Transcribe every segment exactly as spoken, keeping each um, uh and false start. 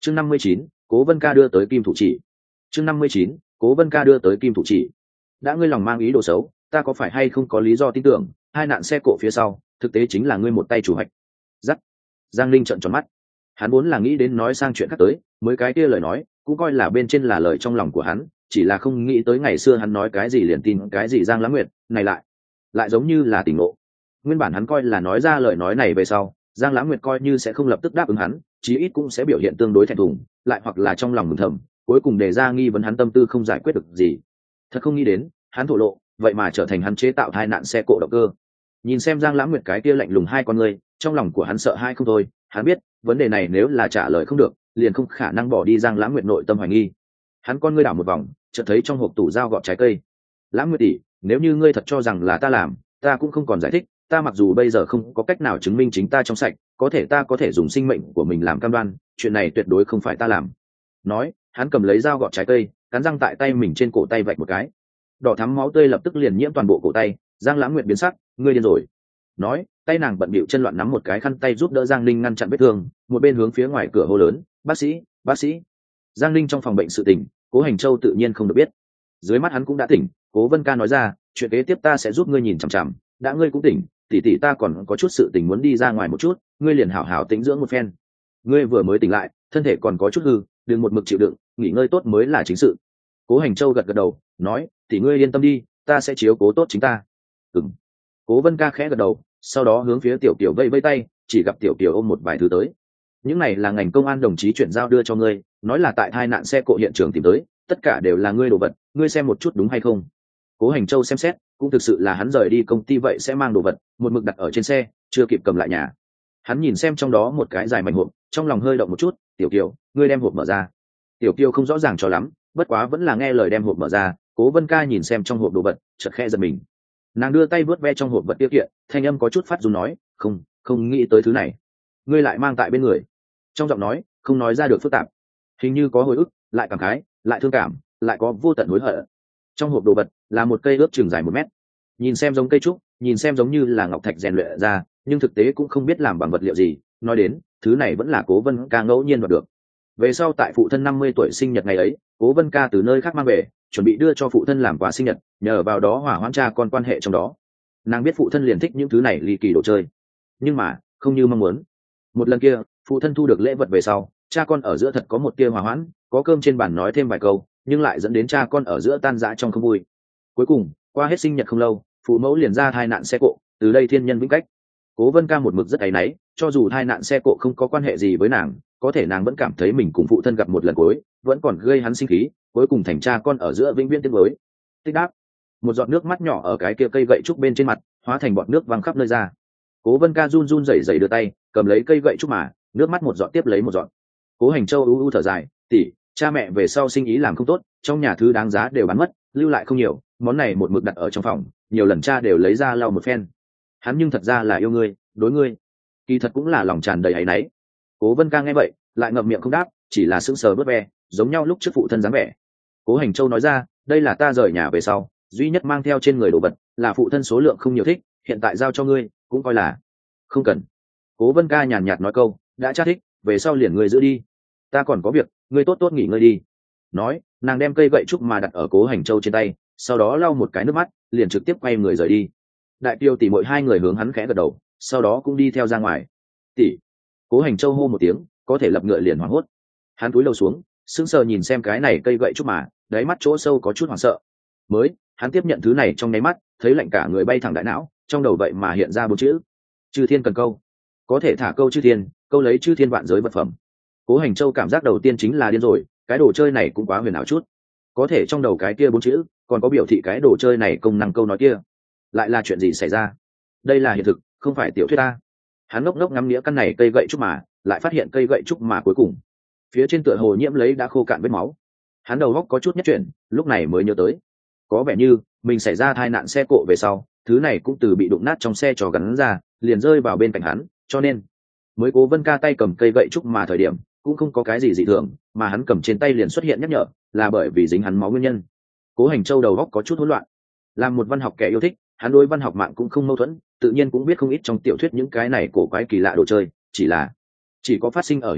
chương năm mươi chín, Cố Vân Ca đưa tới kim thủ chỉ. chương năm mươi chín, Cố Vân Ca đưa tới kim thủ chỉ. Đã ngươi lòng mang ý đồ xấu, ta có phải hay không có lý do tin tưởng hai nạn xe cộ phía sau thực tế chính là ngươi một tay chủ hạch. Giắc. Giang Linh trợn tròn mắt. Hắn vốn là nghĩ đến nói sang chuyện khác tới, mới cái kia lời nói cũng coi là bên trên là lời trong lòng của hắn, chỉ là không nghĩ tới ngày xưa hắn nói cái gì liền tin cái gì. Giang Lãng Nguyệt này lại lại giống như là tỉnh ngộ. Nguyên bản hắn coi là nói ra lời nói này về sau, Giang Lãng Nguyệt coi như sẽ không lập tức đáp ứng hắn, chí ít cũng sẽ biểu hiện tương đối thẹn thùng, lại hoặc là trong lòng mừng thầm, cuối cùng đề ra nghi vấn hắn tâm tư không giải quyết được gì. Thật không nghĩ đến, hắn thổ lộ, vậy mà trở thành hắn chế tạo tai nạn xe cộ động cơ. Nhìn xem Giang Lãng Nguyệt cái kia lạnh lùng hai con người, trong lòng của hắn sợ hai không thôi, hắn biết, vấn đề này nếu là trả lời không được, liền không khả năng bỏ đi Giang Lãng Nguyệt nội tâm hoài nghi. Hắn con ngươi đảo một vòng, chợt thấy trong hộp tủ dao gọt trái cây. Lãng Nguyệt tỷ, nếu như ngươi thật cho rằng là ta làm, ta cũng không còn giải thích, ta mặc dù bây giờ không có cách nào chứng minh chính ta trong sạch, có thể ta có thể dùng sinh mệnh của mình làm cam đoan, chuyện này tuyệt đối không phải ta làm. Nói, hắn cầm lấy dao gọt trái cây, cắn răng tại tay mình trên cổ tay vạch một cái. Đỏ thắm máu tươi lập tức liền nhiễm toàn bộ cổ tay. Giang Lãng Nguyệt biến sắc, ngươi điên rồi. Nói, tay nàng bận bịu chân loạn nắm một cái khăn tay giúp đỡ Giang Linh ngăn chặn vết thương, một bên hướng phía ngoài cửa hô lớn, bác sĩ, bác sĩ. Giang Linh trong phòng bệnh sự tình, Cố Hành Châu tự nhiên không được biết. Dưới mắt hắn cũng đã tỉnh, Cố Vân Ca nói ra, chuyện kế tiếp ta sẽ giúp ngươi nhìn chằm chằm, đã ngươi cũng tỉnh, tỷ tỷ ta còn có chút sự tình muốn đi ra ngoài một chút, ngươi liền hảo hảo tĩnh dưỡng một phen. Ngươi vừa mới tỉnh lại, thân thể còn có chút hư, đừng một mực chịu đựng, nghỉ ngơi tốt mới là chính sự. Cố Hành Châu gật gật đầu, nói, tỷ ngươi yên tâm đi, ta sẽ chiếu cố tốt chính ta. Ừm. Cố Vân Ca khẽ gật đầu, sau đó hướng phía Tiểu Kiều vây vây tay, chỉ gặp Tiểu Kiều ôm một vài thứ tới. Những này là ngành công an đồng chí chuyển giao đưa cho ngươi, nói là tại tai nạn xe cộ hiện trường tìm tới, tất cả đều là ngươi đồ vật, ngươi xem một chút đúng hay không? Cố Hành Châu xem xét, cũng thực sự là hắn rời đi công ty vậy sẽ mang đồ vật, một mực đặt ở trên xe, chưa kịp cầm lại nhà. Hắn nhìn xem trong đó một cái dài mảnh hộp, trong lòng hơi động một chút, Tiểu Kiều, ngươi đem hộp mở ra. Tiểu Kiều không rõ ràng cho lắm, bất quá vẫn là nghe lời đem hộp mở ra. Cố Vân Ca nhìn xem trong hộp đồ vật, chợt khẽ giật mình. Nàng đưa tay vớt ve trong hộp vật tiêu kiện, thanh âm có chút phát run nói, không, không nghĩ tới thứ này, ngươi lại mang tại bên người. Trong giọng nói, không nói ra được phức tạp, hình như có hồi ức, lại cảm khái, lại thương cảm, lại có vô tận hối hận. Trong hộp đồ vật là một cây ước chừng dài một mét, nhìn xem giống cây trúc, nhìn xem giống như là ngọc thạch rèn luyện ra, nhưng thực tế cũng không biết làm bằng vật liệu gì. Nói đến, thứ này vẫn là Cố Vân Ca ngẫu nhiên đoạt được. Về sau tại phụ thân năm mươi tuổi sinh nhật ngày ấy, Cố Vân Ca từ nơi khác mang về, chuẩn bị đưa cho phụ thân làm quà sinh nhật, nhờ vào đó hỏa hoãn cha con quan hệ trong đó. Nàng biết phụ thân liền thích những thứ này ly kỳ đồ chơi, nhưng mà không như mong muốn. Một lần kia, phụ thân thu được lễ vật về sau, cha con ở giữa thật có một tia hòa hoãn, có cơm trên bàn nói thêm vài câu, nhưng lại dẫn đến cha con ở giữa tan rã trong không vui. Cuối cùng, qua hết sinh nhật không lâu, phụ mẫu liền ra tai nạn xe cộ, từ đây thiên nhân vĩnh cách. Cố Vân Ca một mực rất áy náy, cho dù tai nạn xe cộ không có quan hệ gì với nàng, có thể nàng vẫn cảm thấy mình cùng phụ thân gặp một lần cuối, vẫn còn gây hắn sinh khí, cuối cùng thành cha con ở giữa vĩnh viễn tiếng với. Tích đáp, một giọt nước mắt nhỏ ở cái kia cây gậy trúc bên trên mặt, hóa thành bọt nước văng khắp nơi ra. Cố Vân Ca run run rẩy rẩy đưa tay, cầm lấy cây gậy trúc mà, nước mắt một giọt tiếp lấy một giọt. Cố Hành Châu u u thở dài, tỷ, cha mẹ về sau sinh ý làm không tốt, trong nhà thứ đáng giá đều bán mất, lưu lại không nhiều, món này một mực đặt ở trong phòng, nhiều lần cha đều lấy ra lau một phen. Hắn nhưng thật ra là yêu ngươi, đối ngươi, kỳ thật cũng là lòng tràn đầy áy náy. Cố Vân Ca nghe vậy, lại ngậm miệng không đáp, chỉ là sững sờ bớt ve, giống nhau lúc trước phụ thân dáng vẻ. Cố Hành Châu nói ra, đây là ta rời nhà về sau duy nhất mang theo trên người đồ vật, là phụ thân số lượng không nhiều thích, hiện tại giao cho ngươi, cũng coi là không cần. Cố Vân Ca nhàn nhạt nói câu, đã cha thích, về sau liền ngươi giữ đi, ta còn có việc, ngươi tốt tốt nghỉ ngơi đi. Nói, nàng đem cây gậy trúc mà đặt ở Cố Hành Châu trên tay, sau đó lau một cái nước mắt, liền trực tiếp quay người rời đi. Đại Kiều tỷ muội hai người hướng hắn khẽ gật đầu, sau đó cũng đi theo ra ngoài. Tỷ. Cố Hành Châu hô một tiếng, có thể lập ngựa liền hoảng hốt. Hắn cúi đầu xuống, sững sờ nhìn xem cái này cây gậy trúc mà, đáy mắt chỗ sâu có chút hoảng sợ. Mới, hắn tiếp nhận thứ này trong nháy mắt, thấy lạnh cả người bay thẳng đại não, trong đầu vậy mà hiện ra bốn chữ: Chư Thiên cần câu. Có thể thả câu chư thiên, câu lấy chư thiên vạn giới vật phẩm. Cố Hành Châu cảm giác đầu tiên chính là điên rồi, cái đồ chơi này cũng quá huyền ảo chút. Có thể trong đầu cái kia bốn chữ, còn có biểu thị cái đồ chơi này công năng câu nói kia. Lại là chuyện gì xảy ra? Đây là hiện thực, không phải tiểu thuyết ta. Hắn ngốc ngốc ngắm nghĩa căn này cây gậy trúc mà, lại phát hiện cây gậy trúc mà cuối cùng phía trên tựa hồ nhiễm lấy đã khô cạn vết máu. Hắn đầu góc có chút nhất chuyển, lúc này mới nhớ tới, có vẻ như mình xảy ra tai nạn xe cộ về sau, thứ này cũng từ bị đụng nát trong xe trò gắn ra, liền rơi vào bên cạnh hắn, cho nên mới Cố Vân Ca tay cầm cây gậy trúc mà thời điểm cũng không có cái gì dị thường, mà hắn cầm trên tay liền xuất hiện nhắc nhở, là bởi vì dính hắn máu nguyên nhân. Cố Hành Châu đầu góc có chút hỗn loạn. Làm một văn học kẻ yêu thích, hắn đối văn học mạng cũng không mâu thuẫn, tự nhiên cũng biết không ít trong tiểu thuyết những cái này cổ quái kỳ lạ đồ chơi, chỉ là chỉ có phát sinh ở hiện thực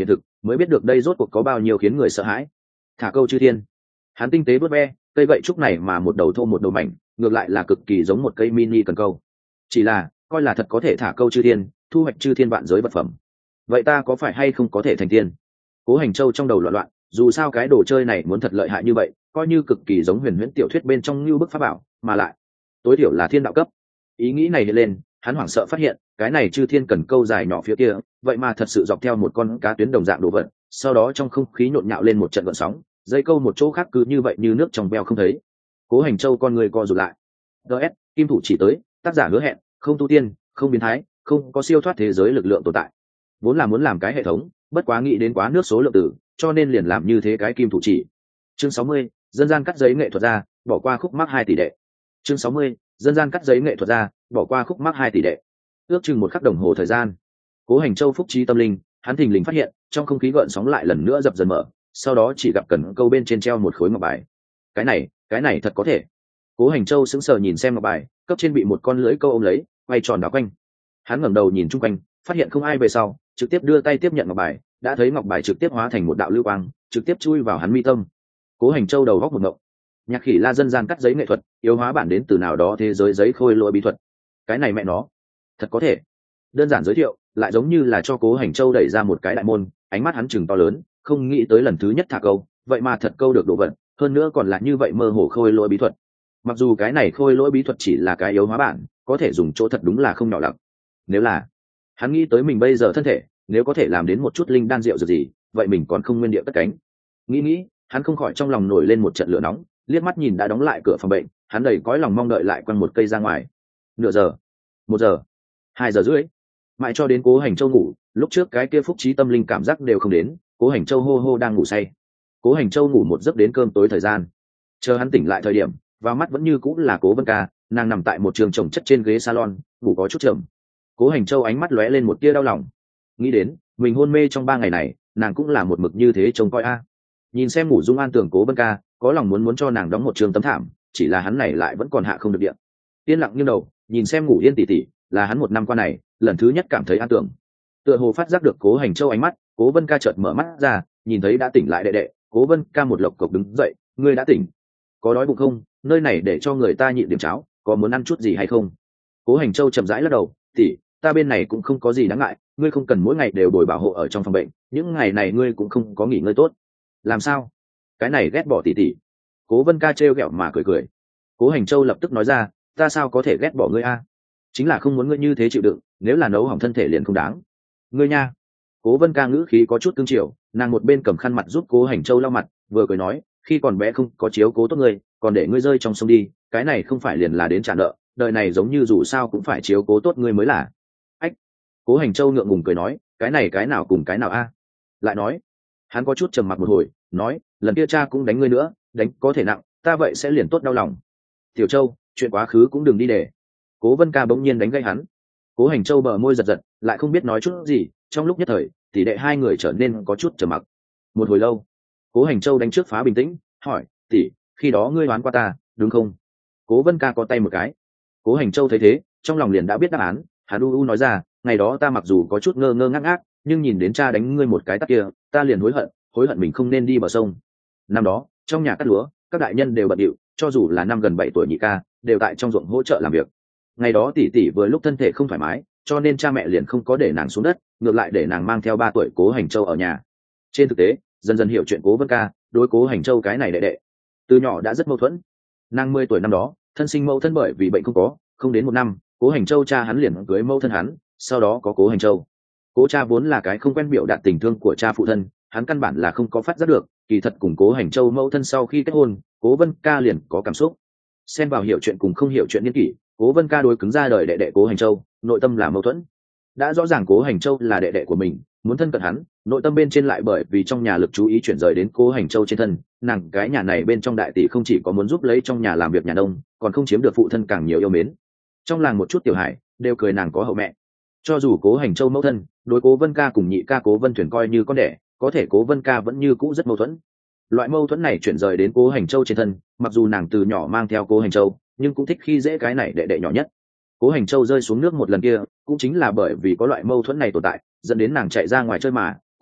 mới biết được đây rốt cuộc có bao nhiêu khiến người sợ hãi. Thả câu chư thiên. Hắn tinh tế vuốt ve cây gậy trúc này, mà một đầu thô một đầu mảnh, ngược lại là cực kỳ giống một cây mini cần câu. Chỉ là coi là thật có thể thả câu chư thiên, thu hoạch chư thiên vạn giới vật phẩm, vậy ta có phải hay không có thể thành tiên? Cố Hành Châu trong đầu loạn loạn, dù sao cái đồ chơi này muốn thật lợi hại như vậy, coi như cực kỳ giống huyền huyễn tiểu thuyết bên trong như bức pháp bảo, mà lại tối thiểu là thiên đạo cấp. Ý nghĩ này hiện lên, hắn hoảng sợ phát hiện cái này chư thiên cần câu dài nhỏ phía kia vậy mà thật sự dọc theo một con cá tuyến đồng dạng đồ vật, sau đó trong không khí nhộn nhạo lên một trận gợn sóng, dây câu một chỗ khác cứ như vậy như nước trong veo không thấy. Cố Hành Châu con người co rụt lại. ds Kim thủ chỉ tới, tác giả hứa hẹn không tu tiên, không biến thái, không có siêu thoát thế giới lực lượng tồn tại. Vốn là muốn làm cái hệ thống, bất quá nghĩ đến quá nước số lượng tử, cho nên liền làm như thế cái kim thủ chỉ. Chương sáu mươi, dân gian cắt giấy nghệ thuật ra, bỏ qua khúc mắc hai tỷ đệ. Chương sáu mươi, dân gian cắt giấy nghệ thuật ra, bỏ qua khúc mắc hai tỷ đệ. Ước chừng một khắc đồng hồ thời gian, Cố Hành Châu phúc trí tâm linh, hắn thình lình phát hiện trong không khí gợn sóng lại lần nữa dập dần mở, sau đó chỉ gặp cần câu bên trên treo một khối ngọc bài. Cái này, cái này thật có thể. Cố Hành Châu sững sờ nhìn xem ngọc bài, cấp trên bị một con lưỡi câu ôm lấy, quay tròn đảo quanh. Hắn ngẩng đầu nhìn chung quanh, phát hiện không ai về sau, trực tiếp đưa tay tiếp nhận ngọc bài, đã thấy ngọc bài trực tiếp hóa thành một đạo lưu quang, trực tiếp chui vào hắn mi tâm. Cố Hành Châu đầu góc một ngộng. Nhạc Khỉ La dân gian cắt giấy nghệ thuật, yếu hóa bản đến từ nào đó thế giới giấy khôi lỗi bí thuật. Cái này mẹ nó, thật có thể. Đơn giản giới thiệu, lại giống như là cho Cố Hành Châu đẩy ra một cái đại môn, ánh mắt hắn chừng to lớn, không nghĩ tới lần thứ nhất thả câu, vậy mà thật câu được đồ vật, hơn nữa còn là như vậy mơ hồ khôi lỗi bí thuật. Mặc dù cái này khôi lỗi bí thuật chỉ là cái yếu hóa bản, có thể dùng chỗ thật đúng là không nhỏ lắm. Nếu là hắn nghĩ tới mình bây giờ thân thể, nếu có thể làm đến một chút linh đan rượu gì, vậy mình còn không nguyên địa cất cánh. Nghĩ nghĩ, hắn không khỏi trong lòng nổi lên một trận lửa nóng, liếc mắt nhìn đã đóng lại cửa phòng bệnh, hắn đầy cõi lòng mong đợi lại quăng một cây ra ngoài. Nửa giờ, một giờ, hai giờ rưỡi, mãi cho đến Cố Hành Châu ngủ. Lúc trước cái kia phúc trí tâm linh cảm giác đều không đến, Cố Hành Châu hô hô đang ngủ say. Cố Hành Châu ngủ một giấc đến cơm tối thời gian, chờ hắn tỉnh lại thời điểm, vào mắt vẫn như cũng là Cố Vân Ca, nàng nằm tại một trường chồng chất trên ghế salon, ngủ có chút chậm. Cố Hành Châu ánh mắt lóe lên một tia đau lòng, nghĩ đến mình hôn mê trong ba ngày này, nàng cũng là một mực như thế trông coi a. Nhìn xem ngủ dung an tưởng Cố Vân Ca, có lòng muốn muốn cho nàng đóng một trường tấm thảm, chỉ là hắn này lại vẫn còn hạ không được điện. Yên lặng như đầu, nhìn xem ngủ yên tỉ tỉ, là hắn một năm qua này lần thứ nhất cảm thấy an tưởng. Tựa hồ phát giác được Cố Hành Châu ánh mắt, Cố Vân Ca chợt mở mắt ra, nhìn thấy đã tỉnh lại đệ đệ. Cố Vân Ca một lộc cộc đứng dậy, ngươi đã tỉnh, có đói bụng không? Nơi này để cho người ta nhịn điểm cháo, có muốn ăn chút gì hay không? Cố Hành Châu chậm rãi lắc đầu, tỷ, ta bên này cũng không có gì đáng ngại, ngươi không cần mỗi ngày đều bồi bảo hộ ở trong phòng bệnh, những ngày này ngươi cũng không có nghỉ ngơi tốt. Làm sao? Cái này ghét bỏ tỷ tỷ. Cố Vân Ca trêu ghẹo mà cười cười. Cố Hành Châu lập tức nói ra, ta sao có thể ghét bỏ ngươi a? Chính là không muốn ngươi như thế chịu đựng, nếu là nấu hỏng thân thể liền không đáng. Ngươi nha. Cố Vân Ca ngữ khí có chút cương triều, nàng một bên cầm khăn mặt giúp Cố Hành Châu lau mặt, vừa cười nói, khi còn bé không có chiếu cố tốt ngươi, còn để ngươi rơi trong sông đi, cái này không phải liền là đến trả nợ, đời này giống như dù sao cũng phải chiếu cố tốt ngươi mới là. Ách. Cố Hành Châu ngượng ngùng cười nói, cái này cái nào cùng cái nào a? Lại nói, hắn có chút trầm mặc một hồi, nói, lần kia cha cũng đánh ngươi nữa, đánh có thể nặng, ta vậy sẽ liền tốt đau lòng. Tiểu Châu, chuyện quá khứ cũng đừng đi để. Cố Vân Ca bỗng nhiên đánh gây hắn. Cố Hành Châu bờ môi giật giật, lại không biết nói chút gì, trong lúc nhất thời tỷ đệ hai người trở nên có chút trầm mặc. Một hồi lâu, Cố Hành Châu đánh trước phá bình tĩnh, hỏi, tỷ, khi đó ngươi đoán qua ta đúng không? Cố Vân Ca có tay một cái. Cố Hành Châu thấy thế, trong lòng liền đã biết đáp án, hắn u u nói ra, ngày đó ta mặc dù có chút ngơ ngơ ngác ngác, nhưng nhìn đến cha đánh ngươi một cái tát kia, ta liền hối hận, hối hận mình không nên đi bờ sông. Năm đó trong nhà cắt lúa, các đại nhân đều bận điệu, cho dù là năm gần bảy tuổi nhị ca, đều tại trong ruộng hỗ trợ làm việc. Ngày đó tỷ tỷ vừa lúc thân thể không thoải mái, cho nên cha mẹ liền không có để nàng xuống đất, ngược lại để nàng mang theo ba tuổi Cố Hành Châu ở nhà. Trên thực tế, dần dần hiểu chuyện Cố Vân Ca đối Cố Hành Châu cái này đệ đệ từ nhỏ đã rất mâu thuẫn. Nàng mười tuổi năm đó, thân sinh mẫu thân bởi vì bệnh không có, không đến một năm, Cố Hành Châu cha hắn liền cưới mẫu thân hắn, sau đó có Cố Hành Châu. Cố cha vốn là cái không quen biểu đạt tình thương của cha phụ thân, hắn căn bản là không có phát giác được, kỳ thật cùng Cố Hành Châu mẫu thân sau khi kết hôn, Cố Vân Ca liền có cảm xúc. Xen vào hiểu chuyện cùng không hiểu chuyện niên kỷ, Cố Vân Ca đối cứng ra đời đệ đệ Cố Hành Châu, nội tâm là mâu thuẫn. Đã rõ ràng Cố Hành Châu là đệ đệ của mình, muốn thân cận hắn, nội tâm bên trên lại bởi vì trong nhà lực chú ý chuyển rời đến Cố Hành Châu trên thân, nàng cái nhà này bên trong đại tỷ không chỉ có muốn giúp lấy trong nhà làm việc nhà nông, còn không chiếm được phụ thân càng nhiều yêu mến. Trong làng một chút tiểu hải đều cười nàng có hậu mẹ. Cho dù Cố Hành Châu mẫu thân đối Cố Vân Ca cùng nhị ca Cố Vân Thuyền coi như con đẻ, có thể Cố Vân Ca vẫn như cũ rất mâu thuẫn. Loại mâu thuẫn này chuyển rời đến Cố Hành Châu trên thân, mặc dù nàng từ nhỏ mang theo Cố Hành Châu, nhưng cũng thích khi dễ cái này đệ đệ nhỏ nhất. Cố Hành Châu rơi xuống nước một lần kia, cũng chính là bởi vì có loại mâu thuẫn này tồn tại, dẫn đến nàng chạy ra ngoài chơi mà,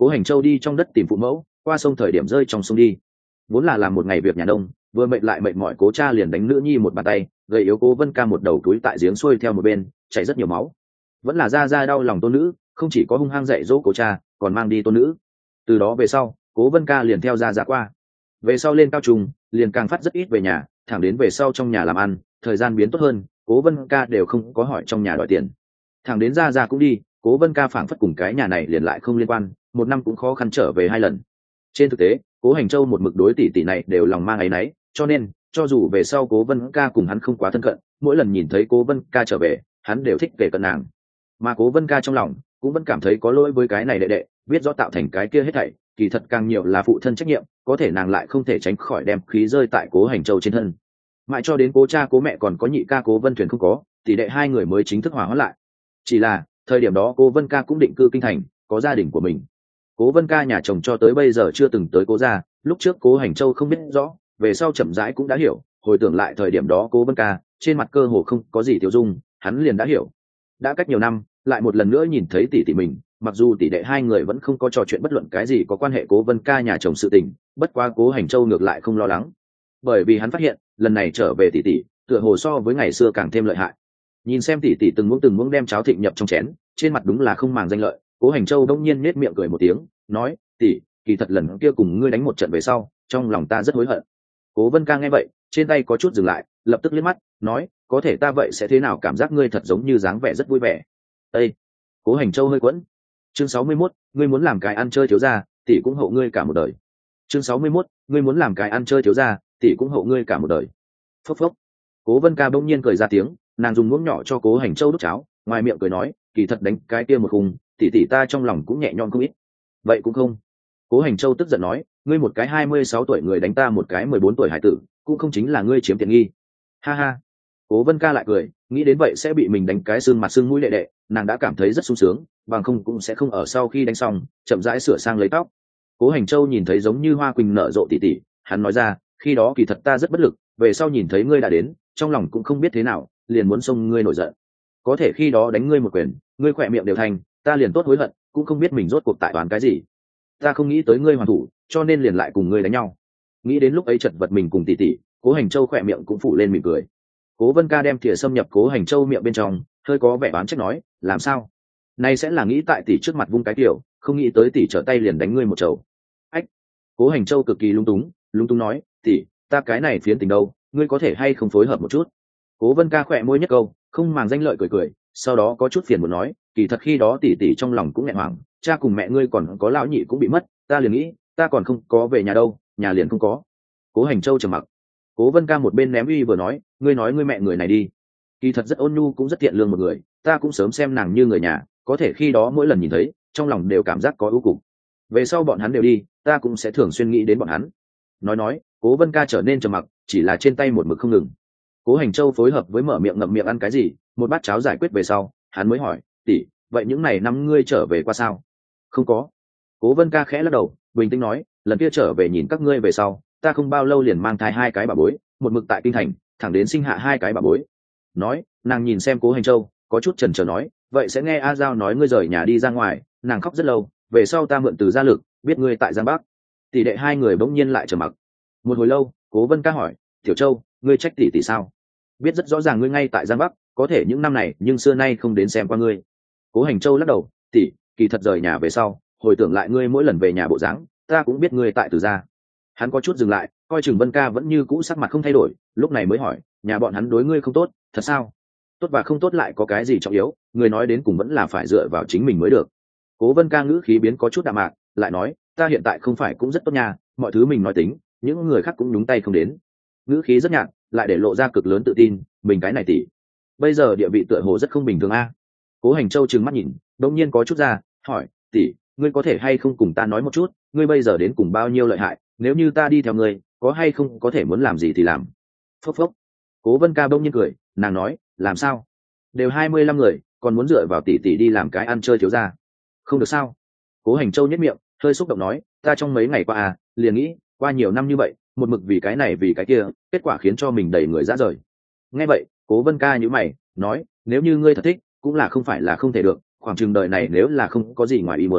Cố Hành Châu đi trong đất tìm phụ mẫu, qua sông thời điểm rơi trong sông đi. Vốn là làm một ngày việc nhà nông, vừa mệt lại mệt mỏi, cố cha liền đánh nữ nhi một bàn tay, gầy yếu Cố Vân Ca một đầu túi tại giếng xuôi theo một bên, chảy rất nhiều máu. Vẫn là ra ra đau lòng tôn nữ, không chỉ có hung hăng dạy dỗ cố cha, còn mang đi tôn nữ. Từ đó về sau, Cố Vân Ca liền theo ra ra qua. Về sau lên cao trung, liền càng phát rất ít về nhà, thẳng đến về sau trong nhà làm ăn, thời gian biến tốt hơn, Cố Vân Ca đều không có hỏi trong nhà đòi tiền. Thẳng đến ra ra cũng đi, Cố Vân Ca phảng phất cùng cái nhà này liền lại không liên quan, một năm cũng khó khăn trở về hai lần. Trên thực tế, Cố Hành Châu một mực đối tỷ tỷ này đều lòng mang áy náy, cho nên cho dù về sau Cố Vân Ca cùng hắn không quá thân cận, mỗi lần nhìn thấy Cố Vân Ca trở về, hắn đều thích kể cận nàng. Mà Cố Vân Ca trong lòng cũng vẫn cảm thấy có lỗi với cái này đệ đệ, biết rõ tạo thành cái kia hết thảy, kỳ thật càng nhiều là phụ thân trách nhiệm, có thể nàng lại không thể tránh khỏi đem khí rơi tại Cố Hành Châu trên thân. Mãi cho đến Cố cha Cố mẹ còn có nhị ca Cố Vân Thuyền không có, tỷ đệ hai người mới chính thức hòa hóa lại. Chỉ là thời điểm đó Cố Vân Ca cũng định cư kinh thành, có gia đình của mình. Cố Vân Ca nhà chồng cho tới bây giờ chưa từng tới Cố gia, lúc trước Cố Hành Châu không biết rõ, về sau chậm rãi cũng đã hiểu, hồi tưởng lại thời điểm đó Cố Vân Ca trên mặt cơ hồ không có gì tiêu dung, hắn liền đã hiểu. Đã cách nhiều năm, lại một lần nữa nhìn thấy tỷ tỷ mình, mặc dù tỷ đệ hai người vẫn không có trò chuyện bất luận cái gì có quan hệ Cố Vân Ca nhà chồng sự tình, bất quá Cố Hành Châu ngược lại không lo lắng, bởi vì hắn phát hiện lần này trở về tỷ tỷ tựa hồ so với ngày xưa càng thêm lợi hại. Nhìn xem tỷ tỷ từng muỗng từng muỗng đem cháo thịnh nhập trong chén, trên mặt đúng là không màng danh lợi. Cố Hành Châu đông nhiên nết miệng cười một tiếng, nói: tỷ, kỳ thật lần kia cùng ngươi đánh một trận về sau, trong lòng ta rất hối hận. Cố Vân Ca nghe vậy, trên tay có chút dừng lại, lập tức liếc mắt, nói: có thể ta vậy sẽ thế nào, cảm giác ngươi thật giống như dáng vẻ rất vui vẻ. Ê! Cố Hành Châu hơi quẫn. Chương sáu mươi mốt, ngươi muốn làm cái ăn chơi thiếu gia, tỷ cũng hậu ngươi cả một đời. Chương sáu mươi mốt, ngươi muốn làm cái ăn chơi thiếu gia, tỷ cũng hậu ngươi cả một đời. Phốc phốc. Cố Vân Ca bỗng nhiên cười ra tiếng, nàng dùng muỗng nhỏ cho Cố Hành Châu đút cháo, ngoài miệng cười nói: kỳ thật đánh cái kia một khung, tỷ tỷ ta trong lòng cũng nhẹ nhõm không ít. Vậy cũng không. Cố Hành Châu tức giận nói: ngươi một cái hai mươi sáu tuổi người đánh ta một cái mười bốn tuổi hải tử, cũng không chính là ngươi chiếm tiện nghi. Ha ha. Cố Vân Ca lại cười, nghĩ đến vậy sẽ bị mình đánh cái xương mặt xương mũi đệ đệ, nàng đã cảm thấy rất sung sướng, bằng không cũng sẽ không ở sau khi đánh xong chậm rãi sửa sang lấy tóc. Cố Hành Châu nhìn thấy giống như hoa quỳnh nở rộ tỷ tỷ, hắn nói ra: khi đó kỳ thật ta rất bất lực, về sau nhìn thấy ngươi đã đến, trong lòng cũng không biết thế nào, liền muốn xông ngươi nổi giận. Có thể khi đó đánh ngươi một quyền, ngươi khỏe miệng đều thành, ta liền tốt hối hận, cũng không biết mình rốt cuộc tại toán cái gì. Ta không nghĩ tới ngươi hoàn thủ, cho nên liền lại cùng ngươi đánh nhau. Nghĩ đến lúc ấy chật vật mình cùng tỷ tỷ, Cố Hành Châu khỏe miệng cũng phủ lên mỉm cười. Cố Vân Ca đem thìa xâm nhập Cố Hành Châu miệng bên trong, hơi có vẻ oán trách nói: làm sao? Nay sẽ là nghĩ tại tỷ trước mặt vung cái kiểu, không nghĩ tới tỷ trở tay liền đánh ngươi một chầu. Ách! Cố Hành Châu cực kỳ lung túng, lung túng nói: tỷ, ta cái này phiến tình đâu, ngươi có thể hay không phối hợp một chút? Cố Vân Ca khỏe môi nhất câu, không màng danh lợi cười cười, sau đó có chút phiền muốn nói: kỳ thật khi đó tỷ tỷ trong lòng cũng nghẹn hoảng, cha cùng mẹ ngươi còn có lão nhị cũng bị mất, ta liền nghĩ, ta còn không có về nhà đâu, nhà liền không có. Cố Hành Châu trầm mặc. Cố Vân Ca một bên ném uy vừa nói: ngươi nói ngươi mẹ người này đi, kỳ thật rất ôn nhu cũng rất thiện lương một người, ta cũng sớm xem nàng như người nhà, có thể khi đó mỗi lần nhìn thấy, trong lòng đều cảm giác có ưu cục. Về sau bọn hắn đều đi, ta cũng sẽ thường xuyên nghĩ đến bọn hắn. Nói nói, Cố Vân Ca trở nên trầm mặc, chỉ là trên tay một mực không ngừng. Cố Hành Châu phối hợp với mở miệng ngậm miệng ăn cái gì, một bát cháo giải quyết về sau, hắn mới hỏi: tỷ, vậy những ngày năm ngươi trở về qua sao? Không có. Cố Vân Ca khẽ lắc đầu, bình tĩnh nói: lần kia trở về nhìn các ngươi về sau, ta không bao lâu liền mang thai hai cái bà bối, một mực tại kinh thành, thẳng đến sinh hạ hai cái bà bối. Nói, nàng nhìn xem Cố Hành Châu, có chút chần chờ nói: vậy sẽ nghe A Giao nói ngươi rời nhà đi ra ngoài, nàng khóc rất lâu, về sau ta mượn từ gia lực, biết ngươi tại Giang Bắc. Tỷ đệ hai người bỗng nhiên lại trầm mặc. Một hồi lâu, Cố Vân Ca hỏi: Tiểu Châu, ngươi trách tỷ tỷ sao? Biết rất rõ ràng ngươi ngay tại Giang Bắc, có thể những năm này nhưng xưa nay không đến xem qua ngươi. Cố Hành Châu lắc đầu: tỷ, kỳ thật rời nhà về sau, hồi tưởng lại ngươi mỗi lần về nhà bộ dáng, ta cũng biết ngươi tại Từ gia. Hắn có chút dừng lại, coi chừng Vân Ca vẫn như cũ sắc mặt không thay đổi, lúc này mới hỏi: nhà bọn hắn đối ngươi không tốt, thật sao? Tốt và không tốt lại có cái gì trọng yếu, người nói đến cùng vẫn là phải dựa vào chính mình mới được. Cố Vân Ca ngữ khí biến có chút đạm mạc, lại nói: ta hiện tại không phải cũng rất tốt nha, mọi thứ mình nói tính, những người khác cũng nhúng tay không đến. Ngữ khí rất nhạt, lại để lộ ra cực lớn tự tin, mình cái này tỷ, bây giờ địa vị tựa hồ rất không bình thường a. Cố Hành Châu trừng mắt nhìn, đột nhiên có chút ra, hỏi: tỷ, ngươi có thể hay không cùng ta nói một chút, ngươi bây giờ đến cùng bao nhiêu lợi hại, nếu như ta đi theo ngươi, có hay không có thể muốn làm gì thì làm. Phốc phốc. Cố Vân Ca bỗng nhiên cười, nàng nói: làm sao? Đều hai mươi lăm người, còn muốn dựa vào tỷ tỷ đi làm cái ăn chơi thiếu gia, không được sao? Cố Hành Châu nhếch miệng, hơi xúc động nói: ta trong mấy ngày qua à, liền nghĩ, qua nhiều năm như vậy, một mực vì cái này vì cái kia, kết quả khiến cho mình đầy người rã rời. Nghe vậy, Cố Vân Ca nhíu mày, nói: nếu như ngươi thật thích, cũng là không phải là không thể được, khoảng chừng đời này nếu là không có gì ngoài ý muốn,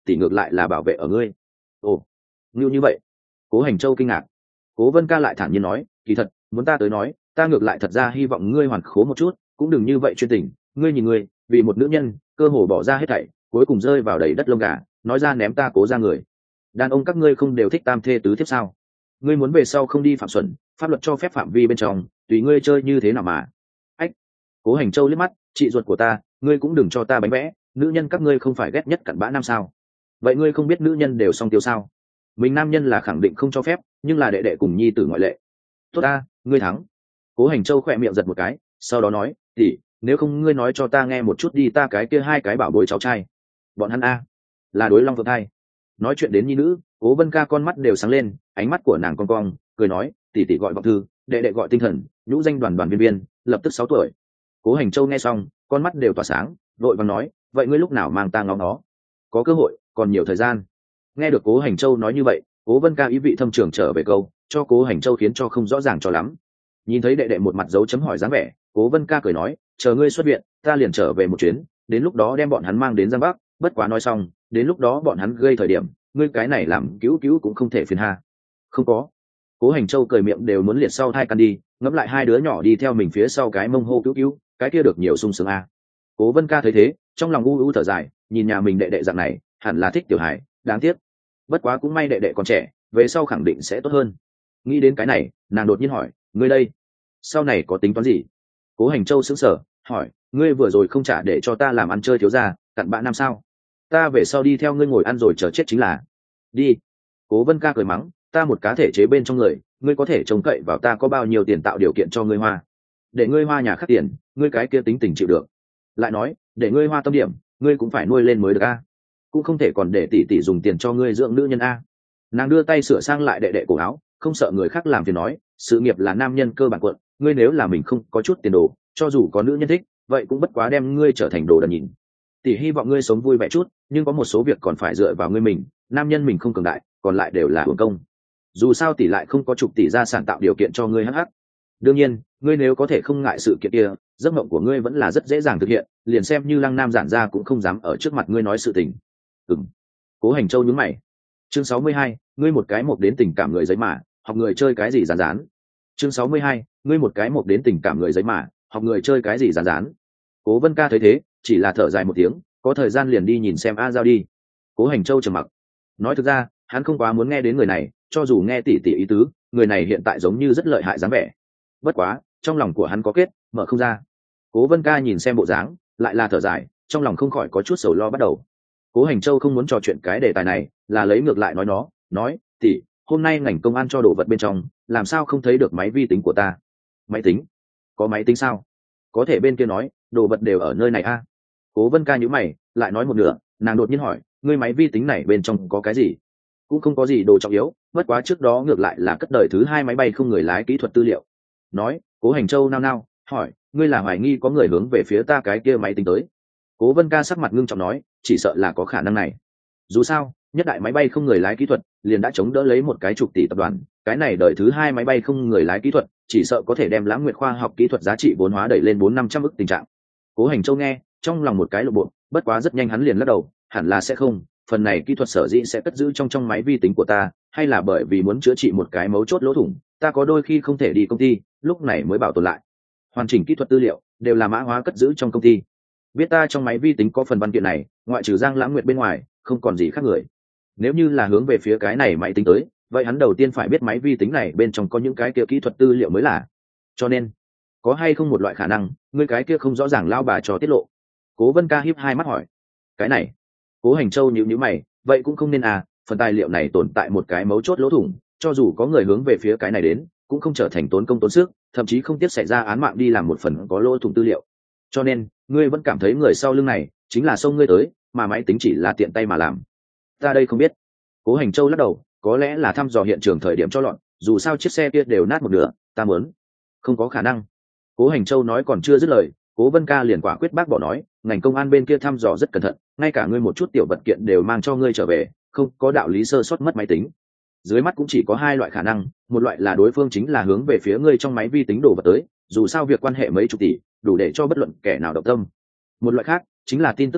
tỷ ngược lại là bảo vệ ở ngươi. Ồ, như như vậy. Cố Hành Châu kinh ngạc. Cố Vân Ca lại thản nhiên nói, kỳ thật muốn ta tới nói, ta ngược lại thật ra hy vọng ngươi hoàn khố một chút, cũng đừng như vậy chuyên tình. Ngươi nhìn ngươi, vì một nữ nhân cơ hồ bỏ ra hết thảy, cuối cùng rơi vào đầy đất lông gà, nói ra ném ta Cố ra người. Đàn ông các ngươi không đều thích tam thê tứ thiếp sao? Ngươi muốn về sau không đi phạm xuẩn, pháp luật cho phép phạm vi bên trong, tùy ngươi chơi như thế nào mà. Ách. Cố Hành Châu liếc mắt, chị ruột của ta, ngươi cũng đừng cho ta bánh vẽ, nữ nhân các ngươi không phải ghét nhất cặn bã nam sao? Vậy ngươi không biết nữ nhân đều song tiêu sao? Mình nam nhân là khẳng định không cho phép, nhưng là đệ đệ cùng nhi tử ngoại lệ. Tốt ta, ngươi thắng. Cố Hành Châu khỏe miệng giật một cái, sau đó nói, tỷ, nếu không ngươi nói cho ta nghe một chút đi, ta cái kia hai cái bảo bối cháu trai, bọn hắn a là đối long phượng thai. Nói chuyện đến nhi nữ, Cố Vân Ca con mắt đều sáng lên, ánh mắt của nàng cong cong, cười nói, tỷ tỷ gọi vọng thư, đệ đệ gọi tinh thần, nhũ danh đoàn đoàn viên viên, lập tức sáu tuổi. Cố Hành Châu nghe xong, con mắt đều tỏa sáng, vội vàng nói, vậy ngươi lúc nào mang ta ngóng nó? Có cơ hội, còn nhiều thời gian. Nghe được Cố Hành Châu nói như vậy, Cố Vân Ca ý vị thâm trường trở về câu, cho Cố Hành Châu khiến cho không rõ ràng cho lắm. Nhìn thấy đệ đệ một mặt dấu chấm hỏi dáng vẻ, Cố Vân Ca cười nói, chờ ngươi xuất viện, ta liền trở về một chuyến, đến lúc đó đem bọn hắn mang đến Giang Bắc. Bất quá nói xong, đến lúc đó bọn hắn gây thời điểm, ngươi cái này làm cứu cứu cũng không thể phiền ha. Không có. Cố Hành Châu cười miệng đều muốn liệt sau hai căn đi, ngẫm lại hai đứa nhỏ đi theo mình phía sau cái mông hô cứu cứu, cái kia được nhiều sung sướng a. Cố Vân Ca thấy thế, trong lòng u u thở dài, nhìn nhà mình đệ đệ dạng này, hẳn là thích tiểu hải, đáng tiếc. Bất quá cũng may đệ đệ còn trẻ, về sau khẳng định sẽ tốt hơn. Nghĩ đến cái này, nàng đột nhiên hỏi, ngươi đây, sau này có tính toán gì? Cố Hành Châu sững sờ, hỏi, ngươi vừa rồi không trả để cho ta làm ăn chơi thiếu gia, cặn bã nam sao? Ta về sau đi theo ngươi ngồi ăn rồi chờ chết chính là. Đi. Cố Vân Ca cười mắng, ta một cá thể chế bên trong người, ngươi có thể trông cậy vào ta có bao nhiêu tiền tạo điều kiện cho ngươi hoa? Để ngươi hoa nhà khắc tiền, ngươi cái kia tính tình chịu được. Lại nói, để ngươi hoa tâm điểm, ngươi cũng phải nuôi lên mới được a. Cũng không thể còn để tỷ tỷ dùng tiền cho ngươi dưỡng nữ nhân a. Nàng đưa tay sửa sang lại đệ đệ cổ áo, không sợ người khác làm phiền nói, sự nghiệp là nam nhân cơ bản quận, ngươi nếu là mình không có chút tiền đồ, cho dù có nữ nhân thích, vậy cũng bất quá đem ngươi trở thành đồ đần nhìn. Tỷ hy vọng ngươi sống vui vẻ chút, nhưng có một số việc còn phải dựa vào ngươi mình, nam nhân mình không cường đại, còn lại đều là hưởng công. Dù sao tỷ lại không có chục tỷ gia sản tạo điều kiện cho ngươi hắc hắc. Đương nhiên, ngươi nếu có thể không ngại sự kiện kia, giấc mộng của ngươi vẫn là rất dễ dàng thực hiện, liền xem như Lăng Nam giản gia cũng không dám ở trước mặt ngươi nói sự tình. Ừm. Cố Hành Châu nhướng mày. Chương sáu mươi hai, ngươi một cái một đến tình cảm người giấy mà, học người chơi cái gì rán rán. Chương sáu mươi hai, ngươi một cái một đến tình cảm người giấy mà, học người chơi cái gì rán rán. Cố Vân Ca thấy thế, chỉ là thở dài một tiếng, có thời gian liền đi nhìn xem A Giao đi. Cố Hành Châu trầm mặc. Nói thực ra, hắn không quá muốn nghe đến người này, cho dù nghe tỉ tỉ ý tứ, người này hiện tại giống như rất lợi hại dáng vẻ. Bất quá, trong lòng của hắn có kết, mở không ra. Cố Vân Ca nhìn xem bộ dáng, lại là thở dài, trong lòng không khỏi có chút sầu lo bắt đầu. Cố Hành Châu không muốn trò chuyện cái đề tài này, là lấy ngược lại nói nó, nói, tỉ, hôm nay ngành công an cho đồ vật bên trong, làm sao không thấy được máy vi tính của ta? Máy tính? Có máy tính sao? Có thể bên kia nói, đồ vật đều ở nơi này a. Cố Vân Ca nhíu mày, lại nói một nửa, nàng đột nhiên hỏi, ngươi máy vi tính này bên trong có cái gì? Cũng không có gì đồ trọng yếu, bất quá trước đó ngược lại là cất đời thứ hai máy bay không người lái kỹ thuật tư liệu. Nói, Cố Hành Châu nao nao, hỏi, ngươi là hoài nghi có người hướng về phía ta cái kia máy tính tới? Cố Vân Ca sắc mặt ngưng trọng nói, chỉ sợ là có khả năng này. Dù sao, nhất đại máy bay không người lái kỹ thuật liền đã chống đỡ lấy một cái chục tỷ tập đoàn, cái này đời thứ hai máy bay không người lái kỹ thuật chỉ sợ có thể đem Lãng Nguyệt khoa học kỹ thuật giá trị vốn hóa đẩy lên bốn năm trăm ức tình trạng. Cố Hành Châu nghe, trong lòng một cái lộ bộ, bất quá rất nhanh hắn liền lắc đầu, hẳn là sẽ không, phần này kỹ thuật sở dĩ sẽ cất giữ trong trong máy vi tính của ta, hay là bởi vì muốn chữa trị một cái mấu chốt lỗ thủng, ta có đôi khi không thể đi công ty, lúc này mới bảo tồn lại. Hoàn chỉnh kỹ thuật tư liệu đều là mã hóa cất giữ trong công ty. Biết ta trong máy vi tính có phần văn kiện này, ngoại trừ Giang Lãng Nguyệt bên ngoài, không còn gì khác người. Nếu như là hướng về phía cái này máy tính tới, vậy hắn đầu tiên phải biết máy vi tính này bên trong có những cái kia kỹ thuật tư liệu mới là. Cho nên, có hay không một loại khả năng, ngươi cái kia không rõ ràng lao bà cho tiết lộ? Cố Vân Ca híp hai mắt hỏi. Cái này, Cố Hành Châu nhíu nhíu mày, vậy cũng không nên à, phần tài liệu này tồn tại một cái mấu chốt lỗ thủng, cho dù có người hướng về phía cái này đến, cũng không trở thành tốn công tốn sức, thậm chí không tiếc xảy ra án mạng đi làm một phần có lỗ thủng tư liệu. Cho nên, ngươi vẫn cảm thấy người sau lưng này chính là xông ngươi tới, mà máy tính chỉ là tiện tay mà làm. Ta đây không biết. Cố Hành Châu lắc đầu, có lẽ là thăm dò hiện trường thời điểm cho lọn, dù sao chiếc xe kia đều nát một nửa, ta muốn. Không có khả năng. Cố Hành Châu nói còn chưa dứt lời, Cố Vân Ca liền quả quyết bác bỏ nói, ngành công an bên kia thăm dò rất cẩn thận, ngay cả ngươi một chút tiểu vật kiện đều mang cho ngươi trở về, không có đạo lý sơ suất mất máy tính. Dưới mắt cũng chỉ có hai loại khả năng, một loại là đối phương chính là hướng về phía ngươi trong máy vi tính đổ vật tới, dù sao việc quan hệ mấy chục tỷ, đủ để cho bất luận kẻ nào động tâm. Một loại khác chính là tin tức tiết lộ,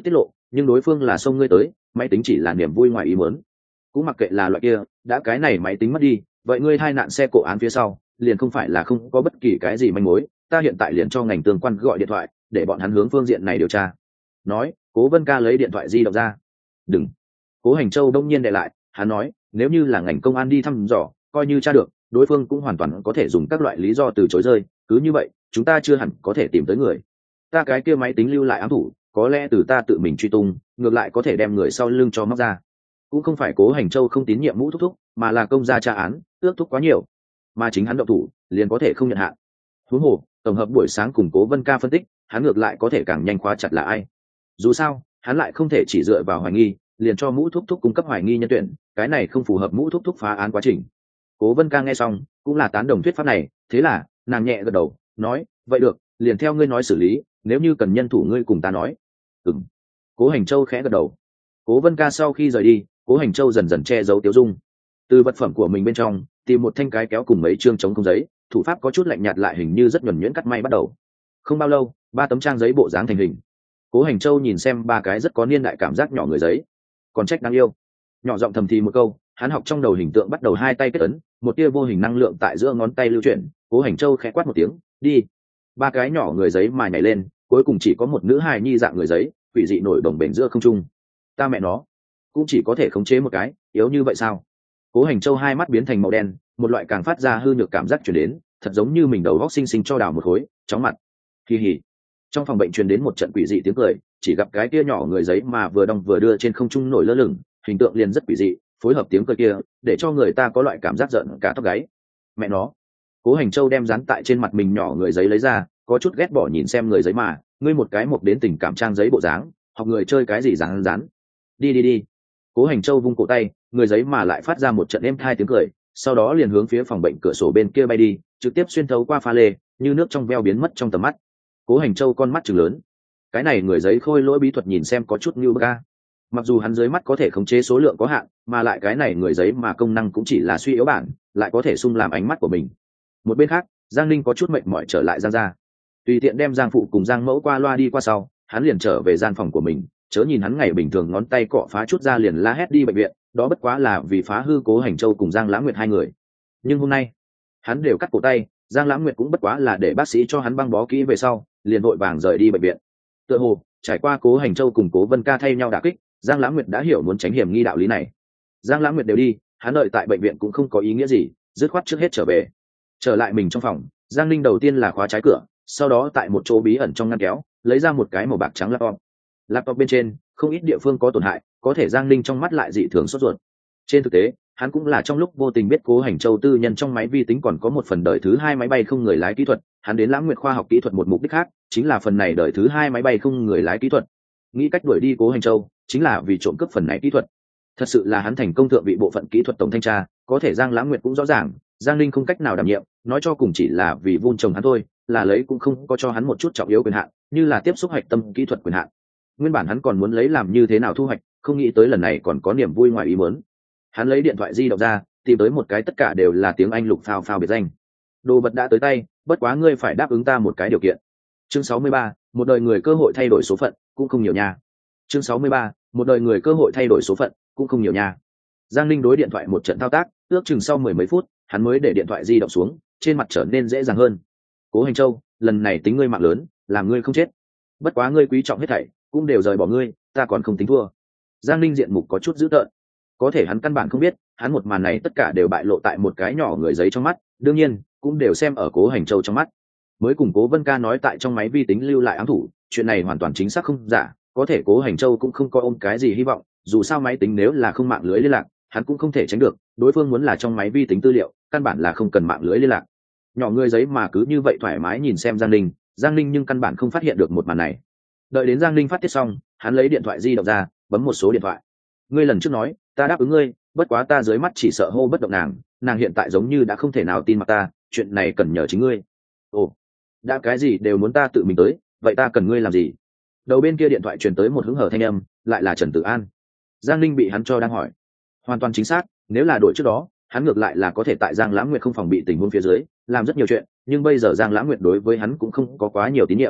nhưng đối phương là xông ngươi tới, máy tính chỉ là niềm vui ngoài ý muốn. Cũng mặc kệ là loại kia, đã cái này máy tính mất đi, vậy ngươi tai nạn xe cộ án phía sau liền không phải là không có bất kỳ cái gì manh mối, ta hiện tại liền cho ngành tương quan gọi điện thoại để bọn hắn hướng phương diện này điều tra. Nói, Cố Vân Ca lấy điện thoại di động ra. Đừng. Cố Hành Châu đông nhiên đệ lại, hắn nói, nếu như là ngành công an đi thăm dò, coi như tra được, đối phương cũng hoàn toàn có thể dùng các loại lý do từ chối rơi, cứ như vậy chúng ta chưa hẳn có thể tìm tới người. Ta cái kia máy tính lưu lại ám thủ, có lẽ từ ta tự mình truy tung, ngược lại có thể đem người sau lưng cho móc ra. Cũng không phải Cố Hành Châu không tín nhiệm Mũ Thúc Thúc, mà là công gia tra án ước thúc quá nhiều, mà chính hắn động thủ liền có thể không nhận hạn. Huống hồ tổng hợp buổi sáng cùng Cố Vân Ca phân tích, hắn ngược lại có thể càng nhanh khóa chặt là ai. Dù sao hắn lại không thể chỉ dựa vào hoài nghi liền cho Mũ Thúc Thúc cung cấp hoài nghi nhân tuyển, cái này không phù hợp Mũ Thúc Thúc phá án quá trình. Cố Vân Ca nghe xong cũng là tán đồng thuyết pháp này, thế là nàng nhẹ gật đầu nói, vậy được, liền theo ngươi nói xử lý, nếu như cần nhân thủ ngươi cùng ta nói. Ừm. Cố Hành Châu khẽ gật đầu. Cố Vân Ca sau khi rời đi, Cố Hành Châu dần dần che giấu tiêu dung, từ vật phẩm của mình bên trong tìm một thanh cái kéo cùng mấy chương chống không giấy, thủ pháp có chút lạnh nhạt lại hình như rất nhuần nhuyễn cắt may bắt đầu. Không bao lâu, ba tấm trang giấy bộ dáng thành hình. Cố Hành Châu nhìn xem ba cái rất có niên đại cảm giác nhỏ người giấy, còn trách đáng yêu, nhỏ giọng thầm thì một câu. Hắn học trong đầu hình tượng bắt đầu hai tay kết ấn, một tia vô hình năng lượng tại giữa ngón tay lưu chuyển. Cố Hành Châu khẽ quát một tiếng, đi. Ba cái nhỏ người giấy mà nhảy lên, cuối cùng chỉ có một nữ hài nhi dạng người giấy quỷ dị nổi đồng bền giữa không trung. Ta mẹ nó, cũng chỉ có thể khống chế một cái, yếu như vậy sao? Cố Hành Châu hai mắt biến thành màu đen, một loại càng phát ra hư nhược cảm giác truyền đến, thật giống như mình đầu góc xinh xinh cho đào một khối, chóng mặt. Kỳ hỉ. Trong phòng bệnh truyền đến một trận quỷ dị tiếng cười, chỉ gặp cái kia nhỏ người giấy mà vừa đong vừa đưa trên không trung nổi lơ lửng, hình tượng liền rất quỷ dị, phối hợp tiếng cười kia, để cho người ta có loại cảm giác giận cả tóc gáy. Mẹ nó. Cố Hành Châu đem dán tại trên mặt mình nhỏ người giấy lấy ra, có chút ghét bỏ nhìn xem người giấy mà, ngươi một cái mộc đến tình cảm trang giấy bộ dáng, học người chơi cái gì dán dán. Đi đi đi. Cố Hành Châu vung cổ tay, người giấy mà lại phát ra một trận êm thai tiếng cười, sau đó liền hướng phía phòng bệnh cửa sổ bên kia bay đi, trực tiếp xuyên thấu qua pha lê, như nước trong veo biến mất trong tầm mắt. Cố Hành Châu con mắt trừng lớn, cái này người giấy khôi lỗi bí thuật nhìn xem có chút như bức a. Mặc dù hắn dưới mắt có thể khống chế số lượng có hạn, mà lại cái này người giấy mà công năng cũng chỉ là suy yếu bản, lại có thể sung làm ánh mắt của mình. Một bên khác, Giang Linh có chút mệt mỏi trở lại Giang gia, tùy tiện đem Giang phụ cùng Giang mẫu qua loa đi qua sau, hắn liền trở về gian phòng của mình. Chớ nhìn hắn ngày bình thường ngón tay cọ phá chút ra liền la hét đi bệnh viện, đó bất quá là vì phá hư Cố Hành Châu cùng Giang Lãng Nguyệt hai người. Nhưng hôm nay hắn đều cắt cổ tay, Giang Lãng Nguyệt cũng bất quá là để bác sĩ cho hắn băng bó kỹ về sau liền vội vàng rời đi bệnh viện. Tựa hồ trải qua Cố Hành Châu cùng Cố Vân Ca thay nhau đả kích, Giang Lãng Nguyệt đã hiểu muốn tránh hiểm nghi đạo lý này. Giang Lãng Nguyệt đều đi, hắn đợi tại bệnh viện cũng không có ý nghĩa gì, dứt khoát trước hết trở về. Trở lại mình trong phòng, Giang Linh đầu tiên là khóa trái cửa, sau đó tại một chỗ bí ẩn trong ngăn kéo lấy ra một cái màu bạc trắng laptop. Laptop bên trên không ít địa phương có tổn hại, có thể Giang Linh trong mắt lại dị thường sốt ruột. Trên thực tế hắn cũng là trong lúc vô tình biết Cố Hành Châu tư nhân trong máy vi tính còn có một phần đời thứ hai máy bay không người lái kỹ thuật. Hắn đến Lãng Nguyệt khoa học kỹ thuật một mục đích khác, chính là phần này đời thứ hai máy bay không người lái kỹ thuật. Nghĩ cách đuổi đi Cố Hành Châu chính là vì trộm cướp phần này kỹ thuật. Thật sự là hắn thành công thượng vị bộ phận kỹ thuật tổng thanh tra, có thể Giang Lãng Nguyệt cũng rõ ràng Giang Linh không cách nào đảm nhiệm, nói cho cùng chỉ là vì vun trồng hắn thôi, là lấy cũng không có cho hắn một chút trọng yếu quyền hạn, như là tiếp xúc hạch tâm kỹ thuật quyền hạn. Nguyên bản hắn còn muốn lấy làm như thế nào thu hoạch, không nghĩ tới lần này còn có niềm vui ngoài ý muốn. Hắn lấy điện thoại di động ra, tìm tới một cái tất cả đều là tiếng Anh lục phao phao biệt danh. Đồ vật đã tới tay, bất quá ngươi phải đáp ứng ta một cái điều kiện. Chương sáu mươi ba, một đời người cơ hội thay đổi số phận, cũng không nhiều nha. Chương sáu mươi ba, một đời người cơ hội thay đổi số phận, cũng không nhiều nha. Giang Linh đối điện thoại một trận thao tác, ước chừng sau mười mấy phút, hắn mới để điện thoại di động xuống, trên mặt trở nên dễ dàng hơn. Cố Hành Châu, lần này tính ngươi mạng lớn, làm ngươi không chết. Bất quá ngươi quý trọng hết thảy, cũng đều rời bỏ ngươi, ta còn không tính thua. Giang Linh diện mục có chút dữ tợn, có thể hắn căn bản không biết, hắn một màn này tất cả đều bại lộ tại một cái nhỏ người giấy trong mắt, đương nhiên cũng đều xem ở Cố Hành Châu trong mắt. Mới cùng Cố Vân Ca nói tại trong máy vi tính lưu lại ám thủ, chuyện này hoàn toàn chính xác không giả, có thể Cố Hành Châu cũng không có ôm cái gì hy vọng, dù sao máy tính nếu là không mạng lưới liên lạc, hắn cũng không thể tránh được, đối phương muốn là trong máy vi tính tư liệu, căn bản là không cần mạng lưới liên lạc. Nhỏ người giấy mà cứ như vậy thoải mái nhìn xem Giang Linh, Giang Linh nhưng căn bản không phát hiện được một màn này. Đợi đến Giang Linh phát tiết xong, hắn lấy điện thoại di động ra, bấm một số điện thoại. Ngươi lần trước nói, ta đáp ứng ngươi, bất quá ta dưới mắt chỉ sợ hô bất động nàng, nàng hiện tại giống như đã không thể nào tin mặt ta, chuyện này cần nhờ chính ngươi. Ồ, đã cái gì đều muốn ta tự mình tới, vậy ta cần ngươi làm gì? Đầu bên kia điện thoại truyền tới một hứng hở thanh âm, lại là Trần Tử An. Giang Linh bị hắn cho đang hỏi. Hoàn toàn chính xác, nếu là đổi trước đó, hắn ngược lại là có thể tại Giang Lãng Nguyệt không phòng bị tình huống phía dưới, làm rất nhiều chuyện, nhưng bây giờ Giang Lãng Nguyệt đối với hắn cũng không có quá nhiều tín nhiệm.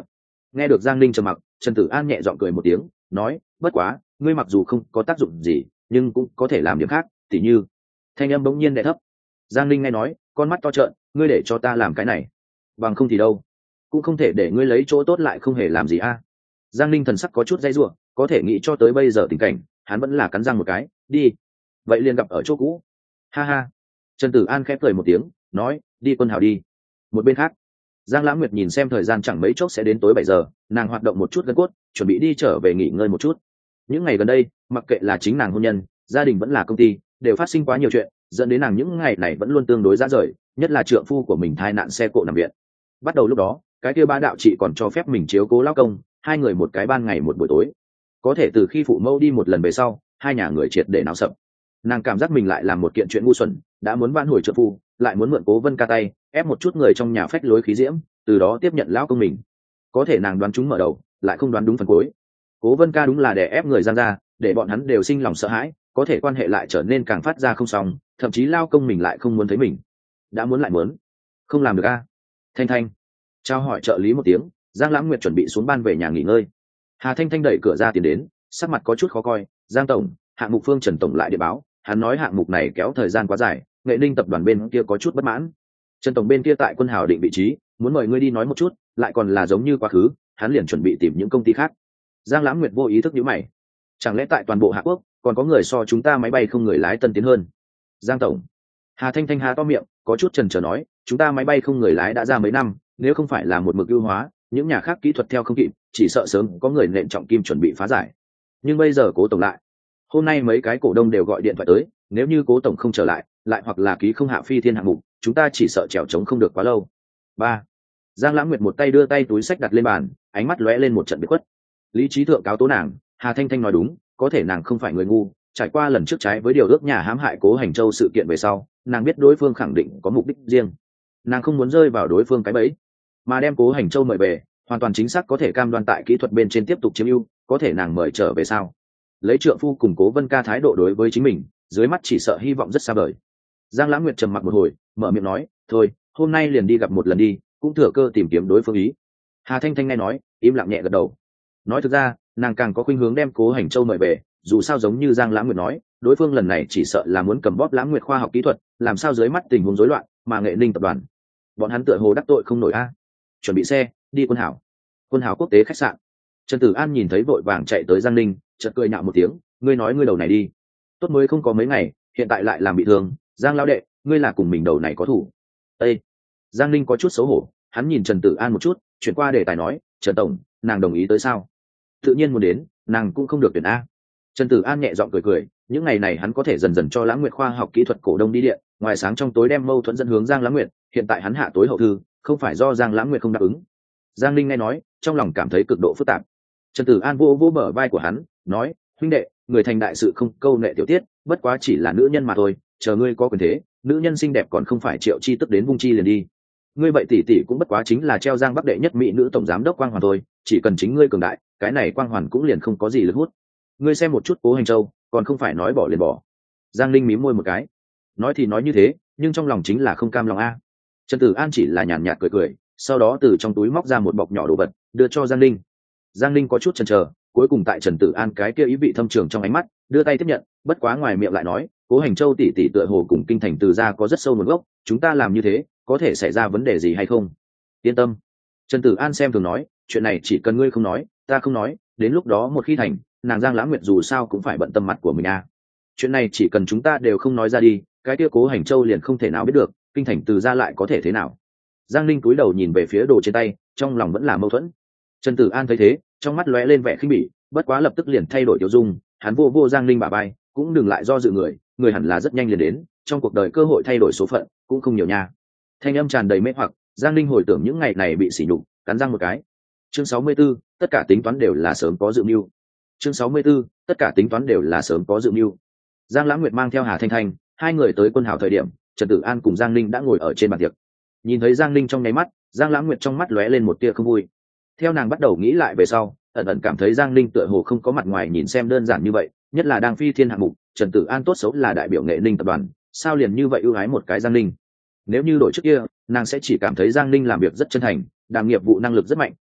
Nghe được Giang Linh trầm mặc, Trần Tử An nhẹ giọng cười một tiếng, nói, bất quá ngươi mặc dù không có tác dụng gì nhưng cũng có thể làm điểm khác, tỉ như. Thanh âm bỗng nhiên đè thấp. Giang Linh nghe nói, con mắt to trợn, ngươi để cho ta làm cái này bằng không thì đâu, cũng không thể để ngươi lấy chỗ tốt lại không hề làm gì a. Giang Linh thần sắc có chút dây ruộng, có thể nghĩ cho tới bây giờ tình cảnh, hắn vẫn là cắn răng một cái, đi, vậy liền gặp ở chỗ cũ. Ha ha. Trần Tử An khép cười một tiếng, nói, đi Quân Hào đi. Một bên khác, Giang Lãng Nguyệt nhìn xem thời gian chẳng mấy chốc sẽ đến tối bảy giờ, nàng hoạt động một chút gân cốt, chuẩn bị đi trở về nghỉ ngơi một chút. Những ngày gần đây, mặc kệ là chính nàng hôn nhân, gia đình vẫn là công ty, đều phát sinh quá nhiều chuyện, dẫn đến nàng những ngày này vẫn luôn tương đối ra rời, nhất là trượng phu của mình thai nạn xe cộ nằm viện. Bắt đầu lúc đó, cái kia ba đạo chị còn cho phép mình chiếu cố lao công, hai người một cái ban ngày một buổi tối. Có thể từ khi phụ mẫu đi một lần về sau, hai nhà người triệt để náo sập. Nàng cảm giác mình lại làm một kiện chuyện ngu xuẩn, đã muốn vãn hồi trượng phu, lại muốn mượn Cố Vân Ca tay, ép một chút người trong nhà phách lối khí diễm, từ đó tiếp nhận lão công mình. Có thể nàng đoán trúng mở đầu, lại không đoán đúng phần cuối. Cố Vân Ca đúng là đè ép người Giang ra, để bọn hắn đều sinh lòng sợ hãi, có thể quan hệ lại trở nên càng phát ra không xong, thậm chí lao công mình lại không muốn thấy mình. Đã muốn lại muốn, không làm được a. Thanh Thanh trao hỏi trợ lý một tiếng, Giang Lãng Nguyệt chuẩn bị xuống ban về nhà nghỉ ngơi. Hà Thanh Thanh đẩy cửa ra tiến đến, sắc mặt có chút khó coi, Giang tổng, hạng mục Phương Trần tổng lại điện báo, hắn nói hạng mục này kéo thời gian quá dài, Nghệ Ninh tập đoàn bên kia có chút bất mãn. Trần tổng bên kia tại Quân Hào định vị trí, muốn mời ngươi đi nói một chút, lại còn là giống như quá khứ, hắn liền chuẩn bị tìm những công ty khác. Giang Lãng Nguyệt vô ý thức nhíu mày, chẳng lẽ tại toàn bộ Hạ Quốc còn có người so chúng ta máy bay không người lái tân tiến hơn? Giang tổng. Hà Thanh Thanh há to miệng, có chút chần chờ nói, chúng ta máy bay không người lái đã ra mấy năm, nếu không phải là một mực ưu hóa, những nhà khác kỹ thuật theo không kịp, chỉ sợ sớm có người nện trọng kim chuẩn bị phá giải. Nhưng bây giờ Cố tổng lại, hôm nay mấy cái cổ đông đều gọi điện thoại tới, nếu như Cố tổng không trở lại, lại hoặc là ký không hạ phi thiên hạng mục, chúng ta chỉ sợ trèo trống không được quá lâu. Ba. Giang Lãng Nguyệt một tay đưa tay túi sách đặt lên bàn, ánh mắt lóe lên một trận biệt khuất. Lý trí thượng cáo tố nàng, Hà Thanh Thanh nói đúng, có thể nàng không phải người ngu, trải qua lần trước trái với điều ước nhà hãm hại Cố Hành Châu sự kiện về sau, nàng biết đối phương khẳng định có mục đích riêng, nàng không muốn rơi vào đối phương cái bẫy, mà đem Cố Hành Châu mời về, hoàn toàn chính xác có thể cam đoan tại kỹ thuật bên trên tiếp tục chiếm ưu, có thể nàng mời trở về sao? Lấy trượng phu cùng Cố Vân Ca thái độ đối với chính mình, dưới mắt chỉ sợ hy vọng rất xa vời. Giang Lãng Nguyệt trầm mặc một hồi, mở miệng nói, thôi, hôm nay liền đi gặp một lần đi, cũng thừa cơ tìm kiếm đối phương ý. Hà Thanh Thanh nghe nói, im lặng nhẹ gật đầu. Nói thực ra, nàng càng có khuynh hướng đem Cố Hành Châu mời về, dù sao giống như Giang Lãng Nguyệt nói, đối phương lần này chỉ sợ là muốn cầm bóp Lãng Nguyệt khoa học kỹ thuật, làm sao dưới mắt tình huống rối loạn, mà Nghệ Ninh tập đoàn, bọn hắn tựa hồ đắc tội không nổi a. Chuẩn bị xe, đi Quân Hảo. Quân Hảo quốc tế khách sạn. Trần Tử An nhìn thấy vội vàng chạy tới Giang Ninh, chợt cười nhạo một tiếng, ngươi nói ngươi đầu này đi, tốt mới không có mấy ngày, hiện tại lại làm bị thương, Giang lão đệ, ngươi là cùng mình đầu này có thủ. Ê! Giang Ninh có chút xấu hổ, hắn nhìn Trần Tử An một chút, chuyển qua đề tài nói, Trần tổng, nàng đồng ý tới sao? Tự nhiên muốn đến, nàng cũng không được tuyển a. Trần Tử An nhẹ giọng cười cười, những ngày này hắn có thể dần dần cho Lãng Nguyệt khoa học kỹ thuật cổ đông đi điện, ngoài sáng trong tối đem mâu thuẫn dẫn hướng Giang Lãng Nguyệt, hiện tại hắn hạ tối hậu thư, không phải do Giang Lãng Nguyệt không đáp ứng. Giang Ninh nghe nói, trong lòng cảm thấy cực độ phức tạp. Trần Tử An vô vô bờ vai của hắn, nói, huynh đệ, người thành đại sự không câu nệ tiểu tiết, bất quá chỉ là nữ nhân mà thôi, chờ ngươi có quyền thế, nữ nhân xinh đẹp còn không phải triệu chi tức đến vung chi liền đi. Ngươi vậy tỷ tỷ cũng bất quá chính là treo Giang Bắc đệ nhất mỹ nữ tổng giám đốc quang hoàn thôi, chỉ cần chính ngươi cường đại, cái này quang hoàn cũng liền không có gì lực hút. Ngươi xem một chút Cố Hành Châu, còn không phải nói bỏ liền bỏ. Giang Ninh mím môi một cái, nói thì nói như thế, nhưng trong lòng chính là không cam lòng a. Trần Tử An chỉ là nhàn nhạt cười cười, sau đó từ trong túi móc ra một bọc nhỏ đồ vật, đưa cho Giang Ninh. Giang Ninh có chút chần chờ, cuối cùng tại Trần Tử An cái kia ý vị thâm trường trong ánh mắt, đưa tay tiếp nhận, bất quá ngoài miệng lại nói, Cố Hành Châu tỷ tỷ tựa hồ cùng kinh thành từ gia có rất sâu nguồn gốc, chúng ta làm như thế, có thể xảy ra vấn đề gì hay không? Yên tâm. Trần Tử An xem thường nói, chuyện này chỉ cần ngươi không nói, ta không nói, đến lúc đó một khi thành, nàng Giang Lãng Nguyệt dù sao cũng phải bận tâm mặt của mình à. Chuyện này chỉ cần chúng ta đều không nói ra đi, cái kia Cố Hành Châu liền không thể nào biết được, kinh thành từ gia lại có thể thế nào? Giang Ninh cúi đầu nhìn về phía đồ trên tay, trong lòng vẫn là mâu thuẫn. Trần Tử An thấy thế, trong mắt lóe lên vẻ khinh bỉ, bất quá lập tức liền thay đổi tiêu dung, hắn vô vô Giang Ninh bả vai, cũng đừng lại do dự người, người hẳn là rất nhanh liền đến, trong cuộc đời cơ hội thay đổi số phận cũng không nhiều nha. Thanh âm tràn đầy mê hoặc, Giang Ninh hồi tưởng những ngày này bị sỉ nhục, cắn răng một cái. Chương sáu mươi 64, tất cả tính toán đều là sớm có dự mưu. Chương sáu mươi 64, tất cả tính toán đều là sớm có dự mưu. Giang Lãng Nguyệt mang theo Hà Thanh Thanh, hai người tới Quân Hào thời điểm, Trần Tử An cùng Giang Ninh đã ngồi ở trên bàn tiệc. Nhìn thấy Giang Ninh trong nháy mắt, Giang Lãng Nguyệt trong mắt lóe lên một tia không vui. Theo nàng bắt đầu nghĩ lại về sau, ẩn ẩn cảm thấy Giang Ninh tựa hồ không có mặt ngoài nhìn xem đơn giản như vậy, nhất là đang phi thiên hạng mục, Trần Tử An tốt xấu là đại biểu Nghệ Ninh tập đoàn, sao liền như vậy ưu ái một cái Giang Ninh? Nếu như đổi trước kia, nàng sẽ chỉ cảm thấy Giang Ninh làm việc rất chân thành, đảm nghiệp vụ năng lực rất mạnh,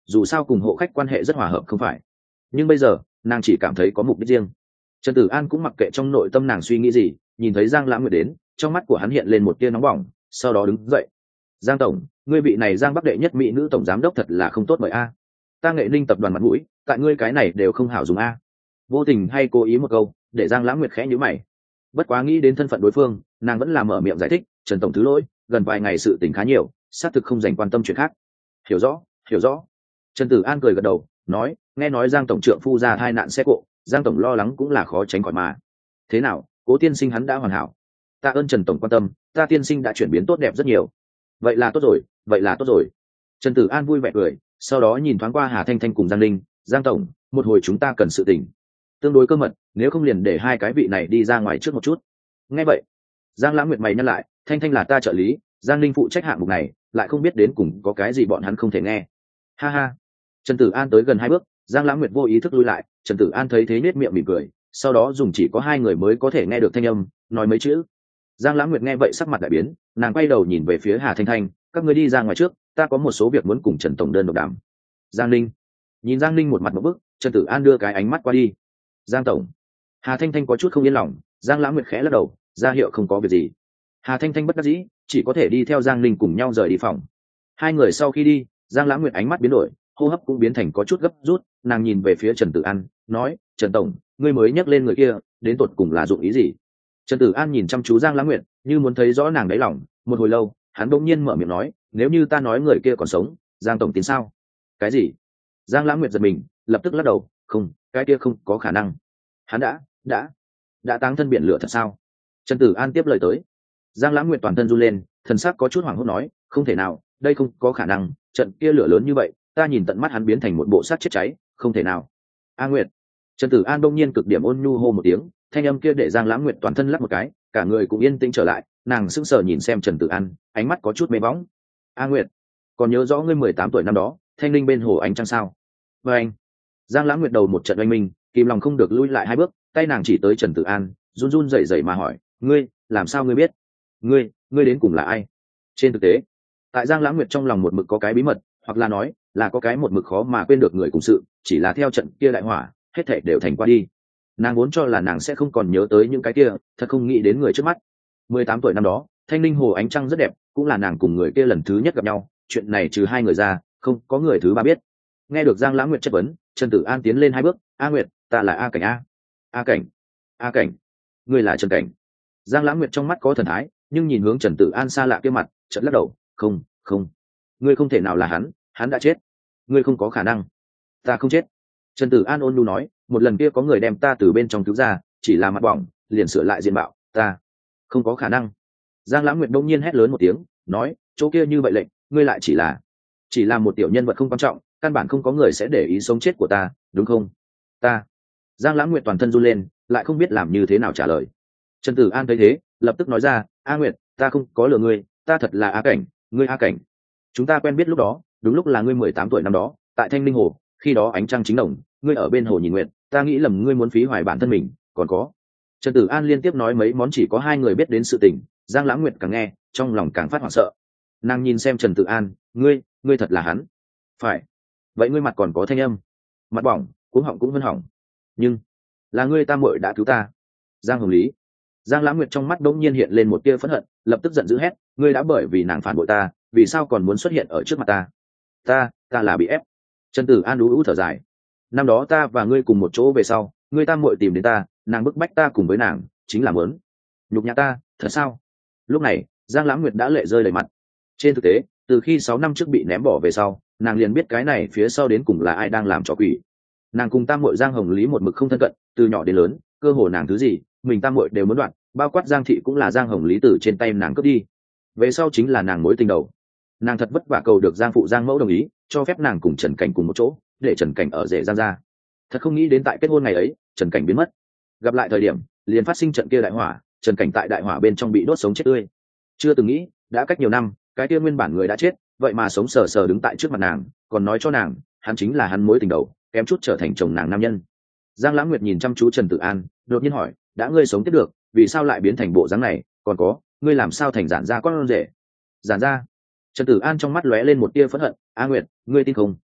dù sao cùng hộ khách quan hệ rất hòa hợp không phải. Nhưng bây giờ nàng chỉ cảm thấy có mục đích riêng. Trần Tử An cũng mặc kệ trong nội tâm nàng suy nghĩ gì, nhìn thấy Giang Lãng Nguyệt đến, trong mắt của hắn hiện lên một tia nóng bỏng, sau đó đứng dậy. Giang tổng, ngươi vị này Giang Bắc đệ nhất mỹ nữ tổng giám đốc thật là không tốt mời a. Ta Nghệ Ninh tập đoàn mặt mũi, tại ngươi cái này đều không hảo dùng a. Vô tình hay cố ý một câu, để Giang Lãng Nguyệt khẽ nhíu mày. Bất quá nghĩ đến thân phận đối phương, nàng vẫn là mở miệng giải thích, Trần tổng thứ lỗi, gần vài ngày sự tình khá nhiều, xác thực không dành quan tâm chuyện khác. Hiểu rõ, hiểu rõ. Trần Tử An cười gật đầu, nói, nghe nói Giang tổng trượng phu ra tai nạn xe cộ, Giang tổng lo lắng cũng là khó tránh khỏi mà. Thế nào, Cố tiên sinh hắn đã hoàn hảo? Tạ ơn Trần tổng quan tâm, ta tiên sinh đã chuyển biến tốt đẹp rất nhiều. Vậy là tốt rồi, vậy là tốt rồi. Trần Tử An vui vẻ cười, sau đó nhìn thoáng qua Hà Thanh Thanh cùng Giang Linh, Giang tổng, một hồi chúng ta cần sự tình tương đối cơ mật, nếu không liền để hai cái vị này đi ra ngoài trước một chút. Nghe vậy, Giang Lãng Nguyệt mày nhăn lại, Thanh Thanh là ta trợ lý, Giang Linh phụ trách hạng mục này, lại không biết đến cùng có cái gì bọn hắn không thể nghe. Ha ha. Trần Tử An tới gần hai bước, Giang Lãng Nguyệt vô ý thức lui lại, Trần Tử An thấy thế nhếch miệng mỉm cười, sau đó dùng chỉ có hai người mới có thể nghe được thanh âm, nói mấy chữ. Giang Lãng Nguyệt nghe vậy sắc mặt đại biến, nàng quay đầu nhìn về phía Hà Thanh Thanh, các ngươi đi ra ngoài trước, ta có một số việc muốn cùng Trần tổng đơn độc đàm. Giang Linh. Nhìn Giang Linh một mặt một bức, Trần Tử An đưa cái ánh mắt qua đi. Giang tổng. Hà Thanh Thanh có chút không yên lòng, Giang Lãng Nguyệt khẽ lắc đầu, ra hiệu không có việc gì. Hà Thanh Thanh bất đắc dĩ, chỉ có thể đi theo Giang Linh cùng nhau rời đi phòng. Hai người sau khi đi, Giang Lãng Nguyệt ánh mắt biến đổi, hô hấp cũng biến thành có chút gấp rút, nàng nhìn về phía Trần Tử An, nói, Trần tổng, ngươi mới nhắc lên người kia, đến tột cùng là dụng ý gì? Trần Tử An nhìn chăm chú Giang Lãng Nguyệt, như muốn thấy rõ nàng đáy lòng, một hồi lâu, hắn bỗng nhiên mở miệng nói, nếu như ta nói người kia còn sống, Giang tổng tin sao? Cái gì? Giang Lãng Nguyệt giật mình, lập tức lắc đầu, không, cái kia không có khả năng. Hắn đã, đã, đã táng thân biển lửa thật sao? Trần Tử An tiếp lời tới. Giang Lãng Nguyệt toàn thân run lên, thần sắc có chút hoảng hốt nói, không thể nào, đây không có khả năng, trận kia lửa lớn như vậy, ta nhìn tận mắt hắn biến thành một bộ xác chết cháy, không thể nào. A Nguyệt. Trần Tử An đông nhiên cực điểm ôn nhu hô một tiếng, thanh âm kia để Giang Lãng Nguyệt toàn thân lắc một cái, cả người cũng yên tĩnh trở lại, nàng sững sờ nhìn xem Trần Tử An, ánh mắt có chút mê bóng. A Nguyệt, còn nhớ rõ ngươi mười tám tuổi năm đó, thanh linh bên hồ ánh trăng sao? Và anh. Giang Lãng Nguyệt đầu một trận oanh minh, kìm lòng không được lui lại hai bước, tay nàng chỉ tới Trần Tử An, run run rẩy rẩy mà hỏi, ngươi, làm sao ngươi biết? Ngươi, ngươi đến cùng là ai? Trên thực tế, tại Giang Lãng Nguyệt trong lòng một mực có cái bí mật, hoặc là nói, là có cái một mực khó mà quên được người cùng sự, chỉ là theo trận kia đại hỏa, hết thảy đều thành qua đi. Nàng vốn cho là nàng sẽ không còn nhớ tới những cái kia, thật không nghĩ đến người trước mắt. mười tám tuổi năm đó, thanh linh hồ ánh trăng rất đẹp, cũng là nàng cùng người kia lần thứ nhất gặp nhau, chuyện này trừ hai người ra, không có người thứ ba biết. Nghe được Giang Lãng Nguyệt chất vấn, Trần Tử An tiến lên hai bước, A Nguyệt, ta là A Cảnh a. A Cảnh, A Cảnh, ngươi là Trần Cảnh. Giang Lãng Nguyệt trong mắt có thần thái, nhưng nhìn hướng Trần Tử An xa lạ kia mặt, chợt lắc đầu, không, không, ngươi không thể nào là hắn, hắn đã chết, ngươi không có khả năng. Ta không chết. Trần Tử An ôn nhu nói, một lần kia có người đem ta từ bên trong cứu ra, chỉ là mặt bỏng, liền sửa lại diện mạo, ta không có khả năng. Giang Lãng Nguyệt đông nhiên hét lớn một tiếng, nói, chỗ kia như vậy lệnh, ngươi lại chỉ là chỉ là một tiểu nhân vật không quan trọng, căn bản không có người sẽ để ý sống chết của ta, đúng không? Ta. Giang Lãng Nguyệt toàn thân run lên, lại không biết làm như thế nào trả lời. Trần Tử An thấy thế, lập tức nói ra, A Nguyệt, ta không có lừa ngươi, ta thật là A Cảnh, ngươi A Cảnh. Chúng ta quen biết lúc đó, đúng lúc là ngươi mười tám tuổi năm đó, tại Thanh Linh Hồ, khi đó ánh trăng chính đồng, ngươi ở bên hồ nhìn nguyện, ta nghĩ lầm ngươi muốn phí hoài bản thân mình, còn có. Trần Tử An liên tiếp nói mấy món chỉ có hai người biết đến sự tình, Giang Lãng Nguyệt càng nghe, trong lòng càng phát hoảng sợ. Nàng nhìn xem Trần Tử An, ngươi, ngươi thật là hắn. Phải. Vậy ngươi mặt còn có thanh âm, mặt bỏng, cuống họng cũng vân hỏng, nhưng là ngươi tam muội đã cứu ta. Giang Hồng Lý. Giang Lãng Nguyệt trong mắt đống nhiên hiện lên một tia phẫn hận, lập tức giận dữ hét, ngươi đã bởi vì nàng phản bội ta, vì sao còn muốn xuất hiện ở trước mặt ta? Ta, ta là bị ép. Trần Tử An ú ú thở dài. Năm đó ta và ngươi cùng một chỗ về sau, ngươi tam muội tìm đến ta, nàng bức bách ta cùng với nàng, chính là muốn nhục nhã ta, thật sao? Lúc này, Giang Lãng Nguyệt đã lệ rơi đầy mặt. Trên thực tế, từ khi sáu năm trước bị ném bỏ về sau, nàng liền biết cái này phía sau đến cùng là ai đang làm trò quỷ. Nàng cùng tam muội Giang Hồng Lý một mực không thân cận, từ nhỏ đến lớn, cơ hồ nàng thứ gì, mình tam muội đều muốn đoạn, bao quát Giang thị cũng là Giang Hồng Lý từ trên tay nàng cướp đi. Về sau chính là nàng mối tình đầu. Nàng thật vất vả cầu được Giang phụ Giang mẫu đồng ý, cho phép nàng cùng Trần Cảnh cùng một chỗ, để Trần Cảnh ở rể Giang gia. Thật không nghĩ đến tại kết hôn ngày ấy, Trần Cảnh biến mất. Gặp lại thời điểm, liền phát sinh trận kia đại hỏa, Trần Cảnh tại đại hỏa bên trong bị đốt sống chết tươi. Chưa từng nghĩ, đã cách nhiều năm, cái kia nguyên bản người đã chết, vậy mà sống sờ sờ đứng tại trước mặt nàng, còn nói cho nàng, hắn chính là hắn mối tình đầu, kém chút trở thành chồng nàng nam nhân. Giang Lãng Nguyệt nhìn chăm chú Trần Tử An, đột nhiên hỏi, đã ngươi sống tiếp được, vì sao lại biến thành bộ dáng này, còn có, ngươi làm sao thành giản gia con rể? Giản gia? Trần Tử An trong mắt lóe lên một tia phẫn hận, A Nguyệt, ngươi tin không?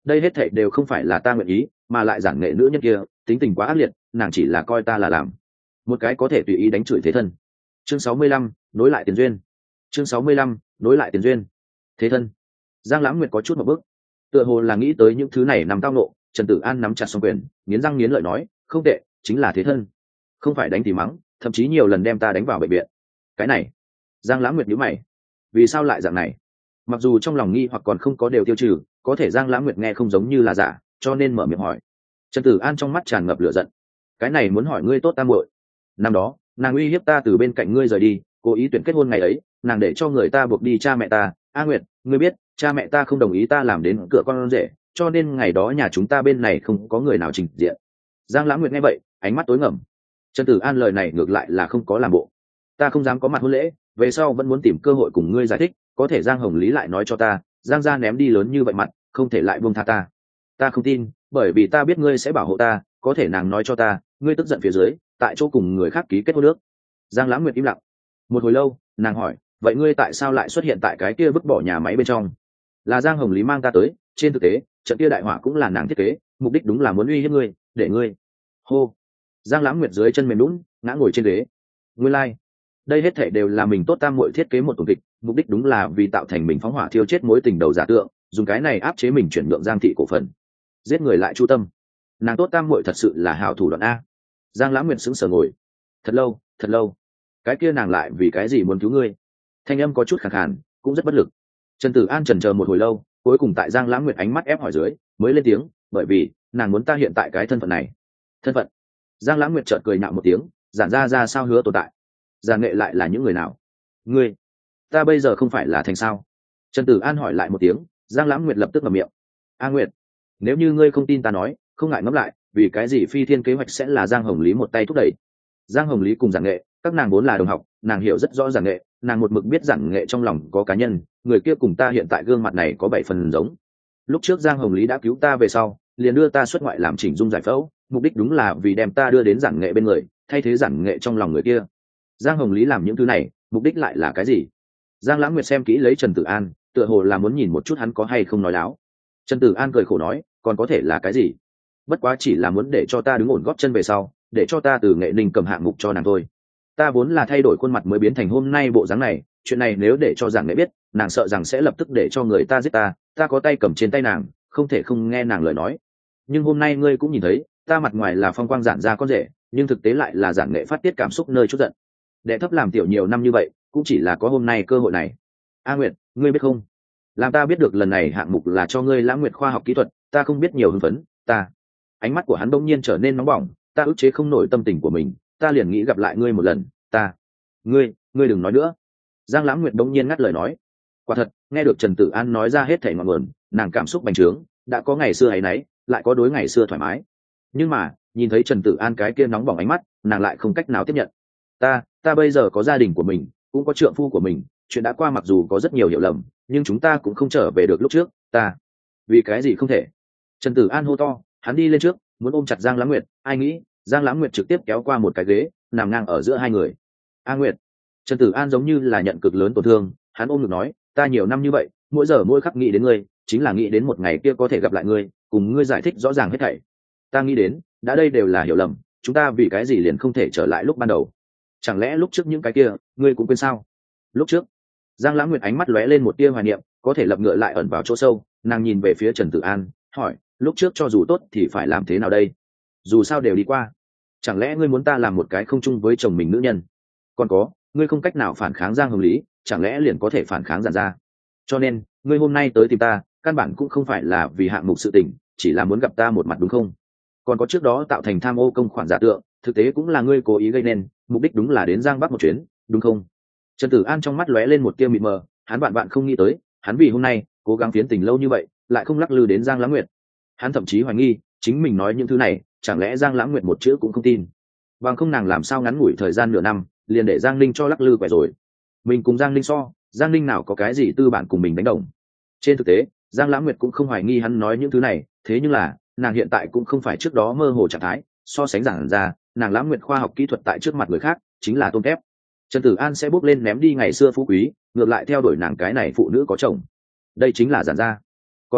đây hết thảy đều không phải là ta nguyện ý, mà lại giản nghệ nữ nhân kia tính tình quá ác liệt, nàng chỉ là coi ta là làm một cái có thể tùy ý đánh chửi thế thân. Chương sáu mươi lăm, nối lại tiền duyên. Chương sáu mươi lăm, nối lại tiền duyên. Thế thân. Giang Lãng Nguyệt có chút một bước, tựa hồ là nghĩ tới những thứ này nằm tao nộ. Trần Tử An nắm chặt song quyền, nghiến răng nghiến lợi nói, không tệ, chính là thế thân, không phải đánh thì mắng, thậm chí nhiều lần đem ta đánh vào bệnh viện. Cái này, Giang Lãng Nguyệt nhíu mày, vì sao lại dạng này? Mặc dù trong lòng nghi hoặc còn không có đều tiêu trừ, có thể Giang Lãng Nguyệt nghe không giống như là giả, cho nên mở miệng hỏi. Trần Tử An trong mắt tràn ngập lửa giận, cái này muốn hỏi ngươi tốt ta muội. Năm đó nàng uy hiếp ta từ bên cạnh ngươi rời đi, cố ý tuyển kết hôn ngày ấy, nàng để cho người ta buộc đi cha mẹ ta. A Nguyệt, ngươi biết cha mẹ ta không đồng ý ta làm đến cửa con rể, cho nên ngày đó nhà chúng ta bên này không có người nào trình diện. Giang Lãng Nguyệt nghe vậy, ánh mắt tối ngầm. Trần Tử An lời này ngược lại là không có làm bộ, ta không dám có mặt hôn lễ, về sau vẫn muốn tìm cơ hội cùng ngươi giải thích, có thể Giang Hồng Lý lại nói cho ta, Giang gia ném đi lớn như vậy mặt, không thể lại buông tha ta. Ta không tin, bởi vì ta biết ngươi sẽ bảo hộ ta, có thể nàng nói cho ta, ngươi tức giận phía dưới, tại chỗ cùng người khác ký kết hôn nước. Giang Lãng Nguyệt im lặng một hồi lâu, nàng hỏi, vậy ngươi tại sao lại xuất hiện tại cái kia vứt bỏ nhà máy bên trong? Là Giang Hồng Lý mang ta tới, trên thực tế trận kia đại hỏa cũng là nàng thiết kế, mục đích đúng là muốn uy hiếp ngươi, để ngươi hô. Giang Lãng Nguyệt dưới chân mềm lún, ngã ngồi trên ghế. Nguyên lai, like. Đây hết thảy đều là mình tốt tam muội thiết kế một tuần kịch, mục đích đúng là vì tạo thành mình phóng hỏa thiêu chết mối tình đầu giả tượng, dùng cái này áp chế mình chuyển nhượng Giang thị cổ phần, giết người lại chu tâm. Nàng tốt tam muội thật sự là hảo thủ đoạn a. Giang Lãng Nguyệt sững sờ ngồi thật lâu thật lâu, cái kia nàng lại vì cái gì muốn cứu ngươi? Thanh âm có chút khàn khàn, cũng rất bất lực. Trần Tử An chần chờ một hồi lâu, cuối cùng tại Giang Lãng Nguyệt ánh mắt ép hỏi dưới mới lên tiếng, bởi vì nàng muốn ta hiện tại cái thân phận này. Thân phận? Giang Lãng Nguyệt chợt cười nhạo một tiếng, giản ra ra sao hứa tồn tại, giản nghệ lại là những người nào? Ngươi, ta bây giờ không phải là thành sao? Trần Tử An hỏi lại một tiếng, Giang Lãng Nguyệt lập tức ngậm miệng. A Nguyệt, nếu như ngươi không tin ta nói, không ngại ngẫm lại, vì cái gì phi thiên kế hoạch sẽ là Giang Hồng Lý một tay thúc đẩy? Giang Hồng Lý cùng giản nghệ, các nàng vốn là đồng học, nàng hiểu rất rõ giản nghệ, nàng một mực biết giản nghệ trong lòng có cá nhân, người kia cùng ta hiện tại gương mặt này có bảy phần giống. Lúc trước Giang Hồng Lý đã cứu ta về sau, liền đưa ta xuất ngoại làm chỉnh dung giải phẫu, mục đích đúng là vì đem ta đưa đến giản nghệ bên người, thay thế giản nghệ trong lòng người kia. Giang Hồng Lý làm những thứ này, mục đích lại là cái gì? Giang Lãng Nguyệt xem kỹ lấy Trần Tử An, tựa hồ là muốn nhìn một chút hắn có hay không nói láo. Trần Tử An cười khổ nói, còn có thể là cái gì? Bất quá chỉ là muốn để cho ta đứng ổn gót chân về sau, để cho ta từ nghệ ninh cầm hạng mục cho nàng thôi. Ta vốn là thay đổi khuôn mặt mới biến thành hôm nay bộ dáng này, chuyện này nếu để cho giản nghệ biết, nàng sợ rằng sẽ lập tức để cho người ta giết ta, ta có tay cầm trên tay nàng, không thể không nghe nàng lời nói. Nhưng hôm nay ngươi cũng nhìn thấy, ta mặt ngoài là phong quang giản ra con rể, nhưng thực tế lại là giản nghệ phát tiết cảm xúc nơi chút giận. Đệ thấp làm tiểu nhiều năm như vậy, cũng chỉ là có hôm nay cơ hội này. A Nguyệt, ngươi biết không, làm ta biết được lần này hạng mục là cho ngươi Lãng Nguyệt khoa học kỹ thuật, ta không biết nhiều hưng phấn. Ta, ánh mắt của hắn bỗng nhiên trở nên nóng bỏng, ta ức chế không nổi tâm tình của mình, ta liền nghĩ gặp lại ngươi một lần. Ta, ngươi, ngươi đừng nói nữa. Giang Lãng Nguyệt bỗng nhiên ngắt lời nói. Quả thật, nghe được Trần Tử An nói ra hết thảy ngọn nguồn, nàng cảm xúc bành trướng, đã có ngày xưa hay nấy, lại có đối ngày xưa thoải mái. Nhưng mà, nhìn thấy Trần Tử An cái kia nóng bỏng ánh mắt, nàng lại không cách nào tiếp nhận. Ta, ta bây giờ có gia đình của mình, cũng có trượng phu của mình, chuyện đã qua mặc dù có rất nhiều hiểu lầm, nhưng chúng ta cũng không trở về được lúc trước. Ta, vì cái gì không thể? Trần Tử An hô to, hắn đi lên trước, muốn ôm chặt Giang Lãng Nguyệt, ai nghĩ, Giang Lãng Nguyệt trực tiếp kéo qua một cái ghế, nằm ngang ở giữa hai người. A Nguyệt, Trần Tử An giống như là nhận cực lớn tổn thương, hắn ôm ngực nói, ta nhiều năm như vậy, mỗi giờ mỗi khắc nghĩ đến ngươi, chính là nghĩ đến một ngày kia có thể gặp lại ngươi, cùng ngươi giải thích rõ ràng hết thảy. Ta nghĩ đến, đã đây đều là hiểu lầm, chúng ta vì cái gì liền không thể trở lại lúc ban đầu? Chẳng lẽ lúc trước những cái kia, ngươi cũng quên sao? Lúc trước, Giang Lãng Nguyệt ánh mắt lóe lên một tia hoài niệm, có thể lập ngựa lại ẩn vào chỗ sâu, nàng nhìn về phía Trần Tử An, hỏi, lúc trước cho dù tốt thì phải làm thế nào đây? Dù sao đều đi qua, chẳng lẽ ngươi muốn ta làm một cái không chung với chồng mình nữ nhân? Còn có, ngươi không cách nào phản kháng Giang Hồng Lý, chẳng lẽ liền có thể phản kháng giản ra? Cho nên, ngươi hôm nay tới tìm ta, căn bản cũng không phải là vì hạng mục sự tình, chỉ là muốn gặp ta một mặt đúng không? Còn có trước đó tạo thành tham ô công khoản giả tượng, thực tế cũng là ngươi cố ý gây nên, mục đích đúng là đến Giang Bắc một chuyến, đúng không? Trần Tử An trong mắt lóe lên một tia mịt mờ, hắn bạn bạn không nghĩ tới, hắn vì hôm nay cố gắng phiến tình lâu như vậy, lại không lắc lư đến Giang Lãng Nguyệt. Hắn thậm chí hoài nghi, chính mình nói những thứ này, chẳng lẽ Giang Lãng Nguyệt một chữ cũng không tin? Bằng không nàng làm sao ngắn ngủi thời gian nửa năm, liền để Giang Ninh cho lắc lư quẻ rồi. Mình cùng Giang Ninh so, Giang Ninh nào có cái gì tư bản cùng mình đánh đồng. Trên thực tế, Giang Lãng Nguyệt cũng không hoài nghi hắn nói những thứ này, thế nhưng là, nàng hiện tại cũng không phải trước đó mơ hồ trạng thái, so sánh giản ra, nàng Lãng Nguyệt khoa học kỹ thuật tại trước mặt người khác, chính là tôm thép. Trần Tử An sẽ bước lên ném đi ngày xưa phú quý, ngược lại theo đuổi nàng cái này phụ nữ có chồng. Đây chính là giản ra. Còn có,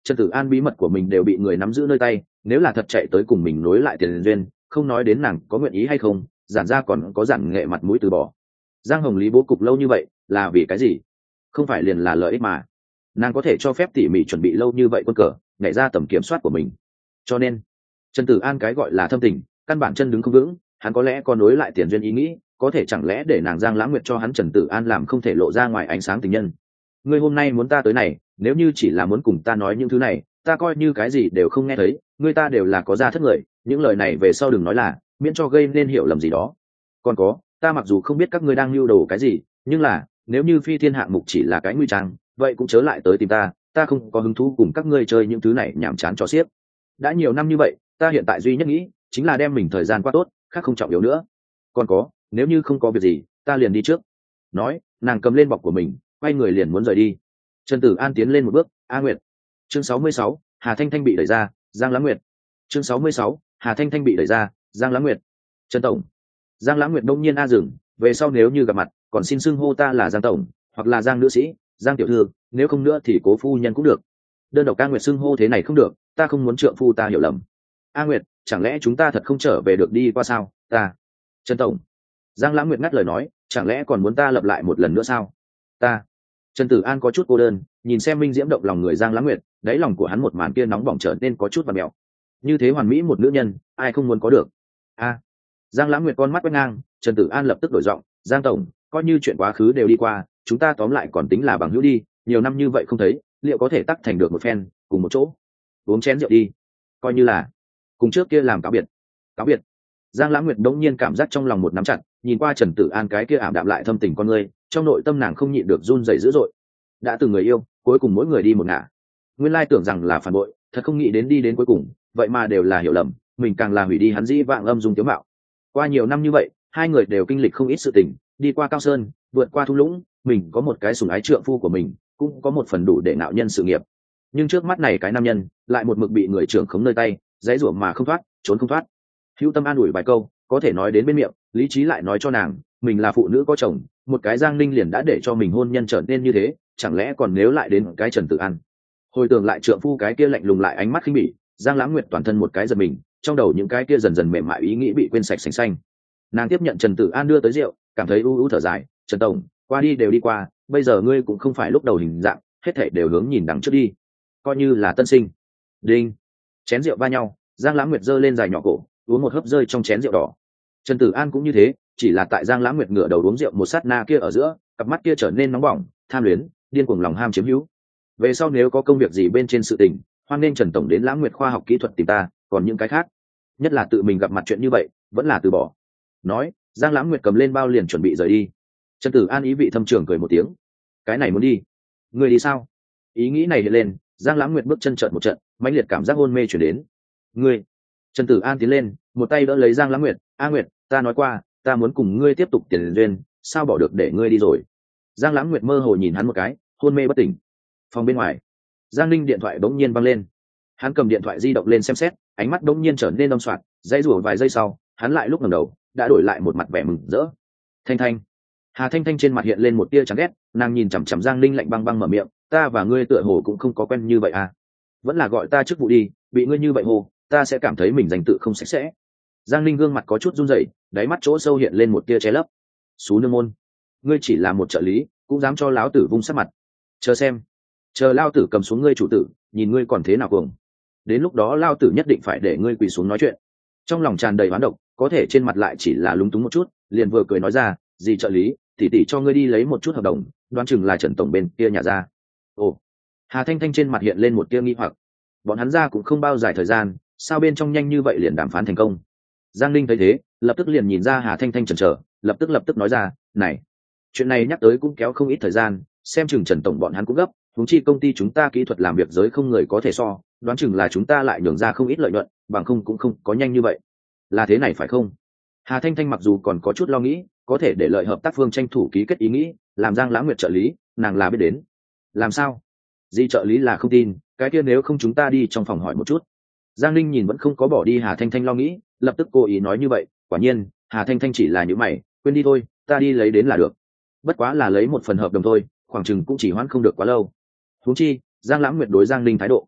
Trần Tử An bí mật của mình đều bị người nắm giữ nơi tay, nếu là thật chạy tới cùng mình nối lại tiền duyên, không nói đến nàng có nguyện ý hay không, giản ra còn có giản nghệ mặt mũi từ bỏ. Giang Hồng Lý bố cục lâu như vậy là vì cái gì? Không phải liền là lợi ích mà. Nàng có thể cho phép tỉ mỉ chuẩn bị lâu như vậy quân cờ, nhảy ra tầm kiểm soát của mình. Cho nên Trần Tử An cái gọi là thâm tình, căn bản chân đứng không vững, hắn có lẽ có nối lại tiền duyên ý nghĩ, có thể chẳng lẽ để nàng Giang Lãng Nguyệt cho hắn Trần Tử An làm không thể lộ ra ngoài ánh sáng tình nhân. Ngươi hôm nay muốn ta tới này, nếu như chỉ là muốn cùng ta nói những thứ này, ta coi như cái gì đều không nghe thấy, ngươi ta đều là có gia thất người, những lời này về sau đừng nói là, miễn cho gây nên hiểu lầm gì đó. Còn có, ta mặc dù không biết các ngươi đang lưu đồ cái gì, nhưng là, nếu như phi thiên hạng mục chỉ là cái nguy trang, vậy cũng chớ lại tới tìm ta, ta không có hứng thú cùng các ngươi chơi những thứ này nhảm chán cho xiếc. Đã nhiều năm như vậy, ta hiện tại duy nhất nghĩ chính là đem mình thời gian qua tốt, khác không trọng yếu nữa. Còn có, nếu như không có việc gì, ta liền đi trước. Nói, nàng cầm lên bọc của mình, quay người liền muốn rời đi. Trần Tử An tiến lên một bước, A Nguyệt. Chương sáu mươi sáu, Hà Thanh Thanh bị đẩy ra, Giang Lãng Nguyệt. Chương sáu mươi sáu, Hà Thanh Thanh bị đẩy ra, Giang Lãng Nguyệt. Trần tổng. Giang Lãng Nguyệt đông nhiên a dừng, về sau nếu như gặp mặt, còn xin xưng hô ta là Giang tổng, hoặc là Giang nữ sĩ, Giang tiểu thư, nếu không nữa thì Cố phu nhân cũng được. Đơn độc A Nguyệt xưng hô thế này không được, ta không muốn trượng phu ta hiểu lầm. A Nguyệt, chẳng lẽ chúng ta thật không trở về được đi qua sao? Ta. Trần tổng. Giang Lãng Nguyệt ngắt lời nói, chẳng lẽ còn muốn ta lặp lại một lần nữa sao? Ta. Trần Tử An có chút cô đơn, nhìn xem minh diễm động lòng người Giang Lãng Nguyệt, đáy lòng của hắn một màn kia nóng bỏng trở nên có chút vằn mèo. Như thế hoàn mỹ một nữ nhân, ai không muốn có được? A. Giang Lãng Nguyệt con mắt quét ngang, Trần Tử An lập tức đổi giọng, Giang tổng, coi như chuyện quá khứ đều đi qua, chúng ta tóm lại còn tính là bằng hữu đi, nhiều năm như vậy không thấy, liệu có thể tắc thành được một phen, cùng một chỗ, uống chén rượu đi, coi như là cùng trước kia làm cáo biệt. Cáo biệt. Giang Lãng Nguyệt đống nhiên cảm giác trong lòng một nắm chặt, nhìn qua Trần Tử An cái kia ảm đạm lại thâm tình con người, trong nội tâm nàng không nhịn được run rẩy dữ dội. Đã từng người yêu, cuối cùng mỗi người đi một ngả. Nguyên lai tưởng rằng là phản bội, thật không nghĩ đến đi đến cuối cùng, vậy mà đều là hiểu lầm, mình càng là hủy đi hắn dĩ vãng âm dung tiếu mạo. Qua nhiều năm như vậy, hai người đều kinh lịch không ít sự tình, đi qua cao sơn, vượt qua thung lũng, mình có một cái sủng ái trượng phu của mình, cũng có một phần đủ để nạo nhân sự nghiệp. Nhưng trước mắt này cái nam nhân, lại một mực bị người trưởng khống nơi tay, dãy rủa mà không thoát, trốn không thoát. Hữu Tâm an ủi vài câu, có thể nói đến bên miệng, lý trí lại nói cho nàng, mình là phụ nữ có chồng, một cái Giang Ninh liền đã để cho mình hôn nhân trở nên như thế, chẳng lẽ còn nếu lại đến cái Trần Tử An. Hồi tưởng lại trượng phu cái kia lạnh lùng lại ánh mắt khinh bỉ, Giang Lãng Nguyệt toàn thân một cái giật mình, trong đầu những cái kia dần dần mềm mại ý nghĩ bị quên sạch sành xanh. Nàng tiếp nhận Trần Tử An đưa tới rượu, cảm thấy u u thở dài, Trần tổng, qua đi đều đi qua, bây giờ ngươi cũng không phải lúc đầu hình dạng, hết thảy đều hướng nhìn đằng trước đi, coi như là tân sinh. Đinh. Chén rượu va nhau, Giang Lãng Nguyệt giơ lên dài nhỏ cổ, uống một hớp rơi trong chén rượu đỏ. Trần Tử An cũng như thế, chỉ là tại Giang Lãng Nguyệt ngửa đầu uống rượu một sát na kia ở giữa, cặp mắt kia trở nên nóng bỏng, tham luyến, điên cuồng lòng ham chiếm hữu. Về sau nếu có công việc gì bên trên sự tình, hoan nên Trần tổng đến Lãng Nguyệt khoa học kỹ thuật tìm ta, còn những cái khác, nhất là tự mình gặp mặt chuyện như vậy, vẫn là từ bỏ. Nói, Giang Lãng Nguyệt cầm lên bao liền chuẩn bị rời đi. Trần Tử An ý vị thâm trường cười một tiếng, cái này muốn đi, người đi sao? Ý nghĩ này hiện lên, Giang Lãng Nguyệt bước chân trợn một trận, mãnh liệt cảm giác hôn mê chuyển đến. Ngươi. Trần Tử An tiến lên, một tay đỡ lấy Giang Lãng Nguyệt, A Nguyệt, ta nói qua, ta muốn cùng ngươi tiếp tục tiền duyên, sao bỏ được để ngươi đi rồi? Giang Lãng Nguyệt mơ hồ nhìn hắn một cái, hôn mê bất tỉnh. Phòng bên ngoài, Giang Ninh điện thoại bỗng nhiên vang lên. Hắn cầm điện thoại di động lên xem xét, ánh mắt bỗng nhiên trở nên đông soạt, dây rủa vài giây sau, hắn lại lúc ngẩng đầu, đã đổi lại một mặt vẻ mừng rỡ. Thanh Thanh. Hà Thanh Thanh trên mặt hiện lên một tia chán ghét, nàng nhìn chằm chằm Giang Ninh lạnh băng băng mở miệng, ta và ngươi tựa hồ cũng không có quen như vậy à? Vẫn là gọi ta chức vụ đi, bị ngươi như vậy hồ, ta sẽ cảm thấy mình danh tự không sạch sẽ. Giang Ninh gương mặt có chút run rẩy, đáy mắt chỗ sâu hiện lên một tia che lấp. Xú nương môn, ngươi chỉ là một trợ lý, cũng dám cho lão tử vung sắc mặt. Chờ xem, chờ lao tử cầm xuống ngươi chủ tử, nhìn ngươi còn thế nào cuồng. Đến lúc đó lao tử nhất định phải để ngươi quỳ xuống nói chuyện. Trong lòng tràn đầy oán độc, có thể trên mặt lại chỉ là lúng túng một chút, liền vừa cười nói ra, gì trợ lý, tỉ tỉ cho ngươi đi lấy một chút hợp đồng, đoán chừng là Trần tổng bên kia nhà ra. Ồ. Hà Thanh Thanh trên mặt hiện lên một tia nghi hoặc, bọn hắn ra cũng không bao dài thời gian, sao bên trong nhanh như vậy liền đàm phán thành công? Giang Ninh thấy thế, lập tức liền nhìn ra Hà Thanh Thanh chần chờ, lập tức lập tức nói ra, này, chuyện này nhắc tới cũng kéo không ít thời gian, xem chừng Trần tổng bọn hắn cũng gấp, huống chi công ty chúng ta kỹ thuật làm việc giới không người có thể so, đoán chừng là chúng ta lại nhường ra không ít lợi nhuận, bằng không cũng không có nhanh như vậy. Là thế này phải không? Hà Thanh Thanh mặc dù còn có chút lo nghĩ, có thể để lợi hợp tác phương tranh thủ ký kết ý nghĩ, làm Giang Lãng Nguyệt trợ lý, nàng là biết đến. Làm sao? Di trợ lý là không tin, cái kia nếu không chúng ta đi trong phòng hỏi một chút. Giang Ninh nhìn vẫn không có bỏ đi Hà Thanh Thanh lo nghĩ, lập tức cố ý nói như vậy, quả nhiên, Hà Thanh Thanh chỉ là những mày, quên đi thôi, ta đi lấy đến là được. Bất quá là lấy một phần hợp đồng thôi, khoảng chừng cũng chỉ hoãn không được quá lâu. Huống chi, Giang Lãng Nguyệt đối Giang Ninh thái độ,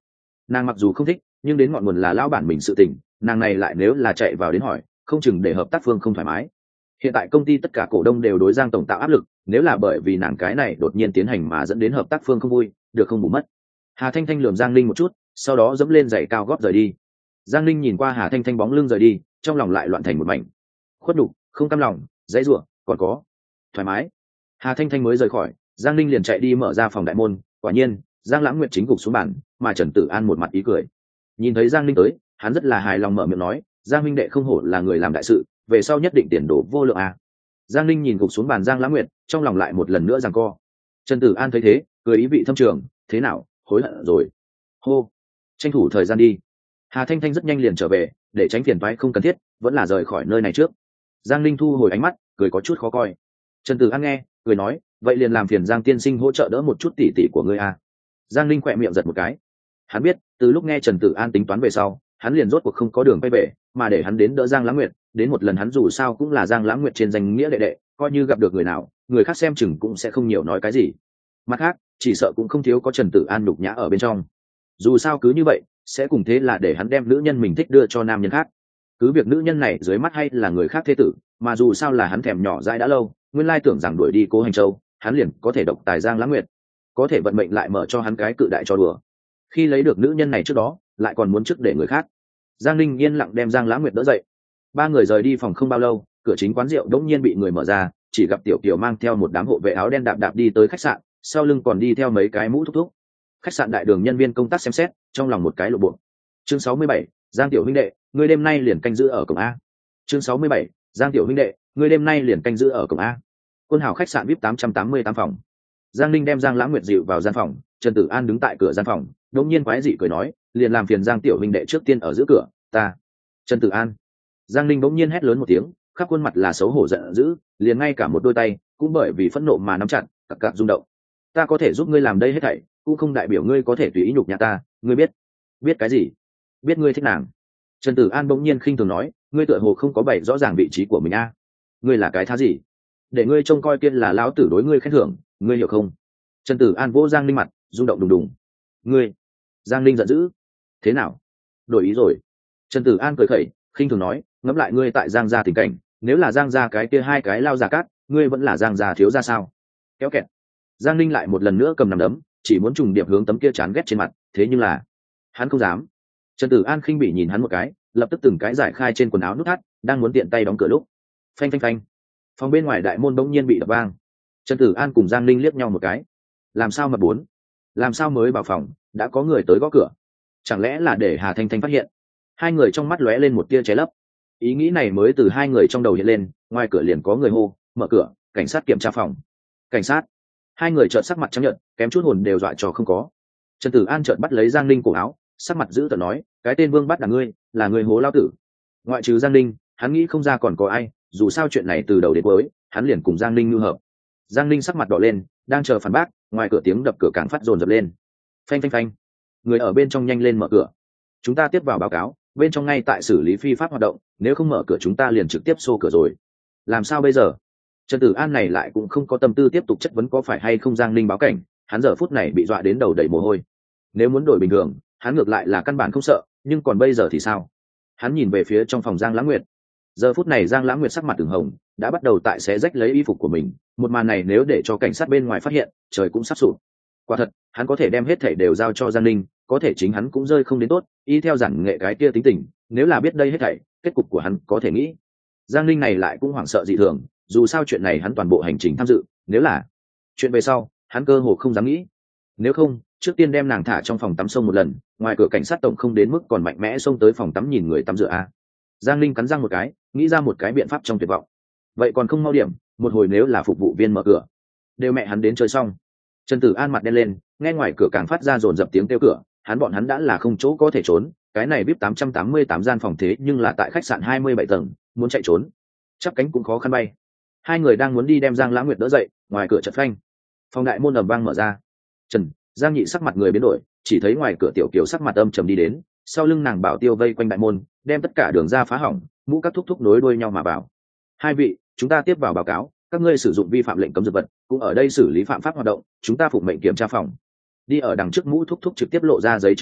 Nàng mặc dù không thích, nhưng đến ngọn nguồn là lão bản mình sự tình, nàng này lại nếu là chạy vào đến hỏi, không chừng để hợp tác phương không thoải mái. Hiện tại công ty tất cả cổ đông đều đối Giang tổng tạo áp lực, nếu là bởi vì nàng cái này đột nhiên tiến hành mà dẫn đến hợp tác phương không vui, được không bù mất. Hà Thanh Thanh lườm Giang Linh một chút, sau đó dẫm lên giày cao gót rời đi. Giang Linh nhìn qua Hà Thanh Thanh bóng lưng rời đi, trong lòng lại loạn thành một mảnh. Khuất nhục, không cam lòng, dãy rủa, còn có thoải mái. Hà Thanh Thanh mới rời khỏi, Giang Linh liền chạy đi mở ra phòng đại môn, quả nhiên, Giang Lãng Nguyệt chính gục xuống bàn, mà Trần Tử An một mặt ý cười. Nhìn thấy Giang Linh tới, hắn rất là hài lòng mở miệng nói, Giang huynh đệ không hổ là người làm đại sự, về sau nhất định tiền đồ vô lượng à. Giang Linh nhìn gục xuống bàn Giang Lãng Nguyệt, trong lòng lại một lần nữa giằng co. Trần Tử An thấy thế, cười ý vị thâm trường, thế nào, hối hận rồi? Hô, tranh thủ thời gian đi. Hà Thanh Thanh rất nhanh liền trở về, để tránh phiền toái không cần thiết, vẫn là rời khỏi nơi này trước. Giang Linh thu hồi ánh mắt, cười có chút khó coi. Trần Tử An nghe, cười nói, vậy liền làm phiền Giang tiên sinh hỗ trợ đỡ một chút tỉ tỉ của ngươi à. Giang Linh khỏe miệng giật một cái. Hắn biết, từ lúc nghe Trần Tử An tính toán về sau, hắn liền rốt cuộc không có đường quay về, mà để hắn đến đỡ Giang Lãng Nguyệt, đến một lần hắn dù sao cũng là Giang Lãng Nguyệt trên danh nghĩa đệ đệ, coi như gặp được người nào, người khác xem chừng cũng sẽ không nhiều nói cái gì. Mặt khác, chỉ sợ cũng không thiếu có Trần Tử An nhục nhã ở bên trong. Dù sao cứ như vậy, sẽ cùng thế là để hắn đem nữ nhân mình thích đưa cho nam nhân khác. Cứ việc nữ nhân này dưới mắt hay là người khác thế tử, mà dù sao là hắn thèm nhỏ dãi đã lâu, nguyên lai tưởng rằng đuổi đi Cố Hành Châu, hắn liền có thể độc tài Giang Lãng Nguyệt, có thể vận mệnh lại mở cho hắn cái cự đại cho đùa. Khi lấy được nữ nhân này trước đó, lại còn muốn trước để người khác. Giang Linh yên lặng đem Giang Lãng Nguyệt đỡ dậy. Ba người rời đi phòng không bao lâu, cửa chính quán rượu đống nhiên bị người mở ra, chỉ gặp Tiểu Kiều mang theo một đám hộ vệ áo đen đạp đạp đi tới khách sạn, sau lưng còn đi theo mấy cái mũ thúc thúc. Khách sạn đại đường nhân viên công tác xem xét, trong lòng một cái lộ bộ. Chương sáu mươi bảy, Giang tiểu huynh đệ, ngươi đêm nay liền canh giữ ở cổng A. Chương sáu mươi bảy, Giang tiểu huynh đệ, ngươi đêm nay liền canh giữ ở cổng A. Quân hào khách sạn vê i pê tám trăm tám mươi tám phòng. Giang Linh đem Giang Lãng Nguyệt dịu vào gian phòng, Trần Tử An đứng tại cửa gian phòng, đột nhiên quái dị cười nói, liền làm phiền Giang tiểu huynh đệ trước tiên ở giữa cửa, ta. Trần Tử An. Giang Linh bỗng nhiên hét lớn một tiếng, khắp khuôn mặt là xấu hổ giận dữ, liền ngay cả một đôi tay cũng bởi vì phẫn nộ mà nắm chặt, cặc cặc rung động. Ta có thể giúp ngươi làm đây hết thảy, cũng không đại biểu ngươi có thể tùy ý nhục nhã ta, ngươi biết? Biết cái gì? Biết ngươi thích nàng. Trần Tử An bỗng nhiên khinh thường nói, ngươi tựa hồ không có bày rõ ràng vị trí của mình a. Ngươi là cái thá gì? Để ngươi trông coi kia là lão tử đối ngươi khen thưởng, ngươi hiểu không? Trần Tử An vỗ Giang Linh mặt, rung động đùng đùng. Ngươi? Giang Linh giận dữ. Thế nào? Đổi ý rồi? Trần Tử An cười khẩy, khinh thường nói, ngẫm lại ngươi tại Giang gia tình cảnh, nếu là Giang gia cái kia hai cái lao giả cát, ngươi vẫn là Giang gia thiếu gia sao? Kéo kẹt. Giang Linh lại một lần nữa cầm nằm đấm, chỉ muốn trùng điệp hướng tấm kia chán ghét trên mặt, thế nhưng là hắn không dám. Trần Tử An khinh bỉ nhìn hắn một cái, lập tức từng cái giải khai trên quần áo nút thắt, đang muốn tiện tay đóng cửa lúc, phanh phanh phanh, phòng bên ngoài đại môn bỗng nhiên bị đập vang. Trần Tử An cùng Giang Linh liếc nhau một cái, làm sao mà bốn, làm sao mới vào phòng đã có người tới gõ cửa, chẳng lẽ là để Hà Thanh Thanh phát hiện? Hai người trong mắt lóe lên một tia cháy lấp, ý nghĩ này mới từ hai người trong đầu hiện lên, ngoài cửa liền có người hô, mở cửa, cảnh sát kiểm tra phòng. Cảnh sát. Hai người trợn sắc mặt trắng nhợt, kém chút hồn đều dọa cho không có. Trần Tử An trợn bắt lấy Giang Linh cổ áo, sắc mặt dữ tợn nói, cái tên Vương bắt là ngươi, là người hố lao tử. Ngoại trừ Giang Linh, hắn nghĩ không ra còn có ai, dù sao chuyện này từ đầu đến cuối, hắn liền cùng Giang Linh ngư hợp. Giang Linh sắc mặt đỏ lên, đang chờ phản bác, ngoài cửa tiếng đập cửa càng phát dồn dập lên. Phanh phanh phanh. Người ở bên trong nhanh lên mở cửa. Chúng ta tiếp vào báo cáo, bên trong ngay tại xử lý phi pháp hoạt động, nếu không mở cửa chúng ta liền trực tiếp xô cửa rồi. Làm sao bây giờ? Trần Tử An này lại cũng không có tâm tư tiếp tục chất vấn có phải hay không Giang Linh báo cảnh, hắn giờ phút này bị dọa đến đầu đầy mồ hôi. Nếu muốn đổi bình thường, hắn ngược lại là căn bản không sợ, nhưng còn bây giờ thì sao? Hắn nhìn về phía trong phòng Giang Lãng Nguyệt. Giờ phút này Giang Lãng Nguyệt sắc mặt ửng hồng, đã bắt đầu tại xé rách lấy y phục của mình, một màn này nếu để cho cảnh sát bên ngoài phát hiện, trời cũng sắp sụp. Quả thật, hắn có thể đem hết thảy đều giao cho Giang Linh, có thể chính hắn cũng rơi không đến tốt, y theo giản nghệ cái kia tính tình, nếu là biết đây hết thảy, kết cục của hắn có thể nghĩ. Giang Linh này lại cũng hoảng sợ dị thường, dù sao chuyện này hắn toàn bộ hành trình tham dự, nếu là chuyện về sau, hắn cơ hồ không dám nghĩ. Nếu không, trước tiên đem nàng thả trong phòng tắm sông một lần, ngoài cửa cảnh sát tổng không đến mức còn mạnh mẽ xông tới phòng tắm nhìn người tắm rửa a. Giang Linh cắn răng một cái, nghĩ ra một cái biện pháp trong tuyệt vọng. Vậy còn không mau điểm, một hồi nếu là phục vụ viên mở cửa, đều mẹ hắn đến chơi xong. Trần Tử An mặt đen lên, nghe ngoài cửa càng phát ra dồn dập tiếng kêu cửa, hắn bọn hắn đã là không chỗ có thể trốn, cái này vê i pê tám trăm tám mươi tám gian phòng thế nhưng là tại khách sạn hai mươi bảy tầng, muốn chạy trốn, chắp cánh cũng khó khăn bay. Hai người đang muốn đi đem Giang Lãng Nguyệt đỡ dậy, ngoài cửa chợt phanh, phòng đại môn ầm vang mở ra. Trần, Giang Nhị sắc mặt người biến đổi, chỉ thấy ngoài cửa Tiểu Kiều sắc mặt âm trầm đi đến, sau lưng nàng bảo tiêu vây quanh đại môn, đem tất cả đường ra phá hỏng, mũ các thúc thúc nối đuôi nhau mà vào. Hai vị, chúng ta tiếp vào báo cáo, các ngươi sử dụng vi phạm lệnh cấm dược vật, cũng ở đây xử lý phạm pháp hoạt động, chúng ta phục mệnh kiểm tra phòng. Đi ở đằng trước mũ thúc thúc trực tiếp lộ ra giấy chứng nhận,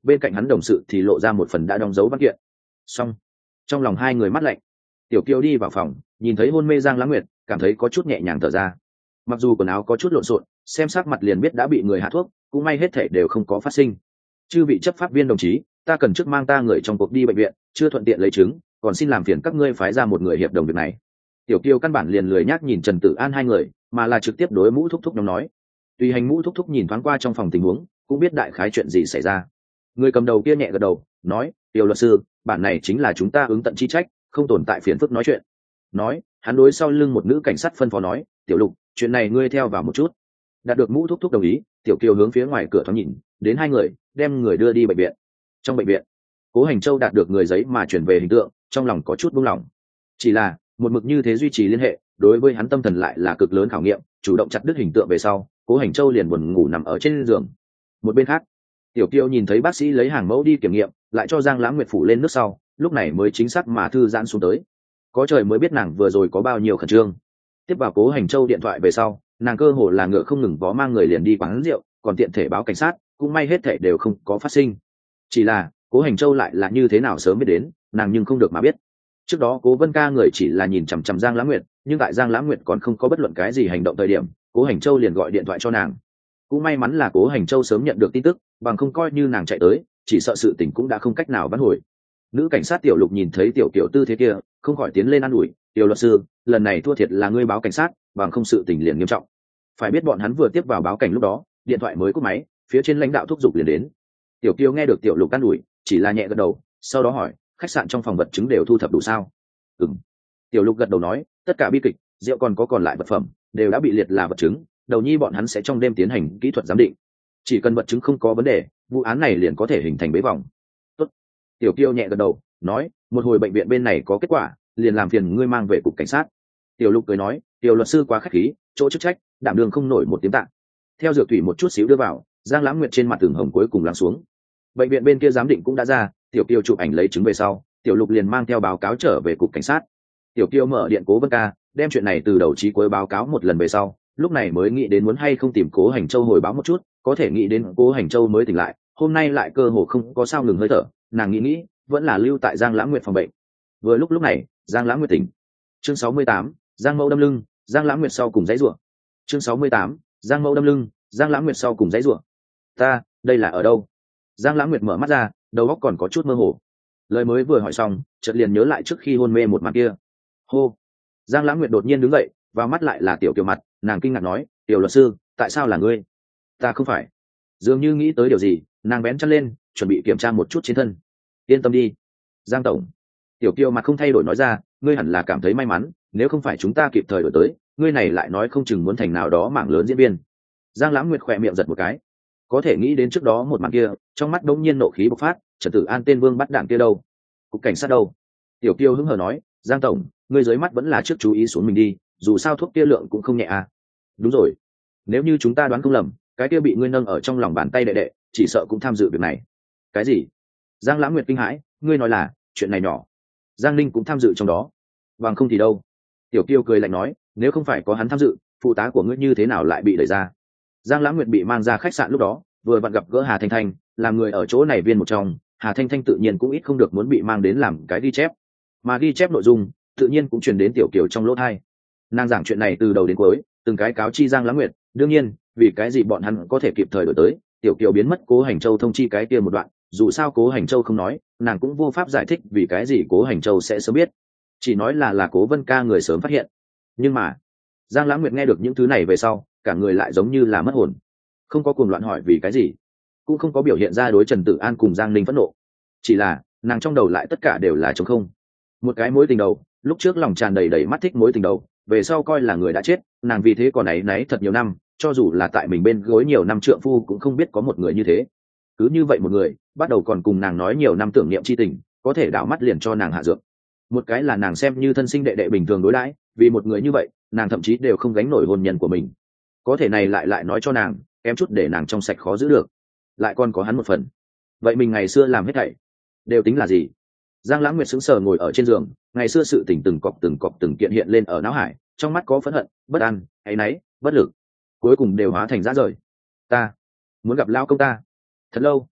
bên cạnh hắn đồng sự thì lộ ra một phần đã đóng dấu văn kiện. Xong, trong lòng hai người mắt lạnh. Tiểu Kiều đi vào phòng, nhìn thấy hôn mê Giang Lãng Nguyệt, cảm thấy có chút nhẹ nhàng thở ra. Mặc dù quần áo có chút lộn xộn, xem sắc mặt liền biết đã bị người hạ thuốc, cũng may hết thể đều không có phát sinh. Chư vị chấp pháp viên đồng chí, ta cần trước mang ta người trong cuộc đi bệnh viện, chưa thuận tiện lấy chứng, còn xin làm phiền các ngươi phái ra một người hiệp đồng việc này. Tiểu Kiều căn bản liền lười nhác nhìn Trần Tử An hai người, mà là trực tiếp đối Mũ Thúc Thúc nhóm nói. Tùy Hành Mũ Thúc Thúc nhìn thoáng qua trong phòng tình huống, cũng biết đại khái chuyện gì xảy ra. Người cầm đầu kia nhẹ gật đầu, nói: "Tiểu luật sư, bản này chính là chúng ta ứng tận chi trách, không tồn tại phiền phức nói chuyện." Nói, hắn đối sau lưng một nữ cảnh sát phân phó nói: "Tiểu Lục, chuyện này ngươi theo vào một chút." Đạt được Mũ Thúc Thúc đồng ý, Tiểu Kiều hướng phía ngoài cửa thoáng nhìn, đến hai người, đem người đưa đi bệnh viện. Trong bệnh viện, Cố Hành Châu đạt được người giấy mà chuyển về hình tượng, trong lòng có chút buông lỏng. Chỉ là một mực như thế duy trì liên hệ, đối với hắn tâm thần lại là cực lớn khảo nghiệm, chủ động chặt đứt hình tượng về sau, Cố Hành Châu liền buồn ngủ nằm ở trên giường. Một bên khác, Tiểu Kiều nhìn thấy bác sĩ lấy hàng mẫu đi kiểm nghiệm, lại cho Giang Lãng Nguyệt phủ lên nước sau, lúc này mới chính xác mà thư giãn xuống tới. Có trời mới biết nàng vừa rồi có bao nhiêu khẩn trương. Tiếp vào Cố Hành Châu điện thoại về sau, nàng cơ hồ là ngựa không ngừng vó mang người liền đi quán rượu, còn tiện thể báo cảnh sát, cũng may hết thể đều không có phát sinh. Chỉ là Cố Hành Châu lại là như thế nào sớm biết đến, nàng nhưng không được mà biết. Trước đó Cố Vân Ca người chỉ là nhìn chằm chằm Giang Lãng Nguyệt, nhưng tại Giang Lãng Nguyệt còn không có bất luận cái gì hành động thời điểm, Cố Hành Châu liền gọi điện thoại cho nàng. Cũng may mắn là Cố Hành Châu sớm nhận được tin tức, bằng không coi như nàng chạy tới, chỉ sợ sự tình cũng đã không cách nào vãn hồi. Nữ cảnh sát Tiểu Lục nhìn thấy Tiểu Kiều tư thế kia, không khỏi tiến lên an ủi: "Tiểu luật sư, lần này thua thiệt là ngươi báo cảnh sát, bằng không sự tình liền nghiêm trọng." Phải biết bọn hắn vừa tiếp vào báo cảnh lúc đó, điện thoại mới cúp máy, phía trên lãnh đạo thúc giục liền đến. Tiểu Kiều nghe được Tiểu Lục an ủi, chỉ là nhẹ gật đầu, sau đó hỏi: "Khách sạn trong phòng vật chứng đều thu thập đủ sao?" "Ừm." Tiểu Lục gật đầu nói: "Tất cả bi kịch, rượu còn có còn lại vật phẩm, đều đã bị liệt là vật chứng, đầu nhi bọn hắn sẽ trong đêm tiến hành kỹ thuật giám định. Chỉ cần vật chứng không có vấn đề, vụ án này liền có thể hình thành bế vòng." "Tốt." Tiểu Kiều nhẹ gật đầu, nói: "Một hồi bệnh viện bên này có kết quả, liền làm phiền ngươi mang về cục cảnh sát." Tiểu Lục cười nói: "Tiểu luật sư quá khách khí, chỗ chức trách, đảm đường không nổi một tiếng tạ." Theo dược thủy một chút xíu đưa vào, Giang Lãng Nguyệt trên mặt tường hồng cuối cùng lắng xuống. Bệnh viện bên kia giám định cũng đã ra, Tiểu Kiều chụp ảnh lấy chứng về sau, Tiểu Lục liền mang theo báo cáo trở về cục cảnh sát. Tiểu Kiều mở điện Cố Vân Ca, đem chuyện này từ đầu chí cuối báo cáo một lần về sau, lúc này mới nghĩ đến muốn hay không tìm Cố Hành Châu hồi báo một chút, có thể nghĩ đến Cố Hành Châu mới tỉnh lại, hôm nay lại cơ hồ không có sao ngừng hơi thở, nàng nghĩ nghĩ, vẫn là lưu tại Giang Lãng Nguyệt phòng bệnh. Vừa lúc lúc này, Giang Lãng Nguyệt tỉnh. Chương sáu mươi tám, Giang Mẫu đâm lưng, Giang Lãng Nguyệt sau cùng giãy giụa. Chương sáu mươi tám, Giang Mẫu đâm lưng, Giang Lãng Nguyệt sau cùng giãy giụa. "Ta, đây là ở đâu?" Giang Lãng Nguyệt mở mắt ra, đầu óc còn có chút mơ hồ. Lời mới vừa hỏi xong, chợt liền nhớ lại trước khi hôn mê một màn kia. Hô. Giang Lãng Nguyệt đột nhiên đứng dậy, vào mắt lại là Tiểu Kiều mặt, nàng kinh ngạc nói: "Tiểu luật sư, tại sao là ngươi?" "Ta không phải." Dường như nghĩ tới điều gì, nàng bén chân lên, chuẩn bị kiểm tra một chút trên thân. "Yên tâm đi, Giang tổng." Tiểu Kiều mặt không thay đổi nói ra: "Ngươi hẳn là cảm thấy may mắn, nếu không phải chúng ta kịp thời đổi tới, ngươi này lại nói không chừng muốn thành nào đó mảng lớn diễn viên." Giang Lãng Nguyệt khỏe miệng giật một cái, có thể nghĩ đến trước đó một màn kia, trong mắt đống nhiên nộ khí bộc phát. Trần Tử An tên vương bắt đảng kia đâu? Cục cảnh sát đâu? Tiểu Kiều hứng hờ nói: "Giang tổng, ngươi dưới mắt vẫn là trước chú ý xuống mình đi, dù sao thuốc kia lượng cũng không nhẹ à." "Đúng rồi, nếu như chúng ta đoán không lầm, cái kia bị ngươi nâng ở trong lòng bàn tay đệ đệ, chỉ sợ cũng tham dự việc này." "Cái gì?" Giang Lãng Nguyệt kinh hãi: "Ngươi nói là chuyện này nhỏ, Giang Ninh cũng tham dự trong đó?" "Bằng không thì đâu." Tiểu Kiều cười lạnh nói: "Nếu không phải có hắn tham dự, phụ tá của ngươi như thế nào lại bị đẩy ra?" Giang Lãng Nguyệt bị mang ra khách sạn lúc đó, vừa vặn gặp gỡ Hà Thanh Thanh, làm người ở chỗ này viên một trong, Hà Thanh Thanh tự nhiên cũng ít không được muốn bị mang đến làm cái ghi chép, mà ghi chép nội dung tự nhiên cũng truyền đến Tiểu Kiều trong lỗ tai. Nàng giảng chuyện này từ đầu đến cuối, từng cái cáo chi Giang Lãng Nguyệt, đương nhiên, vì cái gì bọn hắn có thể kịp thời đổi tới, Tiểu Kiều biến mất Cố Hành Châu thông chi cái kia một đoạn, dù sao Cố Hành Châu không nói, nàng cũng vô pháp giải thích vì cái gì Cố Hành Châu sẽ sớm biết, chỉ nói là là Cố Vân Ca người sớm phát hiện. Nhưng mà, Giang Lãng Nguyệt nghe được những thứ này về sau, cả người lại giống như là mất hồn, không có cuồng loạn hỏi vì cái gì, cũng không có biểu hiện ra đối Trần Tử An cùng Giang Ninh phẫn nộ, chỉ là nàng trong đầu lại tất cả đều là trống không. Một cái mối tình đầu, lúc trước lòng tràn đầy đầy mắt thích mối tình đầu, về sau coi là người đã chết, nàng vì thế còn áy náy thật nhiều năm, cho dù là tại mình bên gối nhiều năm trượng phu cũng không biết có một người như thế. Cứ như vậy một người, bắt đầu còn cùng nàng nói nhiều năm tưởng niệm chi tình, có thể đảo mắt liền cho nàng hạ dược. Một cái là nàng xem như thân sinh đệ đệ bình thường đối đãi, vì một người như vậy, nàng thậm chí đều không gánh nổi hôn nhân của mình. Có thể này lại lại nói cho nàng, em chút để nàng trong sạch khó giữ được. Lại còn có hắn một phần. Vậy mình ngày xưa làm hết thảy đều tính là gì? Giang Lãng Nguyệt sững sờ ngồi ở trên giường, ngày xưa sự tình từng cọc từng cọc từng kiện hiện lên ở não hải, trong mắt có phẫn hận, bất an, áy náy, bất lực, cuối cùng đều hóa thành rã rời. Ta muốn gặp lão công ta. Thật lâu,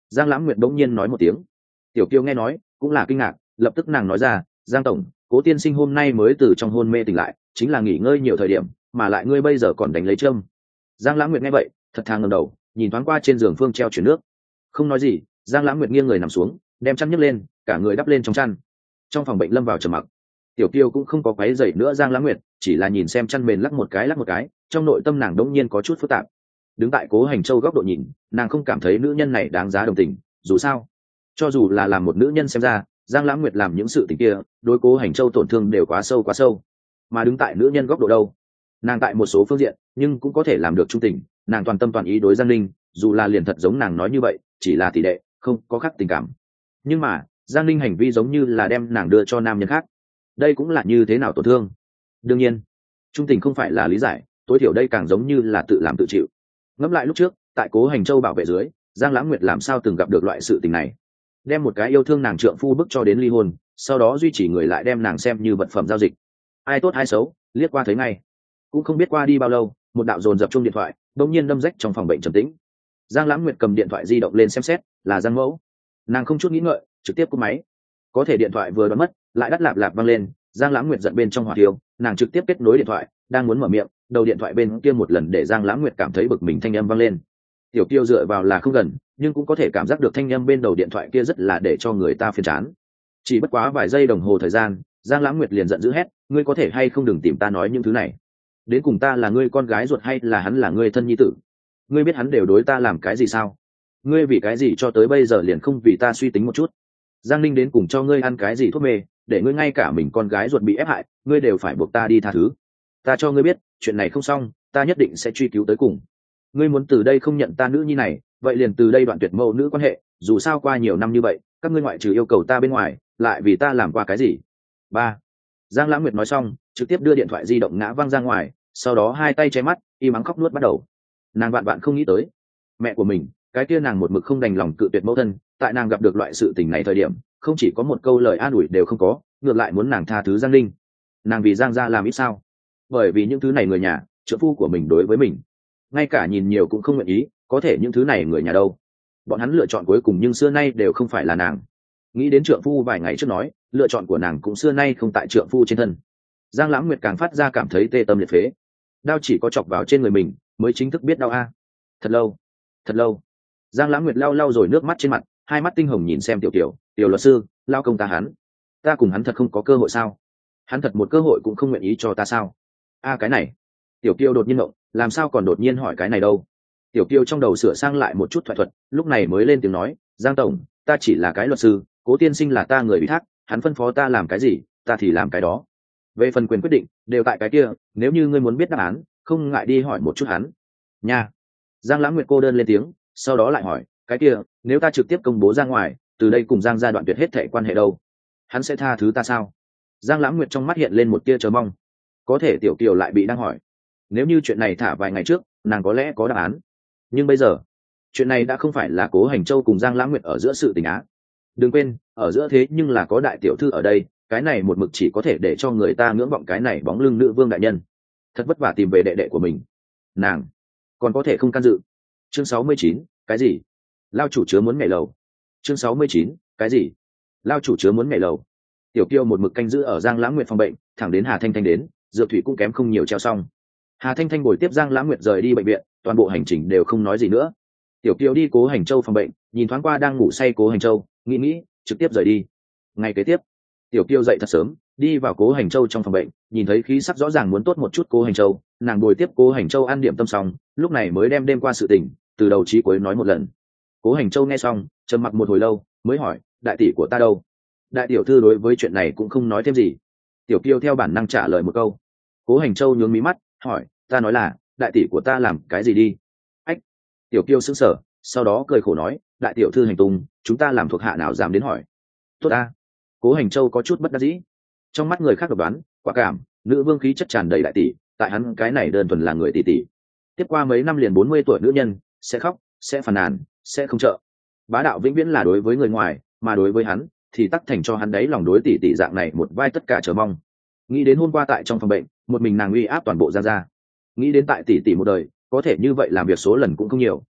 Giang Lãng Nguyệt bỗng nhiên nói một tiếng. Tiểu Kiều nghe nói cũng là kinh ngạc, lập tức nàng nói ra, Giang tổng, Cố tiên sinh hôm nay mới từ trong hôn mê tỉnh lại, chính là nghỉ ngơi nhiều thời điểm, mà lại ngươi bây giờ còn đánh lấy châm. Giang Lãng Nguyệt nghe vậy thật thà ngẩng đầu nhìn thoáng qua trên giường phương treo chuyển nước, không nói gì. Giang Lãng Nguyệt nghiêng người nằm xuống, đem chăn nhấc lên, cả người đắp lên trong chăn. Trong phòng bệnh lâm vào trầm mặc. Tiểu Kiều cũng không có quấy rầy nữa Giang Lãng Nguyệt, chỉ là nhìn xem chăn mền lắc một cái lắc một cái, trong nội tâm nàng đống nhiên có chút phức tạp. Đứng tại Cố Hành Châu góc độ nhìn, nàng không cảm thấy nữ nhân này đáng giá đồng tình, dù sao, cho dù là làm một nữ nhân xem ra, Giang Lãng Nguyệt làm những sự tình kia, đối Cố Hành Châu tổn thương đều quá sâu quá sâu. Mà đứng tại nữ nhân góc độ đâu, nàng tại một số phương diện, nhưng cũng có thể làm được trung tình, nàng toàn tâm toàn ý đối Giang Linh, dù là liền thật giống nàng nói như vậy, chỉ là tỷ đệ, không có khác tình cảm. Nhưng mà, Giang Linh hành vi giống như là đem nàng đưa cho nam nhân khác, đây cũng là như thế nào tổn thương. Đương nhiên, trung tình không phải là lý giải, tối thiểu đây càng giống như là tự làm tự chịu. Ngẫm lại lúc trước, tại Cố Hành Châu bảo vệ dưới, Giang Lãng Nguyệt làm sao từng gặp được loại sự tình này, đem một cái yêu thương nàng trượng phu bức cho đến ly hôn, sau đó duy trì người lại đem nàng xem như vật phẩm giao dịch. Ai tốt ai xấu, liếc qua thấy ngay. Cũng không biết qua đi bao lâu, một đạo dồn dập chuông điện thoại đột nhiên đâm rách trong phòng bệnh trầm tĩnh. Giang Lãng Nguyệt cầm điện thoại di động lên xem xét, là Giang Mẫu. Nàng không chút nghĩ ngợi, trực tiếp cúp máy. Có thể điện thoại vừa đoán mất, lại đắt lạp lạp vang lên. Giang Lãng Nguyệt giận bên trong hỏa thiêu, nàng trực tiếp kết nối điện thoại, đang muốn mở miệng, đầu điện thoại bên kia một lần để Giang Lãng Nguyệt cảm thấy bực mình thanh âm vang lên. Tiểu Kiều dựa vào là không gần, nhưng cũng có thể cảm giác được thanh âm bên đầu điện thoại kia rất là để cho người ta phiền chán. Chỉ bất quá vài giây đồng hồ thời gian, Giang Lãng Nguyệt liền giận dữ hét, ngươi có thể hay không đừng tìm ta nói những thứ này. Đến cùng ta là ngươi con gái ruột hay là hắn là ngươi thân nhi tử? Ngươi biết hắn đều đối ta làm cái gì sao? Ngươi vì cái gì cho tới bây giờ liền không vì ta suy tính một chút? Giang Ninh đến cùng cho ngươi ăn cái gì thuốc mê, để ngươi ngay cả mình con gái ruột bị ép hại, ngươi đều phải buộc ta đi tha thứ. Ta cho ngươi biết, chuyện này không xong, ta nhất định sẽ truy cứu tới cùng. Ngươi muốn từ đây không nhận ta nữ nhi này, vậy liền từ đây đoạn tuyệt mẫu nữ quan hệ, dù sao qua nhiều năm như vậy, các ngươi ngoại trừ yêu cầu ta bên ngoài, lại vì ta làm qua cái gì? Ba. Giang Lãng Nguyệt nói xong, trực tiếp đưa điện thoại di động ngã văng ra ngoài, sau đó hai tay che mắt, im ắng khóc nuốt bắt đầu. Nàng vạn vạn không nghĩ tới, mẹ của mình, cái kia nàng một mực không đành lòng cự tuyệt mẫu thân, tại nàng gặp được loại sự tình này thời điểm, không chỉ có một câu lời an ủi đều không có, ngược lại muốn nàng tha thứ Giang Linh. Nàng vì Giang gia làm ít sao? Bởi vì những thứ này người nhà, trợ phu của mình đối với mình, ngay cả nhìn nhiều cũng không nguyện ý, có thể những thứ này người nhà đâu? Bọn hắn lựa chọn cuối cùng nhưng xưa nay đều không phải là nàng. Nghĩ đến trượng phu vài ngày trước nói, lựa chọn của nàng cũng xưa nay không tại trượng phu trên thân. Giang Lãng Nguyệt càng phát ra cảm thấy tê tâm liệt phế. Đau chỉ có chọc vào trên người mình mới chính thức biết đau a. Thật lâu, thật lâu. Giang Lãng Nguyệt lau lau rồi nước mắt trên mặt, hai mắt tinh hồng nhìn xem Tiểu Kiều, "Tiểu luật sư, lao công ta hắn, ta cùng hắn thật không có cơ hội sao? Hắn thật một cơ hội cũng không nguyện ý cho ta sao?" A cái này. Tiểu Kiều đột nhiên ngộng, làm sao còn đột nhiên hỏi cái này đâu? Tiểu Kiều trong đầu sửa sang lại một chút thoại thuật, lúc này mới lên tiếng nói, "Giang tổng, ta chỉ là cái luật sư, Cố tiên sinh là ta người ủy thác, hắn phân phó ta làm cái gì, ta thì làm cái đó. Về phần quyền quyết định, đều tại cái kia, nếu như ngươi muốn biết đáp án, không ngại đi hỏi một chút hắn." Nha. Giang Lãng Nguyệt cô đơn lên tiếng, sau đó lại hỏi, "Cái kia, nếu ta trực tiếp công bố ra ngoài, từ đây cùng Giang gia đoạn tuyệt hết thảy quan hệ đâu, hắn sẽ tha thứ ta sao?" Giang Lãng Nguyệt trong mắt hiện lên một tia chờ mong. Có thể Tiểu Kiều lại bị đang hỏi. Nếu như chuyện này thả vài ngày trước, nàng có lẽ có đáp án. Nhưng bây giờ, chuyện này đã không phải là Cố Hành Châu cùng Giang Lãng Nguyệt ở giữa sự tình á. Đừng quên, ở giữa thế nhưng là có đại tiểu thư ở đây, cái này một mực chỉ có thể để cho người ta ngưỡng vọng cái này bóng lưng nữ vương đại nhân. Thật vất vả tìm về đệ đệ của mình, nàng còn có thể không can dự. Chương sáu mươi chín, cái gì? Lao chủ chứa muốn nhảy lầu. Chương sáu mươi chín, cái gì? Lao chủ chứa muốn nhảy lầu. Tiểu Kiều một mực canh giữ ở Giang Lãng Nguyệt phòng bệnh, thẳng đến Hà Thanh Thanh đến, dược thủy cũng kém không nhiều treo xong. Hà Thanh Thanh bồi tiếp Giang Lãng Nguyệt rời đi bệnh viện, toàn bộ hành trình đều không nói gì nữa. Tiểu Kiều đi Cố Hành Châu phòng bệnh, nhìn thoáng qua đang ngủ say Cố Hành Châu, nghĩ nghĩ, trực tiếp rời đi. Ngày kế tiếp, Tiểu Kiều dậy thật sớm, đi vào Cố Hành Châu trong phòng bệnh, nhìn thấy khí sắc rõ ràng muốn tốt một chút Cố Hành Châu, nàng bồi tiếp Cố Hành Châu ăn điểm tâm xong, lúc này mới đem đêm qua sự tình từ đầu chí cuối nói một lần. Cố Hành Châu nghe xong, trầm mặc một hồi lâu, mới hỏi, "Đại tỷ của ta đâu?" Đại tiểu thư đối với chuyện này cũng không nói thêm gì. Tiểu Kiều theo bản năng trả lời một câu. Cố Hành Châu nhướng mí mắt, hỏi, "Ta nói là, đại tỷ của ta làm cái gì đi?" Ách. Tiểu Kiều sững sờ, sau đó cười khổ nói, "Đại tiểu thư hành tung, chúng ta làm thuộc hạ nào dám đến hỏi." Tốt a. Cố Hành Châu có chút bất đắc dĩ. Trong mắt người khác độc đoán, quả cảm, nữ vương khí chất tràn đầy đại tỷ, tại hắn cái này đơn thuần là người tỷ tỷ. Tiếp qua mấy năm liền bốn mươi tuổi nữ nhân, sẽ khóc, sẽ phàn nàn, sẽ không trợ. Bá đạo vĩnh viễn là đối với người ngoài, mà đối với hắn thì tắc thành cho hắn đấy lòng đối tỷ tỷ dạng này một vai tất cả chờ mong. Nghĩ đến hôm qua tại trong phòng bệnh, một mình nàng uy áp toàn bộ Giang gia. Nghĩ đến tại tỷ tỷ một đời, có thể như vậy làm việc số lần cũng không nhiều,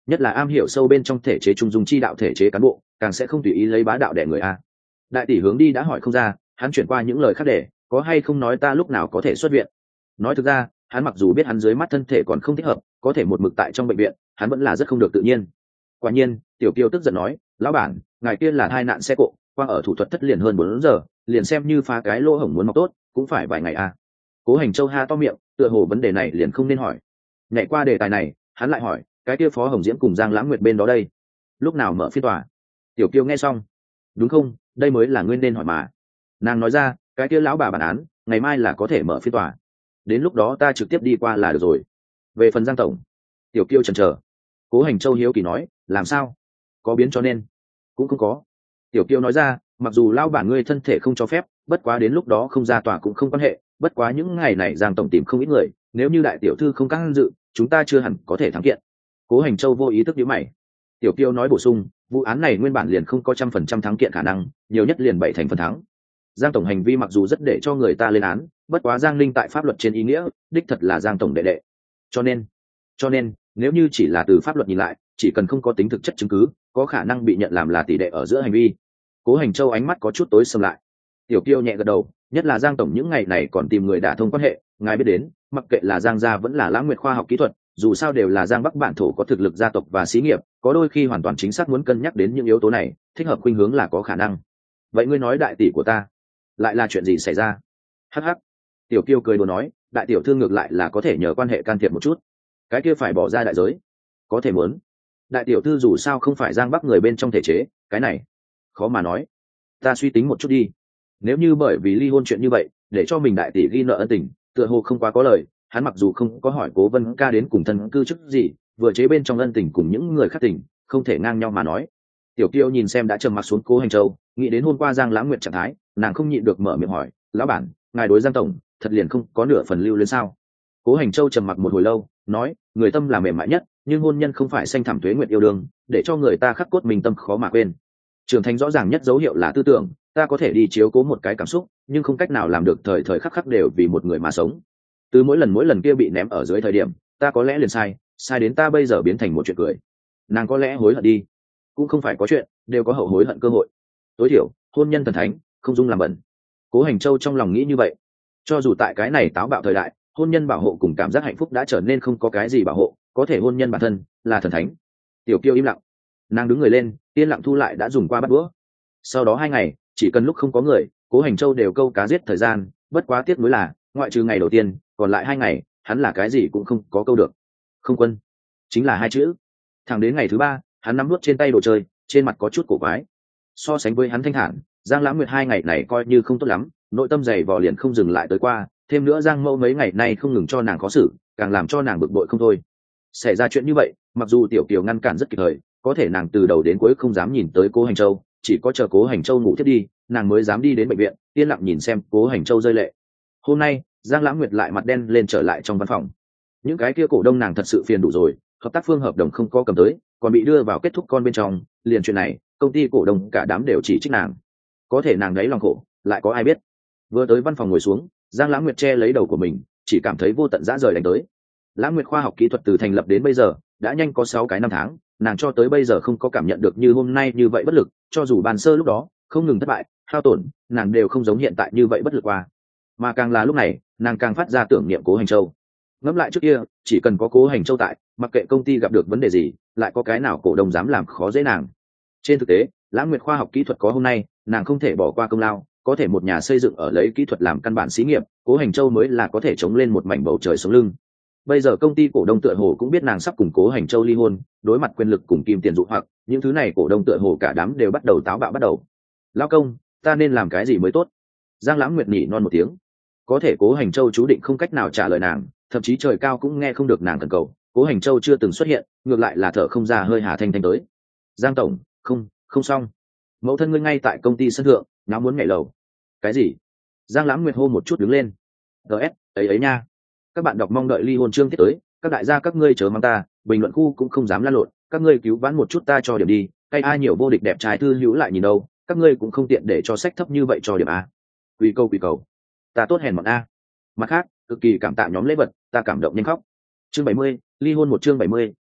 nhất là am hiểu sâu bên trong thể chế trung dung chi đạo thể chế cán bộ càng sẽ không tùy ý lấy bá đạo đẻ người a. Đại tỷ hướng đi đã hỏi không ra, hắn chuyển qua những lời khác để có hay không nói ta lúc nào có thể xuất viện. Nói thực ra hắn mặc dù biết hắn dưới mắt thân thể còn không thích hợp, có thể một mực tại trong bệnh viện hắn vẫn là rất không được tự nhiên. Quả nhiên Tiểu Kiều tức giận nói, lão bản ngài kia là hai nạn xe cộ, qua ở thủ thuật thất liền hơn bốn giờ, liền xem như phá cái lỗ hổng muốn mọc tốt cũng phải vài ngày à. Cố Hành Châu ha to miệng, tựa hồ vấn đề này liền không nên hỏi. Nhảy qua đề tài này hắn lại hỏi, cái kia Phó Hồng Diễm cùng Giang Lãng Nguyệt bên đó đây lúc nào mở phiên tòa? Tiểu Kiều nghe xong, đúng không, đây mới là nguyên nên hỏi mà. Nàng nói ra, cái kia lão bà bản án ngày mai là có thể mở phiên tòa, đến lúc đó ta trực tiếp đi qua là được rồi. Về phần Giang tổng, Tiểu Kiều chần chờ. Cố Hành Châu hiếu kỳ nói, làm sao, có biến cho nên? Cũng không có. Tiểu Kiều nói ra, mặc dù lao bản ngươi thân thể không cho phép, bất quá đến lúc đó không ra tòa cũng không quan hệ, bất quá những ngày này Giang tổng tìm không ít người, nếu như đại tiểu thư không can dự chúng ta chưa hẳn có thể thắng kiện. Cố Hành Châu vô ý thức nhíu mày. Tiểu Kiều nói bổ sung, vụ án này nguyên bản liền không có trăm phần trăm thắng kiện khả năng, nhiều nhất liền bảy thành phần thắng. Giang tổng hành vi mặc dù rất để cho người ta lên án, bất quá Giang Linh tại pháp luật trên ý nghĩa đích thật là Giang tổng đệ đệ, cho nên cho nên nếu như chỉ là từ pháp luật nhìn lại, chỉ cần không có tính thực chất chứng cứ, có khả năng bị nhận làm là tỷ đệ ở giữa hành vi. Cố Hành Châu ánh mắt có chút tối sầm lại. Tiểu Kiều nhẹ gật đầu, nhất là Giang tổng những ngày này còn tìm người đả thông quan hệ, ngài biết đến, mặc kệ là Giang gia vẫn là Lãng Nguyệt khoa học kỹ thuật, dù sao đều là Giang Bắc bản thổ có thực lực gia tộc và xí nghiệp, có đôi khi hoàn toàn chính xác muốn cân nhắc đến những yếu tố này, thích hợp khuynh hướng là có khả năng. Vậy ngươi nói đại tỷ của ta lại là chuyện gì xảy ra? Hắc hắc. Tiểu Kiều cười đùa nói, đại tiểu thư ngược lại là có thể nhờ quan hệ can thiệp một chút, cái kia phải bỏ ra đại giới, có thể muốn. Đại tiểu thư dù sao không phải Giang Bắc người bên trong thể chế, cái này khó mà nói. Ta suy tính một chút đi, nếu như bởi vì ly hôn chuyện như vậy để cho mình đại tỷ ghi nợ ân tình, tựa hồ không quá có lời. Hắn mặc dù không có hỏi Cố Vân Ca đến cùng thân cư chức gì, vừa chế bên trong ân tình cùng những người khác tình không thể ngang nhau mà nói. Tiểu Kiều nhìn xem đã trầm mặc xuống Cố Hành Châu, nghĩ đến hôm qua Giang Lãng Nguyệt trạng thái, nàng không nhịn được mở miệng hỏi, lão bản ngài đối Giang tổng thật liền không có nửa phần lưu lên sao? Cố Hành Châu trầm mặc một hồi lâu nói, người tâm là mềm mại nhất, nhưng hôn nhân không phải xanh thẳm tuế nguyệt yêu đương, để cho người ta khắc cốt mình tâm khó mà quên. Trưởng thành rõ ràng nhất dấu hiệu là tư tưởng, ta có thể đi chiếu cố một cái cảm xúc, nhưng không cách nào làm được thời thời khắc khắc đều vì một người mà sống. Từ mỗi lần mỗi lần kia bị ném ở dưới thời điểm, ta có lẽ liền sai, sai đến ta bây giờ biến thành một chuyện cười. Nàng có lẽ hối hận đi, cũng không phải có chuyện đều có hậu hối hận cơ hội. Tối thiểu hôn nhân thần thánh, không dung làm bẩn. Cố Hành Châu trong lòng nghĩ như vậy. Cho dù tại cái này táo bạo thời đại, hôn nhân bảo hộ cùng cảm giác hạnh phúc đã trở nên không có cái gì bảo hộ, có thể hôn nhân bản thân là thần thánh. Tiểu Kiều im lặng, nàng đứng người lên, yên lặng thu lại đã dùng qua bắt đũa. Sau đó hai ngày, chỉ cần lúc không có người, Cố Hành Châu đều câu cá giết thời gian, bất quá tiếc nuối là ngoại trừ ngày đầu tiên, còn lại hai ngày hắn là cái gì cũng không có câu được. Không quân, chính là hai chữ. Thẳng đến ngày thứ ba, hắn nắm nuốt trên tay đồ chơi, trên mặt có chút cổ quái. So sánh với hắn thanh thản, Giang Lãng Nguyệt hai ngày này coi như không tốt lắm, nội tâm dày vò liền không dừng lại tới qua, thêm nữa Giang Mẫu mấy ngày nay không ngừng cho nàng khó xử, càng làm cho nàng bực bội không thôi. Xảy ra chuyện như vậy, mặc dù Tiểu Kiều ngăn cản rất kịp thời, có thể nàng từ đầu đến cuối không dám nhìn tới Cố Hành Châu, chỉ có chờ Cố Hành Châu ngủ thiết đi, nàng mới dám đi đến bệnh viện, yên lặng nhìn xem Cố Hành Châu rơi lệ. Hôm nay, Giang Lãng Nguyệt lại mặt đen lên trở lại trong văn phòng. Những cái kia cổ đông nàng thật sự phiền đủ rồi, hợp tác phương hợp đồng không có cầm tới, còn bị đưa vào kết thúc con bên trong, liền chuyện này, công ty cổ đông cả đám đều chỉ trích nàng. Có thể nàng đấy lòng khổ, lại có ai biết. Vừa tới văn phòng ngồi xuống, Giang Lãng Nguyệt che lấy đầu của mình, chỉ cảm thấy vô tận dã rời đánh tới. Lãng Nguyệt khoa học kỹ thuật từ thành lập đến bây giờ đã nhanh có sáu cái năm tháng, nàng cho tới bây giờ không có cảm nhận được như hôm nay như vậy bất lực, cho dù bàn sơ lúc đó không ngừng thất bại hao tổn, nàng đều không giống hiện tại như vậy bất lực qua. Mà càng là lúc này, nàng càng phát ra tưởng niệm Cố Hành Châu. Ngẫm lại trước kia, chỉ cần có Cố Hành Châu tại, mặc kệ công ty gặp được vấn đề gì, lại có cái nào cổ đông dám làm khó dễ nàng. Trên thực tế, Lãng Nguyệt khoa học kỹ thuật có hôm nay, nàng không thể bỏ qua công lao, có thể một nhà xây dựng ở lấy kỹ thuật làm căn bản xí nghiệp, Cố Hành Châu mới là có thể chống lên một mảnh bầu trời sống lưng. Bây giờ công ty cổ đông tựa hồ cũng biết nàng sắp cùng Cố Hành Châu ly hôn, đối mặt quyền lực cùng kim tiền dụ hoặc, những thứ này cổ đông tựa hồ cả đám đều bắt đầu táo bạo bắt đầu. Lão công, ta nên làm cái gì mới tốt? Giang Lãng Nguyệt nhỉ non một tiếng. Có thể Cố Hành Châu chú định không cách nào trả lời nàng, thậm chí trời cao cũng nghe không được nàng thần cầu. Cố Hành Châu chưa từng xuất hiện, ngược lại là thở không ra hơi hà thanh thanh tới. Giang tổng, không, không xong. Mẫu thân ngươi ngay tại công ty sân thượng, nó muốn nhảy lầu. Cái gì? Giang Lãng Nguyệt hô một chút đứng lên. ds ấy ấy nha, các bạn đọc mong đợi ly hôn chương tiết tới, các đại gia các ngươi chờ mong ta, bình luận khu cũng không dám lan lộn, các ngươi cứu vãn một chút ta cho điểm đi, hay ai nhiều vô địch đẹp trai thư hữu lại nhìn đâu, các ngươi cũng không tiện để cho sách thấp như vậy cho điểm a. Quy câu quy cầu, ta tốt hèn mọn a. Mặt khác, cực kỳ cảm tạ nhóm lễ vật, ta cảm động nhanh khóc. Chương bảy mươi, ly hôn một chương bảy mươi,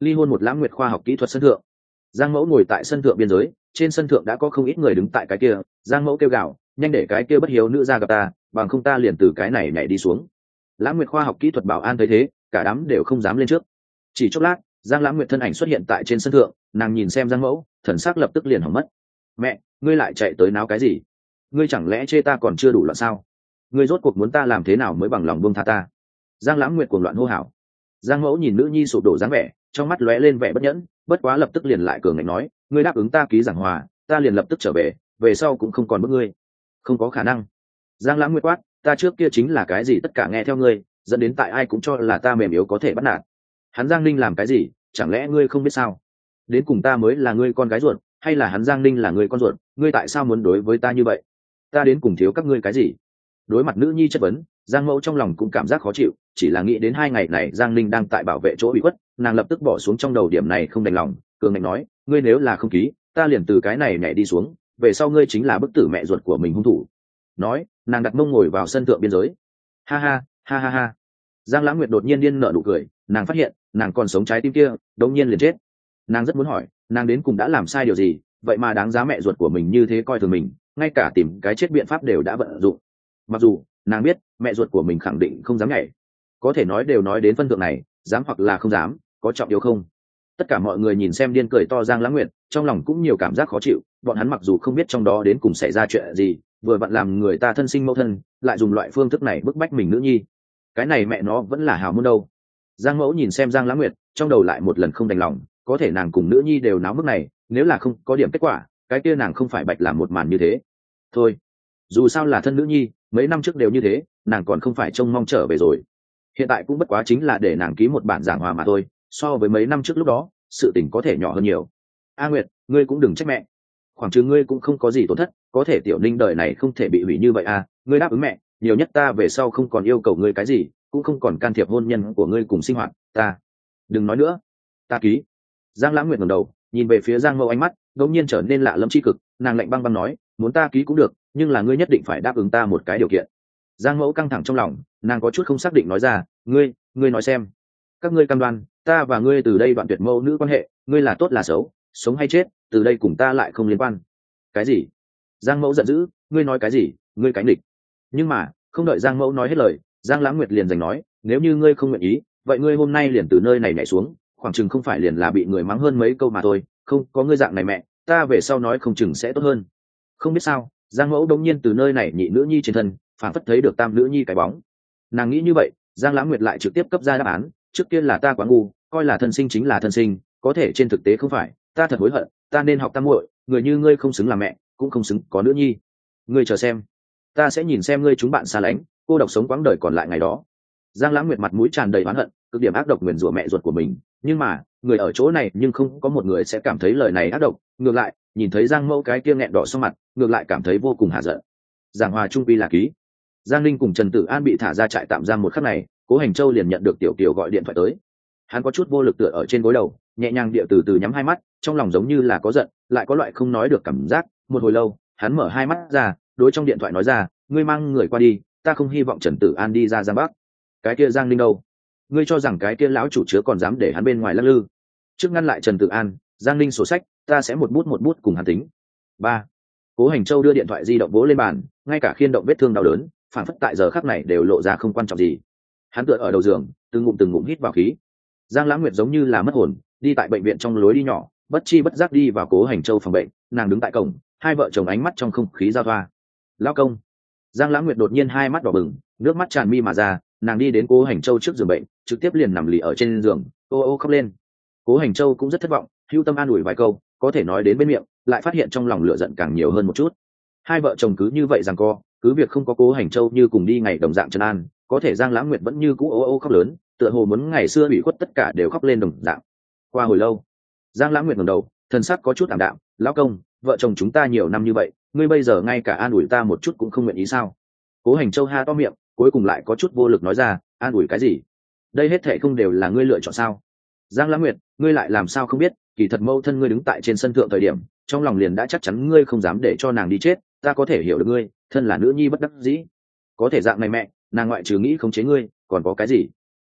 ly hôn một lãng nguyệt khoa học kỹ thuật sân thượng. Giang Mẫu ngồi tại sân thượng biên giới, trên sân thượng đã có không ít người đứng tại cái kia. Giang Mẫu kêu gào, nhanh để cái kia bất hiếu nữ ra gặp ta, bằng không ta liền từ cái này nhảy đi xuống. Lãng nguyệt khoa học kỹ thuật bảo an thấy thế, cả đám đều không dám lên trước. Chỉ chốc lát, Giang Lãng Nguyệt thân ảnh xuất hiện tại trên sân thượng, nàng nhìn xem Giang Mẫu, thần sắc lập tức liền hỏng mất. Mẹ, ngươi lại chạy tới náo cái gì? Ngươi chẳng lẽ chê ta còn chưa đủ loạn sao? Ngươi rốt cuộc muốn ta làm thế nào mới bằng lòng buông tha ta? Giang Lãng Nguyệt cuồng loạn hô hào. Giang Mẫu nhìn nữ nhi sụp đổ dáng vẻ, trong mắt lóe lên vẻ bất nhẫn, bất quá lập tức liền lại cường ngạnh nói, ngươi đáp ứng ta ký giảng hòa, ta liền lập tức trở về, về sau cũng không còn bức ngươi. Không có khả năng. Giang Lãng Nguyệt quát, ta trước kia chính là cái gì tất cả nghe theo ngươi, dẫn đến tại ai cũng cho là ta mềm yếu có thể bắt nạt. Hắn Giang Ninh làm cái gì, chẳng lẽ ngươi không biết sao? Đến cùng ta mới là ngươi con gái ruột, hay là hắn Giang Ninh là ngươi con ruột, ngươi tại sao muốn đối với ta như vậy? Ta đến cùng thiếu các ngươi cái gì? Đối mặt nữ nhi chất vấn, Giang Mẫu trong lòng cũng cảm giác khó chịu, chỉ là nghĩ đến hai ngày này Giang Ninh đang tại bảo vệ chỗ bị khuất, nàng lập tức bỏ xuống trong đầu điểm này không đành lòng, cường ngạnh nói, ngươi nếu là không ký, ta liền từ cái này nhảy đi xuống, về sau ngươi chính là bức tử mẹ ruột của mình hung thủ. Nói, nàng đặt mông ngồi vào sân thượng biên giới. Ha ha, ha ha ha. Giang Lãng Nguyệt đột nhiên điên nở nụ cười, nàng phát hiện, nàng còn sống trái tim kia, đột nhiên liền chết. Nàng rất muốn hỏi, nàng đến cùng đã làm sai điều gì, vậy mà đáng giá mẹ ruột của mình như thế coi thường mình, ngay cả tìm cái chết biện pháp đều đã vận dụng. Mặc dù nàng biết mẹ ruột của mình khẳng định không dám nhảy, có thể nói đều nói đến phân thượng này, dám hoặc là không dám, có trọng yếu không? Tất cả mọi người nhìn xem điên cười to Giang Lãng Nguyệt, trong lòng cũng nhiều cảm giác khó chịu, bọn hắn mặc dù không biết trong đó đến cùng xảy ra chuyện gì, vừa vặn làm người ta thân sinh mẫu thân, lại dùng loại phương thức này bức bách mình nữ nhi. Cái này mẹ nó vẫn là hào môn đâu. Giang Mẫu nhìn xem Giang Lãng Nguyệt, trong đầu lại một lần không đành lòng, có thể nàng cùng nữ nhi đều náo mức này, nếu là không có điểm kết quả, cái kia nàng không phải bạch làm một màn như thế. Thôi, dù sao là thân nữ nhi, mấy năm trước đều như thế, nàng còn không phải trông mong trở về rồi. Hiện tại cũng bất quá chính là để nàng ký một bản giảng hòa mà thôi, so với mấy năm trước lúc đó, sự tình có thể nhỏ hơn nhiều. A Nguyệt, ngươi cũng đừng trách mẹ. Khoảng chừng ngươi cũng không có gì tổn thất, có thể Tiểu Ninh đời này không thể bị hủy như vậy à, ngươi đáp ứng mẹ, nhiều nhất ta về sau không còn yêu cầu ngươi cái gì, cũng không còn can thiệp hôn nhân của ngươi cùng sinh hoạt, ta. Đừng nói nữa. Ta ký. Giang Lãng Nguyệt ngẩng đầu, nhìn về phía Giang Mẫu, ánh mắt đột nhiên trở nên lạ lẫm chi cực, nàng lạnh băng băng nói, muốn ta ký cũng được, nhưng là ngươi nhất định phải đáp ứng ta một cái điều kiện. Giang Mẫu căng thẳng trong lòng, nàng có chút không xác định nói ra, ngươi, ngươi nói xem. Các ngươi cam đoan, ta và ngươi từ đây đoạn tuyệt mẫu nữ quan hệ, ngươi là tốt là xấu, sống hay chết, từ đây cùng ta lại không liên quan. Cái gì? Giang Mẫu giận dữ, ngươi nói cái gì, ngươi cánh địch. Nhưng mà, không đợi Giang Mẫu nói hết lời, Giang Lãng Nguyệt liền giành nói, nếu như ngươi không nguyện ý, vậy ngươi hôm nay liền từ nơi này nhảy xuống, khoảng chừng không phải liền là bị người mắng hơn mấy câu mà thôi, không có ngươi dạng này mẹ, ta về sau nói không chừng sẽ tốt hơn. Không biết sao, Giang Mẫu đông nhiên từ nơi này nhị nữ nhi trên thân, phản phất thấy được tam nữ nhi cái bóng. Nàng nghĩ như vậy, Giang Lãng Nguyệt lại trực tiếp cấp ra đáp án, trước kia là ta quá ngu, coi là thân sinh chính là thân sinh, có thể trên thực tế không phải, ta thật hối hận, ta nên học tam muội, người như ngươi không xứng làm mẹ, cũng không xứng có nữ nhi. Ngươi chờ xem, ta sẽ nhìn xem ngươi chúng bạn xa lánh, cô độc sống quãng đời còn lại ngày đó. Giang Lãng Nguyệt mặt mũi tràn đầy oán hận, cực điểm ác độc nguyền rủa mẹ ruột của mình, nhưng mà người ở chỗ này nhưng không có một người sẽ cảm thấy lời này ác độc, ngược lại nhìn thấy Giang Mẫu cái kia nghẹn đỏ sau mặt, ngược lại cảm thấy vô cùng hả giận. Giảng hòa trung quy là ký. Giang Linh cùng Trần Tử An bị thả ra trại tạm giam một khắc này, Cố Hành Châu liền nhận được Tiểu Kiều gọi điện thoại tới. Hắn có chút vô lực tựa ở trên gối đầu, nhẹ nhàng địa từ từ nhắm hai mắt, trong lòng giống như là có giận, lại có loại không nói được cảm giác. Một hồi lâu, hắn mở hai mắt ra, đối trong điện thoại nói ra, ngươi mang người qua đi, ta không hy vọng Trần Tử An đi ra Giang Bắc. Cái kia Giang Linh đâu? Ngươi cho rằng cái kia lão chủ chứa còn dám để hắn bên ngoài lắc lư? Trước ngăn lại Trần Tử An, Giang Linh sổ sách, ta sẽ một bút một bút cùng hắn tính. Ba. Cố Hành Châu đưa điện thoại di động vỗ lên bàn, ngay cả khiên động vết thương đau đớn, phản phất tại giờ khắc này đều lộ ra không quan trọng gì. Hắn tựa ở đầu giường, từng ngụm từng ngụm hít vào khí. Giang Lãng Nguyệt giống như là mất hồn, đi tại bệnh viện trong lối đi nhỏ, bất chi bất giác đi vào Cố Hành Châu phòng bệnh, nàng đứng tại cổng, hai vợ chồng ánh mắt trong không khí giao thoa. Lão công. Giang Lãng Nguyệt đột nhiên hai mắt đỏ bừng, nước mắt tràn mi mà ra, nàng đi đến Cố Hành Châu trước giường bệnh, trực tiếp liền nằm lì ở trên giường, ô ô khóc lên. Cố Hành Châu cũng rất thất vọng, hưu tâm an ủi vài câu, có thể nói đến bên miệng, lại phát hiện trong lòng lửa giận càng nhiều hơn một chút. Hai vợ chồng cứ như vậy giằng co, cứ việc không có Cố Hành Châu như cùng đi ngày đồng dạng trấn an, có thể Giang Lãng Nguyệt vẫn như cũ ô ô khóc lớn, tựa hồ muốn ngày xưa bị khuất tất cả đều khóc lên đồng dạng. Qua hồi lâu, Giang Lãng Nguyệt ngẩng đầu, thần sắc có chút ảm đạm, lão công, vợ chồng chúng ta nhiều năm như vậy, ngươi bây giờ ngay cả an ủi ta một chút cũng không nguyện ý sao? Cố Hành Châu ha to miệng, cuối cùng lại có chút vô lực nói ra, an ủi cái gì? Đây hết thảy không đều là ngươi lựa chọn sao? Giang Lãng Nguyệt, ngươi lại làm sao không biết, kỳ thật mâu thân ngươi đứng tại trên sân thượng thời điểm, trong lòng liền đã chắc chắn ngươi không dám để cho nàng đi chết, ta có thể hiểu được ngươi, thân là nữ nhi bất đắc dĩ. Có thể dạng này mẹ, nàng ngoại trừ nghĩ khống chế ngươi, còn có cái gì?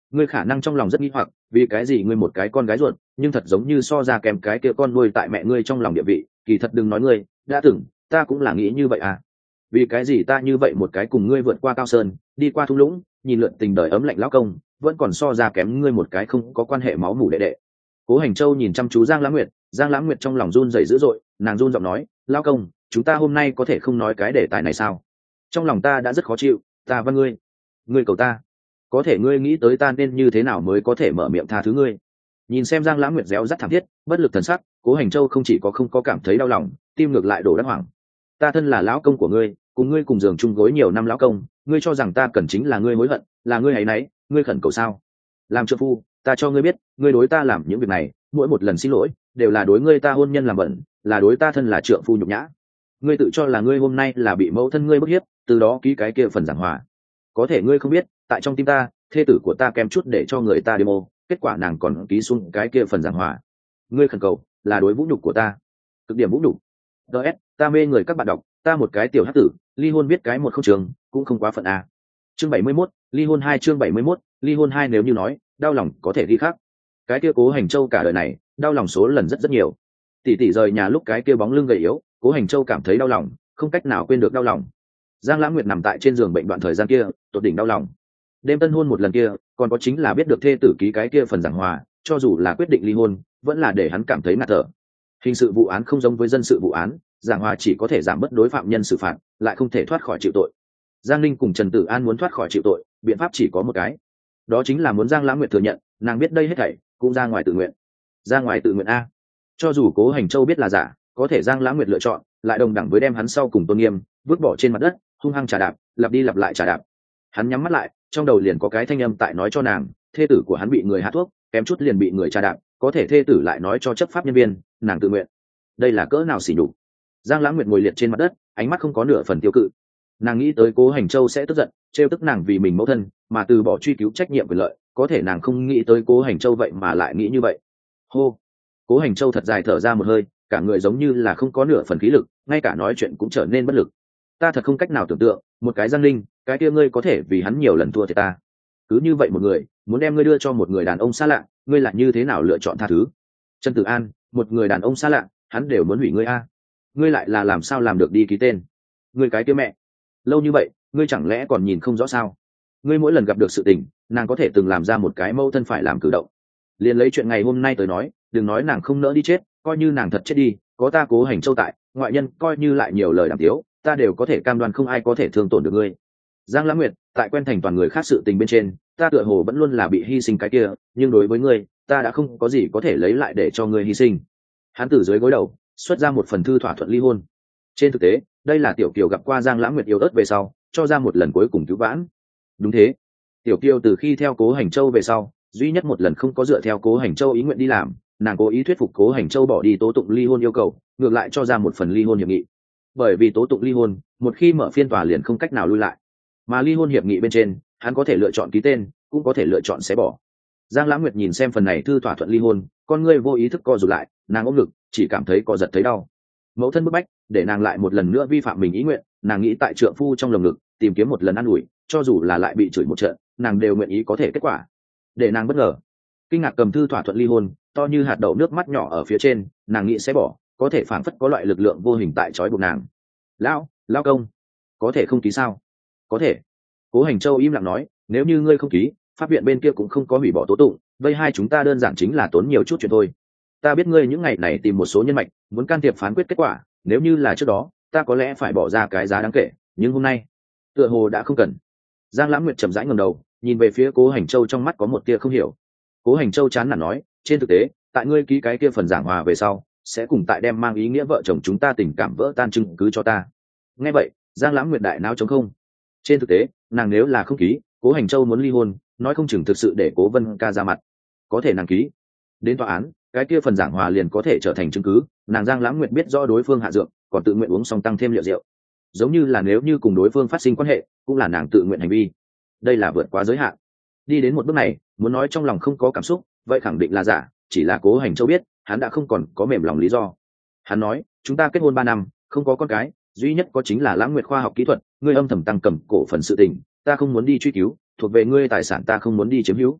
Ngươi khả năng trong lòng rất nghi hoặc, vì cái gì ngươi một cái con gái ruột nhưng thật giống như so ra kèm cái kia con nuôi tại mẹ ngươi trong lòng địa vị. Kỳ thật đừng nói ngươi, đã từng ta cũng là nghĩ như vậy à. Vì cái gì ta như vậy một cái cùng ngươi vượt qua cao sơn, đi qua thung lũng, nhìn lượn tình đời ấm lạnh lão công, vẫn còn so ra kém ngươi một cái không có quan hệ máu mủ đệ đệ. Cố Hành Châu nhìn chăm chú Giang Lãng Nguyệt, Giang Lãng Nguyệt trong lòng run rẩy dữ dội, nàng run giọng nói, lão công, chúng ta hôm nay có thể không nói cái đề tài này sao? Trong lòng ta đã rất khó chịu, ta và ngươi, ngươi cầu ta, có thể ngươi nghĩ tới ta nên như thế nào mới có thể mở miệng tha thứ ngươi? Nhìn xem Giang Lãng Nguyệt réo rắt thảm thiết, bất lực thần sắc, Cố Hành Châu không chỉ có không có cảm thấy đau lòng, tim ngược lại đổ đắc hoảng. Ta thân là lão công của ngươi, cùng ngươi cùng giường chung gối nhiều năm lão công, ngươi cho rằng ta cần chính là ngươi hối hận, là ngươi ấy nấy, ngươi khẩn cầu sao? Làm trợ phu, ta cho ngươi biết, ngươi đối ta làm những việc này, mỗi một lần xin lỗi, đều là đối ngươi ta hôn nhân làm bẩn, là đối ta thân là trượng phu nhục nhã. Ngươi tự cho là ngươi hôm nay là bị mẫu thân ngươi bức hiếp, từ đó ký cái kia phần giảng hòa. Có thể ngươi không biết, tại trong tim ta, thê tử của ta kém chút để cho người ta demo, kết quả nàng còn ký xuống cái kia phần giảng hòa. Ngươi khẩn cầu, là đối vũ nhục của ta, cực điểm vũ nhục. ds ta mê người các bạn đọc, ta một cái tiểu hắc tử, ly hôn biết cái một không trường, cũng không quá phận a. Chương bảy mươi mốt, ly hôn hai chương bảy mươi mốt, ly hôn hai nếu như nói, đau lòng có thể ghi khác. Cái kia Cố Hành Châu cả đời này, đau lòng số lần rất rất nhiều. Tỷ tỷ rời nhà lúc cái kia bóng lưng gầy yếu, Cố Hành Châu cảm thấy đau lòng, không cách nào quên được đau lòng. Giang Lãng Nguyệt nằm tại trên giường bệnh đoạn thời gian kia, tột đỉnh đau lòng. Đêm tân hôn một lần kia, còn có chính là biết được thê tử ký cái kia phần giảng hòa, cho dù là quyết định ly hôn, vẫn là để hắn cảm thấy ngạt thở. Hình sự vụ án không giống với dân sự vụ án, giảng hòa chỉ có thể giảm bớt đối phạm nhân xử phạt, lại không thể thoát khỏi chịu tội. Giang Linh cùng Trần Tử An muốn thoát khỏi chịu tội, biện pháp chỉ có một cái, đó chính là muốn Giang Lãng Nguyệt thừa nhận, nàng biết đây hết thảy, cũng ra ngoài tự nguyện. Ra ngoài tự nguyện a. Cho dù Cố Hành Châu biết là giả, có thể Giang Lãng Nguyệt lựa chọn, lại đồng đẳng với đem hắn sau cùng tôn nghiêm vứt bỏ trên mặt đất, hung hăng trà đạp, lặp đi lặp lại trà đạp. Hắn nhắm mắt lại, trong đầu liền có cái thanh âm tại nói cho nàng, thê tử của hắn bị người hạ thuốc, kém chút liền bị người trà đạp, có thể thê tử lại nói cho chấp pháp nhân viên, nàng tự nguyện. Đây là cỡ nào xỉ nhục. Giang Lãng Nguyệt ngồi liệt trên mặt đất, ánh mắt không có nửa phần tiêu cự. Nàng nghĩ tới Cố Hành Châu sẽ tức giận, trêu tức nàng vì mình mẫu thân mà từ bỏ truy cứu trách nhiệm quyền lợi, có thể nàng không nghĩ tới Cố Hành Châu vậy mà lại nghĩ như vậy. Hô. Cố Hành Châu thật dài thở ra một hơi, cả người giống như là không có nửa phần khí lực, ngay cả nói chuyện cũng trở nên bất lực. Ta thật không cách nào tưởng tượng, một cái Giang Linh, cái kia ngươi có thể vì hắn nhiều lần thua thì ta. Cứ như vậy một người, muốn đem ngươi đưa cho một người đàn ông xa lạ, ngươi là như thế nào lựa chọn tha thứ? Trần Tử An, một người đàn ông xa lạ, hắn đều muốn hủy ngươi a. Ngươi lại là làm sao làm được đi ký tên? Ngươi cái kia mẹ, lâu như vậy, ngươi chẳng lẽ còn nhìn không rõ sao? Ngươi mỗi lần gặp được sự tình, nàng có thể từng làm ra một cái mâu thân phải làm cử động. Liền lấy chuyện ngày hôm nay tới nói, đừng nói nàng không nỡ đi chết, coi như nàng thật chết đi, có ta Cố Hành Châu tại, ngoại nhân coi như lại nhiều lời đàm tiếu, ta đều có thể cam đoan không ai có thể thương tổn được ngươi. Giang Lãng Nguyệt, tại quen thành toàn người khác sự tình bên trên, ta tựa hồ vẫn luôn là bị hy sinh cái kia, nhưng đối với ngươi, ta đã không có gì có thể lấy lại để cho ngươi hy sinh. Hắn từ dưới gối đầu xuất ra một phần thư thỏa thuận ly hôn. Trên thực tế, đây là Tiểu Kiều gặp qua Giang Lãng Nguyệt yếu ớt về sau, cho ra một lần cuối cùng cứu vãn. Đúng thế, Tiểu Kiều từ khi theo Cố Hành Châu về sau, duy nhất một lần không có dựa theo Cố Hành Châu ý nguyện đi làm, nàng cố ý thuyết phục Cố Hành Châu bỏ đi tố tụng ly hôn yêu cầu, ngược lại cho ra một phần ly hôn hiệp nghị. Bởi vì tố tụng ly hôn, một khi mở phiên tòa liền không cách nào lui lại, mà ly hôn hiệp nghị bên trên, hắn có thể lựa chọn ký tên, cũng có thể lựa chọn xé bỏ. Giang Lãng Nguyệt nhìn xem phần này thư thỏa thuận ly hôn, con ngươi vô ý thức co rụt lại, nàng ôm ngực, chỉ cảm thấy co giật thấy đau. Mẫu thân bức bách, để nàng lại một lần nữa vi phạm mình ý nguyện, nàng nghĩ tại trượng phu trong lồng ngực tìm kiếm một lần an ủi, cho dù là lại bị chửi một trận, nàng đều nguyện ý có thể kết quả. Để nàng bất ngờ, kinh ngạc cầm thư thỏa thuận ly hôn, to như hạt đậu nước mắt nhỏ ở phía trên, nàng nghĩ sẽ bỏ, có thể phảng phất có loại lực lượng vô hình tại trói buộc nàng. Lão, lão công, có thể không ký sao? Có thể. Cố Hành Châu im lặng nói, nếu như ngươi không ký, pháp viện bên kia cũng không có hủy bỏ tố tụng, vây hai chúng ta đơn giản chính là tốn nhiều chút chuyện thôi. Ta biết ngươi những ngày này tìm một số nhân mạch, muốn can thiệp phán quyết kết quả, nếu như là trước đó, ta có lẽ phải bỏ ra cái giá đáng kể, nhưng hôm nay, tựa hồ đã không cần. Giang Lãng Nguyệt chậm rãi ngẩng đầu, nhìn về phía Cố Hành Châu trong mắt có một tia không hiểu. Cố Hành Châu chán nản nói, trên thực tế, tại ngươi ký cái kia phần giảng hòa về sau, sẽ cùng tại đem mang ý nghĩa vợ chồng chúng ta tình cảm vỡ tan chứng cứ cho ta. Nghe vậy, Giang Lãng Nguyệt đại não trống không. Trên thực tế, nàng nếu là không ký, Cố Hành Châu muốn ly hôn, nói không chừng thực sự để Cố Vân Ca ra mặt. Có thể nàng ký, đến tòa án, cái kia phần giảng hòa liền có thể trở thành chứng cứ. Nàng Giang Lãng Nguyệt biết rõ đối phương hạ dược, còn tự nguyện uống xong tăng thêm liệu rượu, giống như là nếu như cùng đối phương phát sinh quan hệ, cũng là nàng tự nguyện hành vi. Đây là vượt quá giới hạn. Đi đến một bước này, muốn nói trong lòng không có cảm xúc, vậy khẳng định là giả. Chỉ là Cố Hành Châu biết, hắn đã không còn có mềm lòng lý do. Hắn nói, chúng ta kết hôn ba năm, không có con cái, duy nhất có chính là Lãng Nguyệt khoa học kỹ thuật, ngươi âm thầm tăng cầm cổ phần sự tình, ta không muốn đi truy cứu, thuộc về ngươi tài sản ta không muốn đi chiếm hữu.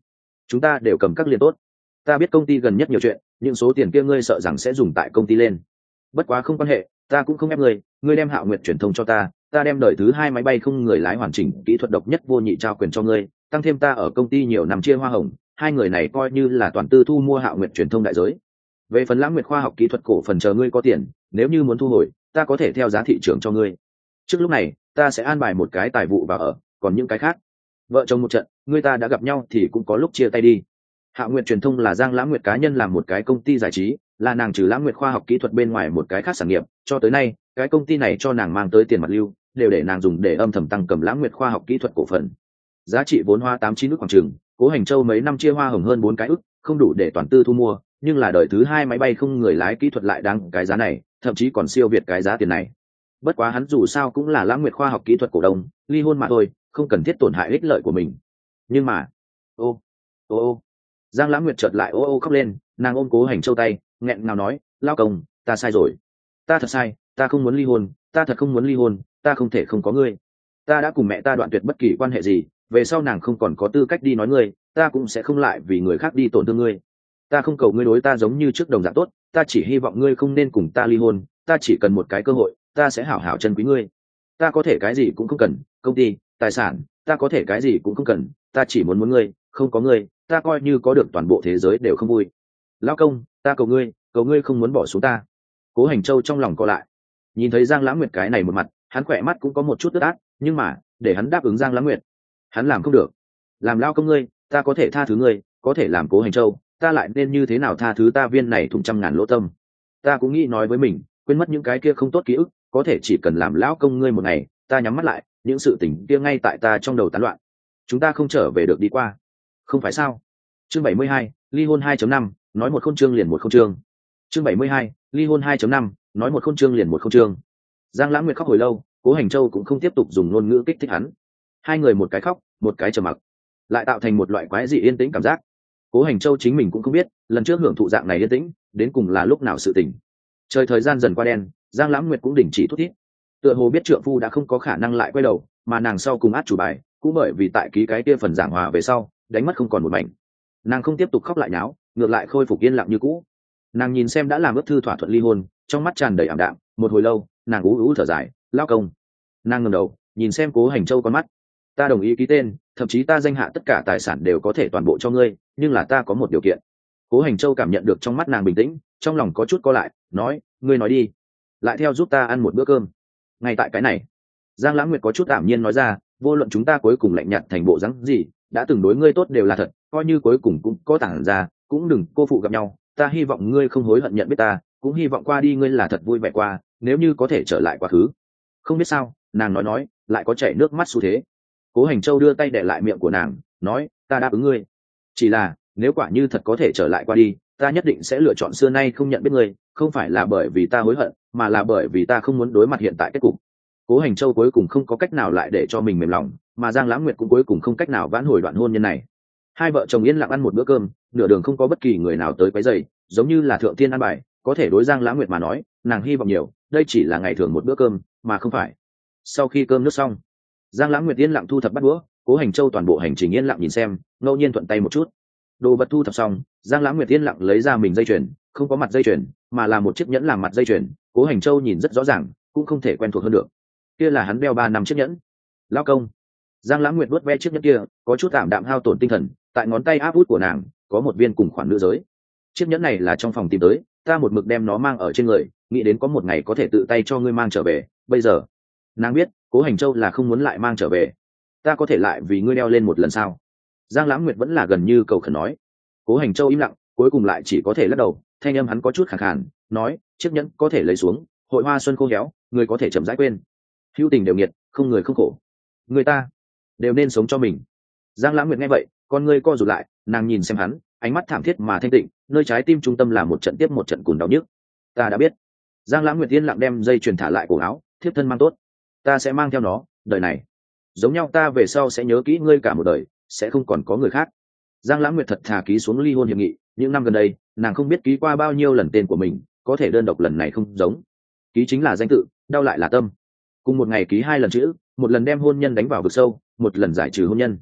chúng ta đều cầm các liên tốt. Ta biết công ty gần nhất nhiều chuyện, những số tiền kia ngươi sợ rằng sẽ dùng tại công ty lên. Bất quá không quan hệ, ta cũng không ép ngươi, ngươi đem Hạo Nguyệt truyền thông cho ta, ta đem đời thứ hai máy bay không người lái hoàn chỉnh kỹ thuật độc nhất vô nhị trao quyền cho ngươi, tăng thêm ta ở công ty nhiều năm chia hoa hồng, hai người này coi như là toàn tư thu mua Hạo Nguyệt truyền thông đại giới. Về phần Lãng Nguyệt khoa học kỹ thuật cổ phần chờ ngươi có tiền, nếu như muốn thu hồi, ta có thể theo giá thị trường cho ngươi. Trước lúc này, ta sẽ an bài một cái tài vụ vào ở, còn những cái khác, vợ chồng một trận, ngươi ta đã gặp nhau thì cũng có lúc chia tay đi. Hạo Nguyệt truyền thông là Giang Lãng Nguyệt cá nhân làm một cái công ty giải trí, là nàng trừ Lãng Nguyệt khoa học kỹ thuật bên ngoài một cái khác sản nghiệp, cho tới nay, cái công ty này cho nàng mang tới tiền mặt lưu, đều để nàng dùng để âm thầm tăng cầm Lãng Nguyệt khoa học kỹ thuật cổ phần. Giá trị vốn hoa tám chín ức khoảng chừng, Cố Hành Châu mấy năm chia hoa hồng hơn bốn cái ức, không đủ để toàn tư thu mua, nhưng là đời thứ hai máy bay không người lái kỹ thuật lại đáng cái giá này, thậm chí còn siêu việt cái giá tiền này. Bất quá hắn dù sao cũng là Lãng Nguyệt khoa học kỹ thuật cổ đông, ly hôn mà thôi, không cần thiết tổn hại ích lợi của mình. Nhưng mà, ô, ô ô, Giang Lãng Nguyệt chợt lại ô ô khóc lên, nàng ôm Cố Hành Châu tay, nghẹn ngào nói, lao công, ta sai rồi, ta thật sai, ta không muốn ly hôn, ta thật không muốn ly hôn, ta không thể không có ngươi, ta đã cùng mẹ ta đoạn tuyệt bất kỳ quan hệ gì, về sau nàng không còn có tư cách đi nói ngươi, ta cũng sẽ không lại vì người khác đi tổn thương ngươi. Ta không cầu ngươi đối ta giống như trước đồng dạng tốt, ta chỉ hy vọng ngươi không nên cùng ta ly hôn, ta chỉ cần một cái cơ hội, ta sẽ hảo hảo trân quý ngươi. Ta có thể cái gì cũng không cần, công ty, tài sản, ta có thể cái gì cũng không cần, ta chỉ muốn muốn ngươi, không có ngươi, ta coi như có được toàn bộ thế giới đều không vui. Lão công, ta cầu ngươi, cầu ngươi không muốn bỏ xuống ta. Cố Hành Châu trong lòng co lại, nhìn thấy Giang Lãng Nguyệt cái này một mặt, hắn khỏe mắt cũng có một chút ướt át, nhưng mà để hắn đáp ứng Giang Lãng Nguyệt, hắn làm không được. Làm lao công ngươi, ta có thể tha thứ ngươi, có thể làm Cố Hành Châu, ta lại nên như thế nào tha thứ ta viên này thủng trăm ngàn lỗ tâm. Ta cũng nghĩ nói với mình, quên mất những cái kia không tốt ký ức, có thể chỉ cần làm lão công ngươi một ngày, ta nhắm mắt lại, những sự tình kia ngay tại ta trong đầu tán loạn, chúng ta không trở về được đi qua, không phải sao? Chương bảy mươi hai, ly hôn hai chấm năm, nói một khôn chương liền một khôn chương. Chương bảy mươi hai, ly hôn hai chấm năm, nói một khôn chương liền một khôn chương. Giang Lãng Nguyệt khóc hồi lâu, Cố Hành Châu cũng không tiếp tục dùng ngôn ngữ kích thích hắn. Hai người một cái khóc, một cái trầm mặc, lại tạo thành một loại quái dị yên tĩnh cảm giác. Cố Hành Châu chính mình cũng không biết, lần trước hưởng thụ dạng này yên tĩnh, đến cùng là lúc nào sự tình. Trời thời gian dần qua đen, Giang Lãng Nguyệt cũng đình chỉ thút thít. Tựa hồ biết trượng phu đã không có khả năng lại quay đầu, mà nàng sau cùng át chủ bài, cũng bởi vì tại ký cái kia phần giảng hòa về sau, đánh mất không còn một mảnh. Nàng không tiếp tục khóc lại nháo, ngược lại khôi phục yên lặng như cũ. Nàng nhìn xem đã làm ước thư thỏa thuận ly hôn, trong mắt tràn đầy ảm đạm, một hồi lâu, nàng ú ú thở dài, lao công. Nàng ngẩng đầu, nhìn xem Cố Hành Châu con mắt. Ta đồng ý ký tên, thậm chí ta danh hạ tất cả tài sản đều có thể toàn bộ cho ngươi, nhưng là ta có một điều kiện. Cố Hành Châu cảm nhận được trong mắt nàng bình tĩnh, trong lòng có chút co lại, nói, ngươi nói đi. Lại theo giúp ta ăn một bữa cơm. Ngay tại cái này, Giang Lãng Nguyệt có chút ảm nhiên nói ra, vô luận chúng ta cuối cùng lạnh nhạt thành bộ dáng gì, đã từng đối ngươi tốt đều là thật, coi như cuối cùng cũng có tảng ra, cũng đừng cô phụ gặp nhau. Ta hy vọng ngươi không hối hận nhận biết ta, cũng hy vọng qua đi ngươi là thật vui vẻ qua, nếu như có thể trở lại quá khứ. Không biết sao, nàng nói nói, lại có chảy nước mắt xu thế. Cố Hành Châu đưa tay để lại miệng của nàng, nói, ta đáp ứng ngươi. Chỉ là, nếu quả như thật có thể trở lại qua đi, ta nhất định sẽ lựa chọn xưa nay không nhận biết ngươi, không phải là bởi vì ta hối hận, mà là bởi vì ta không muốn đối mặt hiện tại kết cục. Cố Hành Châu cuối cùng không có cách nào lại để cho mình mềm lòng, mà Giang Lãng Nguyệt cũng cuối cùng không cách nào vãn hồi đoạn hôn nhân này. Hai vợ chồng yên lặng ăn một bữa cơm, nửa đường không có bất kỳ người nào tới quấy rầy, giống như là thượng tiên ăn bài, có thể đối Giang Lãng Nguyệt mà nói, nàng hy vọng nhiều, đây chỉ là ngày thường một bữa cơm, mà không phải. Sau khi cơm nước xong, Giang Lãng Nguyệt yên lặng thu thập bát đũa, Cố Hành Châu toàn bộ hành trình yên lặng nhìn xem, ngẫu nhiên thuận tay một chút. Đồ vật thu thập xong, Giang Lãng Nguyệt yên lặng lấy ra mình dây chuyền, không có mặt dây chuyền, mà là một chiếc nhẫn làm mặt dây chuyền. Cố Hành Châu nhìn rất rõ ràng, cũng không thể quen thuộc hơn được. Kia là hắn đeo ba năm chiếc nhẫn. Lão công. Giang Lãng Nguyệt vuốt ve chiếc nhẫn kia, có chút tạm đạm hao tổn tinh thần, tại ngón tay áp út của nàng có một viên cùng khoản nữ giới. Chiếc nhẫn này là trong phòng tìm tới, ta một mực đem nó mang ở trên người, nghĩ đến có một ngày có thể tự tay cho ngươi mang trở về. Bây giờ, nàng biết, Cố Hành Châu là không muốn lại mang trở về. Ta có thể lại vì ngươi đeo lên một lần sao? Giang Lãng Nguyệt vẫn là gần như cầu khẩn nói. Cố Hành Châu im lặng, cuối cùng lại chỉ có thể lắc đầu, thanh âm hắn có chút khàn khàn, nói, chiếc nhẫn có thể lấy xuống, hội hoa xuân khô héo, người có thể chậm rãi quên. Hữu tình đều nghiệt, không người không khổ. Người ta đều nên sống cho mình. Giang Lãng Nguyệt nghe vậy, con ngươi co rụt lại, nàng nhìn xem hắn, ánh mắt thảm thiết mà thanh tịnh, nơi trái tim trung tâm là một trận tiếp một trận cùn đau nhức. Ta đã biết. Giang Lãng Nguyệt yên lặng đem dây chuyền thả lại cổ áo, thiếp thân mang tốt, ta sẽ mang theo nó, đời này giống nhau ta về sau sẽ nhớ kỹ ngươi cả một đời, sẽ không còn có người khác. Giang Lãng Nguyệt thật thà ký xuống ly hôn hiệp nghị, những năm gần đây nàng không biết ký qua bao nhiêu lần tên của mình, có thể đơn độc lần này không giống, ký chính là danh tự, đau lại là tâm. Cùng một ngày ký hai lần chữ, một lần đem hôn nhân đánh vào vực sâu, một lần giải trừ hôn nhân.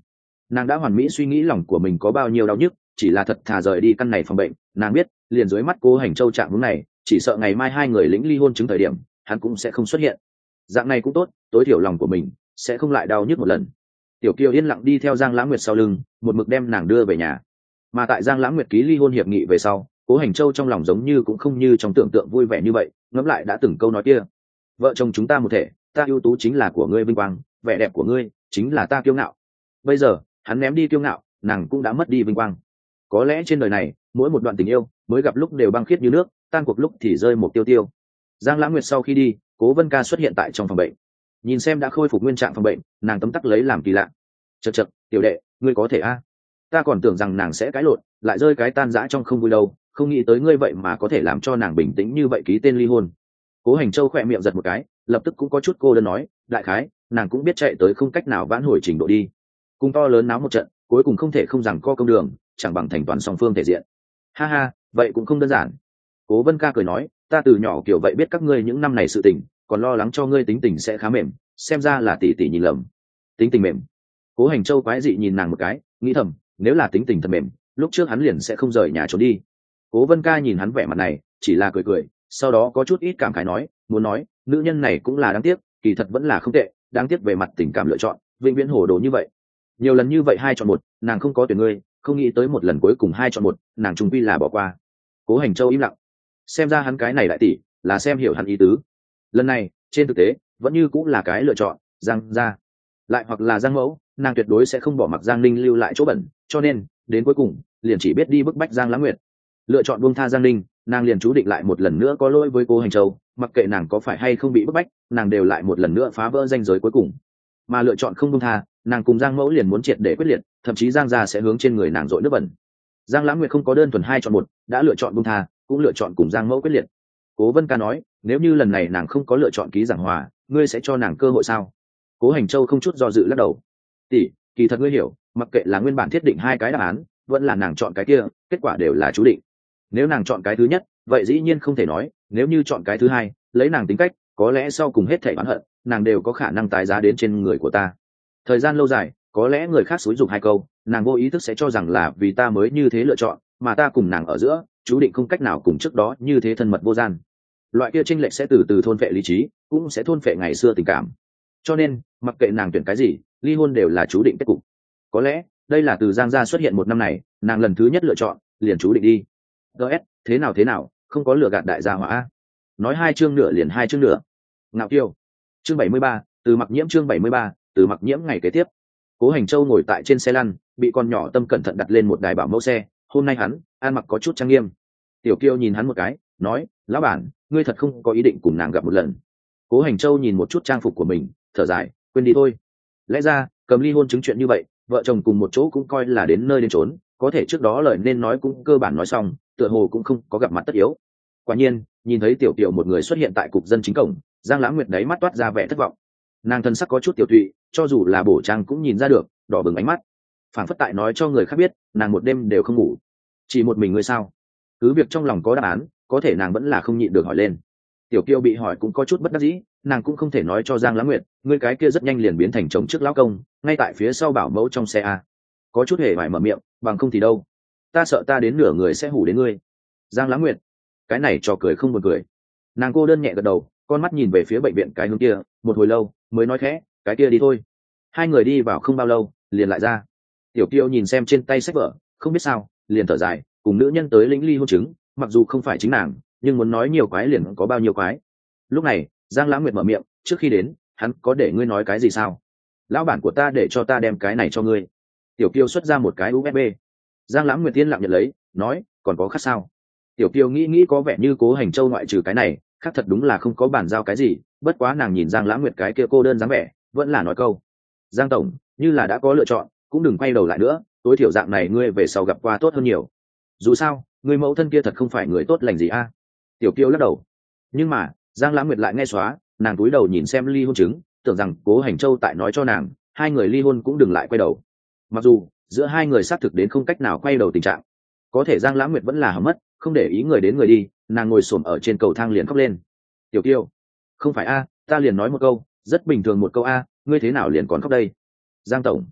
Nàng đã hoàn mỹ suy nghĩ lòng của mình có bao nhiêu đau nhức, chỉ là thật thà rời đi căn này phòng bệnh. Nàng biết liền dưới mắt Cố Hành Châu trạng hướng này, chỉ sợ ngày mai hai người lĩnh ly hôn chứng thời điểm hắn cũng sẽ không xuất hiện. Dạng này cũng tốt, tối thiểu lòng của mình sẽ không lại đau nhức một lần. Tiểu Kiều yên lặng đi theo Giang Lãng Nguyệt sau lưng, một mực đem nàng đưa về nhà. Mà tại Giang Lãng Nguyệt ký ly hôn hiệp nghị về sau, Cố Hành Châu trong lòng giống như cũng không như trong tưởng tượng vui vẻ như vậy, ngẫm lại đã từng câu nói kia: vợ chồng chúng ta một thể, ta ưu tú chính là của ngươi vinh quang, vẻ đẹp của ngươi chính là ta kiêu ngạo. Bây giờ hắn ném đi kiêu ngạo, nàng cũng đã mất đi vinh quang. Có lẽ trên đời này mỗi một đoạn tình yêu mới gặp lúc đều băng khiết như nước, tan cuộc lúc thì rơi một tiêu tiêu. Giang Lãng Nguyệt sau khi đi, Cố Vân Ca xuất hiện tại trong phòng bệnh, nhìn xem đã khôi phục nguyên trạng phòng bệnh, nàng tấm tắc lấy làm kỳ lạ. Chật chật, tiểu đệ, ngươi có thể a? Ta còn tưởng rằng nàng sẽ cãi lộn, lại rơi cái tan rã trong không vui đâu, không nghĩ tới ngươi vậy mà có thể làm cho nàng bình tĩnh như vậy, ký tên ly hôn. Cố Hành Châu khỏe miệng giật một cái, lập tức cũng có chút cô đơn nói, đại khái nàng cũng biết chạy tới không cách nào vãn hồi trình độ đi, cùng to lớn náo một trận, cuối cùng không thể không rằng co công đường, chẳng bằng thành toàn song phương thể diện. Ha ha, vậy cũng không đơn giản. Cố Vân Ca cười nói, ta từ nhỏ kiểu vậy biết các ngươi những năm này sự tình, còn lo lắng cho ngươi tính tình sẽ khá mềm, xem ra là tỷ tỷ nhìn lầm. Tính tình mềm? Cố Hành Châu quái dị nhìn nàng một cái, nghĩ thầm, nếu là tính tình thật mềm, lúc trước hắn liền sẽ không rời nhà trốn đi. Cố Vân Ca nhìn hắn vẻ mặt này, chỉ là cười cười, sau đó có chút ít cảm khái nói, muốn nói nữ nhân này cũng là đáng tiếc, kỳ thật vẫn là không tệ, đáng tiếc về mặt tình cảm lựa chọn vĩnh viễn hồ đồ như vậy. Nhiều lần như vậy hai chọn một, nàng không có tuyển ngươi, không nghĩ tới một lần cuối cùng hai chọn một, nàng trung quy là bỏ qua. Cố Hành Châu im lặng, xem ra hắn cái này đại tỷ là xem hiểu hắn ý tứ. Lần này trên thực tế vẫn như cũng là cái lựa chọn Giang gia, lại hoặc là Giang mẫu, nàng tuyệt đối sẽ không bỏ mặc Giang Ninh lưu lại chỗ bẩn, cho nên đến cuối cùng liền chỉ biết đi bức bách Giang Lãng Nguyệt. Lựa chọn buông tha Giang Ninh, nàng liền chú định lại một lần nữa có lỗi với Cố Hành Châu, mặc kệ nàng có phải hay không bị bức bách, nàng đều lại một lần nữa phá vỡ ranh giới cuối cùng. Mà lựa chọn không buông tha, nàng cùng Giang mẫu liền muốn triệt để quyết liệt, thậm chí Giang gia sẽ hướng trên người nàng dội nước bẩn. Giang Lãng Nguyệt không có đơn thuần hai chọn một, đã lựa chọn buông tha, cũng lựa chọn cùng Giang mẫu quyết liệt. Cố Vân Ca nói, nếu như lần này nàng không có lựa chọn ký giảng hòa, ngươi sẽ cho nàng cơ hội sao? Cố Hành Châu không chút do dự lắc đầu. Tỷ, kỳ thật ngươi hiểu, mặc kệ là nguyên bản thiết định hai cái đáp án, vẫn là nàng chọn cái kia, kết quả đều là chú định. Nếu nàng chọn cái thứ nhất, vậy dĩ nhiên không thể nói, nếu như chọn cái thứ hai, lấy nàng tính cách, có lẽ sau cùng hết thảy oán hận, nàng đều có khả năng tái giá đến trên người của ta. Thời gian lâu dài, có lẽ người khác xúi giục hai câu, nàng vô ý thức sẽ cho rằng là vì ta mới như thế lựa chọn, mà ta cùng nàng ở giữa, chú định không cách nào cùng trước đó như thế thân mật vô gian. Loại kia chênh lệch sẽ từ từ thôn phệ lý trí, cũng sẽ thôn phệ ngày xưa tình cảm. Cho nên, mặc kệ nàng tuyển cái gì, ly hôn đều là chú định kết cục. Có lẽ, đây là từ Giang gia xuất hiện một năm này, nàng lần thứ nhất lựa chọn, liền chú định đi. gs thế nào thế nào, không có lựa gạt đại gia hỏa a. Nói hai chương nửa liền hai chương nửa. Ngạo kiêu. Chương bảy mươi ba, từ Mặc Nhiễm. Chương bảy mươi ba, từ Mặc Nhiễm. Ngày kế tiếp, Cố Hành Châu ngồi tại trên xe lăn, bị con nhỏ Tâm cẩn thận đặt lên một đài bảo mẫu xe. Hôm nay hắn ăn mặc có chút trang nghiêm. Tiểu Kiêu nhìn hắn một cái, nói, lão bản, ngươi thật không có ý định cùng nàng gặp một lần? Cố Hành Châu nhìn một chút trang phục của mình, thở dài, quên đi thôi. Lẽ ra cầm ly hôn chứng chuyện như vậy, vợ chồng cùng một chỗ cũng coi là đến nơi đến chốn, có thể trước đó lời nên nói cũng cơ bản nói xong, tựa hồ cũng không có gặp mặt tất yếu. Quả nhiên, nhìn thấy Tiểu Tiểu một người xuất hiện tại cục dân chính cổng, Giang Lãng Nguyệt đáy mắt toát ra vẻ thất vọng. Nàng thân sắc có chút tiểu tụy, cho dù là bổ trang cũng nhìn ra được, đỏ bừng ánh mắt, phảng phất tại nói cho người khác biết, nàng một đêm đều không ngủ. Chỉ một mình ngươi sao? Cứ việc trong lòng có đáp án, có thể nàng vẫn là không nhịn được hỏi lên. Tiểu Kiêu bị hỏi cũng có chút bất đắc dĩ, nàng cũng không thể nói cho Giang Lãng Nguyệt, ngươi cái kia rất nhanh liền biến thành chồng trước lão công, ngay tại phía sau bảo mẫu trong xe a. Có chút hề phải mở miệng, bằng không thì đâu, ta sợ ta đến nửa người sẽ hủ đến ngươi. Giang Lãng Nguyệt, cái này trò cười không buồn cười. Nàng cô đơn nhẹ gật đầu, con mắt nhìn về phía bệnh viện cái hướng kia, một hồi lâu mới nói khẽ, cái kia đi thôi. Hai người đi vào không bao lâu, liền lại ra. Tiểu Kiêu nhìn xem trên tay sách vở, không biết sao, liền thở dài, cùng nữ nhân tới lĩnh ly hôn chứng, mặc dù không phải chính nàng, nhưng muốn nói nhiều quái liền có bao nhiêu quái. Lúc này Giang Lãng Nguyệt mở miệng, trước khi đến hắn có để ngươi nói cái gì sao? Lão bản của ta để cho ta đem cái này cho ngươi. Tiểu Kiêu xuất ra một cái u ét bê. Giang Lãng Nguyệt tiên lặng nhận lấy, nói, còn có khác sao? Tiểu Kiêu nghĩ nghĩ có vẻ như Cố Hành Châu ngoại trừ cái này, khác thật đúng là không có bản giao cái gì, bất quá nàng nhìn Giang Lãng Nguyệt cái kia cô đơn dáng vẻ, vẫn là nói câu, Giang tổng, như là đã có lựa chọn, cũng đừng quay đầu lại nữa, tối thiểu dạng này ngươi về sau gặp qua tốt hơn nhiều. Dù sao, người mẫu thân kia thật không phải người tốt lành gì a. Tiểu Kiêu lắc đầu. Nhưng mà Giang Lãng Nguyệt lại nghe xóa, nàng cúi đầu nhìn xem ly hôn chứng, tưởng rằng Cố Hành Châu tại nói cho nàng, hai người ly hôn cũng đừng lại quay đầu. Mặc dù giữa hai người xác thực đến không cách nào quay đầu tình trạng, có thể Giang Lãng Nguyệt vẫn là hỏng mất, không để ý người đến người đi, nàng ngồi xổm ở trên cầu thang liền khóc lên. Tiểu Kiêu, không phải a, ta liền nói một câu, rất bình thường một câu a, ngươi thế nào liền còn khóc đây? Giang tổng,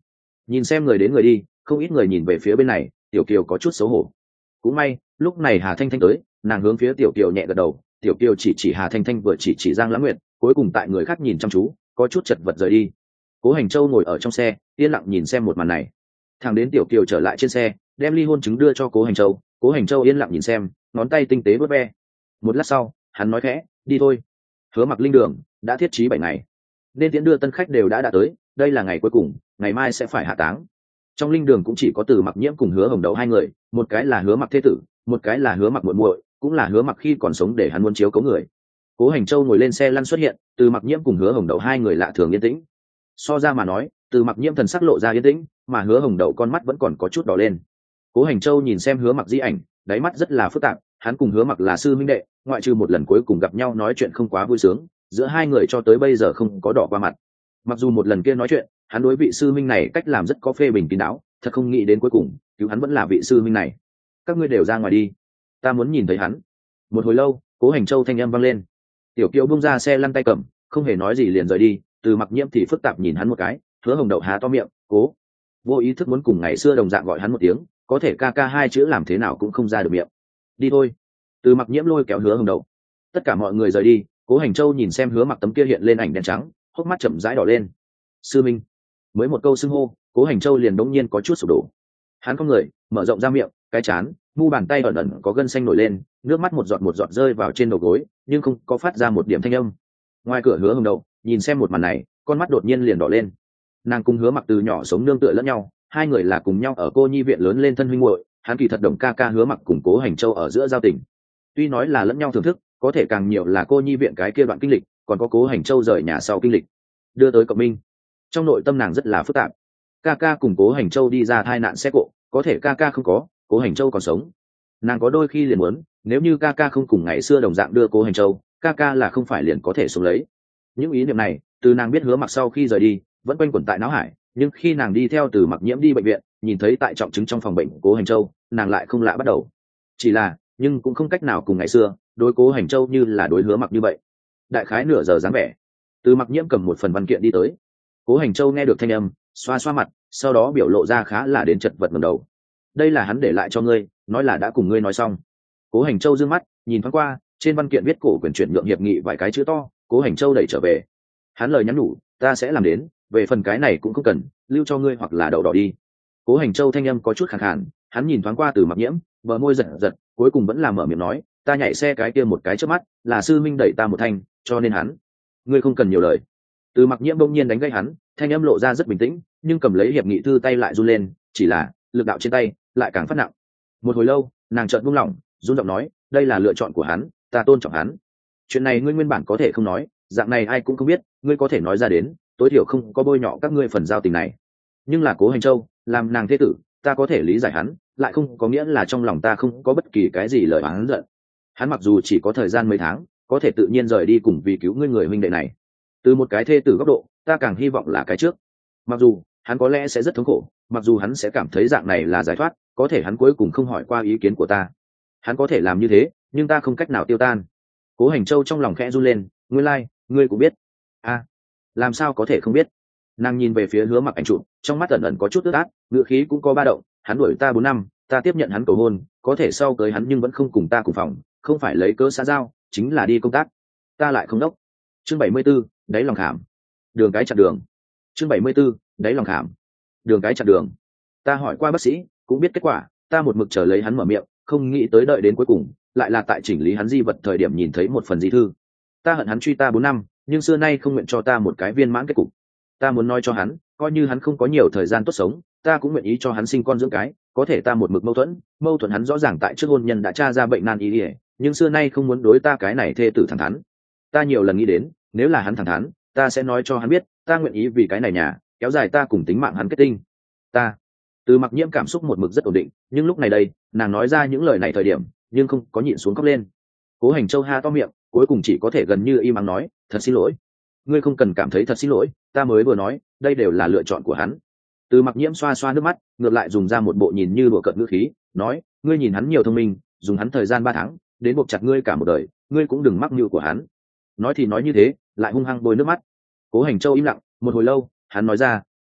Nhìn xem người đến người đi, không ít người nhìn về phía bên này, tiểu kiều có chút xấu hổ. Cũng may lúc này Hà Thanh Thanh tới, nàng hướng phía tiểu kiều nhẹ gật đầu, tiểu kiều chỉ chỉ Hà Thanh Thanh vừa chỉ chỉ Giang Lãng Nguyệt, cuối cùng tại người khác nhìn chăm chú có chút chật vật rời đi. Cố Hành Châu ngồi ở trong xe yên lặng nhìn xem một màn này, thằng đến tiểu kiều trở lại trên xe đem ly hôn chứng đưa cho Cố Hành Châu. Cố Hành Châu yên lặng nhìn xem, ngón tay tinh tế vuốt ve. Một lát sau hắn nói khẽ, đi thôi. Hứa Mặc linh đường đã thiết trí bảy ngày, nên tiễn đưa tân khách đều đã đã tới, đây là ngày cuối cùng, ngày mai sẽ phải hạ táng. Trong linh đường cũng chỉ có Từ Mặc Nhiễm cùng Hứa Hồng Đậu hai người, một cái là Hứa Mặc thế tử, một cái là Hứa Mặc muội muội, cũng là Hứa Mặc khi còn sống để hắn muốn chiếu cố người. Cố Hành Châu ngồi lên xe lăn xuất hiện, Từ Mặc Nhiễm cùng Hứa Hồng Đậu hai người lạ thường yên tĩnh. So ra mà nói, Từ Mặc Nhiễm thần sắc lộ ra yên tĩnh, mà Hứa Hồng Đậu con mắt vẫn còn có chút đỏ lên. Cố Hành Châu nhìn xem Hứa Mặc di ảnh, đáy mắt rất là phức tạp, hắn cùng Hứa Mặc là sư huynh đệ, ngoại trừ một lần cuối cùng gặp nhau nói chuyện không quá vui sướng, giữa hai người cho tới bây giờ không có đỏ qua mặt. Mặc dù một lần kia nói chuyện, hắn đối vị sư huynh này cách làm rất có phê bình kín đáo, thật không nghĩ đến cuối cùng cứu hắn vẫn là vị sư huynh này. Các ngươi đều ra ngoài đi, ta muốn nhìn thấy hắn. Một hồi lâu, Cố Hành Châu thanh âm vang lên. Tiểu Kiều bung ra xe lăn tay cầm, không hề nói gì liền rời đi. Từ Mặc Nhiễm thì phức tạp nhìn hắn một cái, Hứa Hồng Đậu há to miệng, cố vô ý thức muốn cùng ngày xưa đồng dạng gọi hắn một tiếng, có thể ca ca hai chữ làm thế nào cũng không ra được miệng. Đi thôi. Từ Mặc Nhiễm lôi kéo Hứa Hồng Đậu. Tất cả mọi người rời đi. Cố Hành Châu nhìn xem Hứa Mặc tấm kia hiện lên ảnh đen trắng, hốc mắt chậm rãi đỏ lên. Sư minh. Mới một câu xưng hô, Cố Hành Châu liền đống nhiên có chút sụp đổ. Hắn không người mở rộng ra miệng, cái chán mu bàn tay ẩn ẩn có gân xanh nổi lên, nước mắt một giọt một giọt rơi vào trên đầu gối, nhưng không có phát ra một điểm thanh âm. Ngoài cửa Hứa Hồng Đậu nhìn xem một màn này, con mắt đột nhiên liền đỏ lên. Nàng cùng Hứa Mặc từ nhỏ sống nương tựa lẫn nhau, hai người là cùng nhau ở cô nhi viện lớn lên thân huynh muội, hắn kỳ thật đồng ca ca Hứa Mặc cùng Cố Hành Châu ở giữa giao tình. Tuy nói là lẫn nhau thưởng thức, có thể càng nhiều là cô nhi viện cái kia đoạn kinh lịch, còn có Cố Hành Châu rời nhà sau kinh lịch đưa tới cộng minh. Trong nội tâm nàng rất là phức tạp. Ca ca cùng Cố Hành Châu đi ra tai nạn xe cộ, có thể ca ca không có, Cố Hành Châu còn sống. Nàng có đôi khi liền muốn, nếu như ca ca không cùng ngày xưa đồng dạng đưa Cố Hành Châu, ca ca là không phải liền có thể sống lấy. Những ý niệm này từ nàng biết Hứa Mặc sau khi rời đi vẫn quanh quẩn tại não hải, nhưng khi nàng đi theo Từ Mặc Nhiễm đi bệnh viện, nhìn thấy tại trọng chứng trong phòng bệnh Cố Hành Châu, nàng lại không lạ bắt đầu. Chỉ là nhưng cũng không cách nào cùng ngày xưa đối Cố Hành Châu như là đối Hứa Mặc như vậy. Đại khái nửa giờ dáng vẻ, Từ Mặc Nhiễm cầm một phần văn kiện đi tới. Cố Hành Châu nghe được thanh âm, xoa xoa mặt, sau đó biểu lộ ra khá là đến chật vật ngẩng đầu. Đây là hắn để lại cho ngươi, nói là đã cùng ngươi nói xong. Cố Hành Châu dương mắt nhìn thoáng qua, trên văn kiện viết cổ quyền chuyển nhượng hiệp nghị vài cái chữ to. Cố Hành Châu đẩy trở về. Hắn lời nhắn nhủ, ta sẽ làm đến, về phần cái này cũng không cần, lưu cho ngươi hoặc là đậu đỏ đi. Cố Hành Châu thanh âm có chút khàn khàn, hắn nhìn thoáng qua Từ Mặc Nhiễm, bờ môi giật giật, cuối cùng vẫn là mở miệng nói, ta nhảy xe cái kia một cái trước mắt, là sư minh đẩy ta một thanh, cho nên hắn, ngươi không cần nhiều lời. Từ Mặc Nhiễm bỗng nhiên đánh gây hắn, thanh âm lộ ra rất bình tĩnh, nhưng cầm lấy hiệp nghị thư tay lại run lên, chỉ là lực đạo trên tay lại càng phát nặng. Một hồi lâu, nàng chợt buông lỏng, run giọng nói, đây là lựa chọn của hắn, ta tôn trọng hắn. Chuyện này ngươi nguyên bản có thể không nói, dạng này ai cũng không biết, ngươi có thể nói ra đến, tối thiểu không có bôi nhọ các ngươi phần giao tình này. Nhưng là Cố Hành Châu, làm nàng thế tử, ta có thể lý giải hắn, lại không có nghĩa là trong lòng ta không có bất kỳ cái gì lời oán giận. Hắn mặc dù chỉ có thời gian mấy tháng, có thể tự nhiên rời đi cùng vì cứu ngươi người huynh đệ này. Từ một cái thê tử góc độ, ta càng hy vọng là cái trước. Mặc dù hắn có lẽ sẽ rất thống khổ, mặc dù hắn sẽ cảm thấy dạng này là giải thoát, có thể hắn cuối cùng không hỏi qua ý kiến của ta. Hắn có thể làm như thế, nhưng ta không cách nào tiêu tan. Cố Hành Châu trong lòng khẽ run lên, ngươi lai, like, ngươi cũng biết. A, à, làm sao có thể không biết? Nàng nhìn về phía Hứa Mặc ảnh chụp, trong mắt ẩn ẩn có chút ướt át, ngữ khí cũng có ba động. Hắn đuổi ta bốn năm, ta tiếp nhận hắn cầu hôn, có thể sau cưới hắn nhưng vẫn không cùng ta cùng phòng, không phải lấy cớ xã giao, chính là đi công tác. Ta lại không đốc. Chương bảy mươi 74, đáy lòng khảm. Đường cái chặt đường. Chương bảy mươi 74, đáy lòng khảm. Đường cái chặt đường. Ta hỏi qua bác sĩ, cũng biết kết quả, ta một mực chờ lấy hắn mở miệng, không nghĩ tới đợi đến cuối cùng, lại là tại chỉnh lý hắn di vật thời điểm nhìn thấy một phần di thư. Ta hận hắn truy ta bốn năm, nhưng xưa nay không nguyện cho ta một cái viên mãn kết cục. Ta muốn nói cho hắn, coi như hắn không có nhiều thời gian tốt sống, ta cũng nguyện ý cho hắn sinh con dưỡng cái, có thể ta một mực mâu thuẫn, mâu thuẫn hắn rõ ràng tại trước hôn nhân đã tra ra bệnh nan y ỉa, nhưng xưa nay không muốn đối ta cái này thê tử thẳng thắn. Ta nhiều lần nghĩ đến, nếu là hắn thẳng thắn, ta sẽ nói cho hắn biết, ta nguyện ý vì cái này nhà, kéo dài ta cùng tính mạng hắn kết tinh. Ta. Từ Mặc Nhiễm cảm xúc một mực rất ổn định, nhưng lúc này đây, nàng nói ra những lời này thời điểm, nhưng không có nhịn xuống khóc lên. Cố Hành Châu ha to miệng, cuối cùng chỉ có thể gần như im ắng nói, thật xin lỗi. Ngươi không cần cảm thấy thật xin lỗi, ta mới vừa nói, đây đều là lựa chọn của hắn. Từ Mặc Nhiễm xoa xoa nước mắt, ngược lại dùng ra một bộ nhìn như đùa cợt ngữ khí, nói, ngươi nhìn hắn nhiều thông minh, dùng hắn thời gian ba tháng, đến buộc chặt ngươi cả một đời, ngươi cũng đừng mắc mưu của hắn. Nói thì nói như thế, lại hung hăng bôi nước mắt. Cố Hành Châu im lặng, một hồi lâu, hắn nói ra,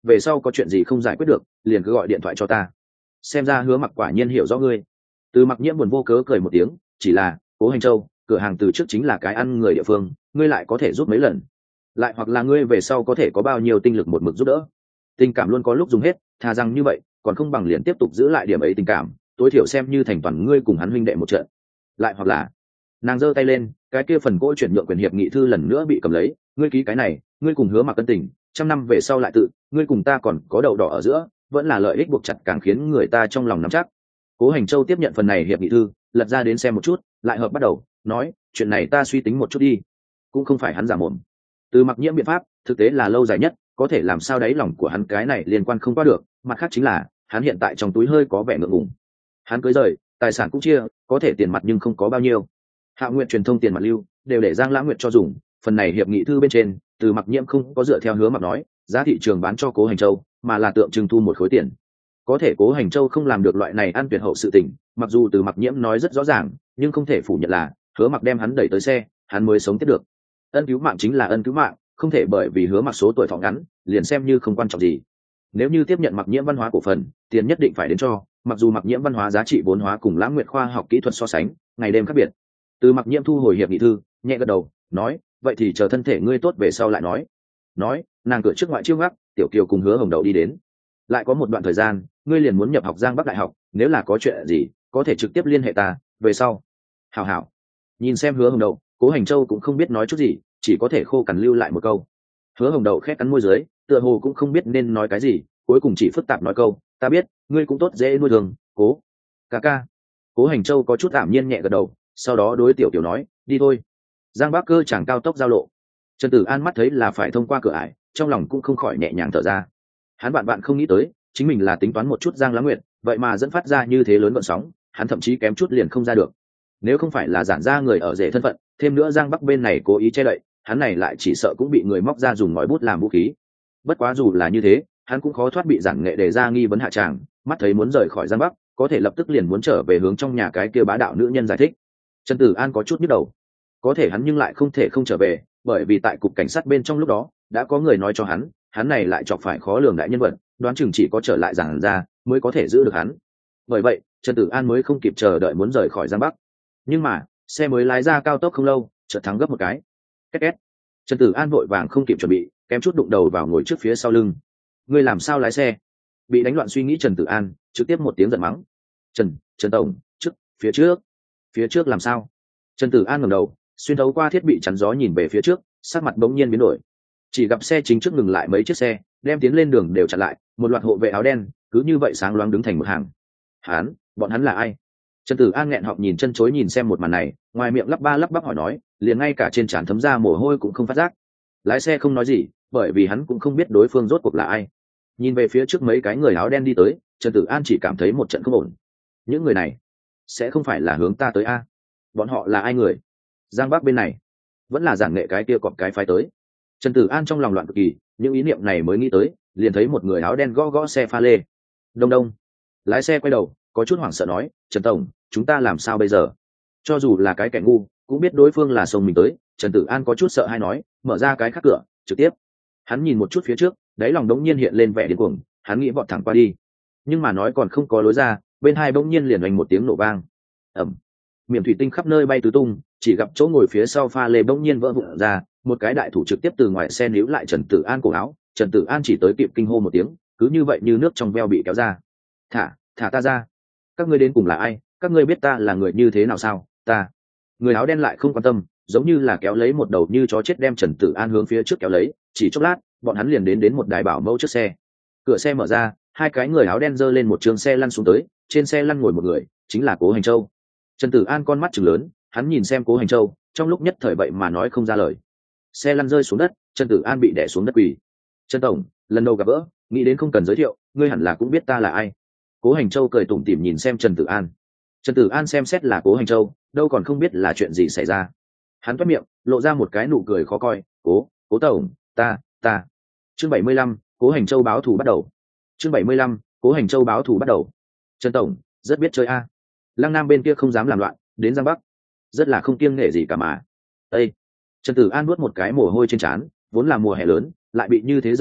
về sau có chuyện gì không giải quyết được liền cứ gọi điện thoại cho ta. Xem ra Hứa Mặc quả nhiên hiểu rõ ngươi. Từ Mặc Nhiễm buồn vô cớ cười một tiếng, chỉ là Cố Hành Châu cửa hàng từ trước chính là cái ăn người địa phương, ngươi lại có thể giúp mấy lần, lại hoặc là ngươi về sau có thể có bao nhiêu tinh lực một mực giúp đỡ. Tình cảm luôn có lúc dùng hết, thà rằng như vậy còn không bằng liền tiếp tục giữ lại điểm ấy tình cảm, tối thiểu xem như thành toàn ngươi cùng hắn huynh đệ một trận. Lại hoặc là nàng giơ tay lên, cái kia phần cỗ chuyển nhượng quyền hiệp nghị thư lần nữa bị cầm lấy, ngươi ký cái này, ngươi cùng Hứa Mặc cân tình, trăm năm về sau lại tự, ngươi cùng ta còn có đậu đỏ ở giữa, vẫn là lợi ích buộc chặt càng khiến người ta trong lòng nắm chắc. Cố Hành Châu tiếp nhận phần này hiệp nghị thư, lật ra đến xem một chút, lại hợp bắt đầu nói, chuyện này ta suy tính một chút đi. Cũng không phải hắn giả mồm. Từ Mặc Nhiễm biện pháp thực tế là lâu dài nhất, có thể làm sao đáy lòng của hắn cái này liên quan không qua được, mặt khác chính là hắn hiện tại trong túi hơi có vẻ ngượng ngùng. Hắn cưới rời, tài sản cũng chia, có thể tiền mặt nhưng không có bao nhiêu. Hạo Nguyệt truyền thông tiền mặt lưu đều để Giang Lãng Nguyệt cho dùng, phần này hiệp nghị thư bên trên, Từ Mặc Nhiễm không có dựa theo Hứa Mặc nói, giá thị trường bán cho Cố Hành Châu, mà là tượng trưng thu một khối tiền. Có thể Cố Hành Châu không làm được loại này ăn tuyệt hậu sự tình, mặc dù Từ Mặc Nhiễm nói rất rõ ràng, nhưng không thể phủ nhận là Hứa Mặc đem hắn đẩy tới xe, hắn mới sống tiếp được. Ân cứu mạng chính là ân cứu mạng, không thể bởi vì Hứa Mặc số tuổi thọ ngắn, liền xem như không quan trọng gì. Nếu như tiếp nhận Mặc Nhiễm văn hóa cổ phần, tiền nhất định phải đến cho, mặc dù Mặc Nhiễm văn hóa giá trị vốn hóa cùng Lãng Nguyệt khoa học kỹ thuật so sánh, ngày đêm khác biệt. Từ Mặc Nhiễm thu hồi hiệp nghị thư, nhẹ gật đầu, nói, vậy thì chờ thân thể ngươi tốt về sau lại nói. Nói, nàng cửa trước ngoại chiêu ngắc, Tiểu Kiều cùng Hứa Hồng Đậu đi đến. Lại có một đoạn thời gian, ngươi liền muốn nhập học Giang Bắc Đại học, nếu là có chuyện gì, có thể trực tiếp liên hệ ta, về sau. Hảo hảo. Nhìn xem Hứa Hồng Đậu, Cố Hành Châu cũng không biết nói chút gì, chỉ có thể khô cằn lưu lại một câu. Hứa Hồng Đậu khẽ cắn môi dưới, tựa hồ cũng không biết nên nói cái gì, cuối cùng chỉ phức tạp nói câu, ta biết, ngươi cũng tốt dễ nuôi thường, Cố. Ca ca. Cố Hành Châu có chút tạm nhiên nhẹ gật đầu, sau đó đối Tiểu Kiều nói, đi thôi. Giang Bắc cơ chẳng cao tốc giao lộ. Trần Tử An mắt thấy là phải thông qua cửa ải, trong lòng cũng không khỏi nhẹ nhàng thở ra. Hắn bạn bạn không nghĩ tới, chính mình là tính toán một chút Giang Lãng Nguyệt, vậy mà dẫn phát ra như thế lớn vận sóng, hắn thậm chí kém chút liền không ra được. Nếu không phải là giản ra người ở rể thân phận, thêm nữa Giang Bắc bên này cố ý che đậy, hắn này lại chỉ sợ cũng bị người móc ra dùng ngòi bút làm vũ khí. Bất quá dù là như thế, hắn cũng khó thoát bị giản nghệ đề ra nghi vấn hạ tràng, mắt thấy muốn rời khỏi Giang Bắc, có thể lập tức liền muốn trở về hướng trong nhà cái kia bá đạo nữ nhân giải thích. Trần Tử An có chút nhức đầu, có thể hắn nhưng lại không thể không trở về, bởi vì tại cục cảnh sát bên trong lúc đó đã có người nói cho hắn, hắn này lại chọc phải khó lường đại nhân vật, đoán chừng chỉ có trở lại giảng ra mới có thể giữ được hắn. Bởi vậy Trần Tử An mới không kịp chờ đợi muốn rời khỏi Giang Bắc. Nhưng mà xe mới lái ra cao tốc không lâu, chợt thắng gấp một cái, két két. Trần Tử An vội vàng không kịp chuẩn bị, kém chút đụng đầu vào ngồi trước phía sau lưng. Ngươi làm sao lái xe? Bị đánh loạn suy nghĩ Trần Tử An trực tiếp một tiếng giận mắng. Trần Trần tổng, trước phía trước phía trước làm sao? Trần Tử An ngẩng đầu, xuyên thấu qua thiết bị chắn gió nhìn về phía trước, sắc mặt bỗng nhiên biến đổi. Chỉ gặp xe chính trước ngừng lại mấy chiếc xe, đem tiến lên đường đều chặn lại, một loạt hộ vệ áo đen cứ như vậy sáng loáng đứng thành một hàng. Hán, bọn hắn là ai? Trần Tử An nghẹn họng nhìn chân chối nhìn xem một màn này, ngoài miệng lắp ba lắp bắp hỏi nói, liền ngay cả trên trán thấm ra mồ hôi cũng không phát giác. Lái xe không nói gì, bởi vì hắn cũng không biết đối phương rốt cuộc là ai. Nhìn về phía trước mấy cái người áo đen đi tới, Trần Tử An chỉ cảm thấy một trận không ổn. Những người này sẽ không phải là hướng ta tới a? Bọn họ là ai người? Giang Bắc bên này vẫn là giản nghệ cái kia cọp cái phái tới. Trần Tử An trong lòng loạn cực kỳ, những ý niệm này mới nghĩ tới, liền thấy một người áo đen gõ gõ xe pha lê. Đông đông. Lái xe quay đầu, có chút hoảng sợ nói, Trần tổng, chúng ta làm sao bây giờ? Cho dù là cái kẻ ngu cũng biết đối phương là sông mình tới. Trần Tử An có chút sợ hay nói, mở ra cái khác cửa trực tiếp. Hắn nhìn một chút phía trước, đáy lòng đống nhiên hiện lên vẻ điên cuồng, hắn nghĩ vọt thẳng qua đi, nhưng mà nói còn không có lối ra, bên hai bỗng nhiên liền oanh một tiếng nổ vang. Ẩm. Miệng thủy tinh khắp nơi bay tứ tung, chỉ gặp chỗ ngồi phía sau pha lê bỗng nhiên vỡ vụn ra, một cái đại thủ trực tiếp từ ngoài xe níu lại Trần Tử An cổ áo. Trần Tử An chỉ tới kịp kinh hô một tiếng, cứ như vậy như nước trong veo bị kéo ra. Thả, thả ta ra! Các ngươi đến cùng là ai? Các ngươi biết ta là người như thế nào sao? Ta. Người áo đen lại không quan tâm, giống như là kéo lấy một đầu như chó chết đem Trần Tử An hướng phía trước kéo lấy, chỉ chốc lát, bọn hắn liền đến đến một đài bảo mẫu trước xe. Cửa xe mở ra, hai cái người áo đen giơ lên một trường xe lăn xuống tới, trên xe lăn ngồi một người, chính là Cố Hành Châu. Trần Tử An con mắt trừng lớn, hắn nhìn xem Cố Hành Châu, trong lúc nhất thời vậy mà nói không ra lời. Xe lăn rơi xuống đất, Trần Tử An bị đè xuống đất quỳ. Trần tổng, lần đầu gặp gỡ, nghĩ đến không cần giới thiệu, ngươi hẳn là cũng biết ta là ai. Cố Hành Châu cười tủm tỉm nhìn xem Trần Tử An. Trần Tử An xem xét là Cố Hành Châu, đâu còn không biết là chuyện gì xảy ra. Hắn toét miệng, lộ ra một cái nụ cười khó coi, cố cố tổng, ta ta chương bảy mươi lăm, Cố Hành Châu báo thù bắt đầu. chương bảy mươi lăm, Cố Hành Châu báo thù bắt đầu. Trần tổng rất biết chơi a. Lăng Nam bên kia không dám làm loạn, đến Giang Bắc rất là không kiêng nể gì cả mà. Ê! Trần Tử An nuốt một cái mồ hôi trên trán, vốn là mùa hè lớn, lại bị như thế giật mình,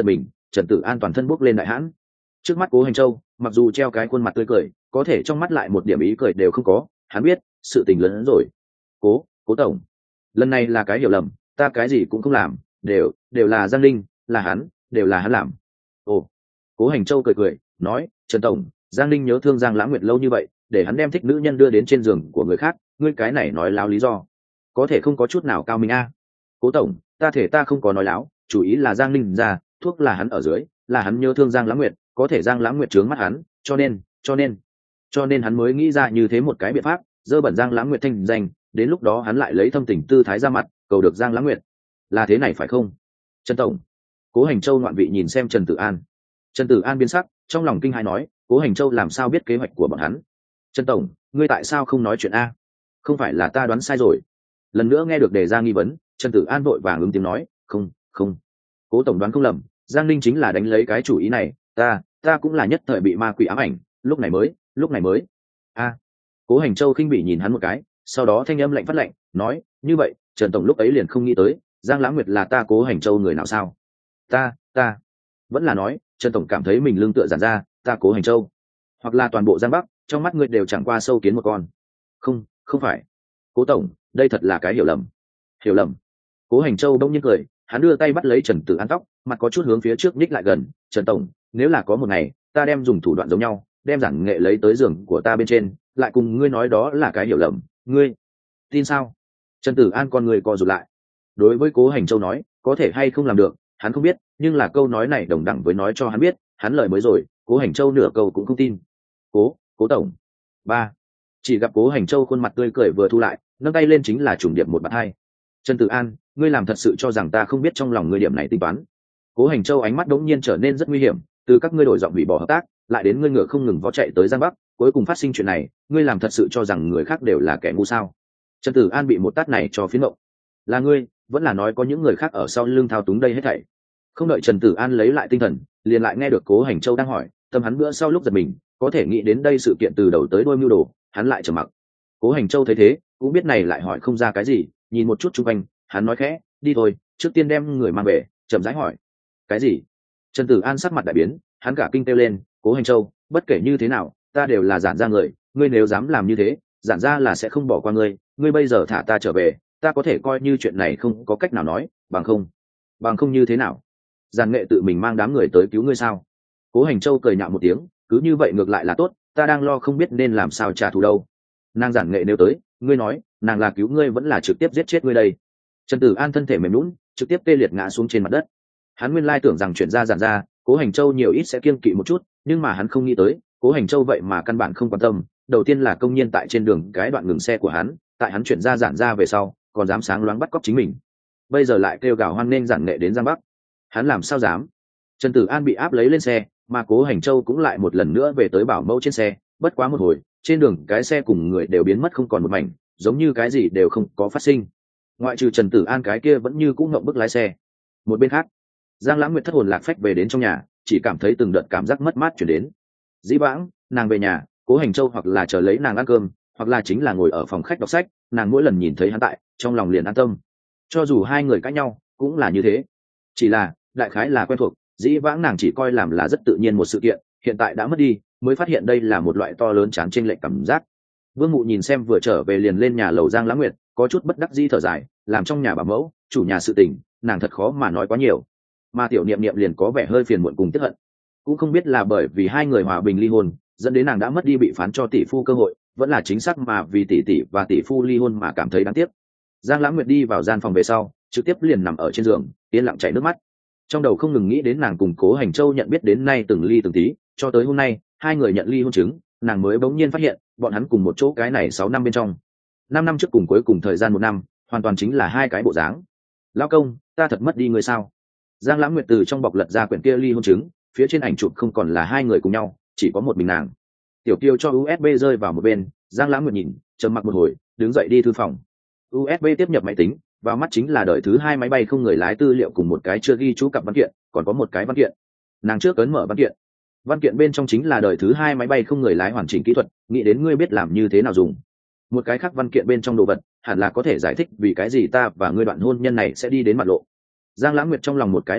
Trần Tử An toàn thân bốc lên đại hãn. Trước mắt Cố Hành Châu mặc dù treo cái khuôn mặt tươi cười, có thể trong mắt lại một điểm ý cười đều không có. Hắn biết sự tình lớn hơn rồi. cố cố tổng, lần này là cái hiểu lầm, ta cái gì cũng không làm, đều đều là Giang Linh, là hắn, đều là hắn làm. Ồ. Cố Hành Châu cười cười nói, Trần tổng, Giang Linh nhớ thương Giang Lãng Nguyệt lâu như vậy, để hắn đem thích nữ nhân đưa đến trên giường của người khác, ngươi cái này nói láo lý do có thể không có chút nào cao minh a. Cố tổng, ta thể ta không có nói láo, chủ ý là Giang Linh ra, thuốc là hắn ở dưới, là hắn nhớ thương Giang Lãng Nguyệt, có thể Giang Lãng Nguyệt trướng mắt hắn, cho nên cho nên cho nên hắn mới nghĩ ra như thế một cái biện pháp, dơ bẩn Giang Lãng Nguyệt thanh danh, đến lúc đó hắn lại lấy thâm tình tư thái ra mặt cầu được Giang Lãng Nguyệt, là thế này phải không? Trần tổng. Cố Hành Châu ngoạn vị nhìn xem Trần Tử An. Trần Tử An biến sắc, trong lòng kinh hãi nói, Cố Hành Châu làm sao biết kế hoạch của bọn hắn? Trần tổng, ngươi tại sao không nói chuyện a? Không phải là ta đoán sai rồi? Lần nữa nghe được đề ra nghi vấn, Trần Tử An vội vàng ứng tiếng nói, không không, Cố tổng đoán không lầm, Giang Ninh chính là đánh lấy cái chủ ý này, ta ta cũng là nhất thời bị ma quỷ ám ảnh, lúc này mới lúc này mới a. Cố Hành Châu khinh bỉ nhìn hắn một cái, sau đó thanh âm lạnh phát lạnh nói, như vậy Trần tổng lúc ấy liền không nghĩ tới Giang Lãng Nguyệt là ta Cố Hành Châu người nào sao? Ta ta vẫn là nói Trần tổng cảm thấy mình lương tựa giản ra, ta Cố Hành Châu hoặc là toàn bộ Giang Bắc trong mắt ngươi đều chẳng qua sâu kiến một con. Không không phải, Cố tổng, đây thật là cái hiểu lầm. Hiểu lầm? Cố Hành Châu đông nhiên cười, hắn đưa tay bắt lấy Trần Tử An tóc, mặt có chút hướng phía trước nhích lại gần, Trần tổng, nếu là có một ngày ta đem dùng thủ đoạn giống nhau đem giản nghệ lấy tới giường của ta bên trên, lại cùng ngươi nói đó là cái hiểu lầm, ngươi tin sao? Trần Tử An con người co rụt lại. Đối với Cố Hành Châu nói có thể hay không làm được hắn không biết, nhưng là câu nói này đồng đẳng với nói cho hắn biết hắn lời mới rồi, Cố Hành Châu nửa câu cũng không tin. Cố cố tổng. Ba. Chỉ gặp Cố Hành Châu khuôn mặt tươi cười vừa thu lại, nâng tay lên chính là trùng điệp một bạt hai. Trần Tử An, ngươi làm thật sự cho rằng ta không biết trong lòng ngươi điểm này tính toán? Cố Hành Châu ánh mắt đống nhiên trở nên rất nguy hiểm, từ các ngươi đổi giọng hủy bỏ hợp tác lại đến ngươi ngựa không ngừng vó chạy tới Giang Bắc, cuối cùng phát sinh chuyện này, ngươi làm thật sự cho rằng người khác đều là kẻ ngu sao? Trần Tử An bị một tát này cho phiến mộng. Là ngươi, vẫn là nói có những người khác ở sau lưng thao túng đây hết thảy? Không đợi Trần Tử An lấy lại tinh thần, liền lại nghe được Cố Hành Châu đang hỏi, tâm hắn bữa sau lúc giật mình, có thể nghĩ đến đây sự kiện từ đầu tới đuôi mưu đồ, hắn lại trầm mặc. Cố Hành Châu thấy thế, cũng biết này lại hỏi không ra cái gì, nhìn một chút xung quanh, hắn nói khẽ, đi thôi, trước tiên đem người mang về, chậm rãi hỏi. Cái gì? Trần Tử An sắc mặt đại biến, hắn cả kinh kêu lên, Cố Hành Châu, bất kể như thế nào, ta đều là giản ra người, ngươi nếu dám làm như thế, giản ra là sẽ không bỏ qua ngươi, ngươi bây giờ thả ta trở về, ta có thể coi như chuyện này không có cách nào nói, bằng không, bằng không như thế nào? Giản Nghệ tự mình mang đám người tới cứu ngươi sao? Cố Hành Châu cười nhạo một tiếng, cứ như vậy ngược lại là tốt, ta đang lo không biết nên làm sao trả thù đâu. Nàng Giản Nghệ nếu tới, ngươi nói, nàng là cứu ngươi vẫn là trực tiếp giết chết ngươi đây? Trần Tử An thân thể mềm nhũn, trực tiếp tê liệt ngã xuống trên mặt đất. Hắn nguyên lai tưởng rằng chuyện ra giản ra, Cố Hành Châu nhiều ít sẽ kiêng kỵ một chút, nhưng mà hắn không nghĩ tới, Cố Hành Châu vậy mà căn bản không quan tâm. Đầu tiên là công nhiên tại trên đường cái đoạn ngừng xe của hắn, tại hắn chuyển ra giản ra về sau, còn dám sáng loáng bắt cóc chính mình. Bây giờ lại kêu gào hoan nghênh Giản Nghệ đến Giang Bắc, hắn làm sao dám? Trần Tử An bị áp lấy lên xe, mà Cố Hành Châu cũng lại một lần nữa về tới bảo mẫu trên xe. Bất quá một hồi, trên đường cái xe cùng người đều biến mất không còn một mảnh, giống như cái gì đều không có phát sinh. Ngoại trừ Trần Tử An cái kia vẫn như cũ ngậm bức lái xe. Một bên khác, Giang Lãng Nguyệt thất hồn lạc phách về đến trong nhà, chỉ cảm thấy từng đợt cảm giác mất mát chuyển đến. Dĩ vãng, nàng về nhà, Cố Hành Châu hoặc là chờ lấy nàng ăn cơm, hoặc là chính là ngồi ở phòng khách đọc sách, nàng mỗi lần nhìn thấy hắn tại, trong lòng liền an tâm. Cho dù hai người cãi nhau, cũng là như thế. Chỉ là, đại khái là quen thuộc, dĩ vãng nàng chỉ coi làm là rất tự nhiên một sự kiện, hiện tại đã mất đi, mới phát hiện đây là một loại to lớn chán chênh lệch cảm giác. Vương Mụ nhìn xem vừa trở về liền lên nhà lầu Giang Lãng Nguyệt, có chút bất đắc dĩ thở dài, làm trong nhà bảo mẫu, chủ nhà sự tình, nàng thật khó mà nói quá nhiều. Mà Tiểu Niệm Niệm liền có vẻ hơi phiền muộn cùng tiếc hận, cũng không biết là bởi vì hai người hòa bình ly hôn, dẫn đến nàng đã mất đi bị phán cho tỷ phu cơ hội, vẫn là chính xác mà vì tỷ tỷ và tỷ phu ly hôn mà cảm thấy đáng tiếc. Giang Lãng Nguyệt đi vào gian phòng về sau, trực tiếp liền nằm ở trên giường, yên lặng chảy nước mắt. Trong đầu không ngừng nghĩ đến nàng cùng Cố Hành Châu nhận biết đến nay từng ly từng tí, cho tới hôm nay, hai người nhận ly hôn chứng, nàng mới bỗng nhiên phát hiện, bọn hắn cùng một chỗ cái này sáu năm bên trong. Năm năm trước cùng cuối cùng thời gian một năm, hoàn toàn chính là hai cái bộ dáng. Lão công, ta thật mất đi người sao? Giang Lãng Nguyệt từ trong bọc lật ra quyển kia ly hôn chứng, phía trên ảnh chụp không còn là hai người cùng nhau, chỉ có một mình nàng. Tiểu Kiều cho u ét bê rơi vào một bên, Giang Lãng Nguyệt nhìn, trầm mặc một hồi, đứng dậy đi thư phòng. u ét bê tiếp nhập máy tính, vào mắt chính là đời thứ hai máy bay không người lái tư liệu cùng một cái chưa ghi chú cặp văn kiện, còn có một cái văn kiện. Nàng trước ấn mở văn kiện. Văn kiện bên trong chính là đời thứ hai máy bay không người lái hoàn chỉnh kỹ thuật, nghĩ đến ngươi biết làm như thế nào dùng. Một cái khác văn kiện bên trong đồ vật, hẳn là có thể giải thích vì cái gì ta và ngươi đoạn hôn nhân này sẽ đi đến mặt lộ. Giang Lãng Nguyệt trong lòng một cái lộ bộ,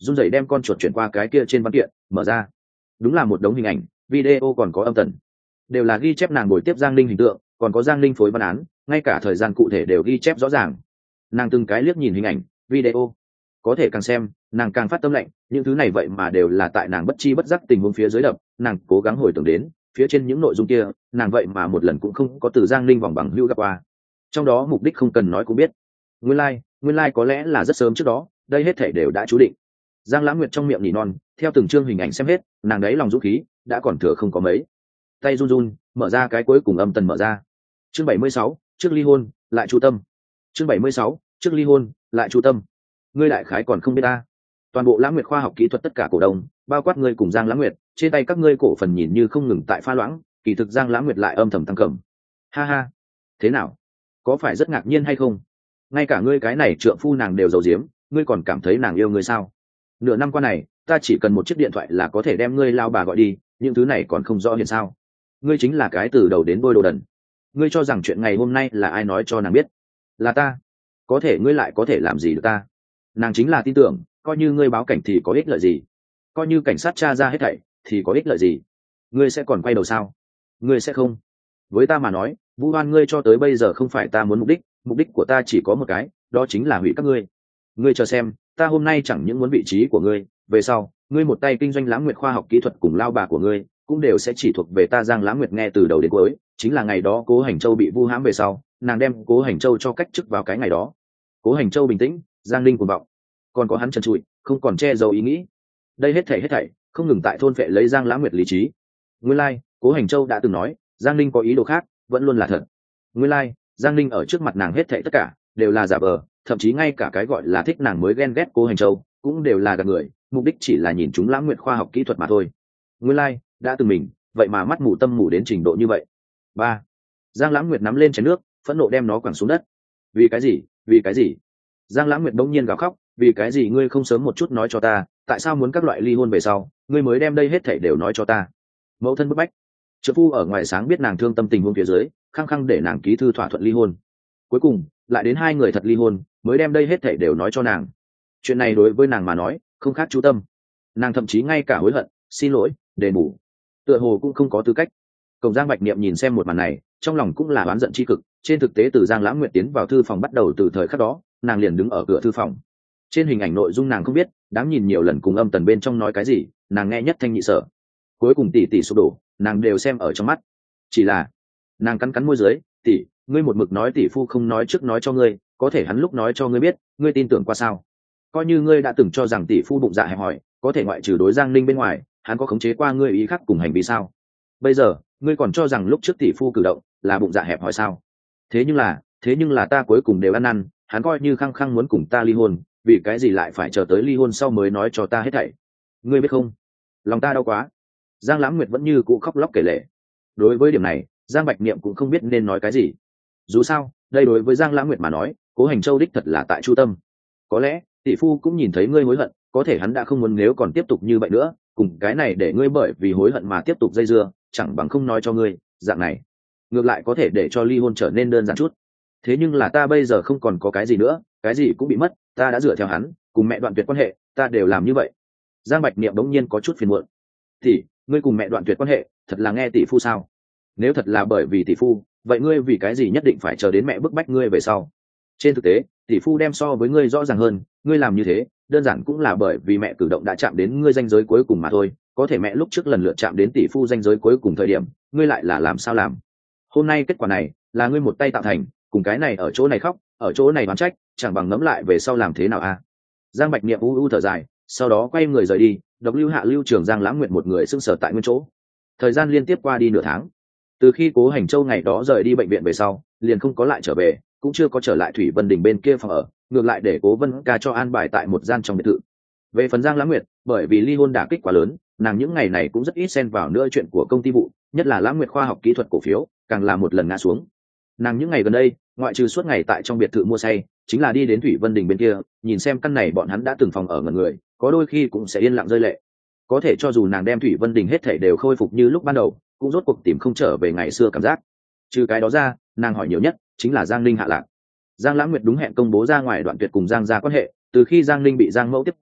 run rẩy đem con chuột chuyển qua cái kia trên văn kiện mở ra. Đúng là một đống hình ảnh, video còn có âm tần, đều là ghi chép nàng buổi tiếp Giang Linh hình tượng, còn có Giang Linh phối văn án, ngay cả thời gian cụ thể đều ghi chép rõ ràng. Nàng từng cái liếc nhìn hình ảnh video, có thể càng xem nàng càng phát tâm lạnh, những thứ này vậy mà đều là tại nàng bất chi bất giác tình huống phía dưới đập. Nàng cố gắng hồi tưởng đến phía trên những nội dung kia, nàng vậy mà một lần cũng không có từ Giang Linh vòng bằng hữu gặp qua, trong đó mục đích không cần nói cũng biết. Nguyên lai like, nguyên lai like có lẽ là rất sớm trước đó, đây hết thể đều đã chú định. Giang Lãng Nguyệt trong miệng nỉ non, theo từng chương hình ảnh xem hết, nàng đấy lòng dũng khí đã còn thừa không có mấy. Tay run run mở ra cái cuối cùng âm tần mở ra. Chương bảy mươi sáu, trước ly hôn lại chu tâm. Chương bảy mươi sáu, trước ly hôn lại chu tâm. Ngươi đại khái còn không biết ta, toàn bộ Lãng Nguyệt khoa học kỹ thuật tất cả cổ đông, bao quát ngươi cùng Giang Lãng Nguyệt, trên tay các ngươi cổ phần nhìn như không ngừng tại pha loãng, kỳ thực Giang Lãng Nguyệt lại âm thầm tăng cầm. Ha ha, thế nào, có phải rất ngạc nhiên hay không? Ngay cả ngươi cái này trượng phu nàng đều giấu giếm, ngươi còn cảm thấy nàng yêu ngươi sao? Nửa năm qua này, ta chỉ cần một chiếc điện thoại là có thể đem ngươi lao bà gọi đi, những thứ này còn không rõ hiện sao? Ngươi chính là cái từ đầu đến đôi đồ đần. Ngươi cho rằng chuyện ngày hôm nay là ai nói cho nàng biết? Là ta. Có thể ngươi lại có thể làm gì được ta? Nàng chính là tin tưởng, coi như ngươi báo cảnh thì có ích lợi gì? Coi như cảnh sát tra ra hết thảy thì có ích lợi gì? Ngươi sẽ còn quay đầu sao? Ngươi sẽ không. Với ta mà nói, vu oan ngươi cho tới bây giờ không phải ta muốn mục đích, mục đích của ta chỉ có một cái, đó chính là hủy các ngươi. Ngươi chờ xem, ta hôm nay chẳng những muốn vị trí của ngươi, về sau, ngươi một tay kinh doanh Lãng Nguyệt khoa học kỹ thuật cùng lao bà của ngươi, cũng đều sẽ chỉ thuộc về ta Giang Lãng Nguyệt. Nghe từ đầu đến cuối, chính là ngày đó Cố Hành Châu bị vu hãm về sau, nàng đem Cố Hành Châu cho cách chức vào cái ngày đó. Cố Hành Châu bình tĩnh, Giang Linh cuồng vọng, còn có hắn trần trụi, không còn che giấu ý nghĩ. Đây hết thảy hết thảy, không ngừng tại thôn phệ lấy Giang Lãng Nguyệt lý trí. Nguyên lai, like, Cố Hành Châu đã từng nói, Giang Linh có ý đồ khác, vẫn luôn là thật. Nguyên lai, like, Giang Linh ở trước mặt nàng hết thảy tất cả đều là giả vờ, thậm chí ngay cả cái gọi là thích nàng mới ghen ghét Cố Hành Châu cũng đều là gạt người, mục đích chỉ là nhìn chúng Lãng Nguyệt khoa học kỹ thuật mà thôi. Nguyên lai, like, đã từng mình, vậy mà mắt mù tâm mù đến trình độ như vậy. Ba. Giang Lãng Nguyệt nắm lên chén nước, phẫn nộ đem nó quẳng xuống đất. Vì cái gì? Vì cái gì? Giang Lãng Nguyệt bỗng nhiên gào khóc, vì cái gì ngươi không sớm một chút nói cho ta, tại sao muốn các loại ly hôn về sau, ngươi mới đem đây hết thảy đều nói cho ta? Mẫu thân bức bách. Trợ phu ở ngoài sáng biết nàng thương tâm tình huống phía dưới, khăng khăng để nàng ký thư thỏa thuận ly hôn. Cuối cùng, lại đến hai người thật ly hôn, mới đem đây hết thảy đều nói cho nàng. Chuyện này đối với nàng mà nói, không khác chú tâm. Nàng thậm chí ngay cả hối hận, xin lỗi, đền bù, tựa hồ cũng không có tư cách. Cổng Giang Bạch Niệm nhìn xem một màn này, trong lòng cũng là oán giận chi cực. Trên thực tế từ Giang Lãng Nguyệt tiến vào thư phòng bắt đầu từ thời khắc đó, nàng liền đứng ở cửa thư phòng. Trên hình ảnh nội dung nàng không biết, đáng nhìn nhiều lần cùng âm tần bên trong nói cái gì, nàng nghe nhất thanh nhị sở. Cuối cùng tỷ tỷ sụp đổ, nàng đều xem ở trong mắt. Chỉ là, nàng cắn cắn môi dưới, tỷ, ngươi một mực nói tỷ phu không nói trước nói cho ngươi, có thể hắn lúc nói cho ngươi biết, ngươi tin tưởng qua sao? Coi như ngươi đã từng cho rằng tỷ phu bụng dạ hẹp hòi, có thể ngoại trừ đối Giang Ninh bên ngoài, hắn có khống chế qua ngươi ý khác cùng hành vi sao? Bây giờ, ngươi còn cho rằng lúc trước tỷ phu cử động là bụng dạ hẹp hòi sao? Thế nhưng là, thế nhưng là ta cuối cùng đều ăn năn, hắn coi như khăng khăng muốn cùng ta ly hôn, vì cái gì lại phải chờ tới ly hôn sau mới nói cho ta hết thảy? Ngươi biết không? Lòng ta đau quá. Giang Lãng Nguyệt vẫn như cũ khóc lóc kể lể. Đối với điểm này, Giang Bạch Niệm cũng không biết nên nói cái gì. Dù sao, đây đối với Giang Lãng Nguyệt mà nói, Cố Hành Châu đích thật là tại chu tâm. Có lẽ tỷ phu cũng nhìn thấy ngươi hối hận, có thể hắn đã không muốn nếu còn tiếp tục như vậy nữa, cùng cái này để ngươi bởi vì hối hận mà tiếp tục dây dưa, chẳng bằng không nói cho ngươi, dạng này ngược lại có thể để cho ly hôn trở nên đơn giản chút. Thế nhưng là ta bây giờ không còn có cái gì nữa, cái gì cũng bị mất, ta đã dựa theo hắn, cùng mẹ đoạn tuyệt quan hệ, ta đều làm như vậy. Giang Bạch Niệm đống nhiên có chút phiền muộn. Tỷ, ngươi cùng mẹ đoạn tuyệt quan hệ, thật là nghe tỷ phu sao? Nếu thật là bởi vì tỷ phu, vậy ngươi vì cái gì nhất định phải chờ đến mẹ bức bách ngươi về sau? Trên thực tế, tỷ phu đem so với ngươi rõ ràng hơn, ngươi làm như thế, đơn giản cũng là bởi vì mẹ cử động đã chạm đến ngươi ranh giới cuối cùng mà thôi. Có thể mẹ lúc trước lần lượt chạm đến tỷ phu ranh giới cuối cùng thời điểm, ngươi lại là làm sao làm? Hôm nay kết quả này, là ngươi một tay tạo thành, cùng cái này ở chỗ này khóc, ở chỗ này oán trách, chẳng bằng ngẫm lại về sau làm thế nào a? À? Giang Bạch Niệm u u thở dài, sau đó quay người rời đi, độc lưu hạ lưu trường Giang Lãng Nguyệt một người sững sờ tại nguyên chỗ. Thời gian liên tiếp qua đi nửa tháng, từ khi Cố Hành Châu ngày đó rời đi bệnh viện về sau, liền không có lại trở về, cũng chưa có trở lại Thủy Vân Đình bên kia phòng ở, ngược lại để Cố Vân Ca cho an bài tại một gian trong biệt thự. Về phần Giang Lãng Nguyệt, bởi vì ly hôn đả kích quá lớn, nàng những ngày này cũng rất ít xen vào nữa chuyện của công ty vụ, nhất là Lãng Nguyệt khoa học kỹ thuật cổ phiếu, càng là một lần ngã xuống. Nàng những ngày gần đây, ngoại trừ suốt ngày tại trong biệt thự mua say, chính là đi đến Thủy Vân Đình bên kia, nhìn xem căn này bọn hắn đã từng phòng ở ngẩn người, có đôi khi cũng sẽ yên lặng rơi lệ. Có thể cho dù nàng đem Thủy Vân Đình hết thảy đều khôi phục như lúc ban đầu, cũng rốt cuộc tìm không trở về ngày xưa cảm giác. Trừ cái đó ra, nàng hỏi nhiều nhất chính là Giang Ninh hạ lạc. Giang Lãng Nguyệt đúng hẹn công bố ra ngoài đoạn tuyệt cùng Giang gia quan hệ, từ khi Giang Ninh bị Giang Mẫu tiếp ra,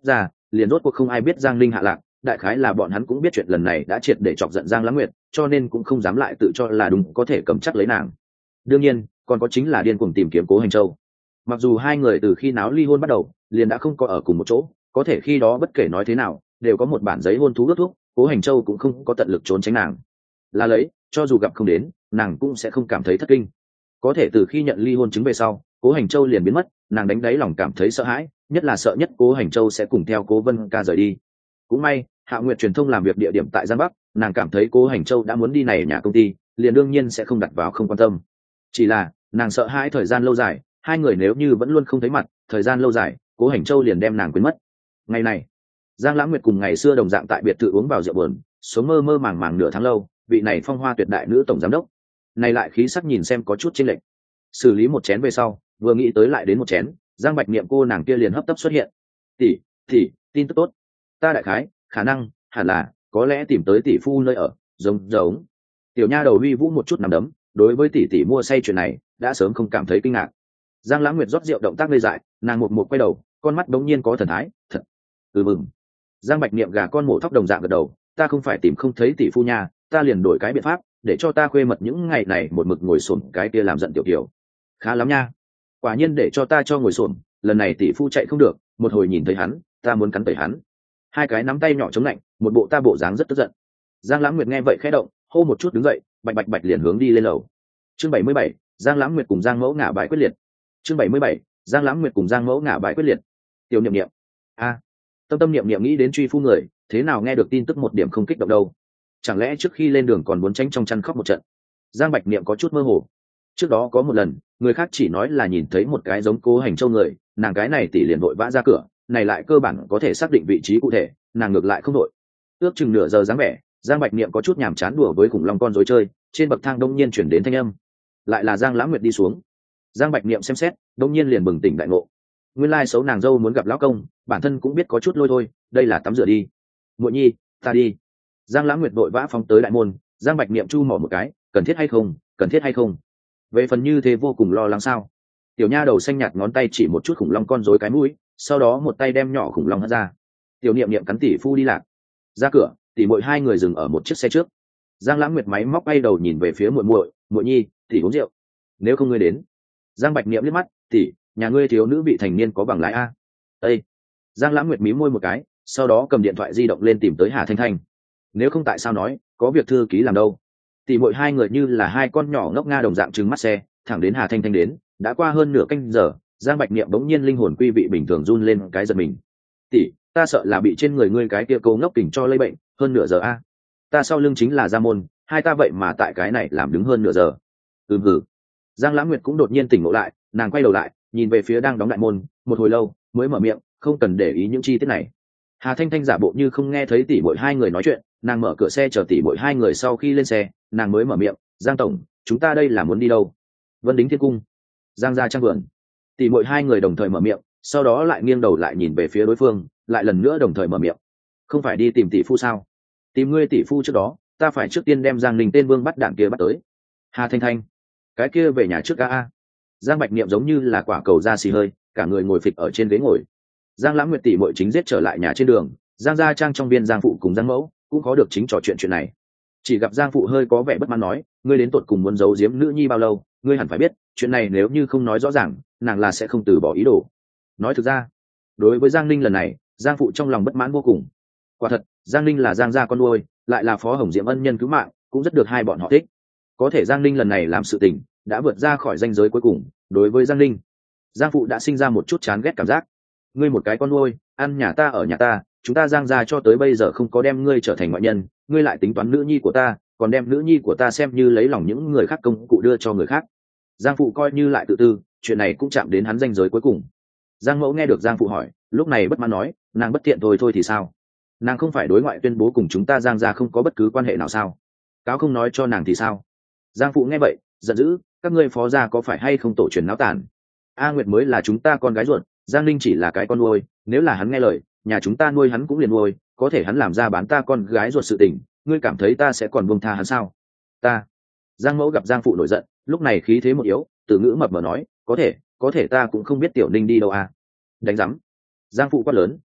liền rốt cuộc không ai biết Giang Linh hạ lạc, đại khái là bọn hắn cũng biết chuyện lần này đã triệt để chọc giận Giang Lãng Nguyệt, cho nên cũng không dám lại tự cho là đúng có thể cầm chắc lấy nàng. Đương nhiên, còn có chính là điên cuồng tìm kiếm Cố Hành Châu. Mặc dù hai người từ khi náo ly hôn bắt đầu, liền đã không có ở cùng một chỗ, có thể khi đó bất kể nói thế nào, đều có một bản giấy hôn thú ước thúc, Cố Hành Châu cũng không có tận lực trốn tránh nàng. Là lấy, cho dù gặp không đến, nàng cũng sẽ không cảm thấy thất kinh. Có thể từ khi nhận ly hôn chứng về sau, Cố Hành Châu liền biến mất, nàng đánh đáy lòng cảm thấy sợ hãi, nhất là sợ nhất Cố Hành Châu sẽ cùng theo Cố Vân Ca rời đi. Cũng may, Hạ Nguyệt truyền thông làm việc địa điểm tại Giang Bắc, nàng cảm thấy Cố Hành Châu đã muốn đi này nhà công ty, liền đương nhiên sẽ không đặt vào không quan tâm. Chỉ là, nàng sợ hãi thời gian lâu dài, hai người nếu như vẫn luôn không thấy mặt, thời gian lâu dài, Cố Hành Châu liền đem nàng quên mất. Ngày này, Giang Lãng Nguyệt cùng ngày xưa đồng dạng tại biệt thự uống vào rượu buồn, sống mơ mơ màng màng nửa tháng lâu, vị này phong hoa tuyệt đại nữ tổng giám đốc, này lại khí sắc nhìn xem có chút chênh lệch. Xử lý một chén về sau, vừa nghĩ tới lại đến một chén, Giang Bạch Niệm cô nàng kia liền hấp tấp xuất hiện. "Tỷ, tỷ, tin tức tốt. Ta đại khái, khả năng, hẳn là, có lẽ tìm tới tỷ phu nơi ở, giống giống." Tiểu nha đầu huy vũ một chút nằm đấm, đối với tỷ tỷ mua say chuyện này, đã sớm không cảm thấy kinh ngạc. Giang Lãng Nguyệt rót rượu động tác ngây dại, nàng một một quay đầu, con mắt đống nhiên có thần thái, "Thật." "Ừ mừng." Giang Bạch Niệm gà con mổ thóc đồng dạng gật đầu, "Ta không phải tìm không thấy tỷ phu nha, ta liền đổi cái biện pháp, để cho ta khuê mật những ngày này một mực ngồi xổm cái kia làm giận tiểu tiểu. Khá lắm nha. Quả nhiên để cho ta cho ngồi xổm, lần này tỷ phu chạy không được, một hồi nhìn thấy hắn, ta muốn cắn tẩy hắn." Hai cái nắm tay nhỏ chống lạnh, một bộ ta bộ dáng rất tức giận. Giang Lãng Nguyệt nghe vậy khẽ động, hô một chút đứng dậy, bạch bạch bạch liền hướng đi lên lầu. Chương bảy mươi bảy, Giang Lãng Nguyệt cùng Giang Mẫu ngả bại quyết liệt. Chương bảy mươi bảy, Giang Lãng Nguyệt cùng Giang Mẫu ngả bại quyết liệt. Tiểu Niệm Niệm. A. Tâm tâm niệm niệm nghĩ đến truy phu người, thế nào nghe được tin tức một điểm không kích động đâu? Chẳng lẽ trước khi lên đường còn muốn tránh trong chăn khóc một trận? Giang Bạch Niệm có chút mơ hồ. Trước đó có một lần, người khác chỉ nói là nhìn thấy một cái giống Cố Hành Châu người, nàng cái này tỷ liền vội vã ra cửa, này lại cơ bản có thể xác định vị trí cụ thể, nàng ngược lại không đội. Ước chừng nửa giờ dáng vẻ, Giang Bạch Niệm có chút nhàm chán đùa với khủng long con rối chơi, trên bậc thang đông nhiên chuyển đến thanh âm, lại là Giang Lãng Nguyệt đi xuống. Giang Bạch Niệm xem xét, đông nhiên liền bừng tỉnh đại ngộ. Nguyên lai xấu nàng dâu muốn gặp lão công, bản thân cũng biết có chút lôi thôi, đây là tắm rửa đi. Muội nhi, ta đi. Giang Lãng Nguyệt vội vã phóng tới đại môn, Giang Bạch Niệm chu mỏ một cái, cần thiết hay không, cần thiết hay không. Về phần như thế vô cùng lo lắng sao? Tiểu nha đầu xanh nhạt ngón tay chỉ một chút khủng long con rối cái mũi, sau đó một tay đem nhỏ khủng long hất ra. Tiểu Niệm Niệm cắn tỷ phu đi lạc. Ra cửa, tỷ muội hai người dừng ở một chiếc xe trước. Giang Lãng Nguyệt máy móc bay đầu nhìn về phía muội muội, "Muội nhi, tỷ uống rượu. Nếu không ngươi đến." Giang Bạch Niệm liếc mắt, "Tỷ, nhà ngươi thiếu nữ vị thành niên có bằng lái a?" "Ê." Giang Lãng Nguyệt mí môi một cái, sau đó cầm điện thoại di động lên tìm tới Hà Thanh Thanh. "Nếu không tại sao nói, có việc thư ký làm đâu?" Tỷ muội hai người như là hai con nhỏ ngốc nga đồng dạng trừng mắt xe, thẳng đến Hà Thanh Thanh đến, đã qua hơn nửa canh giờ, Giang Bạch Niệm bỗng nhiên linh hồn quy vị bình thường run lên cái giật mình. "Tỷ, ta sợ là bị trên người ngươi cái kia câu ngốc kình cho lây bệnh, hơn nửa giờ a. Ta sau lưng chính là Gia Môn, hai ta vậy mà tại cái này làm đứng hơn nửa giờ." "Ừm hử." Giang Lãng Nguyệt cũng đột nhiên tỉnh ngộ lại, nàng quay đầu lại, nhìn về phía đang đóng đại môn, một hồi lâu mới mở miệng, "Không cần để ý những chi tiết này." Hà Thanh Thanh giả bộ như không nghe thấy tỷ muội hai người nói chuyện, nàng mở cửa xe chờ tỷ muội hai người sau khi lên xe, nàng mới mở miệng, "Giang tổng, chúng ta đây là muốn đi đâu?" "Vân Đính Thiên Cung." "Giang gia trang vườn." Tỷ muội hai người đồng thời mở miệng, sau đó lại nghiêng đầu lại nhìn về phía đối phương, lại lần nữa đồng thời mở miệng. "Không phải đi tìm tỷ phu sao? Tìm ngươi tỷ phu trước đó, ta phải trước tiên đem Giang Ninh tên vương bắt đạn kia bắt tới." "Hà Thanh Thanh, cái kia về nhà trước a a." Giang Bạch Niệm giống như là quả cầu da xì hơi, cả người ngồi phịch ở trên ghế ngồi. Giang Lãng Nguyệt tỷ muội chính giết trở lại nhà trên đường, Giang gia trang trong viên Giang phụ cùng Giang mẫu cũng có được chính trò chuyện chuyện này. Chỉ gặp Giang phụ hơi có vẻ bất mãn nói, "Ngươi đến tột cùng muốn giấu giếm nữ nhi bao lâu, ngươi hẳn phải biết, chuyện này nếu như không nói rõ ràng, nàng là sẽ không từ bỏ ý đồ." Nói thực ra, đối với Giang Ninh lần này, Giang phụ trong lòng bất mãn vô cùng. Quả thật, Giang Ninh là Giang gia con nuôi, lại là phó hồng diệm ân nhân cứu mạng, cũng rất được hai bọn họ thích. Có thể Giang Ninh lần này làm sự tình, đã vượt ra khỏi ranh giới cuối cùng, đối với Giang Ninh, Giang phụ đã sinh ra một chút chán ghét cảm giác. "Ngươi một cái con nuôi, ăn nhà ta ở nhà ta, chúng ta Giang gia cho tới bây giờ không có đem ngươi trở thành ngoại nhân, ngươi lại tính toán nữ nhi của ta, còn đem nữ nhi của ta xem như lấy lòng những người khác công cụ đưa cho người khác." Giang phụ coi như lại tự tư, chuyện này cũng chạm đến hắn ranh giới cuối cùng. Giang mẫu nghe được Giang phụ hỏi, lúc này bất mãn nói, "Nàng bất tiện thôi thôi thì sao? Nàng không phải đối ngoại tuyên bố cùng chúng ta Giang gia không có bất cứ quan hệ nào sao? Cáo không nói cho nàng thì sao?" Giang phụ nghe vậy, giận dữ, "Các ngươi phó gia có phải hay không tổ truyền náo tàn? A Nguyệt mới là chúng ta con gái ruột, Giang Ninh chỉ là cái con nuôi, nếu là hắn nghe lời, nhà chúng ta nuôi hắn cũng liền nuôi, có thể hắn làm ra bán ta con gái ruột sự tình, ngươi cảm thấy ta sẽ còn buông tha hắn sao?" "Ta." Giang mẫu gặp Giang phụ nổi giận, lúc này khí thế một yếu, từ ngữ mập mờ nói, "Có thể, có thể ta cũng không biết tiểu Ninh đi đâu à." "Đánh rắm." Giang phụ quát lớn,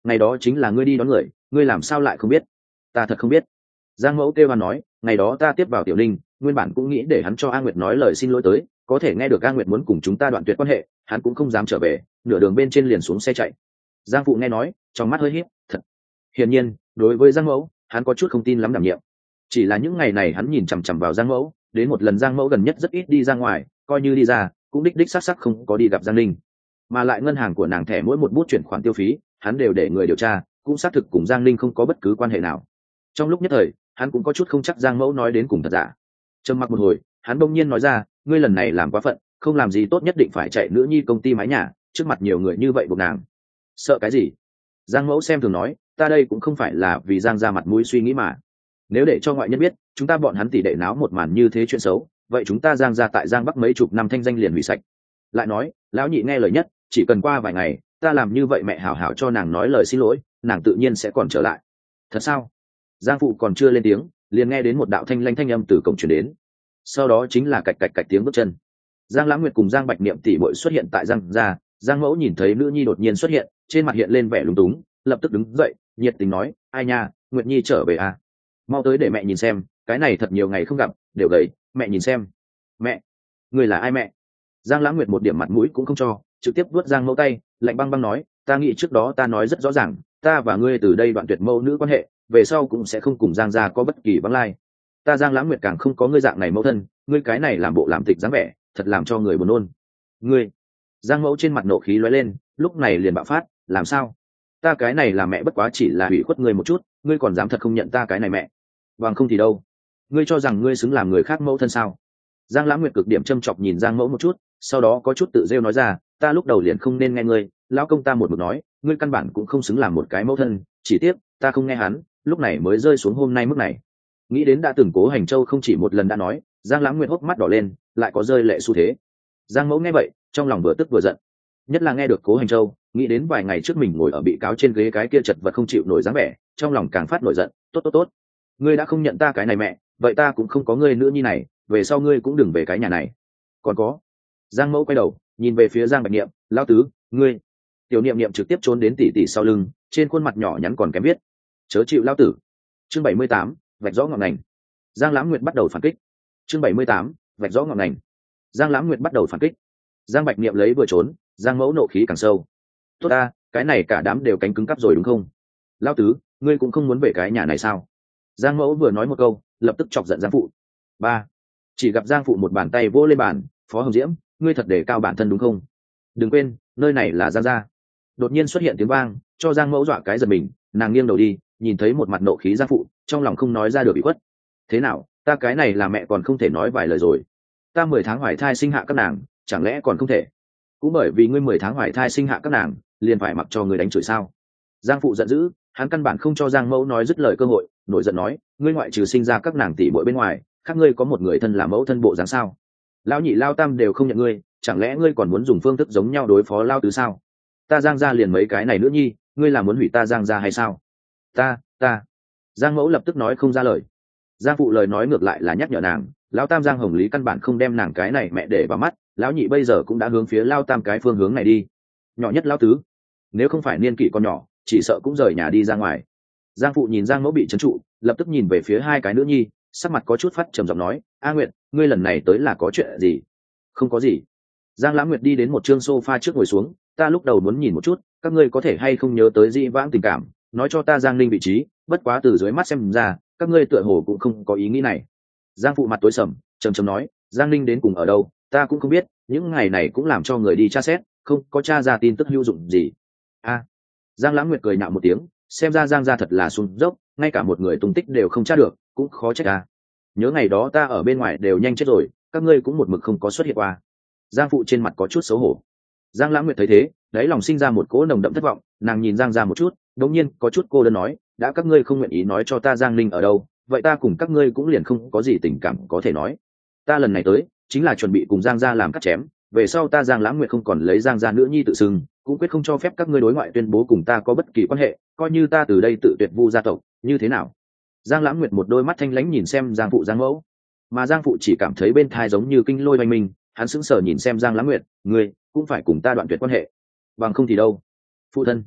ngày đó chính là ngươi đi đón người, ngươi làm sao lại không biết? Ta thật không biết. Giang mẫu kêu hoan nói, ngày đó ta tiếp vào tiểu linh, nguyên bản cũng nghĩ để hắn cho A Nguyệt nói lời xin lỗi tới, có thể nghe được A Nguyệt muốn cùng chúng ta đoạn tuyệt quan hệ, hắn cũng không dám trở về, nửa đường bên trên liền xuống xe chạy. Giang phụ nghe nói, trong mắt hơi híp, thật. Hiển nhiên, đối với Giang mẫu, hắn có chút không tin lắm đảm nhiệm. Chỉ là những ngày này hắn nhìn chằm chằm vào Giang mẫu, đến một lần Giang mẫu gần nhất rất ít đi ra ngoài, coi như đi ra, cũng đích đích xác xác không có đi gặp Giang Linh. Mà lại ngân hàng của nàng thẻ mỗi một bút chuyển khoản tiêu phí, hắn đều để người điều tra, cũng xác thực cùng Giang Linh không có bất cứ quan hệ nào. Trong lúc nhất thời, hắn cũng có chút không chắc Giang mẫu nói đến cùng thật giả. Trầm mặc một hồi, hắn bỗng nhiên nói ra, ngươi lần này làm quá phận, không làm gì tốt nhất định phải chạy nữ nhi công ty mái nhà, trước mặt nhiều người như vậy buộc nàng. Sợ cái gì? Giang mẫu xem thường nói, ta đây cũng không phải là vì Giang ra mặt mũi suy nghĩ mà. Nếu để cho ngoại nhân biết, chúng ta bọn hắn tỉ đệ náo một màn như thế chuyện xấu, vậy chúng ta Giang ra tại Giang Bắc mấy chục năm thanh danh liền hủy sạch. Lại nói, lão nhị nghe lời nhất, chỉ cần qua vài ngày, ta làm như vậy mẹ hảo hảo cho nàng nói lời xin lỗi, nàng tự nhiên sẽ còn trở lại. Thật sao? Giang phụ còn chưa lên tiếng, liền nghe đến một đạo thanh lanh thanh âm từ cổng truyền đến. Sau đó chính là cạch cạch cạch tiếng bước chân. Giang Lãng Nguyệt cùng Giang Bạch Niệm tỷ muội xuất hiện tại Giang gia. Giang mẫu nhìn thấy nữ nhi đột nhiên xuất hiện, trên mặt hiện lên vẻ lúng túng, lập tức đứng dậy, nhiệt tình nói, ai nha, Nguyệt nhi trở về à? Mau tới để mẹ nhìn xem, cái này thật nhiều ngày không gặp, đều gầy, mẹ nhìn xem. Mẹ? Người là ai mẹ? Giang Lãng Nguyệt một điểm mặt mũi cũng không cho, trực tiếp vuốt Giang mẫu tay, lạnh băng băng nói, ta nghĩ trước đó ta nói rất rõ ràng, ta và ngươi từ đây đoạn tuyệt mẫu nữ quan hệ, về sau cũng sẽ không cùng Giang gia có bất kỳ vắng lai. Ta Giang Lãng Nguyệt càng không có ngươi dạng này mẫu thân, ngươi cái này làm bộ làm tịch dáng vẻ, thật làm cho người buồn nôn. Ngươi? Giang mẫu trên mặt nộ khí lóe lên, lúc này liền bạo phát, làm sao? Ta cái này là mẹ bất quá chỉ là hủy khuất ngươi một chút, ngươi còn dám thật không nhận ta cái này mẹ? Bằng không thì đâu? Ngươi cho rằng ngươi xứng làm người khác mẫu thân sao? Giang Lãng Nguyệt cực điểm châm chọc nhìn Giang mẫu một chút, sau đó có chút tự rêu nói ra, ta lúc đầu liền không nên nghe ngươi, lão công ta một mực nói, ngươi căn bản cũng không xứng làm một cái mẫu thân, chỉ tiếc ta không nghe hắn, lúc này mới rơi xuống hôm nay mức này. Nghĩ đến đã từng Cố Hành Châu không chỉ một lần đã nói, Giang Lãng Nguyệt hốc mắt đỏ lên, lại có rơi lệ xu thế. Giang mẫu nghe vậy, trong lòng vừa tức vừa giận, nhất là nghe được Cố Hành Châu, nghĩ đến vài ngày trước mình ngồi ở bị cáo trên ghế cái kia chật vật không chịu nổi dáng vẻ, trong lòng càng phát nổi giận. Tốt tốt tốt, ngươi đã không nhận ta cái này mẹ, vậy ta cũng không có ngươi nữa nhi này, về sau ngươi cũng đừng về cái nhà này. Còn có. Giang mẫu quay đầu, nhìn về phía Giang Bạch Niệm, lão tứ, ngươi. Tiểu Niệm Niệm trực tiếp trốn đến tỉ tỉ sau lưng, trên khuôn mặt nhỏ nhắn còn kém viết, chớ chịu lão tử. Chương bảy mươi tám, vạch rõ ngọn ngành. Giang Lãng Nguyệt bắt đầu phản kích. Chương bảy mươi tám, vạch rõ ngọn ngành. Giang Lãng Nguyệt bắt đầu phản kích. Giang Bạch Niệm lấy vừa trốn, Giang mẫu nộ khí càng sâu. Tốt ta, cái này cả đám đều cánh cứng cắp rồi đúng không? Lão tứ, ngươi cũng không muốn về cái nhà này sao? Giang mẫu vừa nói một câu, lập tức chọc giận Giang phụ. Ba. Chỉ gặp Giang phụ một bàn tay vỗ lên bàn, Phó Hồng Diễm, ngươi thật để cao bản thân đúng không? Đừng quên, nơi này là Giang gia. Đột nhiên xuất hiện tiếng vang, cho Giang mẫu dọa cái giật mình, nàng nghiêng đầu đi, nhìn thấy một mặt nộ khí Giang phụ, trong lòng không nói ra được bị khuất. Thế nào, ta cái này là mẹ còn không thể nói vài lời rồi. Ta mười tháng hoài thai sinh hạ các nàng, chẳng lẽ còn không thể? Cũng bởi vì ngươi mười tháng hoài thai sinh hạ các nàng, liền phải mặc cho người đánh chửi sao? Giang phụ giận dữ, hắn căn bản không cho Giang mẫu nói dứt lời cơ hội, nổi giận nói, ngươi ngoại trừ sinh ra các nàng tỷ muội bên ngoài, khác ngươi có một người thân là mẫu thân bộ dáng sao? Lão nhị lao tam đều không nhận ngươi, chẳng lẽ ngươi còn muốn dùng phương thức giống nhau đối phó lao tứ sao? Ta Giang gia liền mấy cái này nữa nhi, ngươi là muốn hủy ta Giang gia hay sao? Ta, ta. Giang mẫu lập tức nói không ra lời. Giang phụ lời nói ngược lại là nhắc nhở nàng, lão tam Giang Hồng Lý căn bản không đem nàng cái này mẹ để vào mắt, lão nhị bây giờ cũng đã hướng phía lao tam cái phương hướng này đi. Nhỏ nhất lão tứ, nếu không phải niên kỷ con nhỏ, chỉ sợ cũng rời nhà đi ra ngoài. Giang phụ nhìn Giang mẫu bị trấn trụ, lập tức nhìn về phía hai cái nữ nhi, sắc mặt có chút phát trầm giọng nói, A Nguyệt, ngươi lần này tới là có chuyện gì? Không có gì. Giang Lãng Nguyệt đi đến một chương sofa trước ngồi xuống, ta lúc đầu muốn nhìn một chút, các ngươi có thể hay không nhớ tới dĩ vãng tình cảm, nói cho ta Giang Ninh vị trí, bất quá từ dưới mắt xem ra, các ngươi tựa hồ cũng không có ý nghĩ này. Giang phụ mặt tối sầm, trầm trầm nói, Giang Ninh đến cùng ở đâu, ta cũng không biết, những ngày này cũng làm cho người đi tra xét, không có tra ra tin tức hữu dụng gì. A. Giang Lãng Nguyệt cười nhạo một tiếng, xem ra Giang gia thật là xuống dốc, ngay cả một người tung tích đều không tra được, cũng khó trách à. Nhớ ngày đó ta ở bên ngoài đều nhanh chết rồi, các ngươi cũng một mực không có xuất hiện qua. Giang phụ trên mặt có chút xấu hổ. Giang Lãng Nguyệt thấy thế, đáy lòng sinh ra một cỗ nồng đậm thất vọng, nàng nhìn Giang gia một chút, đột nhiên có chút cô đơn nói, đã các ngươi không nguyện ý nói cho ta Giang Ninh ở đâu, vậy ta cùng các ngươi cũng liền không có gì tình cảm có thể nói. Ta lần này tới, chính là chuẩn bị cùng Giang gia làm cắt chém, về sau ta Giang Lãng Nguyệt không còn lấy Giang gia nữ nhi tự xưng, cũng quyết không cho phép các ngươi đối ngoại tuyên bố cùng ta có bất kỳ quan hệ, coi như ta từ đây tự tuyệt vu gia tộc, như thế nào? Giang Lãng Nguyệt một đôi mắt thanh lãnh nhìn xem Giang phụ Giang mẫu, mà Giang phụ chỉ cảm thấy bên thai giống như kinh lôi oanh minh, hắn sững sờ nhìn xem Giang Lãng Nguyệt, ngươi cũng phải cùng ta đoạn tuyệt quan hệ, bằng không thì đâu? Phụ thân.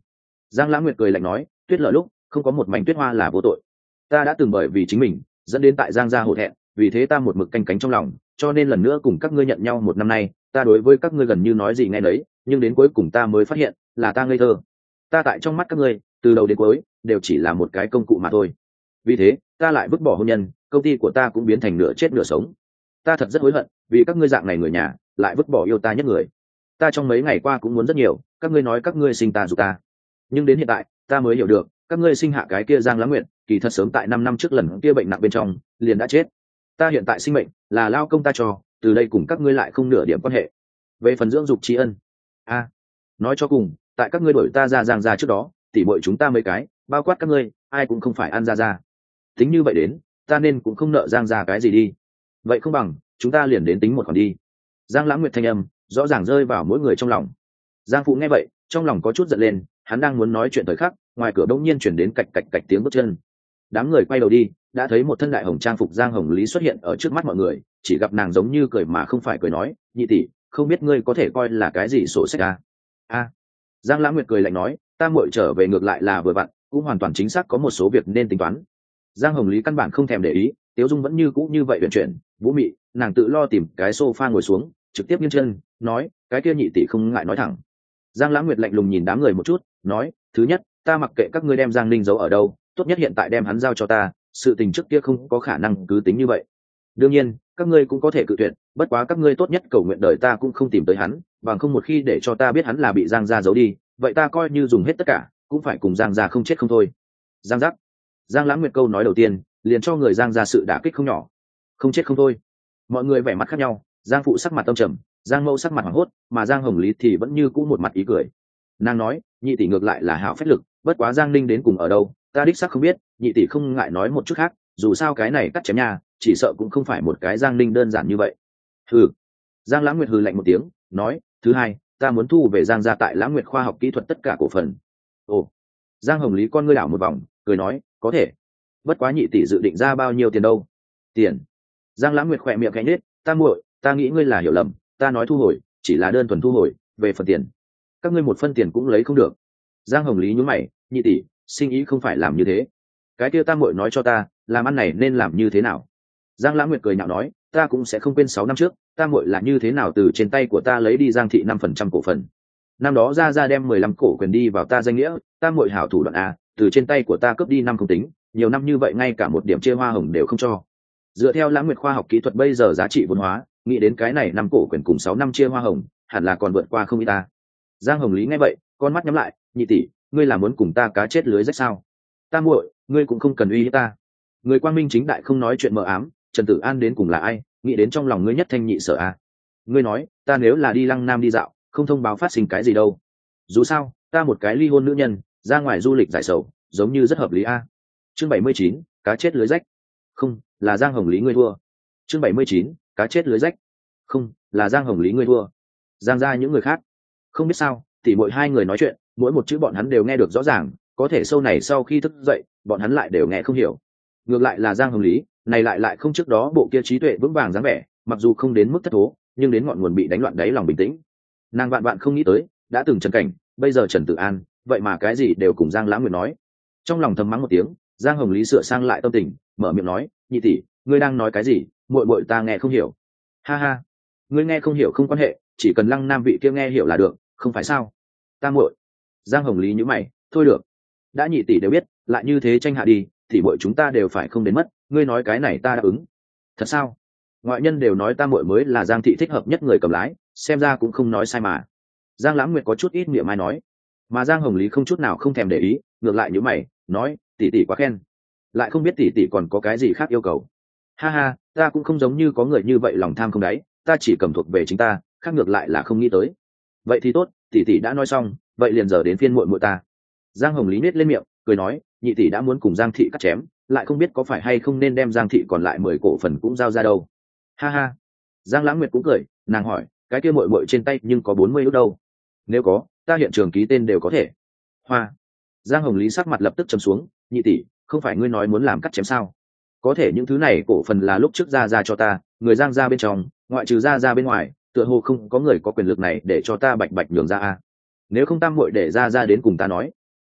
Giang Lãng Nguyệt cười lạnh nói, tuyết lở lúc không có một mảnh tuyết hoa là vô tội. Ta đã từng bởi vì chính mình dẫn đến tại Giang gia hổ thẹn, vì thế ta một mực canh cánh trong lòng, cho nên lần nữa cùng các ngươi nhận nhau một năm nay, ta đối với các ngươi gần như nói gì nghe đấy, nhưng đến cuối cùng ta mới phát hiện là ta ngây thơ. Ta tại trong mắt các ngươi từ đầu đến cuối đều chỉ là một cái công cụ mà thôi. Vì thế ta lại vứt bỏ hôn nhân, công ty của ta cũng biến thành nửa chết nửa sống. Ta thật rất hối hận vì các ngươi dạng này người nhà lại vứt bỏ yêu ta nhất người. Ta trong mấy ngày qua cũng muốn rất nhiều, các ngươi nói các ngươi sinh ta giúp ta, nhưng đến hiện tại ta mới hiểu được các ngươi sinh hạ cái kia Giang Lãng Nguyệt kỳ thật sớm tại năm năm trước lần kia bệnh nặng bên trong liền đã chết. Ta hiện tại sinh mệnh là lao công ta cho, từ đây cùng các ngươi lại không nửa điểm quan hệ. Về phần dưỡng dục tri ân, a à, nói cho cùng tại các ngươi đổi ta ra Giang gia trước đó, tỉ muội chúng ta mấy cái bao quát các ngươi ai cũng không phải ăn ra ra. Tính như vậy đến ta nên cũng không nợ Giang gia cái gì đi, vậy không bằng chúng ta liền đến tính một khoản đi. Giang Lãng Nguyệt thanh âm rõ ràng rơi vào mỗi người trong lòng. Giang phụ nghe vậy trong lòng có chút giận lên, hắn đang muốn nói chuyện thời khắc ngoài cửa đông nhiên chuyển đến cạch cạch cạch tiếng bước chân. Đám người quay đầu đi đã thấy một thân đại hồng trang phục Giang Hồng Lý xuất hiện ở trước mắt mọi người, chỉ gặp nàng giống như cười mà không phải cười nói, nhị tỷ, không biết ngươi có thể coi là cái gì sổ sách à? a à. Giang Lãng Nguyệt cười lạnh nói, ta muội trở về ngược lại là vừa vặn, cũng hoàn toàn chính xác có một số việc nên tính toán. Giang Hồng Lý căn bản không thèm để ý, Tiếu Dung vẫn như cũ như vậy uyển chuyển vũ mị, nàng tự lo tìm cái sofa ngồi xuống trực tiếp nghiêng chân nói, cái kia nhị tỷ không ngại nói thẳng. Giang Lãng Nguyệt lạnh lùng nhìn đám người một chút nói, thứ nhất ta mặc kệ các ngươi đem Giang Ninh giấu ở đâu, tốt nhất hiện tại đem hắn giao cho ta, sự tình trước kia không có khả năng cứ tính như vậy. Đương nhiên các ngươi cũng có thể cự tuyệt, bất quá các ngươi tốt nhất cầu nguyện đời ta cũng không tìm tới hắn, bằng không một khi để cho ta biết hắn là bị Giang gia giấu đi, vậy ta coi như dùng hết tất cả cũng phải cùng Giang gia không chết không thôi. Giang giác. Giang Lãng Nguyệt câu nói đầu tiên liền cho người Giang gia sự đả kích không nhỏ. Không chết không thôi. Mọi người vẻ mặt khác nhau, Giang phụ sắc mặt tâm trầm, Giang mẫu sắc mặt hoảng hốt, mà Giang Hồng Lý thì vẫn như cũ một mặt ý cười. Nàng nói, nhị tỷ ngược lại là hảo phách lực, bất quá Giang Ninh đến cùng ở đâu ta đích xác không biết, nhị tỷ không ngại nói một chút khác, dù sao cái này cắt chém nha chỉ sợ cũng không phải một cái Giang Ninh đơn giản như vậy. Hừ. Giang Lãng Nguyệt hừ lạnh một tiếng nói, thứ hai ta muốn thu về Giang gia tại Lãng Nguyệt khoa học kỹ thuật tất cả cổ phần. Ồ. Giang Hồng Lý con ngươi đảo một vòng cười nói, có thể, bất quá nhị tỷ dự định ra bao nhiêu tiền đâu? Tiền? Giang Lãng Nguyệt khỏe miệng khẽ nhếch, ta muội, ta nghĩ ngươi là hiểu lầm, ta nói thu hồi chỉ là đơn thuần thu hồi, về phần tiền các ngươi một phân tiền cũng lấy không được. Giang Hồng Lý nhún mày, nhị tỷ sinh ý không phải làm như thế, cái kia ta muội nói cho ta làm ăn này nên làm như thế nào. Giang Lãng Nguyệt cười nhạo nói, ta cũng sẽ không quên sáu năm trước ta muội là như thế nào từ trên tay của ta lấy đi Giang thị năm phần trăm cổ phần. Năm đó ra ra đem mười lăm cổ quyền đi vào ta danh nghĩa, ta muội hảo thủ đoạn a, từ trên tay của ta cướp đi năm không tính, nhiều năm như vậy ngay cả một điểm chia hoa hồng đều không cho. Dựa theo Lãng Nguyệt khoa học kỹ thuật bây giờ giá trị vốn hóa, nghĩ đến cái này năm cổ quyền cùng sáu năm chia hoa hồng hẳn là còn vượt qua không ít ta. Giang Hồng Lý nghe vậy con mắt nhắm lại, nhị tỷ ngươi là muốn cùng ta cá chết lưới rách sao? Ta muội ngươi cũng không cần uy hiếp ta, người quang minh chính đại không nói chuyện mờ ám, Trần Tử An đến cùng là ai, nghĩ đến trong lòng ngươi nhất thanh nhị sở a. Ngươi nói ta nếu là đi Lăng Nam đi dạo không thông báo phát sinh cái gì đâu, dù sao ta một cái ly hôn nữ nhân ra ngoài du lịch giải sầu giống như rất hợp lý a. Chương bảy mươi chín, cá chết lưới rách. Không, là Giang Hồng Lý ngươi thua. Chương bảy mươi chín, cá chết lưới rách. Không, là Giang Hồng Lý ngươi thua. Giang gia những người khác không biết sao, tỉ mỗi hai người nói chuyện mỗi một chữ bọn hắn đều nghe được rõ ràng, có thể sâu này sau khi thức dậy bọn hắn lại đều nghe không hiểu. Ngược lại là Giang Hồng Lý này lại lại không trước đó bộ kia trí tuệ vững vàng dáng vẻ, mặc dù không đến mức thất thố nhưng đến ngọn nguồn bị đánh loạn đáy lòng bình tĩnh. Nàng vạn vạn không nghĩ tới đã từng Trần Cảnh bây giờ Trần Tử An vậy mà cái gì đều cùng Giang Lãng Nguyệt nói. Trong lòng thầm mắng một tiếng, Giang Hồng Lý sửa sang lại tâm tình mở miệng nói, nhị tỷ ngươi đang nói cái gì, muội muội ta nghe không hiểu. Ha ha, ngươi nghe không hiểu không quan hệ, chỉ cần Lăng Nam vị kia nghe hiểu là được, không phải sao? Ta muội. Giang Hồng Lý nhíu mày, thôi được, đã nhị tỷ đều biết lại như thế tranh hạ đi thì muội chúng ta đều phải không đến mất, ngươi nói cái này ta đáp ứng. Thật sao? Ngoại nhân đều nói ta muội mới là Giang thị thích hợp nhất người cầm lái, xem ra cũng không nói sai mà. Giang Lãng Nguyệt có chút ít miệng mai nói, mà Giang Hồng Lý không chút nào không thèm để ý, ngược lại nhíu mày nói, tỷ tỷ quá khen, lại không biết tỷ tỷ còn có cái gì khác yêu cầu. Ha ha, ta cũng không giống như có người như vậy lòng tham không đáy, ta chỉ cầm thuộc về chính ta, khác ngược lại là không nghĩ tới. Vậy thì tốt, tỷ tỷ đã nói xong, vậy liền giờ đến phiên muội muội ta. Giang Hồng Lý nết lên miệng cười nói, nhị tỷ đã muốn cùng Giang thị cắt chém, lại không biết có phải hay không nên đem Giang thị còn lại mười cổ phần cũng giao ra đâu. Ha ha. Giang Lãng Nguyệt cũng cười, nàng hỏi, cái kia muội muội trên tay nhưng có bốn mươi ức đâu? Nếu có, ta hiện trường ký tên đều có thể. Hoa. Giang Hồng Lý sắc mặt lập tức trầm xuống, nhị tỷ không phải ngươi nói muốn làm cắt chém sao? Có thể những thứ này cổ phần là lúc trước ra ra cho ta, người Giang ra bên trong ngoại trừ ra ra bên ngoài tựa hồ không có người có quyền lực này để cho ta bạch bạch nhường ra a. Nếu không tam muội để ra ra đến cùng ta nói.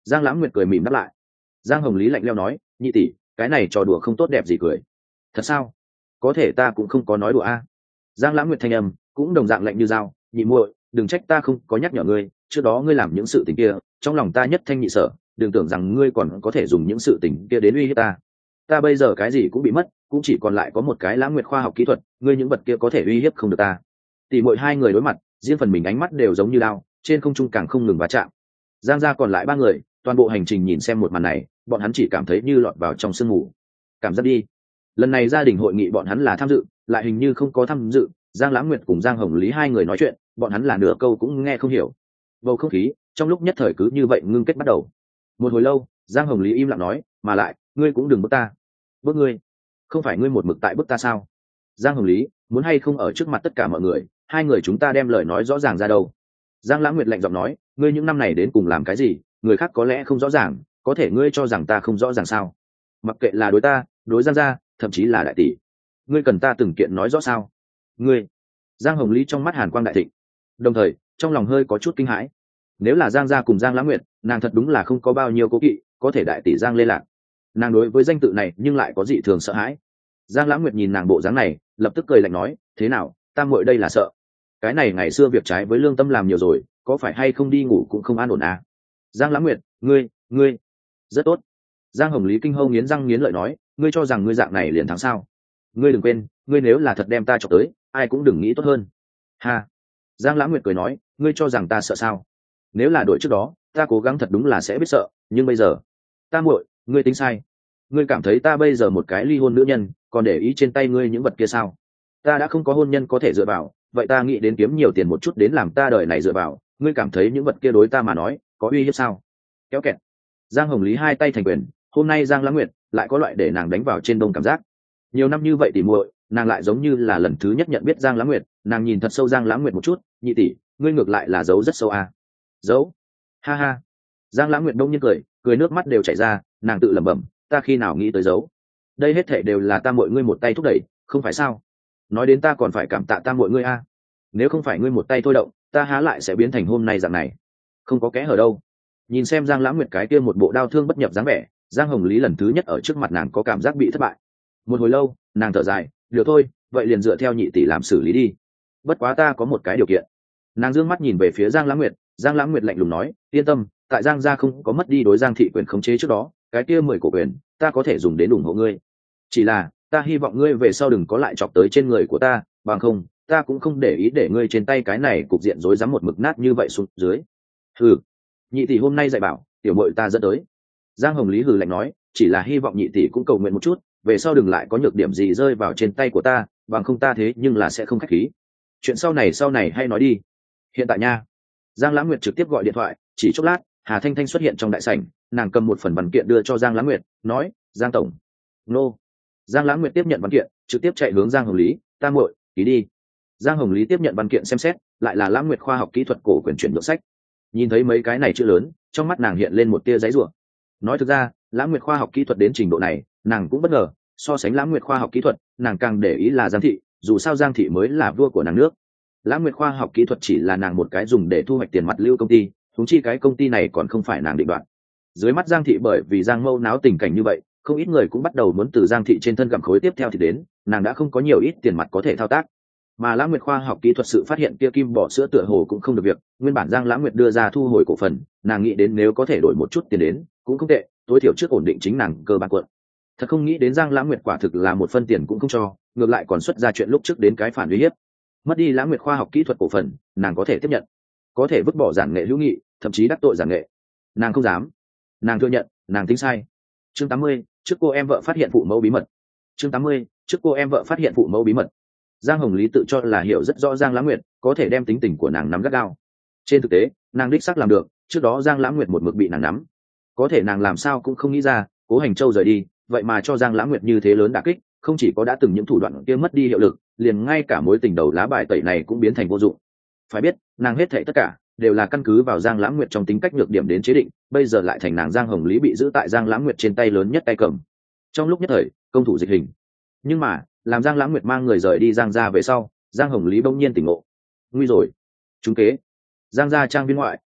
Giang Lãng Nguyệt cười mỉm đáp lại. Giang Hồng Lý lạnh lẽo nói, nhị tỷ, cái này trò đùa không tốt đẹp gì cười. Thật sao? Có thể ta cũng không có nói đùa a. Giang Lãng Nguyệt thanh âm cũng đồng dạng lạnh như dao, nhị muội, đừng trách ta không có nhắc nhở ngươi, trước đó ngươi làm những sự tình kia, trong lòng ta nhất thanh nhị sở, đừng tưởng rằng ngươi còn có thể dùng những sự tình kia đến uy hiếp ta. Ta bây giờ cái gì cũng bị mất, cũng chỉ còn lại có một cái Lãng Nguyệt khoa học kỹ thuật, ngươi những vật kia có thể uy hiếp không được ta. Tỷ muội hai người đối mặt, riêng phần mình ánh mắt đều giống như đao, trên không trung càng không ngừng va chạm. Giang gia còn lại ba người, toàn bộ hành trình nhìn xem một màn này, bọn hắn chỉ cảm thấy như lọt vào trong sương mù. Cảm giác đi. Lần này gia đình hội nghị bọn hắn là tham dự, lại hình như không có tham dự. Giang Lãng Nguyệt cùng Giang Hồng Lý hai người nói chuyện, bọn hắn là nửa câu cũng nghe không hiểu. Bầu không khí trong lúc nhất thời cứ như vậy ngưng kết bắt đầu. Một hồi lâu, Giang Hồng Lý im lặng nói, mà lại, ngươi cũng đừng bức ta. Bức ngươi? Không phải ngươi một mực tại bức ta sao? Giang Hồng Lý, muốn hay không ở trước mặt tất cả mọi người, hai người chúng ta đem lời nói rõ ràng ra đâu. Giang Lãng Nguyệt lạnh giọng nói, ngươi những năm này đến cùng làm cái gì, người khác có lẽ không rõ ràng, có thể ngươi cho rằng ta không rõ ràng sao? Mặc kệ là đối ta, đối Giang gia, thậm chí là đại tỷ, ngươi cần ta từng kiện nói rõ sao? Ngươi? Giang Hồng Lý trong mắt hàn quang đại thịnh, đồng thời trong lòng hơi có chút kinh hãi. Nếu là Giang gia cùng Giang Lãng Nguyệt, nàng thật đúng là không có bao nhiêu cố kỵ, có thể đại tỷ Giang Lê Lạc, nàng đối với danh tự này nhưng lại có dị thường sợ hãi. Giang Lãng Nguyệt nhìn nàng bộ dáng này, lập tức cười lạnh nói, thế nào, tam muội đây là sợ? Cái này ngày xưa việc trái với lương tâm làm nhiều rồi, có phải hay không đi ngủ cũng không an ổn à? Giang Lãng Nguyệt, ngươi, ngươi, rất tốt. Giang Hồng Lý kinh hâu nghiến răng nghiến lợi nói, ngươi cho rằng ngươi dạng này liền thắng sao? Ngươi đừng quên, ngươi nếu là thật đem ta chọc tới, ai cũng đừng nghĩ tốt hơn. Ha. Giang Lãng Nguyệt cười nói, ngươi cho rằng ta sợ sao? Nếu là đội trước đó, ta cố gắng thật đúng là sẽ biết sợ, nhưng bây giờ, ta muội, ngươi tính sai. Ngươi cảm thấy ta bây giờ một cái ly hôn nữ nhân, còn để ý trên tay ngươi những vật kia sao? Ta đã không có hôn nhân có thể dựa vào, vậy ta nghĩ đến kiếm nhiều tiền một chút đến làm ta đời này dựa vào, ngươi cảm thấy những vật kia đối ta mà nói có uy hiếp sao? Kéo kẹt. Giang Hồng Lý hai tay thành quyền, hôm nay Giang Lãng Nguyệt lại có loại để nàng đánh vào trên đông cảm giác. Nhiều năm như vậy tỉ muội, nàng lại giống như là lần thứ nhất nhận biết Giang Lãng Nguyệt, nàng nhìn thật sâu Giang Lãng Nguyệt một chút, nhị tỷ, ngươi ngược lại là giấu rất sâu à? Giấu? Ha ha. Giang Lãng Nguyệt đông nhiên cười, cười nước mắt đều chảy ra, nàng tự lẩm bẩm, ta khi nào nghĩ tới giấu? Đây hết thảy đều là ta muội ngươi một tay thúc đẩy, không phải sao? Nói đến ta còn phải cảm tạ ta muội ngươi a. Nếu không phải ngươi một tay thôi động, ta há lại sẽ biến thành hôm nay dạng này. Không có kẽ hở đâu. Nhìn xem Giang Lãng Nguyệt cái kia một bộ đau thương bất nhập dáng vẻ, Giang Hồng Lý lần thứ nhất ở trước mặt nàng có cảm giác bị thất bại. Một hồi lâu, nàng thở dài, được thôi, vậy liền dựa theo nhị tỷ làm xử lý đi. Bất quá ta có một cái điều kiện. Nàng dương mắt nhìn về phía Giang Lãng Nguyệt, Giang Lãng Nguyệt lạnh lùng nói, yên tâm, tại Giang gia không có mất đi đối Giang thị quyền khống chế trước đó, cái kia mười cổ quyền, ta có thể dùng đến ủng hộ ngươi. Chỉ là, ta hy vọng ngươi về sau đừng có lại chọc tới trên người của ta, bằng không, ta cũng không để ý để ngươi trên tay cái này cục diện rối rắm một mực nát như vậy xuống dưới. Hừ, nhị tỷ hôm nay dạy bảo, tiểu muội ta dẫn tới. Giang Hồng Lý hừ lạnh nói, chỉ là hy vọng nhị tỷ cũng cầu nguyện một chút, về sau đừng lại có nhược điểm gì rơi vào trên tay của ta, bằng không ta thế nhưng là sẽ không khách khí. Chuyện sau này sau này hay nói đi. Hiện tại nha. Giang Lãng Nguyệt trực tiếp gọi điện thoại, chỉ chốc lát, Hà Thanh Thanh xuất hiện trong đại sảnh, nàng cầm một phần văn kiện đưa cho Giang Lãng Nguyệt, nói, Giang tổng. Nô. Giang Lãng Nguyệt tiếp nhận văn kiện, trực tiếp chạy hướng Giang Hồng Lý, ta muội, ký đi. Giang Hồng Lý tiếp nhận văn kiện xem xét, lại là Lãng Nguyệt khoa học kỹ thuật cổ quyền chuyển nhượng sách. Nhìn thấy mấy cái này chữ lớn, trong mắt nàng hiện lên một tia giấy rủa. Nói thực ra, Lãng Nguyệt khoa học kỹ thuật đến trình độ này, nàng cũng bất ngờ, so sánh Lãng Nguyệt khoa học kỹ thuật, nàng càng để ý là Giang thị, dù sao Giang thị mới là vua của nàng nước. Lãng Nguyệt khoa học kỹ thuật chỉ là nàng một cái dùng để thu hoạch tiền mặt lưu công ty, huống chi cái công ty này còn không phải nàng định đoạt. Dưới mắt Giang thị bởi vì Giang Mâu náo tình cảnh như vậy, không ít người cũng bắt đầu muốn từ Giang thị trên thân gặm khối tiếp theo thì đến, nàng đã không có nhiều ít tiền mặt có thể thao tác. Mà Lãng Nguyệt khoa học kỹ thuật sự phát hiện kia kim bỏ sữa tựa hồ cũng không được việc, nguyên bản Giang Lãng Nguyệt đưa ra thu hồi cổ phần, nàng nghĩ đến nếu có thể đổi một chút tiền đến, cũng không tệ, tối thiểu trước ổn định chính nàng cơ bản quận. Thật không nghĩ đến Giang Lãng Nguyệt quả thực là một phân tiền cũng không cho, ngược lại còn xuất ra chuyện lúc trước đến cái phản uy hiếp. Mất đi Lãng Nguyệt khoa học kỹ thuật cổ phần, nàng có thể tiếp nhận, có thể vứt bỏ giản nghệ hữu nghị, thậm chí đắc tội giản nghệ, nàng không dám. Nàng thừa nhận, nàng tính sai. Chương tám mươi, trước cô em vợ phát hiện phụ mẫu bí mật. Chương tám mươi, trước cô em vợ phát hiện phụ mẫu bí mật. Giang Hồng Lý tự cho là hiểu rất rõ Giang Lãng Nguyệt, có thể đem tính tình của nàng nắm gắt gao. Trên thực tế, nàng đích xác làm được, trước đó Giang Lãng Nguyệt một mực bị nàng nắm. Có thể nàng làm sao cũng không nghĩ ra, Cố Hành Châu rời đi, vậy mà cho Giang Lãng Nguyệt như thế lớn đả kích, không chỉ có đã từng những thủ đoạn kia mất đi hiệu lực, liền ngay cả mối tình đầu lá bài tẩy này cũng biến thành vô dụng. Phải biết, nàng hết thảy tất cả đều là căn cứ vào Giang Lãng Nguyệt trong tính cách nhược điểm đến chế định, bây giờ lại thành nàng Giang Hồng Lý bị giữ tại Giang Lãng Nguyệt trên tay lớn nhất tay cầm. Trong lúc nhất thời, công thủ dịch hình. Nhưng mà, làm Giang Lãng Nguyệt mang người rời đi Giang gia về sau, Giang Hồng Lý bỗng nhiên tỉnh ngộ. Nguy rồi, trúng kế. Giang gia trang viên ngoại,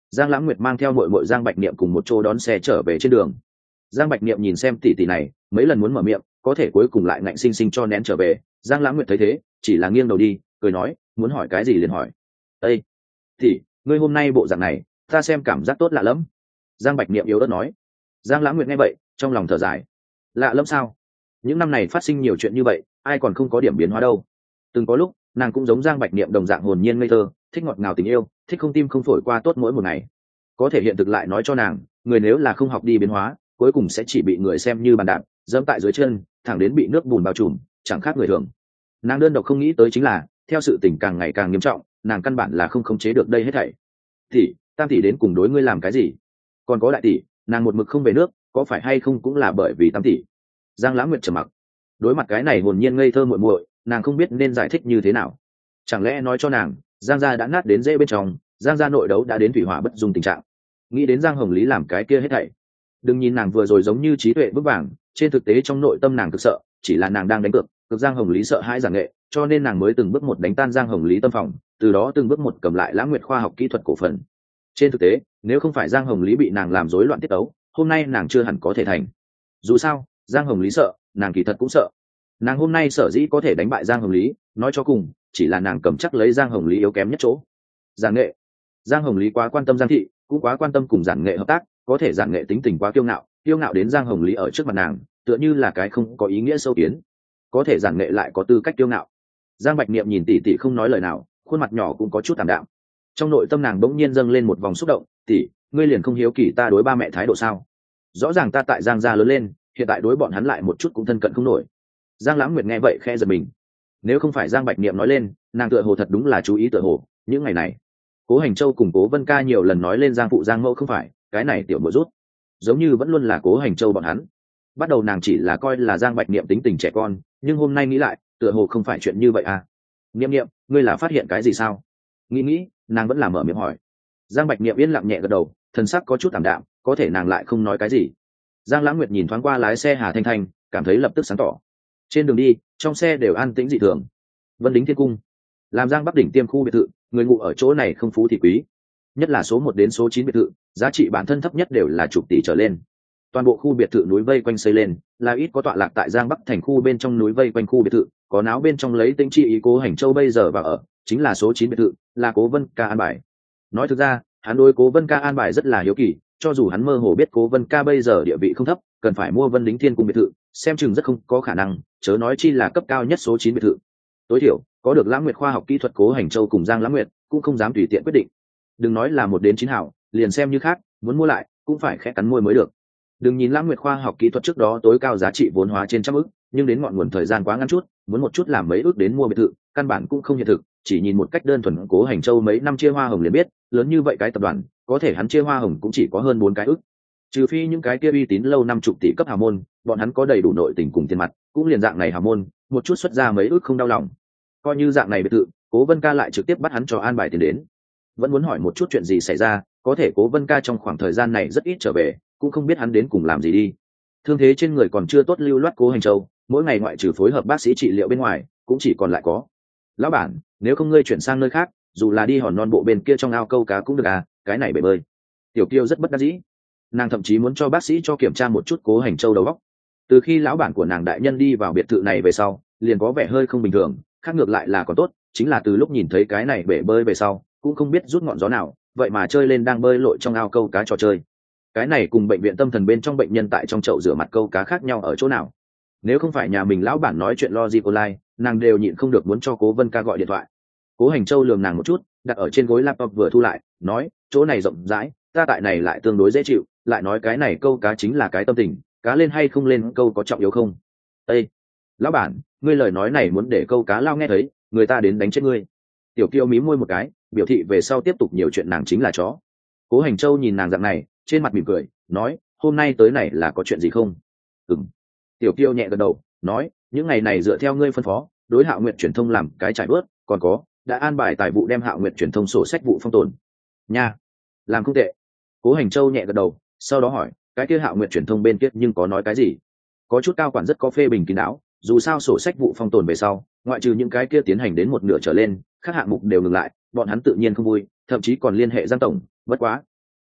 Giang Lãng Nguyệt mang theo muội muội Giang Bạch Niệm cùng một chỗ đón xe trở về trên đường. Giang Bạch Niệm nhìn xem tỷ tỷ này, mấy lần muốn mở miệng, có thể cuối cùng lại ngạnh sinh sinh cho nén trở về. Giang Lãng Nguyệt thấy thế, chỉ là nghiêng đầu đi, cười nói, muốn hỏi cái gì liền hỏi. Ê, tỷ, ngươi hôm nay bộ dạng này, ta xem cảm giác tốt lạ lắm. Giang Bạch Niệm yếu ớt nói. Giang Lãng Nguyệt nghe vậy, trong lòng thở dài. Lạ lắm sao? Những năm này phát sinh nhiều chuyện như vậy, ai còn không có điểm biến hóa đâu. Từng có lúc, nàng cũng giống Giang Bạch Niệm đồng dạng hồn nhiên ngây thơ, thích ngọt ngào tình yêu, thích không tim không phổi qua tốt mỗi một ngày. Có thể hiện thực lại nói cho nàng, người nếu là không học đi biến hóa, cuối cùng sẽ chỉ bị người xem như bàn đạp, dẫm tại dưới chân, thẳng đến bị nước bùn bao trùm, chẳng khác người thường. Nàng đơn độc không nghĩ tới chính là, theo sự tình càng ngày càng nghiêm trọng, nàng căn bản là không khống chế được đây hết thảy. Tỷ, tam tỷ đến cùng đối ngươi làm cái gì? Còn có đại tỷ, nàng một mực không về nước, có phải hay không cũng là bởi vì tam tỷ? Giang Lãng Nguyệt trầm mặc. Đối mặt cái này hồn nhiên ngây thơ muội muội, nàng không biết nên giải thích như thế nào. Chẳng lẽ nói cho nàng, Giang gia đã nát đến rễ bên trong, Giang gia nội đấu đã đến thủy hỏa bất dung tình trạng. Nghĩ đến Giang Hồng Lý làm cái kia hết thảy. Đừng nhìn nàng vừa rồi giống như trí tuệ vững vàng, trên thực tế trong nội tâm nàng cực sợ, chỉ là nàng đang đánh cược, cực Giang Hồng Lý sợ hãi giảng nghệ, cho nên nàng mới từng bước một đánh tan Giang Hồng Lý tâm phòng, từ đó từng bước một cầm lại Lãng Nguyệt khoa học kỹ thuật cổ phần. Trên thực tế, nếu không phải Giang Hồng Lý bị nàng làm rối loạn tiết tấu, hôm nay nàng chưa hẳn có thể thành. Dù sao, Giang Hồng Lý sợ, nàng kỳ thật cũng sợ. Nàng hôm nay sở dĩ có thể đánh bại Giang Hồng Lý, nói cho cùng, chỉ là nàng cầm chắc lấy Giang Hồng Lý yếu kém nhất chỗ. Giảng nghệ. Giang Hồng Lý quá quan tâm Giang thị, cũng quá quan tâm cùng giản nghệ hợp tác, có thể giản nghệ tính tình quá kiêu ngạo, kiêu ngạo đến Giang Hồng Lý ở trước mặt nàng, tựa như là cái không có ý nghĩa sâu kiến. Có thể giản nghệ lại có tư cách kiêu ngạo. Giang Bạch Niệm nhìn tỷ tỷ không nói lời nào, khuôn mặt nhỏ cũng có chút tạm đạm. Trong nội tâm nàng bỗng nhiên dâng lên một vòng xúc động, tỷ, ngươi liền không hiếu kỳ ta đối ba mẹ thái độ sao? Rõ ràng ta tại Giang gia lớn lên, hiện tại đối bọn hắn lại một chút cũng thân cận không nổi. Giang Lãng Nguyệt nghe vậy khẽ giật mình. Nếu không phải Giang Bạch Niệm nói lên, nàng tựa hồ thật đúng là chú ý tựa hồ, những ngày này Cố Hành Châu cùng Cố Vân Ca nhiều lần nói lên Giang phụ Giang mẫu không phải, cái này tiểu muội rút, giống như vẫn luôn là Cố Hành Châu bọn hắn. Bắt đầu nàng chỉ là coi là Giang Bạch Niệm tính tình trẻ con, nhưng hôm nay nghĩ lại, tựa hồ không phải chuyện như vậy à. Niệm Niệm, ngươi là phát hiện cái gì sao? Nghĩ nghĩ, nàng vẫn là mở miệng hỏi. Giang Bạch Niệm yên lặng nhẹ gật đầu, thần sắc có chút tạm đạm, có thể nàng lại không nói cái gì. Giang Lãng Nguyệt nhìn thoáng qua lái xe Hà Thanh Thanh, cảm thấy lập tức sáng tỏ. Trên đường đi, trong xe đều an tĩnh dị thường. Vân Đính Thiên Cung, làm Giang Bắc đỉnh tiêm khu biệt thự, người ngụ ở chỗ này không phú thì quý, nhất là số một đến số chín biệt thự, giá trị bản thân thấp nhất đều là chục tỷ trở lên. Toàn bộ khu biệt thự núi vây quanh xây lên, là ít có tọa lạc tại Giang Bắc thành khu bên trong núi vây quanh khu biệt thự, có náo bên trong lấy tinh chi ý Cố Hành Châu bây giờ và ở, chính là số chín biệt thự, là Cố Vân Ca an bài. Nói thực ra, hắn đối Cố Vân Ca an bài rất là hiếu kỳ, cho dù hắn mơ hồ biết Cố Vân Ca bây giờ địa vị không thấp, cần phải mua Vân Đính Thiên Cung biệt thự, xem chừng rất không có khả năng, chớ nói chi là cấp cao nhất số chín biệt thự. Tối thiểu, có được Lãng Nguyệt khoa học kỹ thuật Cố Hành Châu cùng Giang Lãng Nguyệt, cũng không dám tùy tiện quyết định. Đừng nói là một đến chín hảo, liền xem như khác, muốn mua lại, cũng phải khẽ cắn môi mới được. Đừng nhìn Lãng Nguyệt khoa học kỹ thuật trước đó tối cao giá trị vốn hóa trên trăm ức, nhưng đến ngọn nguồn thời gian quá ngắn chút, muốn một chút làm mấy ước đến mua biệt thự, căn bản cũng không hiện thực, chỉ nhìn một cách đơn thuần Cố Hành Châu mấy năm chia hoa hồng liền biết, lớn như vậy cái tập đoàn, có thể hắn chia hoa hồng cũng chỉ có hơn bốn cái ức. Trừ phi những cái kia uy tín lâu năm chục tỷ cấp hào môn, bọn hắn có đầy đủ nội tình cùng tiền mặt, cũng liền dạng này hào môn, một chút xuất ra mấy ước không đau lòng. Coi như dạng này biệt thự, Cố Vân Ca lại trực tiếp bắt hắn cho an bài tiền đến. Vẫn muốn hỏi một chút chuyện gì xảy ra, có thể Cố Vân Ca trong khoảng thời gian này rất ít trở về, cũng không biết hắn đến cùng làm gì đi. Thương thế trên người còn chưa tốt lưu loát Cố Hành Châu, mỗi ngày ngoại trừ phối hợp bác sĩ trị liệu bên ngoài, cũng chỉ còn lại có. Lão bản, nếu không ngươi chuyển sang nơi khác, dù là đi hòn non bộ bên kia trong ao câu cá cũng được à, cái này bể bơi. Tiểu Kiêu rất bất đắc dĩ. Nàng thậm chí muốn cho bác sĩ cho kiểm tra một chút Cố Hành Châu đầu óc. Từ khi lão bản của nàng đại nhân đi vào biệt thự này về sau, liền có vẻ hơi không bình thường, khác ngược lại là còn tốt, chính là từ lúc nhìn thấy cái này bể bơi về sau, cũng không biết rút ngọn gió nào, vậy mà chơi lên đang bơi lội trong ao câu cá trò chơi. Cái này cùng bệnh viện tâm thần bên trong bệnh nhân tại trong chậu rửa mặt câu cá khác nhau ở chỗ nào? Nếu không phải nhà mình lão bản nói chuyện logic online, nàng đều nhịn không được muốn cho Cố Vân Ca gọi điện thoại. Cố Hành Châu lườm nàng một chút, đặt ở trên gối laptop vừa thu lại, nói, chỗ này rộng rãi, ta tại này lại tương đối dễ chịu, lại nói cái này câu cá chính là cái tâm tình, cá lên hay không lên câu có trọng yếu không? Ê, lão bản, ngươi lời nói này muốn để câu cá lao nghe thấy, người ta đến đánh chết ngươi. Tiểu Kiêu mím môi một cái, biểu thị về sau tiếp tục nhiều chuyện nàng chính là chó. Cố Hành Châu nhìn nàng dạng này, trên mặt mỉm cười, nói, hôm nay tới này là có chuyện gì không? Ừm. Tiểu Kiêu nhẹ gật đầu, nói, những ngày này dựa theo ngươi phân phó, đối Hạo Nguyệt truyền thông làm cái trải bớt, còn có, đã an bài tài vụ đem Hạo Nguyệt truyền thông sổ sách vụ phong tồn. Nha, làm không tệ. Cố Hành Châu nhẹ gật đầu, sau đó hỏi, cái kia Hạo Nguyệt truyền thông bên kia nhưng có nói cái gì? Có chút cao quản rất có phê bình kín đáo, dù sao sổ sách vụ phong tồn về sau, ngoại trừ những cái kia tiến hành đến một nửa trở lên, các hạng mục đều ngừng lại, bọn hắn tự nhiên không vui, thậm chí còn liên hệ Giang tổng, bất quá,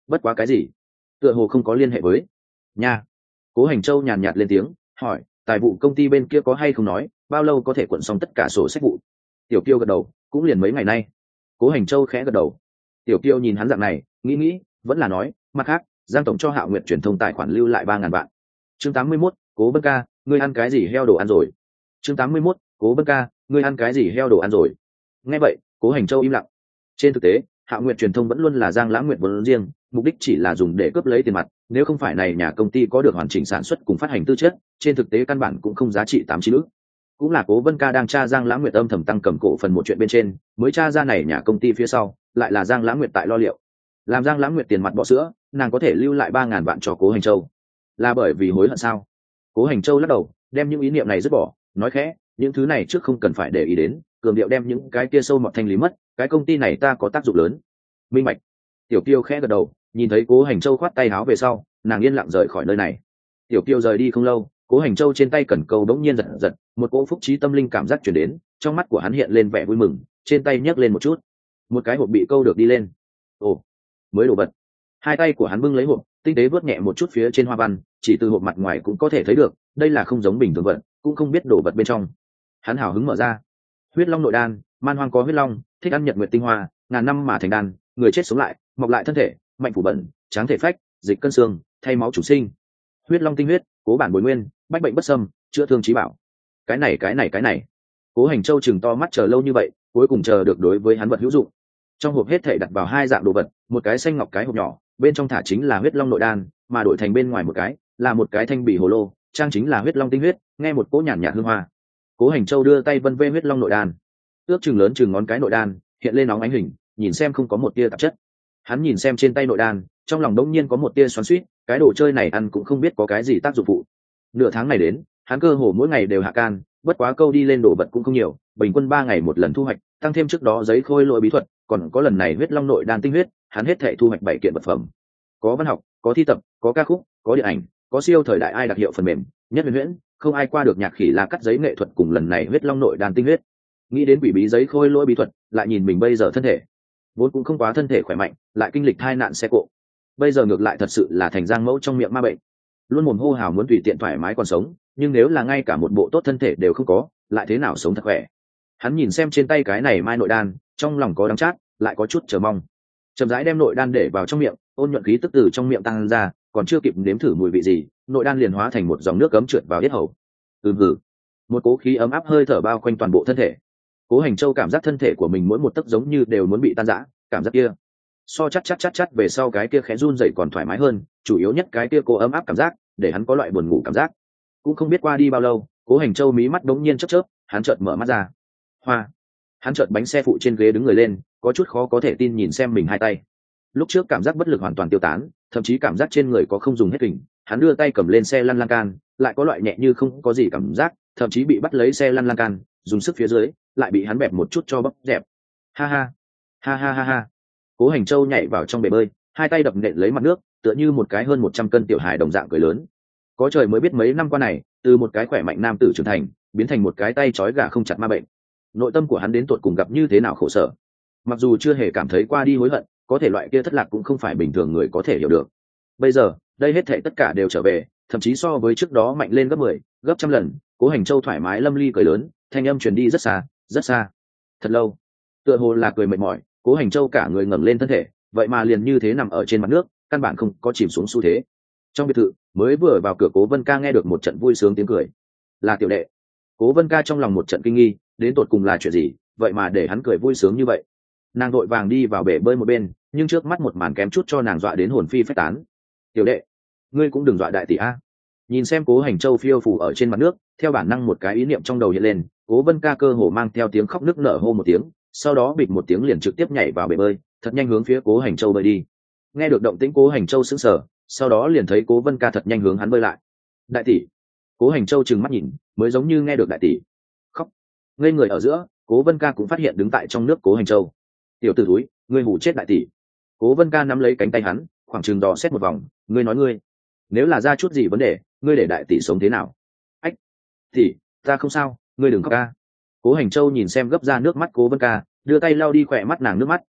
bất quá cái gì? Tựa hồ không có liên hệ với nha. Cố Hành Châu nhàn nhạt lên tiếng hỏi, tài vụ công ty bên kia có hay không nói bao lâu có thể quận xong tất cả sổ sách vụ? Tiểu Kiêu gật đầu, cũng liền mấy ngày nay. Cố Hành Châu khẽ gật đầu. Tiểu Kiêu nhìn hắn dạng này, nghĩ nghĩ, vẫn là nói, mặt khác, Giang tổng cho Hạo Nguyệt truyền thông tài khoản lưu lại ba ngàn vạn. Chương tám mươi mốt, Cố Vân Ca, ngươi ăn cái gì heo đồ ăn rồi? Chương tám mươi mốt, Cố Vân Ca, ngươi ăn cái gì heo đồ ăn rồi? Nghe vậy, Cố Hành Châu im lặng. Trên thực tế, Hạo Nguyệt truyền thông vẫn luôn là Giang Lãng Nguyệt vốn riêng, mục đích chỉ là dùng để cướp lấy tiền mặt, nếu không phải này nhà công ty có được hoàn chỉnh sản xuất cùng phát hành tư chất, trên thực tế căn bản cũng không giá trị tám chín ức. Cũng là Cố Vân Ca đang tra Giang Lãng Nguyệt âm thầm tăng cầm cổ phần một chuyện bên trên, mới tra ra này nhà công ty phía sau, lại là Giang Lãng Nguyệt tại lo liệu. Làm Giang Lãng Nguyệt tiền mặt bỏ sữa, nàng có thể lưu lại ba ngàn vạn cho Cố Hành Châu. Là bởi vì hối hận sao? Cố Hành Châu lắc đầu, đem những ý niệm này dứt bỏ, nói khẽ, những thứ này trước không cần phải để ý đến, cường điệu đem những cái kia sâu mọt thanh lý mất, cái công ty này ta có tác dụng lớn. Minh bạch. Tiểu Kiêu khẽ gật đầu, nhìn thấy Cố Hành Châu khoát tay áo về sau, nàng yên lặng rời khỏi nơi này. Tiểu Kiêu rời đi không lâu, Cố Hành Châu trên tay cẩn câu đống nhiên giật giật, một cỗ phúc trí tâm linh cảm giác truyền đến, trong mắt của hắn hiện lên vẻ vui mừng, trên tay nhấc lên một chút, một cái hộp bị câu được đi lên. Ồ, mới đổ vật. Hai tay của hắn bưng lấy hộp, tinh tế vớt nhẹ một chút phía trên hoa văn, chỉ từ hộp mặt ngoài cũng có thể thấy được, đây là không giống bình thường vật, cũng không biết đổ vật bên trong. Hắn hào hứng mở ra. Huyết Long nội đan, man hoang có huyết long, thích ăn nhật nguyệt tinh hoa, ngàn năm mà thành đan, người chết sống lại, mọc lại thân thể, mạnh phủ bẩn, tráng thể phách, dịch cân xương, thay máu chủ sinh. Huyết Long tinh huyết, cố bản bồi nguyên, bách bệnh bất xâm, chữa thương chí bảo. Cái này cái này cái này. Cố Hành Châu chừng to mắt chờ lâu như vậy, cuối cùng chờ được đối với hắn vật hữu dụng. Trong hộp hết thảy đặt vào hai dạng đồ vật, một cái xanh ngọc cái hộp nhỏ, bên trong thả chính là huyết long nội đan, mà đổi thành bên ngoài một cái là một cái thanh bì hồ lô, trang chính là huyết long tinh huyết, nghe một cỗ nhàn nhạt hương hoa. Cố Hành Châu đưa tay vân vê huyết long nội đan, ước chừng lớn chừng ngón cái nội đan, hiện lên nóng ánh hình, nhìn xem không có một tia tạp chất. Hắn nhìn xem trên tay nội đan, trong lòng đống nhiên có một tia xoắn xuýt, cái đồ chơi này ăn cũng không biết có cái gì tác dụng phụ. Nửa tháng này đến, hắn cơ hồ mỗi ngày đều hạ can, bất quá câu đi lên đồ vật cũng không nhiều, bình quân ba ngày một lần thu hoạch, tăng thêm trước đó giấy khôi lỗi bí thuật, còn có lần này huyết long nội đan tinh huyết, hắn hết thảy thu hoạch bảy kiện vật phẩm. Có văn học, có thi tập, có ca khúc, có điện ảnh, có siêu thời đại ai đặc hiệu phần mềm, nhất huyền huyễn, không ai qua được nhạc khỉ là cắt giấy nghệ thuật cùng lần này huyết long nội đan tinh huyết. Nghĩ đến quỷ bí giấy khôi lỗi bí thuật, lại nhìn mình bây giờ thân thể, vốn cũng không quá thân thể khỏe mạnh, lại kinh lịch hai nạn xe cộ, bây giờ ngược lại thật sự là thành giang mẫu trong miệng ma bệnh, luôn mồm hô hào muốn tùy tiện thoải mái còn sống, nhưng nếu là ngay cả một bộ tốt thân thể đều không có, lại thế nào sống thật khỏe. Hắn nhìn xem trên tay cái này mai nội đan, trong lòng có đắng chát, lại có chút chờ mong. Chậm rãi đem nội đan để vào trong miệng, ôn nhuận khí tức từ trong miệng tăng ra, còn chưa kịp nếm thử mùi vị gì, nội đan liền hóa thành một dòng nước cấm trượt vào yết hầu. Ừm hử. Một cố khí ấm áp hơi thở bao quanh toàn bộ thân thể. Cố Hành Châu cảm giác thân thể của mình mỗi một tấc giống như đều muốn bị tan rã, cảm giác kia so chắc chắc chắc chắc về sau cái kia khẽ run dậy còn thoải mái hơn, chủ yếu nhất cái kia cô ấm áp cảm giác, để hắn có loại buồn ngủ cảm giác. Cũng không biết qua đi bao lâu, Cố Hành Châu mí mắt đống nhiên chớp chớp, hắn chợt mở mắt ra. Hoa. Hắn chợt bánh xe phụ trên ghế đứng người lên, có chút khó có thể tin nhìn xem mình hai tay. Lúc trước cảm giác bất lực hoàn toàn tiêu tán, thậm chí cảm giác trên người có không dùng hết kình, hắn đưa tay cầm lên xe lăn lan can, lại có loại nhẹ như không có gì cảm giác, thậm chí bị bắt lấy xe lăn lan can, dùng sức phía dưới, lại bị hắn bẹp một chút cho bắp dẹp. Ha ha, ha ha ha ha. Cố Hành Châu nhảy vào trong bể bơi, hai tay đập nện lấy mặt nước, tựa như một cái hơn một trăm cân tiểu hài đồng dạng cười lớn. Có trời mới biết mấy năm qua này, từ một cái khỏe mạnh nam tử trưởng thành, biến thành một cái tay trói gà không chặt ma bệnh. Nội tâm của hắn đến tột cùng gặp như thế nào khổ sở. Mặc dù chưa hề cảm thấy qua đi hối hận, có thể loại kia thất lạc cũng không phải bình thường người có thể hiểu được. Bây giờ, đây hết thảy tất cả đều trở về, thậm chí so với trước đó mạnh lên gấp mười, gấp trăm lần. Cố Hành Châu thoải mái lâm ly cười lớn, thanh âm truyền đi rất xa, rất xa. Thật lâu, tựa hồ là cười mệt mỏi, Cố Hành Châu cả người ngẩng lên thân thể, vậy mà liền như thế nằm ở trên mặt nước, căn bản không có chìm xuống xu thế. Trong biệt thự, mới vừa vào cửa Cố Vân Ca nghe được một trận vui sướng tiếng cười. Là tiểu đệ. Cố Vân Ca trong lòng một trận kinh nghi, đến tột cùng là chuyện gì, vậy mà để hắn cười vui sướng như vậy. Nàng đội vàng đi vào bể bơi một bên, nhưng trước mắt một màn kém chút cho nàng dọa đến hồn phi phách tán. Tiểu đệ, ngươi cũng đừng dọa đại tỷ a. Nhìn xem Cố Hành Châu phiêu phù ở trên mặt nước, theo bản năng một cái ý niệm trong đầu hiện lên, Cố Vân Ca cơ hồ mang theo tiếng khóc nức nở hô một tiếng, sau đó bịch một tiếng liền trực tiếp nhảy vào bể bơi, thật nhanh hướng phía Cố Hành Châu bơi đi. Nghe được động tĩnh Cố Hành Châu sững sờ, sau đó liền thấy Cố Vân Ca thật nhanh hướng hắn bơi lại. Đại tỷ. Cố Hành Châu trừng mắt nhìn, mới giống như nghe được đại tỷ khóc. Ngây người ở giữa, Cố Vân Ca cũng phát hiện đứng tại trong nước Cố Hành Châu. Tiểu tử túi, ngươi hù chết đại tỷ. Cố Vân Ca nắm lấy cánh tay hắn, khoảng chừng dò xét một vòng, ngươi nói ngươi, nếu là ra chút gì vấn đề, ngươi để đại tỷ sống thế nào? Ách, tỷ, ta không sao, ngươi đừng khóc ca. Cố Hành Châu nhìn xem gấp ra nước mắt Cố Vân Ca, đưa tay lau đi khỏe mắt nàng nước mắt,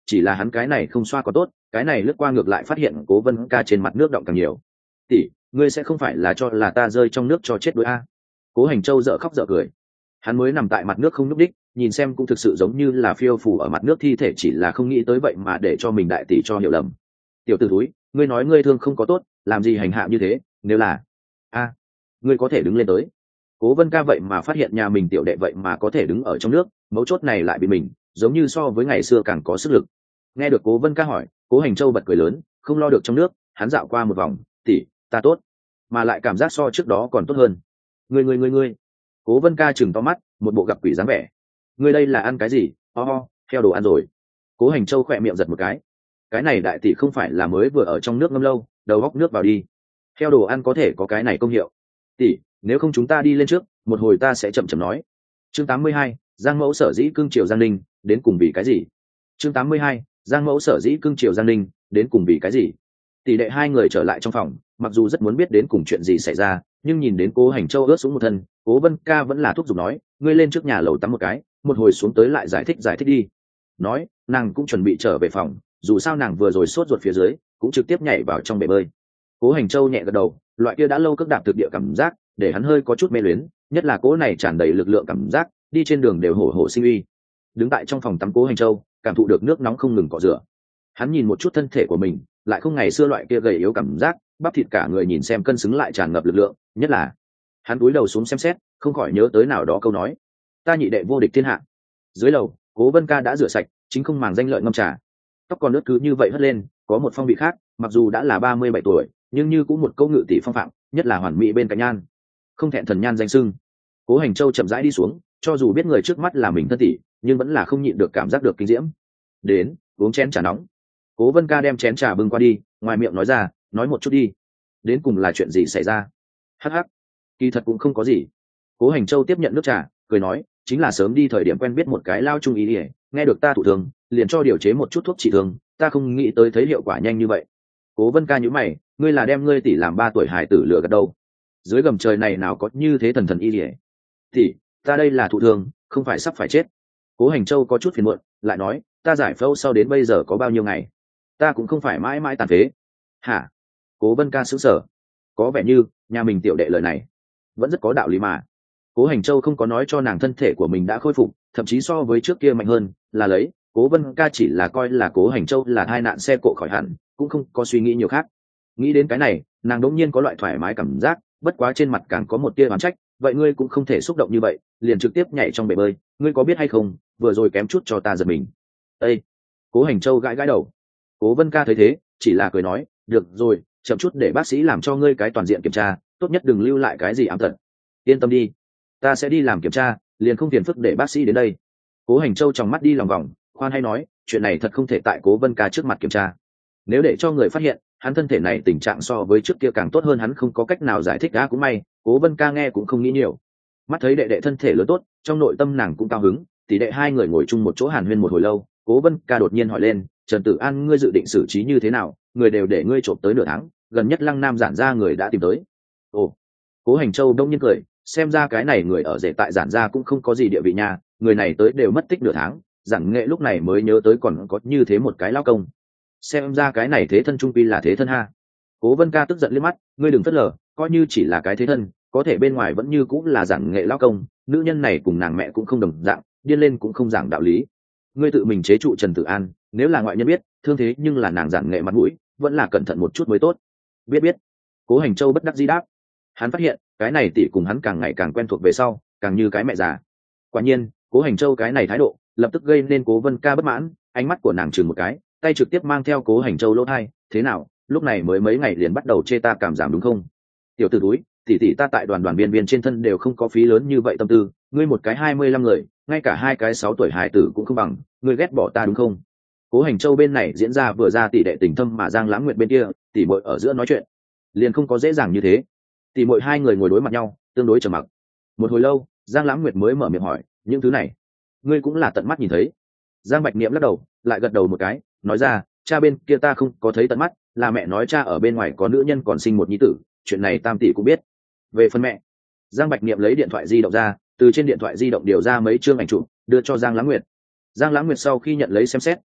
chỉ là hắn cái này không xoa có tốt, cái này lướt qua ngược lại phát hiện Cố Vân Ca trên mặt nước đọng càng nhiều. Tỷ, ngươi sẽ không phải là cho là ta rơi trong nước cho chết đuối a? Cố Hành Châu dở khóc dở cười. Hắn mới nằm tại mặt nước không nhúc đích, nhìn xem cũng thực sự giống như là phiêu phù ở mặt nước thi thể, chỉ là không nghĩ tới vậy mà để cho mình đại tỷ cho hiểu lầm. Tiểu tử thúi, ngươi nói ngươi thương không có tốt, làm gì hành hạ như thế? Nếu là a, ngươi có thể đứng lên tới. Cố Vân Ca vậy mà phát hiện nhà mình tiểu đệ vậy mà có thể đứng ở trong nước, mấu chốt này lại bị mình, giống như so với ngày xưa càng có sức lực. Nghe được Cố Vân Ca hỏi, Cố Hành Châu bật cười lớn, không lo được trong nước, hắn dạo qua một vòng, tỷ, ta tốt, mà lại cảm giác so trước đó còn tốt hơn. Ngươi ngươi ngươi ngươi. Cố Vân Ca chừng to mắt, một bộ gặp quỷ dáng vẻ. Ngươi đây là ăn cái gì? Ho ho, theo đồ ăn rồi. Cố Hành Châu khỏe miệng giật một cái. Cái này đại tỷ không phải là mới vừa ở trong nước ngâm lâu, đầu góc nước vào đi. Theo đồ ăn có thể có cái này công hiệu. Tỷ, nếu không chúng ta đi lên trước, một hồi ta sẽ chậm chậm nói. Chương tám mươi hai, Giang Mẫu sở dĩ cương triều Giang Ninh, đến cùng vì cái gì? Chương tám mươi hai, Giang Mẫu sở dĩ cương triều Giang Ninh, đến cùng vì cái gì? Tỷ đệ hai người trở lại trong phòng, mặc dù rất muốn biết đến cùng chuyện gì xảy ra, nhưng nhìn đến Cố Hành Châu ướt xuống một thân, Cố Vân Ca vẫn là thúc giục nói, ngươi lên trước nhà lầu tắm một cái, một hồi xuống tới lại giải thích giải thích đi. Nói, nàng cũng chuẩn bị trở về phòng, dù sao nàng vừa rồi sốt ruột phía dưới, cũng trực tiếp nhảy vào trong bể bơi. Cố Hành Châu nhẹ gật đầu, loại kia đã lâu cước đạp thực địa cảm giác, để hắn hơi có chút mê luyến, nhất là cố này tràn đầy lực lượng cảm giác, đi trên đường đều hổ hổ sinh uy. Đứng tại trong phòng tắm Cố Hành Châu, cảm thụ được nước nóng không ngừng cọ rửa. Hắn nhìn một chút thân thể của mình, lại không ngày xưa loại kia gầy yếu cảm giác, bắp thịt cả người nhìn xem cân xứng lại tràn ngập lực lượng, nhất là hắn cúi đầu xuống xem xét, không khỏi nhớ tới nào đó câu nói, ta nhị đệ vô địch thiên hạ. Dưới lầu, Cố Vân Ca đã rửa sạch, chính không màng danh lợi ngâm trà, tóc còn ướt cứ như vậy hất lên, có một phong vị khác, mặc dù đã là ba mươi bảy tuổi, nhưng như cũng một câu ngự tỷ phong phạm, nhất là hoàn mỹ bên cạnh nhan, không thẹn thần nhan danh sưng. Cố Hành Châu chậm rãi đi xuống, cho dù biết người trước mắt là mình thân tỷ, nhưng vẫn là không nhịn được cảm giác được kinh diễm. Đến, uống chén trà nóng. Cố Vân Ca đem chén trà bưng qua đi, ngoài miệng nói ra, nói một chút đi, đến cùng là chuyện gì xảy ra? Hắc hắc, kỳ thật cũng không có gì. Cố Hành Châu tiếp nhận nước trà, cười nói, chính là sớm đi thời điểm quen biết một cái lao trung ý ỉa, nghe được ta thụ thương, liền cho điều chế một chút thuốc trị thương, ta không nghĩ tới thấy hiệu quả nhanh như vậy. Cố Vân Ca nhíu mày, ngươi là đem ngươi tỷ làm ba tuổi hài tử lừa gạt đâu? Dưới gầm trời này nào có như thế thần thần y ỉa? Tỷ, ta đây là thụ thương, không phải sắp phải chết. Cố Hành Châu có chút phiền muộn, lại nói, ta giải phẫu sau đến bây giờ có bao nhiêu ngày? Ta cũng không phải mãi mãi tàn phế. Hả? Cố Vân Ca sững sờ, có vẻ như nhà mình tiểu đệ lời này vẫn rất có đạo lý mà. Cố Hành Châu không có nói cho nàng thân thể của mình đã khôi phục, thậm chí so với trước kia mạnh hơn, là lấy Cố Vân Ca chỉ là coi là Cố Hành Châu là hai nạn xe cộ khỏi hẳn, cũng không có suy nghĩ nhiều khác. Nghĩ đến cái này, nàng đống nhiên có loại thoải mái cảm giác, bất quá trên mặt càng có một tia oán trách, vậy ngươi cũng không thể xúc động như vậy, liền trực tiếp nhảy trong bể bơi, ngươi có biết hay không, vừa rồi kém chút cho ta giật mình. Ê! Cố Hành Châu gãi gãi đầu. Cố Vân Ca thấy thế, chỉ là cười nói, được rồi, chậm chút để bác sĩ làm cho ngươi cái toàn diện kiểm tra, tốt nhất đừng lưu lại cái gì ám tật. Yên tâm đi, ta sẽ đi làm kiểm tra, liền không phiền phức để bác sĩ đến đây. Cố Hành Châu trong mắt đi lòng vòng, khoan hay nói, chuyện này thật không thể tại Cố Vân Ca trước mặt kiểm tra. Nếu để cho người phát hiện, hắn thân thể này tình trạng so với trước kia càng tốt hơn, hắn không có cách nào giải thích. Đã cũng may, Cố Vân Ca nghe cũng không nghĩ nhiều. Mắt thấy đệ đệ thân thể lớn tốt, trong nội tâm nàng cũng cao hứng, tỷ đệ hai người ngồi chung một chỗ hàn huyên một hồi lâu, Cố Vân Ca đột nhiên hỏi lên, Trần Tử An, ngươi dự định xử trí như thế nào? Người đều để ngươi trộm tới nửa tháng, gần nhất Lăng Nam Giản gia người đã tìm tới. Ồ, Cố Hành Châu đông nhiên cười, xem ra cái này người ở rể tại Giản gia cũng không có gì địa vị nha, người này tới đều mất tích nửa tháng, Giản Nghệ lúc này mới nhớ tới còn có như thế một cái lao công. Xem ra cái này thế thân trung pi là thế thân ha. Cố Vân Ca tức giận liếc mắt, ngươi đừng phớt lờ, coi như chỉ là cái thế thân, có thể bên ngoài vẫn như cũng là Giản Nghệ lao công, nữ nhân này cùng nàng mẹ cũng không đồng dạng, điên lên cũng không giảng đạo lý. Ngươi tự mình chế trụ Trần Tử An, nếu là ngoại nhân biết, thương thế nhưng là nàng Giản Nghệ mặt mũi, vẫn là cẩn thận một chút mới tốt. Biết biết. Cố Hành Châu bất đắc dĩ đáp. Hắn phát hiện, cái này tỷ cùng hắn càng ngày càng quen thuộc về sau, càng như cái mẹ già. Quả nhiên, Cố Hành Châu cái này thái độ, lập tức gây nên Cố Vân Ca bất mãn, ánh mắt của nàng chừng một cái, tay trực tiếp mang theo Cố Hành Châu lỗ thai, thế nào, lúc này mới mấy ngày liền bắt đầu chê ta cảm giảm đúng không? Tiểu tử túi, tỷ tỷ ta tại đoàn đoàn viên viên trên thân đều không có phí lớn như vậy tâm tư, ngươi một cái hai mươi lăm người, ngay cả hai cái sáu tuổi hài tử cũng không bằng, ngươi ghét bỏ ta đúng không? Cố Hành Châu bên này diễn ra vừa ra tỷ đệ tình thâm, mà Giang Lãng Nguyệt bên kia, tỷ muội ở giữa nói chuyện, liền không có dễ dàng như thế. Tỷ muội hai người ngồi đối mặt nhau, tương đối trầm mặc. Một hồi lâu, Giang Lãng Nguyệt mới mở miệng hỏi, những thứ này, ngươi cũng là tận mắt nhìn thấy? Giang Bạch Niệm lắc đầu, lại gật đầu một cái, nói ra, cha bên kia ta không có thấy tận mắt, là mẹ nói cha ở bên ngoài có nữ nhân còn sinh một nhi tử, chuyện này tam tỷ cũng biết. Về phần mẹ, Giang Bạch Niệm lấy điện thoại di động ra, từ trên điện thoại di động điều ra mấy chương ảnh chụp, đưa cho Giang Lãng Nguyệt. Giang Lãng Nguyệt sau khi nhận lấy xem xét,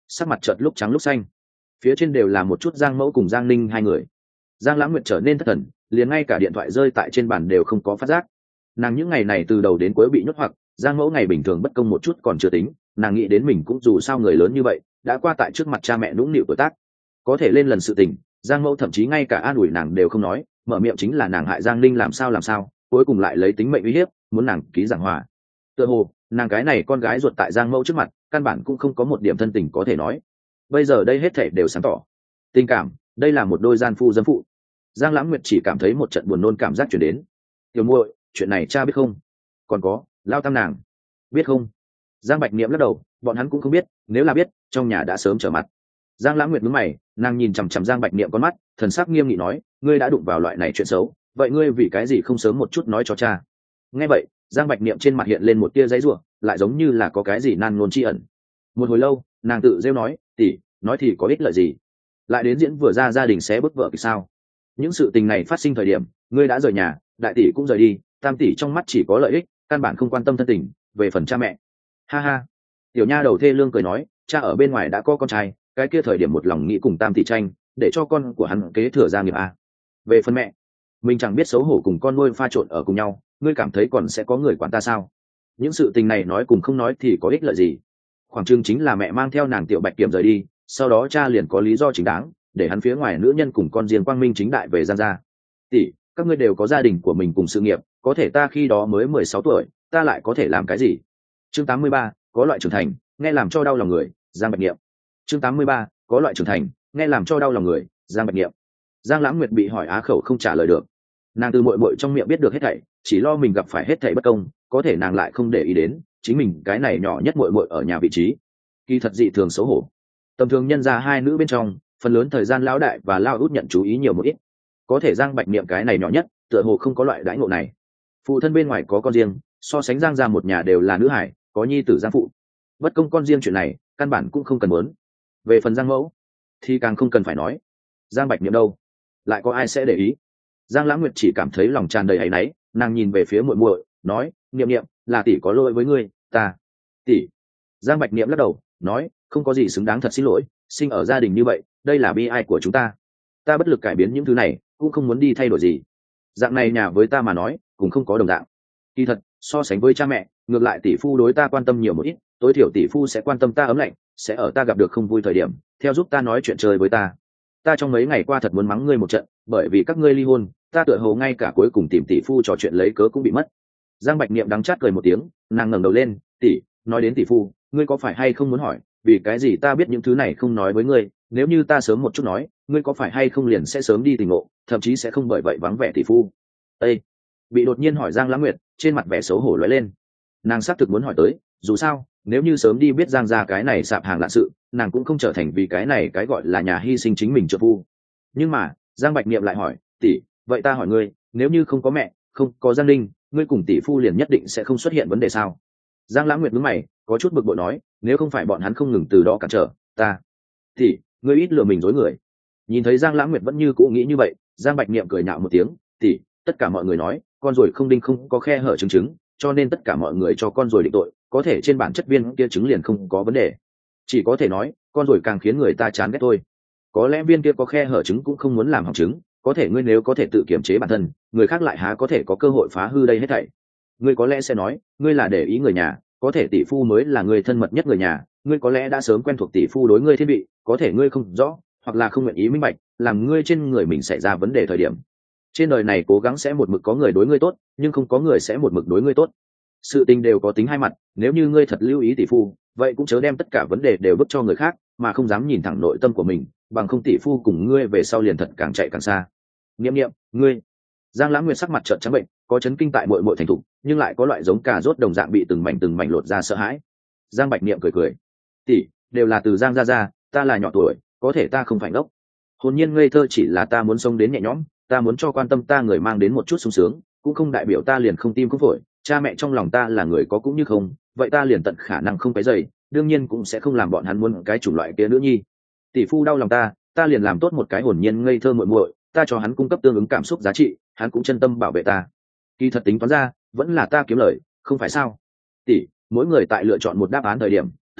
sắc mặt chợt lúc trắng lúc xanh. Phía trên đều là một chút Giang Mẫu cùng Giang Ninh hai người. Giang Lãng Nguyệt trở nên thất thần, liền ngay cả điện thoại rơi tại trên bàn đều không có phát giác. Nàng những ngày này từ đầu đến cuối bị nhốt hoặc, Giang Mẫu ngày bình thường bất công một chút còn chưa tính, nàng nghĩ đến mình cũng dù sao người lớn như vậy, đã qua tại trước mặt cha mẹ nũng nịu tuổi tác, có thể lên lần sự tình, Giang Mẫu thậm chí ngay cả an ủi nàng đều không nói, mở miệng chính là nàng hại Giang Ninh làm sao làm sao, cuối cùng lại lấy tính mệnh uy hiếp, muốn nàng ký giảng hòa. Tựa hồ, nàng cái này con gái ruột tại Giang Mẫu trước mặt, căn bản cũng không có một điểm thân tình có thể nói. Bây giờ đây hết thảy đều sáng tỏ. Tình cảm, đây là một đôi gian phu dâm phụ. Giang Lãng Nguyệt chỉ cảm thấy một trận buồn nôn cảm giác truyền đến. Tiểu muội, chuyện này cha biết không? Còn có, Lao Tam nàng, biết không? Giang Bạch Niệm lắc đầu, bọn hắn cũng không biết, nếu là biết, trong nhà đã sớm trở mặt. Giang Lãng Nguyệt nhướng mày, nàng nhìn chằm chằm Giang Bạch Niệm con mắt, thần sắc nghiêm nghị nói, ngươi đã đụng vào loại này chuyện xấu, vậy ngươi vì cái gì không sớm một chút nói cho cha? Nghe vậy, Giang Bạch Niệm trên mặt hiện lên một tia giãy giụa, lại giống như là có cái gì nan ngôn chi ẩn. Một hồi lâu, nàng tự rêu nói, tỷ, nói thì có ích lợi gì? Lại đến diễn vừa ra gia đình xé bức vợ thì sao? Những sự tình này phát sinh thời điểm, ngươi đã rời nhà, đại tỷ cũng rời đi, tam tỷ trong mắt chỉ có lợi ích, căn bản không quan tâm thân tình, về phần cha mẹ. Ha ha. Tiểu nha đầu thê lương cười nói, cha ở bên ngoài đã có con trai, cái kia thời điểm một lòng nghĩ cùng tam tỷ tranh, để cho con của hắn kế thừa gia nghiệp a. Về phần mẹ, mình chẳng biết xấu hổ cùng con nuôi pha trộn ở cùng nhau, ngươi cảm thấy còn sẽ có người quản ta sao? Những sự tình này nói cùng không nói thì có ích lợi gì? Khoảng chừng chính là mẹ mang theo nàng Tiểu Bạch Kiểm rời đi, sau đó cha liền có lý do chính đáng, để hắn phía ngoài nữ nhân cùng con riêng quang minh chính đại về Giang gia. Tỷ, các ngươi đều có gia đình của mình cùng sự nghiệp, có thể ta khi đó mới mười sáu tuổi, ta lại có thể làm cái gì? Chương tám mươi ba, có loại trưởng thành, nghe làm cho đau lòng người, Giang Bạch Niệm. Chương tám mươi ba, có loại trưởng thành, nghe làm cho đau lòng người, Giang Bạch Niệm. Giang Lãng Nguyệt bị hỏi á khẩu không trả lời được. Nàng từ muội muội trong miệng biết được hết thảy, chỉ lo mình gặp phải hết thảy bất công, có thể nàng lại không để ý đến, chính mình cái này nhỏ nhất muội muội ở nhà vị trí. Kỳ thật dị thường xấu hổ. Tầm thường nhân ra hai nữ bên trong, phần lớn thời gian lão đại và lao út nhận chú ý nhiều một ít. Có thể Giang Bạch Niệm cái này nhỏ nhất, tựa hồ không có loại đãi ngộ này. Phụ thân bên ngoài có con riêng, so sánh Giang gia một nhà đều là nữ hải, có nhi tử Giang phụ. Bất công con riêng chuyện này, căn bản cũng không cần muốn. Về phần Giang mẫu, thì càng không cần phải nói. Giang Bạch Niệm đâu, lại có ai sẽ để ý? Giang Lãng Nguyệt chỉ cảm thấy lòng tràn đầy áy náy, nàng nhìn về phía muội muội, nói, Niệm Niệm, là tỷ có lỗi với ngươi, ta. Tỷ. Giang Bạch Niệm lắc đầu, nói, không có gì xứng đáng, thật xin lỗi, sinh ở gia đình như vậy, đây là bi ai của chúng ta. Ta bất lực cải biến những thứ này, cũng không muốn đi thay đổi gì. Dạng này nhà với ta mà nói, cũng không có đồng dạng. Kỳ thật, so sánh với cha mẹ, ngược lại tỷ phu đối ta quan tâm nhiều một ít, tối thiểu tỷ phu sẽ quan tâm ta ấm lạnh, sẽ ở ta gặp được không vui thời điểm, theo giúp ta nói chuyện chơi với ta. Ta trong mấy ngày qua thật muốn mắng ngươi một trận, bởi vì các ngươi ly hôn, ta tựa hồ ngay cả cuối cùng tìm tỷ phu trò chuyện lấy cớ cũng bị mất. Giang Bạch Niệm đắng chát cười một tiếng, nàng ngẩng đầu lên, tỷ, nói đến tỷ phu, ngươi có phải hay không muốn hỏi, vì cái gì ta biết những thứ này không nói với ngươi, nếu như ta sớm một chút nói, ngươi có phải hay không liền sẽ sớm đi tình ngộ, thậm chí sẽ không bởi vậy vắng vẻ tỷ phu. Ê! Bị đột nhiên hỏi Giang Lãng Nguyệt, trên mặt vẻ xấu hổ lóe lên. Nàng xác thực muốn hỏi tới, dù sao, nếu như sớm đi biết Giang gia cái này sạp hàng lạ sự, nàng cũng không trở thành vì cái này cái gọi là nhà hy sinh chính mình trợ phu. Nhưng mà, Giang Bạch Niệm lại hỏi, tỷ, vậy ta hỏi ngươi, nếu như không có mẹ, không có Giang Ninh, ngươi cùng tỷ phu liền nhất định sẽ không xuất hiện vấn đề sao? Giang Lãng Nguyệt nhướng mày, có chút bực bội nói, nếu không phải bọn hắn không ngừng từ đó cản trở ta, thì ngươi ít lừa mình dối người. Nhìn thấy Giang Lãng Nguyệt vẫn như cũ nghĩ như vậy, Giang Bạch Niệm cười nhạo một tiếng, tỷ, tất cả mọi người nói con ruồi không đinh không có khe hở trứng trứng, cho nên tất cả mọi người cho con ruồi định tội, có thể trên bản chất viên kia trứng liền không có vấn đề, chỉ có thể nói con ruồi càng khiến người ta chán ghét thôi. Có lẽ viên kia có khe hở trứng cũng không muốn làm hỏng trứng, có thể ngươi nếu có thể tự kiềm chế bản thân, người khác lại há có thể có cơ hội phá hư đây hết thảy. Ngươi có lẽ sẽ nói, ngươi là để ý người nhà, có thể tỷ phu mới là người thân mật nhất người nhà, ngươi có lẽ đã sớm quen thuộc tỷ phu đối ngươi thiên vị, có thể ngươi không rõ, hoặc là không nguyện ý minh bạch, làm ngươi trên người mình xảy ra vấn đề thời điểm. Trên đời này cố gắng sẽ một mực có người đối ngươi tốt, nhưng không có người sẽ một mực đối ngươi tốt. Sự tình đều có tính hai mặt, nếu như ngươi thật lưu ý tỷ phu, vậy cũng chớ đem tất cả vấn đề đều vứt cho người khác, mà không dám nhìn thẳng nội tâm của mình, bằng không tỷ phu cùng ngươi về sau liền thật càng chạy càng xa. Niệm Niệm, ngươi. Giang Lãng Nguyệt sắc mặt trợn trắng bệnh, có chấn kinh tại muội muội thành thục, nhưng lại có loại giống cà rốt đồng dạng bị từng mảnh từng mảnh lột ra sợ hãi. Giang Bạch Niệm cười cười, tỷ, đều là từ Giang gia gia, ta là nhỏ tuổi, có thể ta không phải ngốc. Hồn nhiên ngây thơ chỉ là ta muốn sống đến nhẹ nhõm, ta muốn cho quan tâm ta người mang đến một chút sung sướng, cũng không đại biểu ta liền không tim không phổi. Cha mẹ trong lòng ta là người có cũng như không, vậy ta liền tận khả năng không cái dày, đương nhiên cũng sẽ không làm bọn hắn muốn cái chủng loại kia nữa nhi. Tỷ phu đau lòng ta, ta liền làm tốt một cái hồn nhiên ngây thơ muội muội, ta cho hắn cung cấp tương ứng cảm xúc giá trị, hắn cũng chân tâm bảo vệ ta. Kỳ thật tính toán ra, vẫn là ta kiếm lời, không phải sao? Tỷ, mỗi người tại lựa chọn một đáp án thời điểm,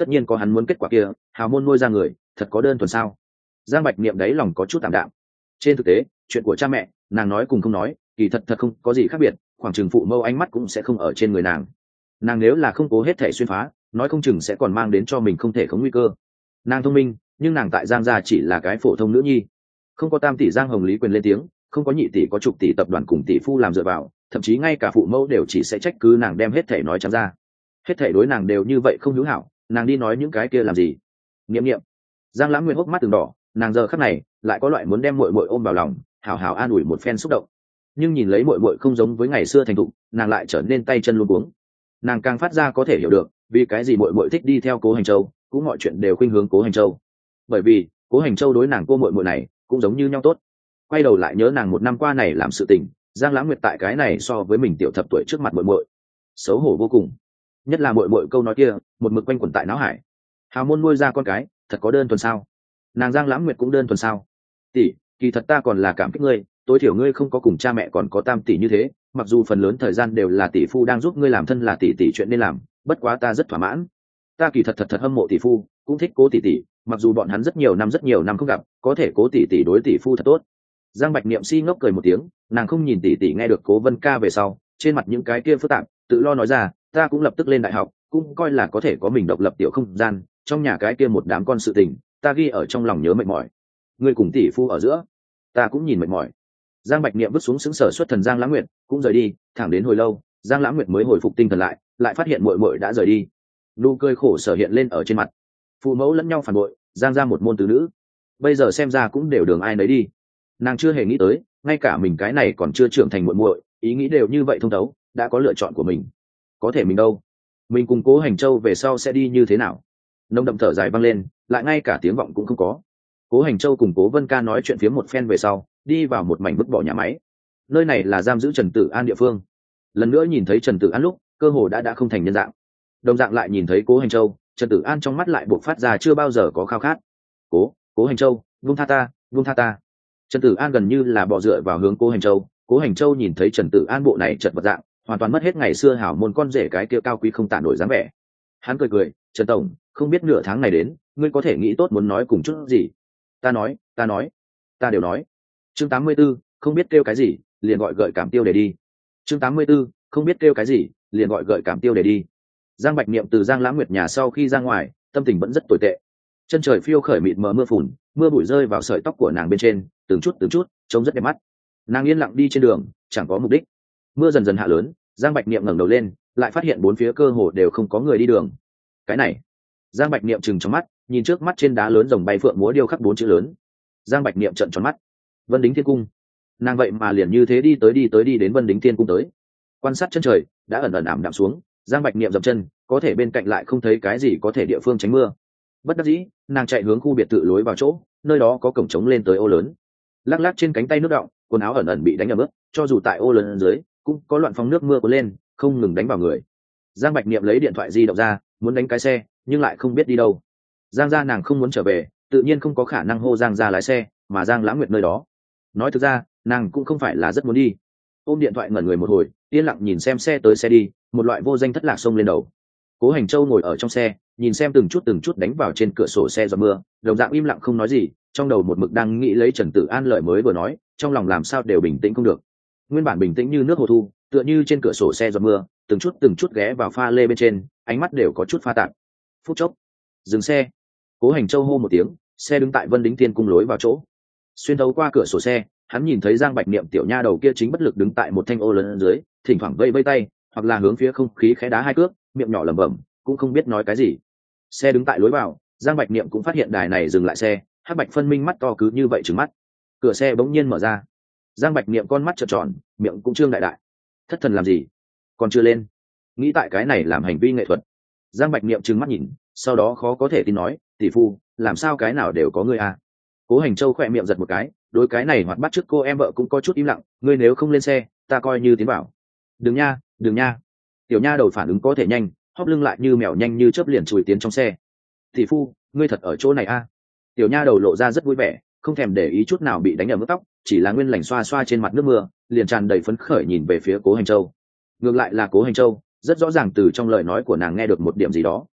tất nhiên có hắn muốn kết quả kia. Hào môn nuôi ra người thật có đơn thuần sao? Giang Bạch Niệm đáy lòng có chút tạm đạm. Trên thực tế chuyện của cha mẹ nàng nói cùng không nói kỳ thật thật không có gì khác biệt, khoảng chừng phụ mâu ánh mắt cũng sẽ không ở trên người nàng. Nàng nếu là không cố hết thể xuyên phá, nói không chừng sẽ còn mang đến cho mình không thể khống nguy cơ. Nàng thông minh, nhưng nàng tại Giang gia chỉ là cái phổ thông nữ nhi, không có tam tỷ Giang Hồng Lý quyền lên tiếng, không có nhị tỷ có chục tỷ tập đoàn cùng tỷ phu làm dựa vào, thậm chí ngay cả phụ mẫu đều chỉ sẽ trách cứ nàng đem hết thể nói trắng ra. Hết thể đối nàng đều như vậy không hữu hảo, nàng đi nói những cái kia làm gì? Niệm Niệm. Giang Lãng Nguyên hốc mắt từng đỏ, nàng giờ khắc này lại có loại muốn đem muội muội ôm vào lòng, hảo hảo an ủi một phen xúc động. Nhưng nhìn lấy muội muội không giống với ngày xưa thành thục, nàng lại trở nên tay chân luống cuống. Nàng càng phát ra có thể hiểu được vì cái gì muội muội thích đi theo Cố Hành Châu, cũng mọi chuyện đều khuynh hướng Cố Hành Châu. Bởi vì Cố Hành Châu đối nàng cô muội muội này cũng giống như nhau tốt. Quay đầu lại nhớ nàng một năm qua này làm sự tình, Giang Lãng Nguyệt tại cái này so với mình tiểu thập tuổi trước mặt muội muội, xấu hổ vô cùng. Nhất là muội muội câu nói kia, một mực quanh quẩn tại não hải. Hào môn nuôi ra con cái, thật có đơn thuần sao? Nàng Giang Lãng Nguyệt cũng đơn thuần sao? Tỷ, kỳ thật ta còn là cảm kích ngươi, tối thiểu ngươi không có cùng cha mẹ còn có tam tỷ như thế, mặc dù phần lớn thời gian đều là tỷ phu đang giúp ngươi làm thân là tỷ tỷ chuyện nên làm, bất quá ta rất thỏa mãn. Ta kỳ thật thật thật hâm mộ tỷ phu, cũng thích Cố tỷ tỷ, mặc dù bọn hắn rất nhiều năm rất nhiều năm không gặp, có thể Cố tỷ tỷ đối tỷ phu thật tốt. Giang Bạch Niệm si ngốc cười một tiếng, nàng không nhìn tỷ tỷ nghe được Cố Vân Ca về sau, trên mặt những cái kia phức tạp, tự lo nói ra, ta cũng lập tức lên đại học, cũng coi là có thể có mình độc lập tiểu không gian, trong nhà cái kia một đám con sự tình, ta ghi ở trong lòng nhớ mệt mỏi. Ngươi cùng tỷ phu ở giữa, ta cũng nhìn mệt mỏi. Giang Bạch Niệm vứt xuống xứng sở xuất thần Giang Lãng Nguyệt, cũng rời đi, thẳng đến hồi lâu, Giang Lãng Nguyệt mới hồi phục tinh thần lại, lại phát hiện muội muội đã rời đi. Nụ cười khổ sở hiện lên ở trên mặt. Phụ mẫu lẫn nhau phản bội, Giang ra một môn tứ nữ, bây giờ xem ra cũng đều đường ai nấy đi. Nàng chưa hề nghĩ tới, ngay cả mình cái này còn chưa trưởng thành muội muội, ý nghĩ đều như vậy thông thấu, đã có lựa chọn của mình. Có thể mình đâu? Mình cùng Cố Hành Châu về sau sẽ đi như thế nào? Nông đậm thở dài vang lên, lại ngay cả tiếng vọng cũng không có. Cố Hành Châu cùng Cố Vân Ca nói chuyện phía một phen về sau, đi vào một mảnh vứt bỏ nhà máy. Nơi này là giam giữ Trần Tử An địa phương. Lần nữa nhìn thấy Trần Tử An lúc, cơ hồ đã đã không thành nhân dạng. Đồng dạng lại nhìn thấy Cố Hành Châu, Trần Tử An trong mắt lại bộc phát ra chưa bao giờ có khao khát. Cố, Cố Hành Châu, vung tha ta, vung tha ta. Trần Tử An gần như là bò dựa vào hướng Cố Hành Châu. Cố Hành Châu nhìn thấy Trần Tử An bộ này chật vật dạng, hoàn toàn mất hết ngày xưa hảo môn con rể cái kia cao quý không tản nổi dáng vẻ. Hắn cười cười, Trần tổng, không biết nửa tháng này đến, ngươi có thể nghĩ tốt muốn nói cùng chút gì? Ta nói, ta nói, ta đều nói. Chương tám mươi 84, không biết kêu cái gì, liền gọi gợi cảm tiêu để đi. Chương tám mươi 84, không biết kêu cái gì, liền gọi gợi cảm tiêu để đi. Giang Bạch Niệm từ Giang Lãng Nguyệt nhà sau khi ra ngoài, tâm tình vẫn rất tồi tệ. Chân trời phiêu khởi mịt mờ mưa phùn, mưa bụi rơi vào sợi tóc của nàng bên trên, từng chút từng chút, trông rất đẹp mắt. Nàng yên lặng đi trên đường, chẳng có mục đích. Mưa dần dần hạ lớn, Giang Bạch Niệm ngẩng đầu lên, lại phát hiện bốn phía cơ hồ đều không có người đi đường. Cái này, Giang Bạch Niệm trừng trong mắt, nhìn trước mắt trên đá lớn rồng bay phượng múa điêu khắc bốn chữ lớn. Giang Bạch Niệm trợn tròn mắt. Vân Đính Thiên Cung. Nàng vậy mà liền như thế đi tới đi tới đi đến Vân Đính Thiên Cung tới. Quan sát chân trời, đã ẩn ẩn ảm đạm xuống, Giang Bạch Niệm dậm chân, có thể bên cạnh lại không thấy cái gì có thể địa phương tránh mưa. Bất đắc dĩ, nàng chạy hướng khu biệt thự lối vào chỗ, nơi đó có cổng trống lên tới ô lớn. Lắc lắc trên cánh tay nước đọng, quần áo ẩn ẩn bị đánh ẩm ướt, cho dù tại ô lớn dưới, cũng có loạn phong nước mưa cuốn lên, không ngừng đánh vào người. Giang Bạch Niệm lấy điện thoại di động ra, muốn đánh cái xe, nhưng lại không biết đi đâu. Giang gia nàng không muốn trở về, tự nhiên không có khả năng hô Giang gia lái xe, mà Giang Lãng Nguyệt nơi đó. Nói thực ra, nàng cũng không phải là rất muốn đi. Ôm điện thoại ngẩn người một hồi, yên lặng nhìn xem xe tới xe đi, một loại vô danh thất lạc xông lên đầu. Cố Hành Châu ngồi ở trong xe, nhìn xem từng chút từng chút đánh vào trên cửa sổ xe giọt mưa, đồng dạng im lặng không nói gì, trong đầu một mực đang nghĩ lấy Trần Tử An lời mới vừa nói, trong lòng làm sao đều bình tĩnh không được. Nguyên bản bình tĩnh như nước hồ thu, tựa như trên cửa sổ xe giọt mưa, từng chút từng chút ghé vào pha lê bên trên, ánh mắt đều có chút pha tạp. Phút chốc, dừng xe. Cố Hành Châu hô một tiếng, xe đứng tại Vân Đính Thiên Cung lối vào chỗ. Xuyên thấu qua cửa sổ xe, hắn nhìn thấy Giang Bạch Niệm tiểu nha đầu kia chính bất lực đứng tại một thanh ô lớn dưới, thỉnh thoảng vây vây tay, hoặc là hướng phía không khí khẽ đá hai cước, miệng nhỏ lẩm bẩm, cũng không biết nói cái gì. Xe đứng tại lối vào, Giang Bạch Niệm cũng phát hiện đài này dừng lại xe, hắc bạch phân minh mắt to cứ như vậy trừng mắt. Cửa xe bỗng nhiên mở ra. Giang Bạch Niệm con mắt trợn tròn, miệng cũng trương đại đại. Thất thần làm gì? Còn chưa lên. Nghĩ tại cái này làm hành vi nghệ thuật. Giang Bạch Niệm trừng mắt nhìn, sau đó khó có thể tin nói, tỷ phu, làm sao cái nào đều có ngươi à? Cố Hành Châu khỏe miệng giật một cái, đối cái này hoạt bắt trước cô em vợ cũng có chút im lặng, ngươi nếu không lên xe, ta coi như tiến bảo. Đừng nha, đừng nha. Tiểu nha đầu phản ứng có thể nhanh, hóp lưng lại như mèo nhanh như chớp liền chùi tiến trong xe. Tỷ phu, ngươi thật ở chỗ này à? Tiểu nha đầu lộ ra rất vui vẻ, không thèm để ý chút nào bị đánh ở mức tóc, chỉ là nguyên lành xoa xoa trên mặt nước mưa, liền tràn đầy phấn khởi nhìn về phía Cố Hành Châu. Ngược lại là Cố Hành Châu, rất rõ ràng từ trong lời nói của nàng nghe được một điểm gì đó.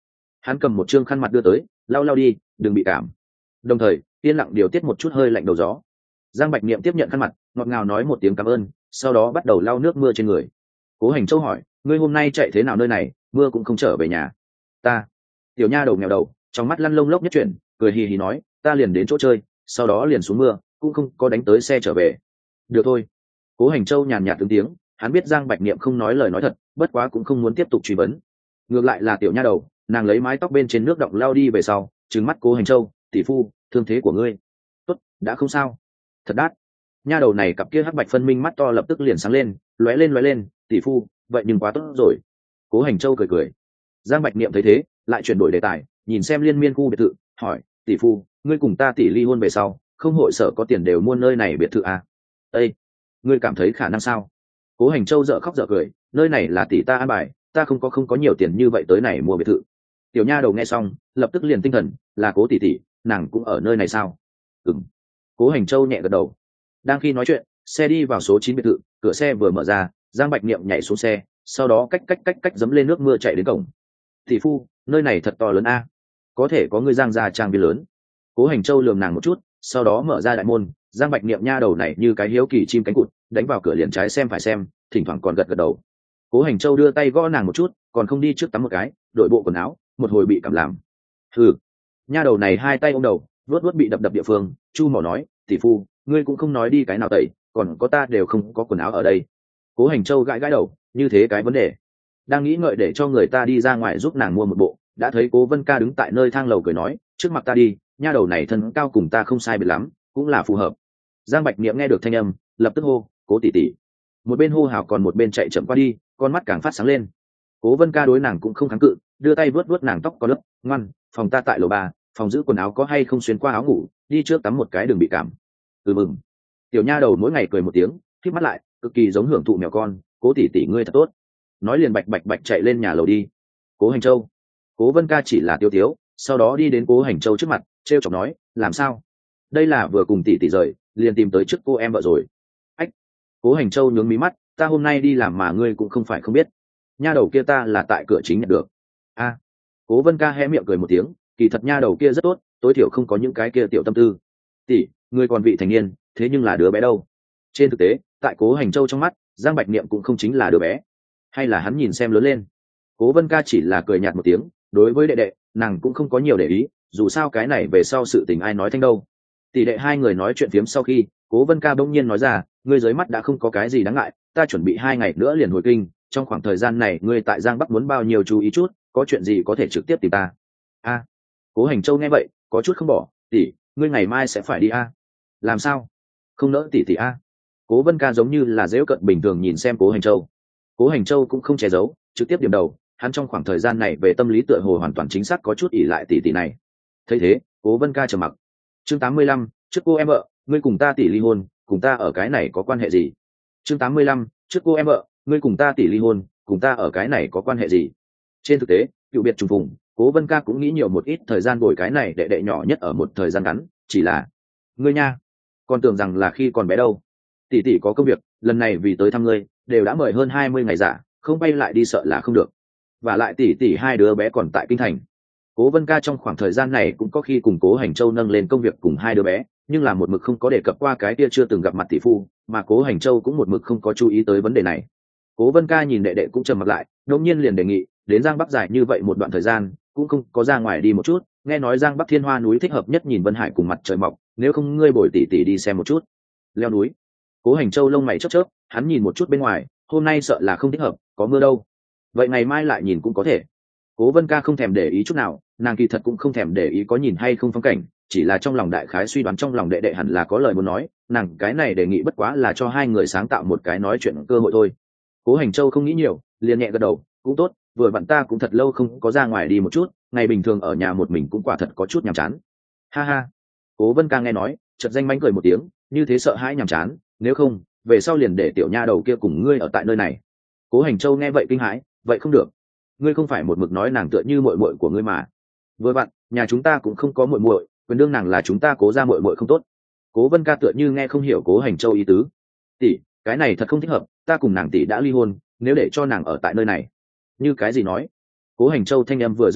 hắn cầm một trương khăn mặt đưa tới, lau lau đi, đừng bị cảm. Đồng thời yên lặng điều tiết một chút hơi lạnh đầu gió. Giang Bạch Niệm tiếp nhận khăn mặt, ngọt ngào nói một tiếng cảm ơn, sau đó bắt đầu lau nước mưa trên người. Cố Hành Châu hỏi, ngươi hôm nay chạy thế nào nơi này, mưa cũng không trở về nhà? Ta. Tiểu nha đầu nghèo đầu, trong mắt lăn lông lốc nhất chuyển, cười hì hì nói, ta liền đến chỗ chơi, sau đó liền xuống mưa, cũng không có đánh tới xe trở về. Được thôi. Cố Hành Châu nhàn nhạt ứng tiếng, hắn biết Giang Bạch Niệm không nói lời nói thật, bất quá cũng không muốn tiếp tục truy vấn. Ngược lại là tiểu nha đầu, nàng lấy mái tóc bên trên nước đọng lao đi về sau, trừng mắt Cố Hành Châu, tỷ phu, thương thế của ngươi tốt đã không sao. Thật đắt. Nha đầu này cặp kia hắc bạch phân minh mắt to lập tức liền sáng lên, lóe lên lóe lên, tỷ phu vậy nhưng quá tốt rồi. Cố Hành Châu cười cười. Giang Bạch Niệm thấy thế lại chuyển đổi đề tài, nhìn xem liên miên khu biệt thự, hỏi, tỷ phu ngươi cùng ta tỷ ly hôn về sau không hội sở có tiền đều mua nơi này biệt thự à? Ê, ngươi cảm thấy khả năng sao? Cố Hành Châu dợ khóc dợ cười, nơi này là tỷ ta an bài, ta không có không có nhiều tiền như vậy tới này mua biệt thự. Tiểu nha đầu nghe xong lập tức liền tinh thần, là Cố tỷ tỷ nàng cũng ở nơi này sao? Ừm. Cố Hành Châu nhẹ gật đầu. Đang khi nói chuyện, xe đi vào số chín biệt thự, cửa xe vừa mở ra, Giang Bạch Niệm nhảy xuống xe, sau đó cách cách cách cách dẫm lên nước mưa chạy đến cổng. Tỷ phu, nơi này thật to lớn a, có thể có người Giang gia trang viên lớn. Cố Hành Châu lườm nàng một chút, sau đó mở ra đại môn. Giang Bạch Niệm nha đầu này như cái hiếu kỳ chim cánh cụt, đánh vào cửa liền trái xem phải xem, thỉnh thoảng còn gật gật đầu. Cố Hành Châu đưa tay gõ nàng một chút, còn không đi trước tắm một cái, đội bộ quần áo, một hồi bị cảm làm. Hừ. Nha đầu này hai tay ôm đầu, vuốt vuốt bị đập đập địa phương, chu mỏ nói, tỷ phu ngươi cũng không nói đi cái nào tẩy, còn có ta đều không có quần áo ở đây. Cố Hành Châu gãi gãi đầu, như thế cái vấn đề. Đang nghĩ ngợi để cho người ta đi ra ngoài giúp nàng mua một bộ, đã thấy Cố Vân Ca đứng tại nơi thang lầu cười nói, trước mặt ta đi, nha đầu này thân cao cùng ta không sai biệt lắm, cũng là phù hợp. Giang Bạch Niệm nghe được thanh âm, lập tức hô, Cố tỷ tỷ. Một bên hô hào còn một bên chạy chậm qua đi, con mắt càng phát sáng lên. Cố Vân Ca đối nàng cũng không kháng cự, đưa tay vuốt vuốt nàng tóc có lớp, ngoan, phòng ta tại lầu ba, phòng giữ quần áo có hay không xuyên qua áo ngủ, đi trước tắm một cái đừng bị cảm. Ừ mừng. Tiểu nha đầu mỗi ngày cười một tiếng, khép mắt lại, cực kỳ giống hưởng thụ mèo con, Cố tỷ tỷ ngươi thật tốt. Nói liền bạch bạch bạch chạy lên nhà lầu đi. Cố Hành Châu. Cố Vân Ca chỉ là tiêu tiếu, sau đó đi đến Cố Hành Châu trước mặt, trêu chọc nói, làm sao? Đây là vừa cùng tỷ tỷ rời, liền tìm tới trước cô em vợ rồi. Ách. Cố Hành Châu nhướng mí mắt, ta hôm nay đi làm mà ngươi cũng không phải không biết. Nha đầu kia ta là tại cửa chính nhận được. A. À. Cố Vân Ca hé miệng cười một tiếng, kỳ thật nha đầu kia rất tốt, tối thiểu không có những cái kia tiểu tâm tư. Tỷ, ngươi còn vị thành niên, thế nhưng là đứa bé đâu? Trên thực tế, tại Cố Hành Châu trong mắt, Giang Bạch Niệm cũng không chính là đứa bé, hay là hắn nhìn xem lớn lên. Cố Vân Ca chỉ là cười nhạt một tiếng, đối với đệ đệ nàng cũng không có nhiều để ý, dù sao cái này về sau sự tình ai nói thanh đâu. Tỷ đệ hai người nói chuyện phiếm sau khi, Cố Vân Ca bỗng nhiên nói ra, ngươi dưới mắt đã không có cái gì đáng ngại, ta chuẩn bị hai ngày nữa liền hồi kinh, trong khoảng thời gian này ngươi tại Giang Bắc muốn bao nhiêu chú ý chút, có chuyện gì có thể trực tiếp tìm ta. A. À. Cố Hành Châu nghe vậy có chút không bỏ, tỷ, ngươi ngày mai sẽ phải đi a? À? Làm sao? Không nỡ tỷ tỷ a? À? Cố Vân Ca giống như là dễu cận bình thường nhìn xem Cố Hành Châu. Cố Hành Châu cũng không che giấu, trực tiếp điểm đầu, hắn trong khoảng thời gian này về tâm lý tựa hồ hoàn toàn chính xác có chút ỷ lại tỷ tỷ này. Thấy thế, Cố Vân Ca trầm mặc. Chương tám mươi lăm, trước cô em vợ, ngươi cùng ta tỷ ly hôn, cùng ta ở cái này có quan hệ gì? Chương tám mươi lăm, trước cô em vợ, ngươi cùng ta tỷ ly hôn, cùng ta ở cái này có quan hệ gì? Trên thực tế, cựu biệt trùng phùng, Cố Vân Ca cũng nghĩ nhiều một ít thời gian bồi cái này đệ đệ nhỏ nhất ở một thời gian ngắn, chỉ là ngươi nha, còn tưởng rằng là khi còn bé đâu. Tỷ tỷ có công việc, lần này vì tới thăm ngươi, đều đã mời hơn hai mươi ngày giả, không bay lại đi sợ là không được. Và lại tỷ tỷ hai đứa bé còn tại kinh thành. Cố Vân Ca trong khoảng thời gian này cũng có khi cùng Cố Hành Châu nâng lên công việc cùng hai đứa bé, nhưng là một mực không có đề cập qua cái kia chưa từng gặp mặt tỷ phu, mà Cố Hành Châu cũng một mực không có chú ý tới vấn đề này. Cố Vân Ca nhìn đệ đệ cũng trầm mặt lại, đột nhiên liền đề nghị, đến Giang Bắc dài như vậy một đoạn thời gian, cũng không có ra ngoài đi một chút, nghe nói Giang Bắc Thiên Hoa núi thích hợp nhất nhìn Vân Hải cùng mặt trời mọc, nếu không ngươi bồi tỷ tỷ đi xem một chút. Leo núi. Cố Hành Châu lông mày chớp chớp, hắn nhìn một chút bên ngoài, hôm nay sợ là không thích hợp, có mưa đâu. Vậy ngày mai lại nhìn cũng có thể. Cố Vân Ca không thèm để ý chút nào, nàng kỳ thật cũng không thèm để ý có nhìn hay không phong cảnh, chỉ là trong lòng đại khái suy đoán trong lòng đệ đệ hẳn là có lời muốn nói, nàng cái này đề nghị bất quá là cho hai người sáng tạo một cái nói chuyện cơ hội thôi. Cố Hành Châu không nghĩ nhiều, liền nhẹ gật đầu, cũng tốt, vừa vặn ta cũng thật lâu không có ra ngoài đi một chút, ngày bình thường ở nhà một mình cũng quả thật có chút nhàm chán. Ha ha. Cố Vân Ca nghe nói, chợt danh mánh cười một tiếng, như thế sợ hãi nhàm chán, nếu không, về sau liền để tiểu nha đầu kia cùng ngươi ở tại nơi này. Cố Hành Châu nghe vậy kinh hãi, vậy không được. Ngươi không phải một mực nói nàng tựa như muội muội của ngươi mà? Vừa vặn, nhà chúng ta cũng không có muội muội, quyền đương nàng là chúng ta Cố gia muội muội không tốt. Cố Vân Ca tựa như nghe không hiểu Cố Hành Châu ý tứ. Tỷ, cái này thật không thích hợp, ta cùng nàng tỷ đã ly hôn, nếu để cho nàng ở tại nơi này. Như cái gì nói? Cố Hành Châu thanh âm vừa dứt dưới,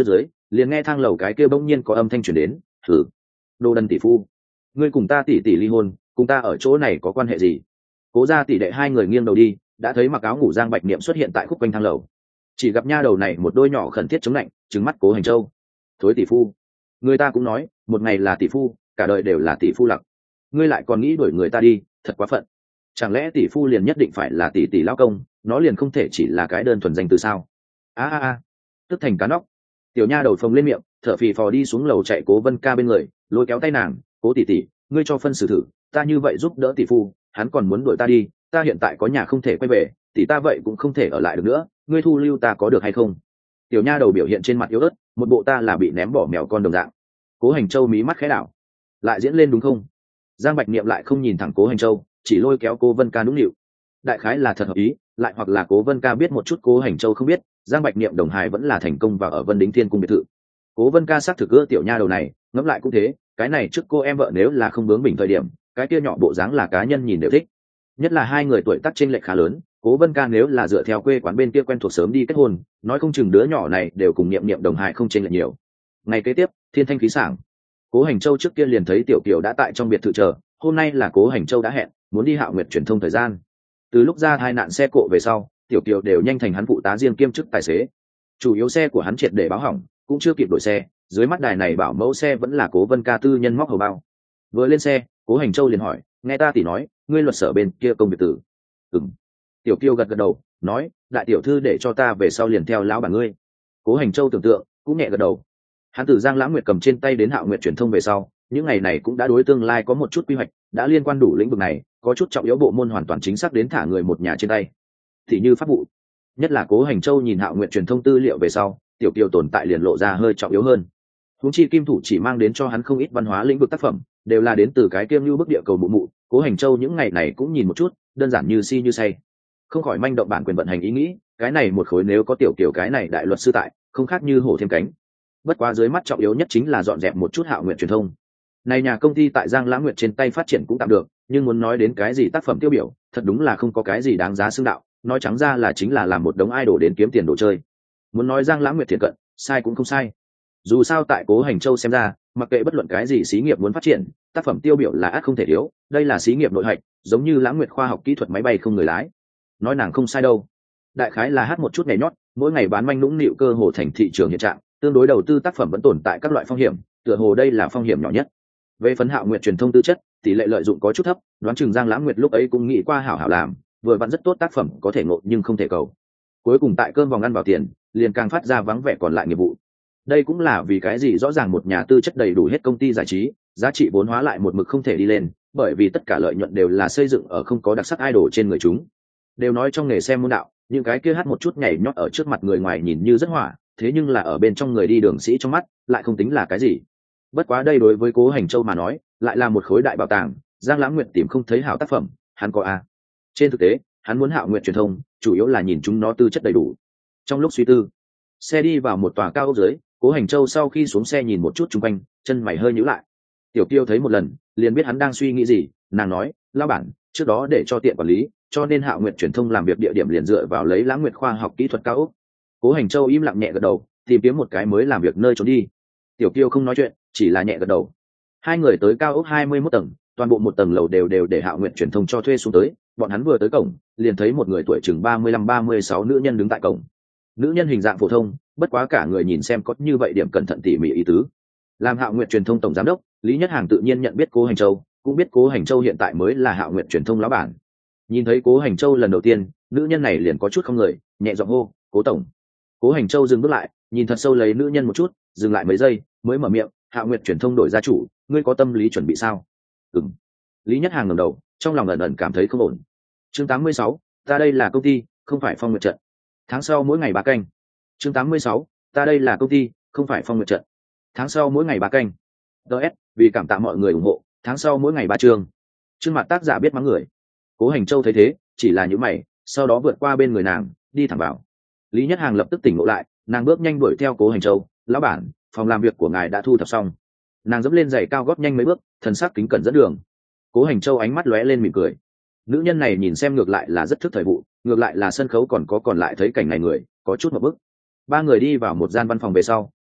liền nghe thang lầu cái kia bỗng nhiên có âm thanh truyền đến. Thử, đồ đần tỷ phu, ngươi cùng ta tỷ tỷ ly hôn, cùng ta ở chỗ này có quan hệ gì? Cố gia tỷ đệ hai người nghiêng đầu đi, đã thấy mặc áo ngủ Giang Bạch Niệm xuất hiện tại khúc quanh thang lầu. Chỉ gặp nha đầu này một đôi nhỏ khẩn thiết chống lạnh, trừng mắt Cố Hành Châu. Thối tỷ phu, người ta cũng nói một ngày là tỷ phu, cả đời đều là tỷ phu lặc, ngươi lại còn nghĩ đuổi người ta đi, thật quá phận. Chẳng lẽ tỷ phu liền nhất định phải là tỷ tỷ lão công, nó liền không thể chỉ là cái đơn thuần danh từ sao? A a a, tức thành cá nóc. Tiểu nha đầu phồng lên miệng, thở phì phò đi xuống lầu chạy Cố Vân Ca bên người, lôi kéo tay nàng. Cố tỷ tỷ, ngươi cho phân xử thử, ta như vậy giúp đỡ tỷ phu, hắn còn muốn đuổi ta đi, ta hiện tại có nhà không thể quay về, tỷ ta vậy cũng không thể ở lại được nữa, ngươi thu lưu ta có được hay không? Tiểu nha đầu biểu hiện trên mặt yếu ớt, một bộ ta là bị ném bỏ mèo con đồng dạng. Cố Hành Châu mí mắt khẽ đảo, lại diễn lên đúng không? Giang Bạch Niệm lại không nhìn thẳng Cố Hành Châu, chỉ lôi kéo Cố Vân Ca nũng nịu. Đại khái là thật hợp ý, lại hoặc là Cố Vân Ca biết một chút Cố Hành Châu không biết, Giang Bạch Niệm đồng hài vẫn là thành công và ở Vân Đính Thiên cung biệt thự. Cố Vân Ca xác thực ưa tiểu nha đầu này, ngẫm lại cũng thế, cái này trước cô em vợ nếu là không bướng bỉnh thời điểm, cái kia nhỏ bộ dáng là cá nhân nhìn đều thích. Nhất là hai người tuổi tác chênh lệch khá lớn, Cố Vân Ca nếu là dựa theo quê quán bên kia quen thuộc sớm đi kết hôn, nói không chừng đứa nhỏ này đều cùng Niệm Niệm đồng hài không chênh lệch nhiều. Ngày kế tiếp, thiên thanh khí sảng. Cố Hành Châu trước kia liền thấy Tiểu Kiều đã tại trong biệt thự chờ, hôm nay là Cố Hành Châu đã hẹn, muốn đi Hạo Nguyệt truyền thông thời gian. Từ lúc ra hai nạn xe cộ về sau, Tiểu Kiều đều nhanh thành hắn phụ tá riêng kiêm chức tài xế. Chủ yếu xe của hắn triệt để báo hỏng, cũng chưa kịp đổi xe, dưới mắt đài này bảo mẫu xe vẫn là Cố Vân Ca tư nhân móc hầu bao. Vừa lên xe, Cố Hành Châu liền hỏi, nghe ta tỷ nói, ngươi luật sở bên kia công biệt tử. Ừm. Tiểu Kiều gật gật đầu, nói, đại tiểu thư để cho ta về sau liền theo lão bản ngươi. Cố Hành Châu tưởng tượng, cũng nhẹ gật đầu. Hắn từ Giang Lãng Nguyệt cầm trên tay đến Hạo Nguyệt truyền thông về sau, những ngày này cũng đã đối tương lai có một chút quy hoạch, đã liên quan đủ lĩnh vực này, có chút trọng yếu bộ môn hoàn toàn chính xác đến thả người một nhà trên tay. Thì như pháp vụ, nhất là Cố Hành Châu nhìn Hạo Nguyệt truyền thông tư liệu về sau, Tiểu Kiều tồn tại liền lộ ra hơi trọng yếu hơn. Huống chi Kim Thủ chỉ mang đến cho hắn không ít văn hóa lĩnh vực tác phẩm, đều là đến từ cái kiêm như bức địa cầu mụ mụ. Cố Hành Châu những ngày này cũng nhìn một chút, đơn giản như si như say, không khỏi manh động bản quyền vận hành ý nghĩ, cái này một khối nếu có Tiểu Kiều cái này đại luật sư tại, không khác như hổ thêm cánh. Bất quá dưới mắt trọng yếu nhất chính là dọn dẹp một chút Hạo Nguyệt truyền thông. Này nhà công ty tại Giang Lãng Nguyệt trên tay phát triển cũng tạm được, nhưng muốn nói đến cái gì tác phẩm tiêu biểu, thật đúng là không có cái gì đáng giá xưng đạo, nói trắng ra là chính là làm một đống idol đến kiếm tiền đồ chơi. Muốn nói Giang Lãng Nguyệt thiện cận, sai cũng không sai. Dù sao tại Cố Hành Châu xem ra, mặc kệ bất luận cái gì xí nghiệp muốn phát triển, tác phẩm tiêu biểu là ắt không thể thiếu, đây là xí nghiệp nội hạch, giống như Lãng Nguyệt khoa học kỹ thuật máy bay không người lái. Nói nàng không sai đâu. Đại khái là hát một chút ngày nhót, mỗi ngày bán manh nũng nịu cơ hồ thành thị trường hiện trạng, tương đối đầu tư tác phẩm vẫn tồn tại các loại phong hiểm, tựa hồ đây là phong hiểm nhỏ nhất. Về phấn Hạo Nguyệt truyền thông tư chất, tỷ lệ lợi dụng có chút thấp, đoán chừng Giang Lãng Nguyệt lúc ấy cũng nghĩ qua hảo hảo làm, vừa vặn rất tốt tác phẩm có thể ngộ nhưng không thể cầu. Cuối cùng tại cơm vòng ăn vào tiền, liền càng phát ra vắng vẻ còn lại nghiệp vụ. Đây cũng là vì cái gì rõ ràng một nhà tư chất đầy đủ hết công ty giải trí, giá trị vốn hóa lại một mực không thể đi lên, bởi vì tất cả lợi nhuận đều là xây dựng ở không có đặc sắc idol trên người chúng. Đều nói trong nghề xem môn đạo, những cái kia hát một chút nhảy nhót ở trước mặt người ngoài nhìn như rất hỏa, thế nhưng là ở bên trong người đi đường sĩ trong mắt, lại không tính là cái gì. Bất quá đây đối với Cố Hành Châu mà nói, lại là một khối đại bảo tàng, Giang Lãng Nguyệt tìm không thấy hảo tác phẩm, hắn có a. Trên thực tế, hắn muốn Hạo Nguyệt truyền thông, chủ yếu là nhìn chúng nó tư chất đầy đủ. Trong lúc suy tư, xe đi vào một tòa cao ốc dưới, Cố Hành Châu sau khi xuống xe nhìn một chút xung quanh, chân mày hơi nhíu lại. Tiểu Kiều thấy một lần, liền biết hắn đang suy nghĩ gì, nàng nói, lão bản, trước đó để cho tiện quản lý, cho nên Hạo Nguyệt truyền thông làm việc địa điểm liền dựa vào lấy Lãng Nguyệt khoa học kỹ thuật cao ốc. Cố Hành Châu im lặng nhẹ gật đầu, tìm kiếm một cái mới làm việc nơi trốn đi. Tiểu Kiều không nói chuyện, chỉ là nhẹ gật đầu. Hai người tới cao ốc hai mươi mốt tầng, toàn bộ một tầng lầu đều đều để Hạo Nguyệt truyền thông cho thuê xuống tới. Bọn hắn vừa tới cổng, liền thấy một người tuổi chừng ba mươi lăm ba mươi sáu nữ nhân đứng tại cổng. Nữ nhân hình dạng phổ thông, bất quá cả người nhìn xem có như vậy điểm cẩn thận tỉ mỉ ý tứ. Làm Hạo Nguyệt truyền thông tổng giám đốc, Lý Nhất Hàng tự nhiên nhận biết Cố Hành Châu, cũng biết Cố Hành Châu hiện tại mới là Hạo Nguyệt truyền thông lão bản. Nhìn thấy Cố Hành Châu lần đầu tiên, nữ nhân này liền có chút không người, nhẹ giọng hô, "Cố tổng." Cố Hành Châu dừng bước lại, nhìn thật sâu lấy nữ nhân một chút, dừng lại mấy giây, mới mở miệng, "Hạo Nguyệt truyền thông đổi gia chủ, ngươi có tâm lý chuẩn bị sao?" "Ừm." Lý Nhất Hàng ngẩng đầu, trong lòng ẩn ẩn cảm thấy không ổn. Chương tám mươi sáu, ta đây là công ty, không phải Phong Nguyệt trận. Tháng sau mỗi ngày ba canh. Chương tám mươi sáu, ta đây là công ty, không phải Phong Nguyệt trận. Tháng sau mỗi ngày ba canh. đê ét, vì cảm tạ mọi người ủng hộ, tháng sau mỗi ngày ba chương. Chương mặt tác giả biết mắng người. Cố Hành Châu thấy thế, chỉ là những mày, sau đó vượt qua bên người nàng, đi thẳng vào. Lý Nhất Hàng lập tức tỉnh ngộ lại, nàng bước nhanh đuổi theo Cố Hành Châu, "Lão bản, phòng làm việc của ngài đã thu thập xong." Nàng dẫm lên giày cao gót nhanh mấy bước, thần sắc kính cẩn dẫn đường. Cố Hành Châu ánh mắt lóe lên mỉm cười. Nữ nhân này nhìn xem ngược lại là rất thức thời vụ, ngược lại là sân khấu còn có còn lại thấy cảnh này người, có chút một bức. Ba người đi vào một gian văn phòng về sau,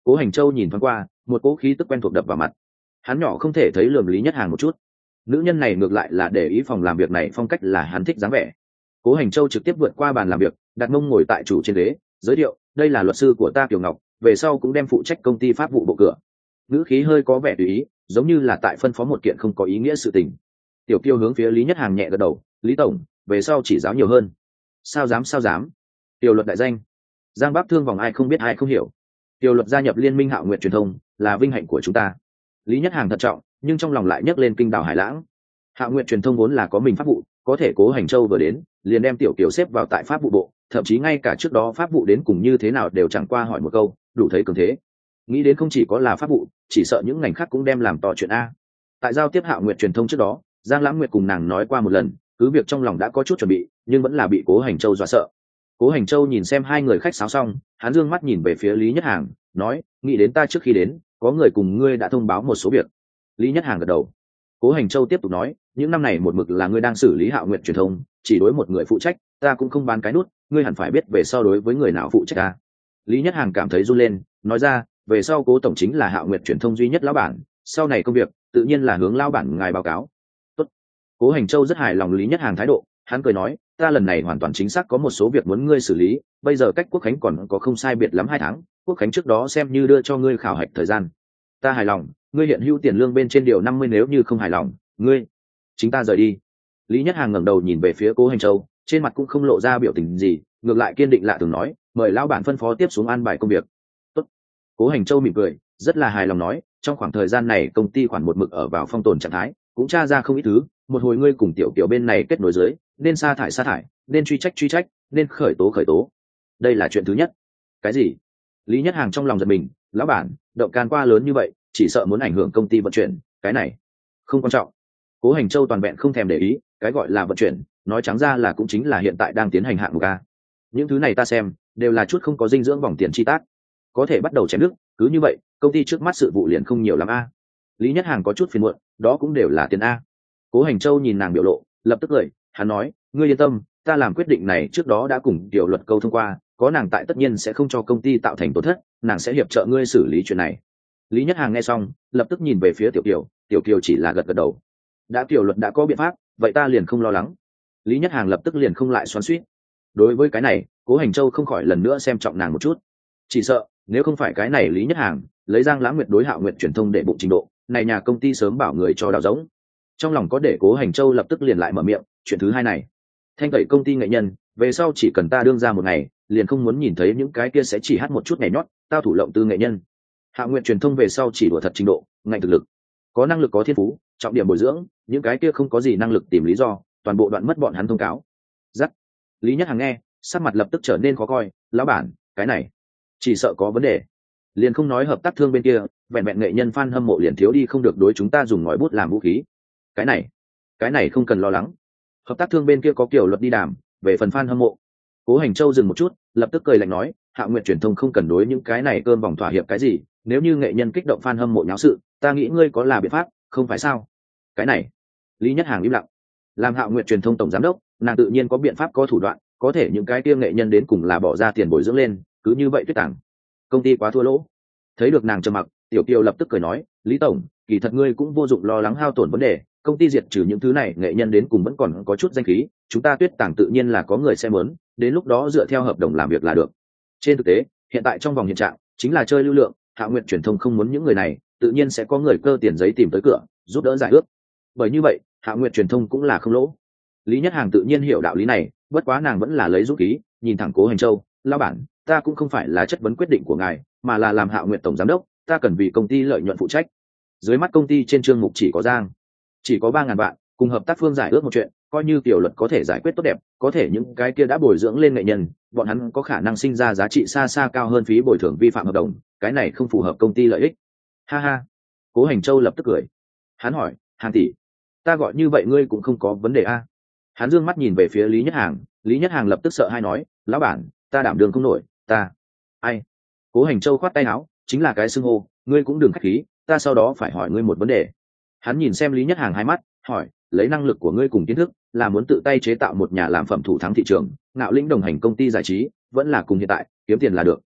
Cố Hành Châu nhìn thoáng qua, một cỗ khí tức quen thuộc đập vào mặt. Hắn nhỏ không thể thấy lườm Lý Nhất Hàng một chút. Nữ nhân này ngược lại là để ý phòng làm việc này phong cách là hắn thích dáng vẻ. Cố Hành Châu trực tiếp vượt qua bàn làm việc, đặt mông ngồi tại chủ trên ghế, giới thiệu, đây là luật sư của ta Kiều Ngọc, về sau cũng đem phụ trách công ty pháp vụ bộ cửa. Ngữ khí hơi có vẻ tùy ý, giống như là tại phân phó một kiện không có ý nghĩa sự tình. Tiểu Kiều hướng phía Lý Nhất Hàng nhẹ gật đầu, Lý tổng, về sau chỉ giáo nhiều hơn. Sao dám sao dám? Tiểu luật đại danh, Giang Bắc Thương vòng ai không biết ai không hiểu. Tiểu luật gia nhập liên minh Hạo Nguyệt truyền thông là vinh hạnh của chúng ta. Lý Nhất Hàng thận trọng, nhưng trong lòng lại nhấc lên kinh đảo hải lãng. Hạo Nguyệt truyền thông vốn là có mình pháp vụ, có thể Cố Hành Châu vừa đến, liền đem Tiểu Kiều xếp vào tại pháp vụ bộ, thậm chí ngay cả trước đó pháp vụ đến cùng như thế nào đều chẳng qua hỏi một câu, đủ thấy cường thế. Nghĩ đến không chỉ có là pháp vụ, chỉ sợ những ngành khác cũng đem làm to chuyện a. Tại giao tiếp Hạo Nguyệt truyền thông trước đó, Giang Lãng Nguyệt cùng nàng nói qua một lần, cứ việc trong lòng đã có chút chuẩn bị, nhưng vẫn là bị Cố Hành Châu dọa sợ. Cố Hành Châu nhìn xem hai người khách sáo xong, hắn dương mắt nhìn về phía Lý Nhất Hàng, nói, nghĩ đến ta trước khi đến, có người cùng ngươi đã thông báo một số việc. Lý Nhất Hàng gật đầu. Cố Hành Châu tiếp tục nói, những năm này một mực là ngươi đang xử lý Hạo Nguyệt truyền thông, chỉ đối một người phụ trách, ta cũng không bán cái nút, ngươi hẳn phải biết về sau đối với người nào phụ trách ta. Lý Nhất Hàng cảm thấy run lên, nói ra, về sau Cố tổng chính là Hạo Nguyệt truyền thông duy nhất lão bản, sau này công việc tự nhiên là hướng lão bản ngài báo cáo. Tốt. Cố Hành Châu rất hài lòng Lý Nhất Hàng thái độ, hắn cười nói, ta lần này hoàn toàn chính xác có một số việc muốn ngươi xử lý, bây giờ cách Quốc khánh còn có không sai biệt lắm hai tháng, Quốc khánh trước đó xem như đưa cho ngươi khảo hạch thời gian. Ta hài lòng, ngươi hiện hữu tiền lương bên trên điều năm mươi, nếu như không hài lòng, ngươi chính ta rời đi. Lý Nhất Hàng ngẩng đầu nhìn về phía Cố Hành Châu, trên mặt cũng không lộ ra biểu tình gì, ngược lại kiên định lạ thường nói, mời lão bản phân phó tiếp xuống an bài công việc. Tốt. Cố Hành Châu mỉm cười, rất là hài lòng nói, trong khoảng thời gian này công ty khoản một mực ở vào phong tồn trạng thái, cũng tra ra không ít thứ, một hồi ngươi cùng Tiểu Kiều bên này kết nối dưới, nên sa thải sa thải, nên truy trách truy trách, nên khởi tố khởi tố. Đây là chuyện thứ nhất. Cái gì? Lý Nhất Hàng trong lòng giật mình, lão bản, động can qua lớn như vậy, chỉ sợ muốn ảnh hưởng công ty vận chuyển, cái này không quan trọng. Cố Hành Châu toàn vẹn không thèm để ý, cái gọi là vận chuyển, nói trắng ra là cũng chính là hiện tại đang tiến hành hạng mục a. Những thứ này ta xem, đều là chút không có dinh dưỡng vòng tiền chi tác, có thể bắt đầu chém nước, cứ như vậy, công ty trước mắt sự vụ liền không nhiều lắm a. Lý Nhất Hàng có chút phiền muộn, đó cũng đều là tiền a. Cố Hành Châu nhìn nàng biểu lộ, lập tức cười, hắn nói, ngươi yên tâm, ta làm quyết định này trước đó đã cùng điều luật câu thông qua, có nàng tại tất nhiên sẽ không cho công ty tạo thành tổn thất, nàng sẽ hiệp trợ ngươi xử lý chuyện này. Lý Nhất Hàng nghe xong, lập tức nhìn về phía Tiểu Kiều, Tiểu Kiều chỉ là gật gật đầu. Đã Tiểu luật đã có biện pháp, vậy ta liền không lo lắng. Lý Nhất Hàng lập tức liền không lại xoắn xuýt. Đối với cái này, Cố Hành Châu không khỏi lần nữa xem trọng nàng một chút. Chỉ sợ, nếu không phải cái này Lý Nhất Hàng lấy Giang Lãng Nguyệt đối Hạo Nguyệt truyền thông để bụng trình độ, này nhà công ty sớm bảo người cho đào giống. Trong lòng có để Cố Hành Châu lập tức liền lại mở miệng, chuyện thứ hai này, thanh tẩy công ty nghệ nhân, về sau chỉ cần ta đương ra một ngày, liền không muốn nhìn thấy những cái kia sẽ chỉ hát một chút nhảy nhót, tao thủ lộng tư nghệ nhân. Hạo Nguyệt truyền thông về sau chỉ đùa thật trình độ, ngành thực lực, có năng lực có thiên phú, trọng điểm bồi dưỡng, những cái kia không có gì năng lực tìm lý do, toàn bộ đoạn mất bọn hắn thông cáo. Dắt. Lý Nhất Hàng nghe, sắc mặt lập tức trở nên khó coi, lão bản, cái này chỉ sợ có vấn đề. Liền không nói hợp tác thương bên kia, vẹn vẹn nghệ nhân fan hâm mộ liền thiếu đi không được đối chúng ta dùng ngòi bút làm vũ khí. Cái này, cái này không cần lo lắng. Hợp tác thương bên kia có kiểu luật đi đàm, về phần fan hâm mộ. Cố Hành Châu dừng một chút, lập tức cười lạnh nói, Hạo Nguyệt truyền thông không cần đối những cái này cơm vòng thỏa hiệp cái gì, nếu như nghệ nhân kích động fan hâm mộ nháo sự, ta nghĩ ngươi có là biện pháp, không phải sao? Cái này, Lý Nhất Hàng im lặng. Làm Hạo Nguyệt truyền thông tổng giám đốc, nàng tự nhiên có biện pháp có thủ đoạn, có thể những cái kia nghệ nhân đến cùng là bỏ ra tiền bồi dưỡng lên, cứ như vậy tuyết tàng. Công ty quá thua lỗ. Thấy được nàng trầm mặc, Tiểu Kiều lập tức cười nói, Lý tổng, kỳ thật ngươi cũng vô dụng lo lắng hao tổn vấn đề, công ty diệt trừ những thứ này nghệ nhân đến cùng vẫn còn có chút danh khí, chúng ta tuyết tàng tự nhiên là có người xem muốn, đến lúc đó dựa theo hợp đồng làm việc là được. Trên thực tế, hiện tại trong vòng hiện trạng chính là chơi lưu lượng, Hạo Nguyệt truyền thông không muốn những người này, tự nhiên sẽ có người cơ tiền giấy tìm tới cửa, giúp đỡ giải ước. Bởi như vậy, Hạo Nguyệt truyền thông cũng là không lỗ. Lý Nhất Hàng tự nhiên hiểu đạo lý này, bất quá nàng vẫn là lấy dũng khí, nhìn thẳng Cố Hành Châu, lão bản, ta cũng không phải là chất vấn quyết định của ngài, mà là làm Hạo Nguyệt tổng giám đốc, ta cần vì công ty lợi nhuận phụ trách. Dưới mắt công ty trên chương mục chỉ có Giang, chỉ có ba ngàn vạn, cùng hợp tác phương giải ước một chuyện, coi như tiểu luật có thể giải quyết tốt đẹp, có thể những cái kia đã bồi dưỡng lên nghệ nhân, bọn hắn có khả năng sinh ra giá trị xa xa cao hơn phí bồi thường vi phạm hợp đồng, cái này không phù hợp công ty lợi ích. Ha ha. Cố Hành Châu lập tức cười. Hắn hỏi, Hàng tỷ, ta gọi như vậy ngươi cũng không có vấn đề a? Hắn dương mắt nhìn về phía Lý Nhất Hàng, Lý Nhất Hàng lập tức sợ hai nói, lão bản, ta đảm đường không nổi, ta. Ai? Cố Hành Châu khoát tay áo, chính là cái xưng hô, ngươi cũng đừng khách khí, ta sau đó phải hỏi ngươi một vấn đề. Hắn nhìn xem Lý Nhất Hàng hai mắt, hỏi, lấy năng lực của ngươi cùng kiến thức, là muốn tự tay chế tạo một nhà làm phẩm thủ thắng thị trường, ngạo lĩnh đồng hành công ty giải trí, vẫn là cùng hiện tại kiếm tiền là được.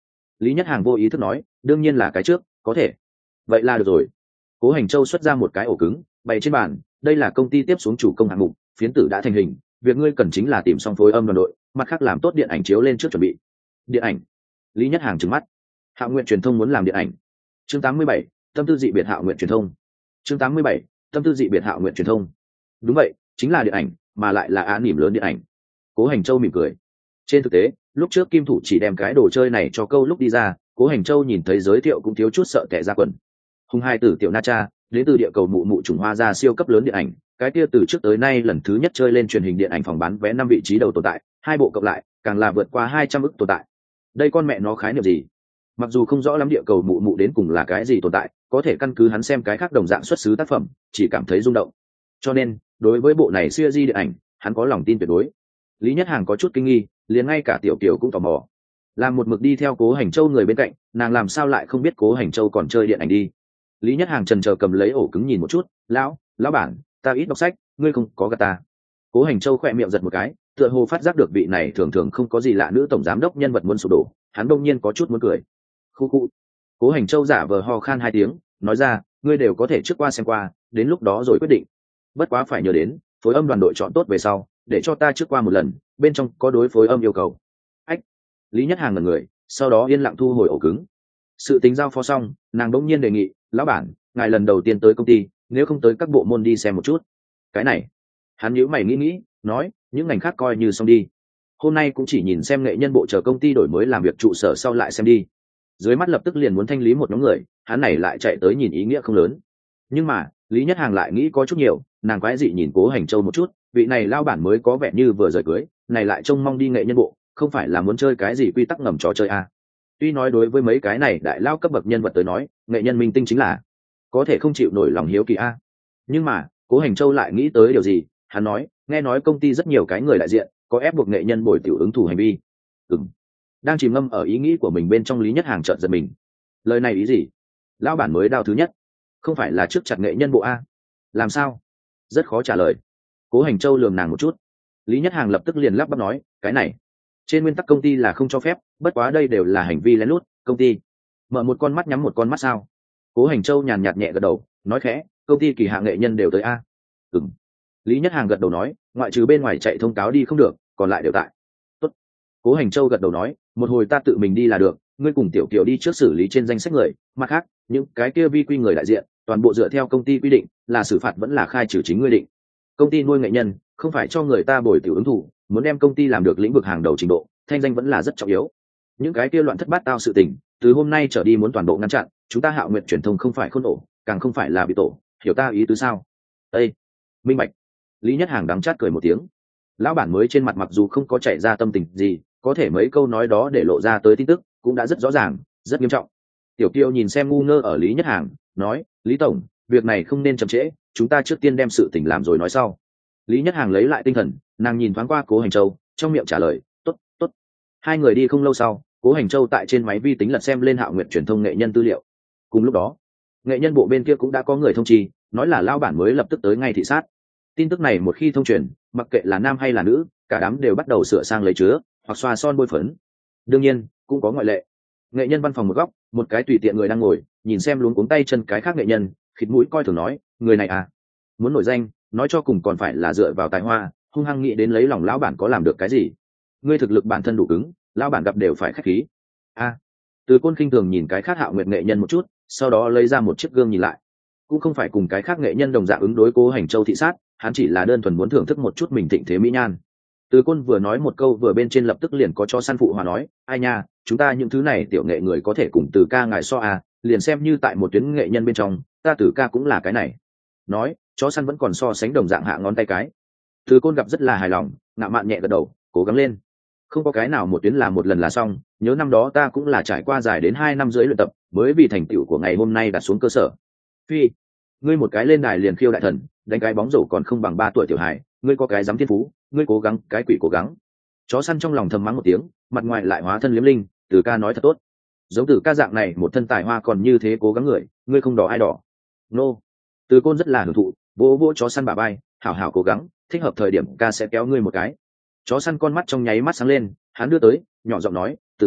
Lý Nhất Hàng vô ý thức nói, đương nhiên là cái trước, có thể. Vậy là được rồi. Cố Hành Châu xuất ra một cái ổ cứng, bày trên bàn, đây là công ty tiếp xuống chủ công hạng mục, phiến tử đã thành hình, việc ngươi cần chính là tìm xong phối âm đoàn đội, mặt khác làm tốt điện ảnh chiếu lên trước chuẩn bị. Điện ảnh? Lý Nhất Hàng trừng mắt. Hạo Nguyện Truyền thông muốn làm điện ảnh. Chương tám mươi bảy, tâm tư dị biệt Hạo Nguyện Truyền thông. Chương tám mươi bảy, tâm tư dị biệt Hạo Nguyện Truyền thông. Đúng vậy, chính là điện ảnh, mà lại là án nỉm lớn điện ảnh. Cố Hành Châu mỉm cười. Trên thực tế, lúc trước Kim Thủ chỉ đem cái đồ chơi này cho câu lúc đi ra, Cố Hành Châu nhìn thấy giới thiệu cũng thiếu chút sợ tẻ ra quần. Hùng hai tử tiểu Na Cha, đến từ địa cầu mụ mụ trùng hoa ra siêu cấp lớn điện ảnh, cái kia từ trước tới nay lần thứ nhất chơi lên truyền hình điện ảnh phòng bán vé năm vị trí đầu tồn tại, hai bộ cộng lại, càng là vượt qua hai trăm ức tồn tại. Đây con mẹ nó khái niệm gì? Mặc dù không rõ lắm địa cầu mụ mụ đến cùng là cái gì tồn tại, có thể căn cứ hắn xem cái khác đồng dạng xuất xứ tác phẩm, chỉ cảm thấy rung động. Cho nên, đối với bộ này series điện ảnh, hắn có lòng tin tuyệt đối. Lý Nhất Hàng có chút kinh nghi, liền ngay cả Tiểu Kiều cũng tò mò. Làm một mực đi theo Cố Hành Châu người bên cạnh, nàng làm sao lại không biết Cố Hành Châu còn chơi điện ảnh đi. Lý Nhất Hàng chần chờ cầm lấy ổ cứng nhìn một chút, lão lão bản, ta ít đọc sách, ngươi không có gạt ta. Cố Hành Châu khỏe miệng giật một cái, tựa hồ phát giác được vị này thường thường không có gì lạ nữ tổng giám đốc nhân vật muốn sụp đổ, hắn đông nhiên có chút muốn cười. Khu khu. Cố Hành Châu giả vờ ho khan hai tiếng, nói ra, ngươi đều có thể trước qua xem qua, đến lúc đó rồi quyết định. Bất quá phải nhớ đến, phối âm đoàn đội chọn tốt về sau, để cho ta trước qua một lần, bên trong có đối phối âm yêu cầu. Ách. Lý Nhất Hàng ngẩn người, sau đó yên lặng thu hồi ổ cứng. Sự tính giao phó xong, nàng đống nhiên đề nghị, lão bản, ngài lần đầu tiên tới công ty, nếu không tới các bộ môn đi xem một chút. Cái này, hắn nhíu mày nghĩ nghĩ, nói, những ngành khác coi như xong đi. Hôm nay cũng chỉ nhìn xem nghệ nhân bộ chờ công ty đổi mới làm việc trụ sở sau lại xem đi. Dưới mắt lập tức liền muốn thanh lý một nhóm người, hắn này lại chạy tới nhìn ý nghĩa không lớn. Nhưng mà, Lý Nhất Hàng lại nghĩ có chút nhiều, nàng quái dị nhìn Cố Hành Châu một chút, vị này lao bản mới có vẻ như vừa rời cưới, này lại trông mong đi nghệ nhân bộ, không phải là muốn chơi cái gì quy tắc ngầm trò chơi à. Tuy nói đối với mấy cái này đại lao cấp bậc nhân vật tới nói, nghệ nhân minh tinh chính là có thể không chịu nổi lòng hiếu kỳ a. Nhưng mà, Cố Hành Châu lại nghĩ tới điều gì, hắn nói, nghe nói công ty rất nhiều cái người đại diện, có ép buộc nghệ nhân bồi tiểu ứng thủ hành vi. Ừm. Đang chìm ngâm ở ý nghĩ của mình bên trong, Lý Nhất Hàng chợt giật mình. Lời này ý gì? Lão bản mới đao thứ nhất, không phải là trước chặt nghệ nhân bộ a? Làm sao? Rất khó trả lời. Cố Hành Châu lườm nàng một chút. Lý Nhất Hàng lập tức liền lắp bắp nói, cái này, trên nguyên tắc công ty là không cho phép, bất quá đây đều là hành vi lén lút, công ty mở một con mắt nhắm một con mắt sao? Cố Hành Châu nhàn nhạt nhẹ gật đầu, nói khẽ, công ty kỳ hạ nghệ nhân đều tới a. Ừm. Lý Nhất Hàng gật đầu nói, ngoại trừ bên ngoài chạy thông cáo đi không được, còn lại đều tại. Tốt. Cố Hành Châu gật đầu nói, một hồi ta tự mình đi là được, ngươi cùng Tiểu Kiều đi trước xử lý trên danh sách người, mặt khác, những cái kia vi quy người đại diện, toàn bộ dựa theo công ty quy định, là xử phạt vẫn là khai trừ chính ngươi định. Công ty nuôi nghệ nhân, không phải cho người ta bồi tiểu ứng thủ, muốn đem công ty làm được lĩnh vực hàng đầu trình độ, thanh danh vẫn là rất trọng yếu. Những cái kia loạn thất bát tao sự tình, từ hôm nay trở đi muốn toàn bộ ngăn chặn, chúng ta Hạo Nguyện Truyền thông không phải khôn ổ, càng không phải là bị tổ, hiểu ta ý tứ sao? Ê, minh bạch. Lý Nhất Hàng đắng chát cười một tiếng. Lão bản mới trên mặt mặc dù không có chảy ra tâm tình gì, có thể mấy câu nói đó để lộ ra tới tin tức, cũng đã rất rõ ràng, rất nghiêm trọng. Tiểu Kiều nhìn xem ngu ngơ ở Lý Nhất Hàng, nói, Lý tổng, việc này không nên chậm trễ, chúng ta trước tiên đem sự tình làm rồi nói sau. Lý Nhất Hàng lấy lại tinh thần, nàng nhìn thoáng qua Cố Hành Châu, trong miệng trả lời, tốt, tốt. Hai người đi không lâu sau, Cố Hành Châu tại trên máy vi tính lật xem lên Hạo Nguyện Truyền thông nghệ nhân tư liệu. Cùng lúc đó, nghệ nhân bộ bên kia cũng đã có người thông chi, nói là lao bản mới lập tức tới ngay thị sát. Tin tức này một khi thông truyền, mặc kệ là nam hay là nữ, cả đám đều bắt đầu sửa sang lấy chứa hoặc xoa son bôi phấn. Đương nhiên, cũng có ngoại lệ. Nghệ nhân văn phòng một góc, một cái tùy tiện người đang ngồi, nhìn xem luống cuống tay chân cái khác nghệ nhân, khịt mũi coi thường nói, người này à, muốn nổi danh, nói cho cùng còn phải là dựa vào tài hoa, hung hăng nghĩ đến lấy lòng lão bản có làm được cái gì. Ngươi thực lực bản thân đủ cứng, lão bản gặp đều phải khách khí. A. Từ Côn khinh thường nhìn cái khác Hạo Nguyệt nghệ nhân một chút, sau đó lấy ra một chiếc gương nhìn lại. Cũng không phải cùng cái khác nghệ nhân đồng dạng ứng đối Cố Hành Châu thị sát, hắn chỉ là đơn thuần muốn thưởng thức một chút mình thịnh thế mỹ nhan. Từ Côn vừa nói một câu vừa bên trên lập tức liền có cho săn phụ hòa nói, ai nha, chúng ta những thứ này tiểu nghệ người có thể cùng Từ ca ngài so à, liền xem như tại một tuyến nghệ nhân bên trong, ta Từ ca cũng là cái này. Nói, chó săn vẫn còn so sánh đồng dạng hạ ngón tay cái. Từ Côn gặp rất là hài lòng, ngạo mạn nhẹ gật đầu, cố gắng lên. Không có cái nào một tuyến làm một lần là xong, nhớ năm đó ta cũng là trải qua dài đến hai năm rưỡi luyện tập, mới vì thành tựu của ngày hôm nay đặt xuống cơ sở. Phi, ngươi một cái lên đài liền khiêu đại thần, đánh cái bóng rổ còn không bằng ba tuổi tiểu hài, ngươi có cái dám thiên phú, ngươi cố gắng, cái quỷ cố gắng. Chó săn trong lòng thầm mắng một tiếng, mặt ngoài lại hóa thân liếm linh, Từ ca nói thật tốt. Giống Từ ca dạng này một thân tài hoa còn như thế cố gắng người, ngươi không đỏ ai đỏ. Nô. Từ Côn rất là hưởng thụ, vỗ vỗ chó săn bả vai, hảo hảo cố gắng, thích hợp thời điểm ca sẽ kéo ngươi một cái. Chó săn con mắt trong nháy mắt sáng lên, hắn đưa tới, nhỏ giọng nói, Từ ca,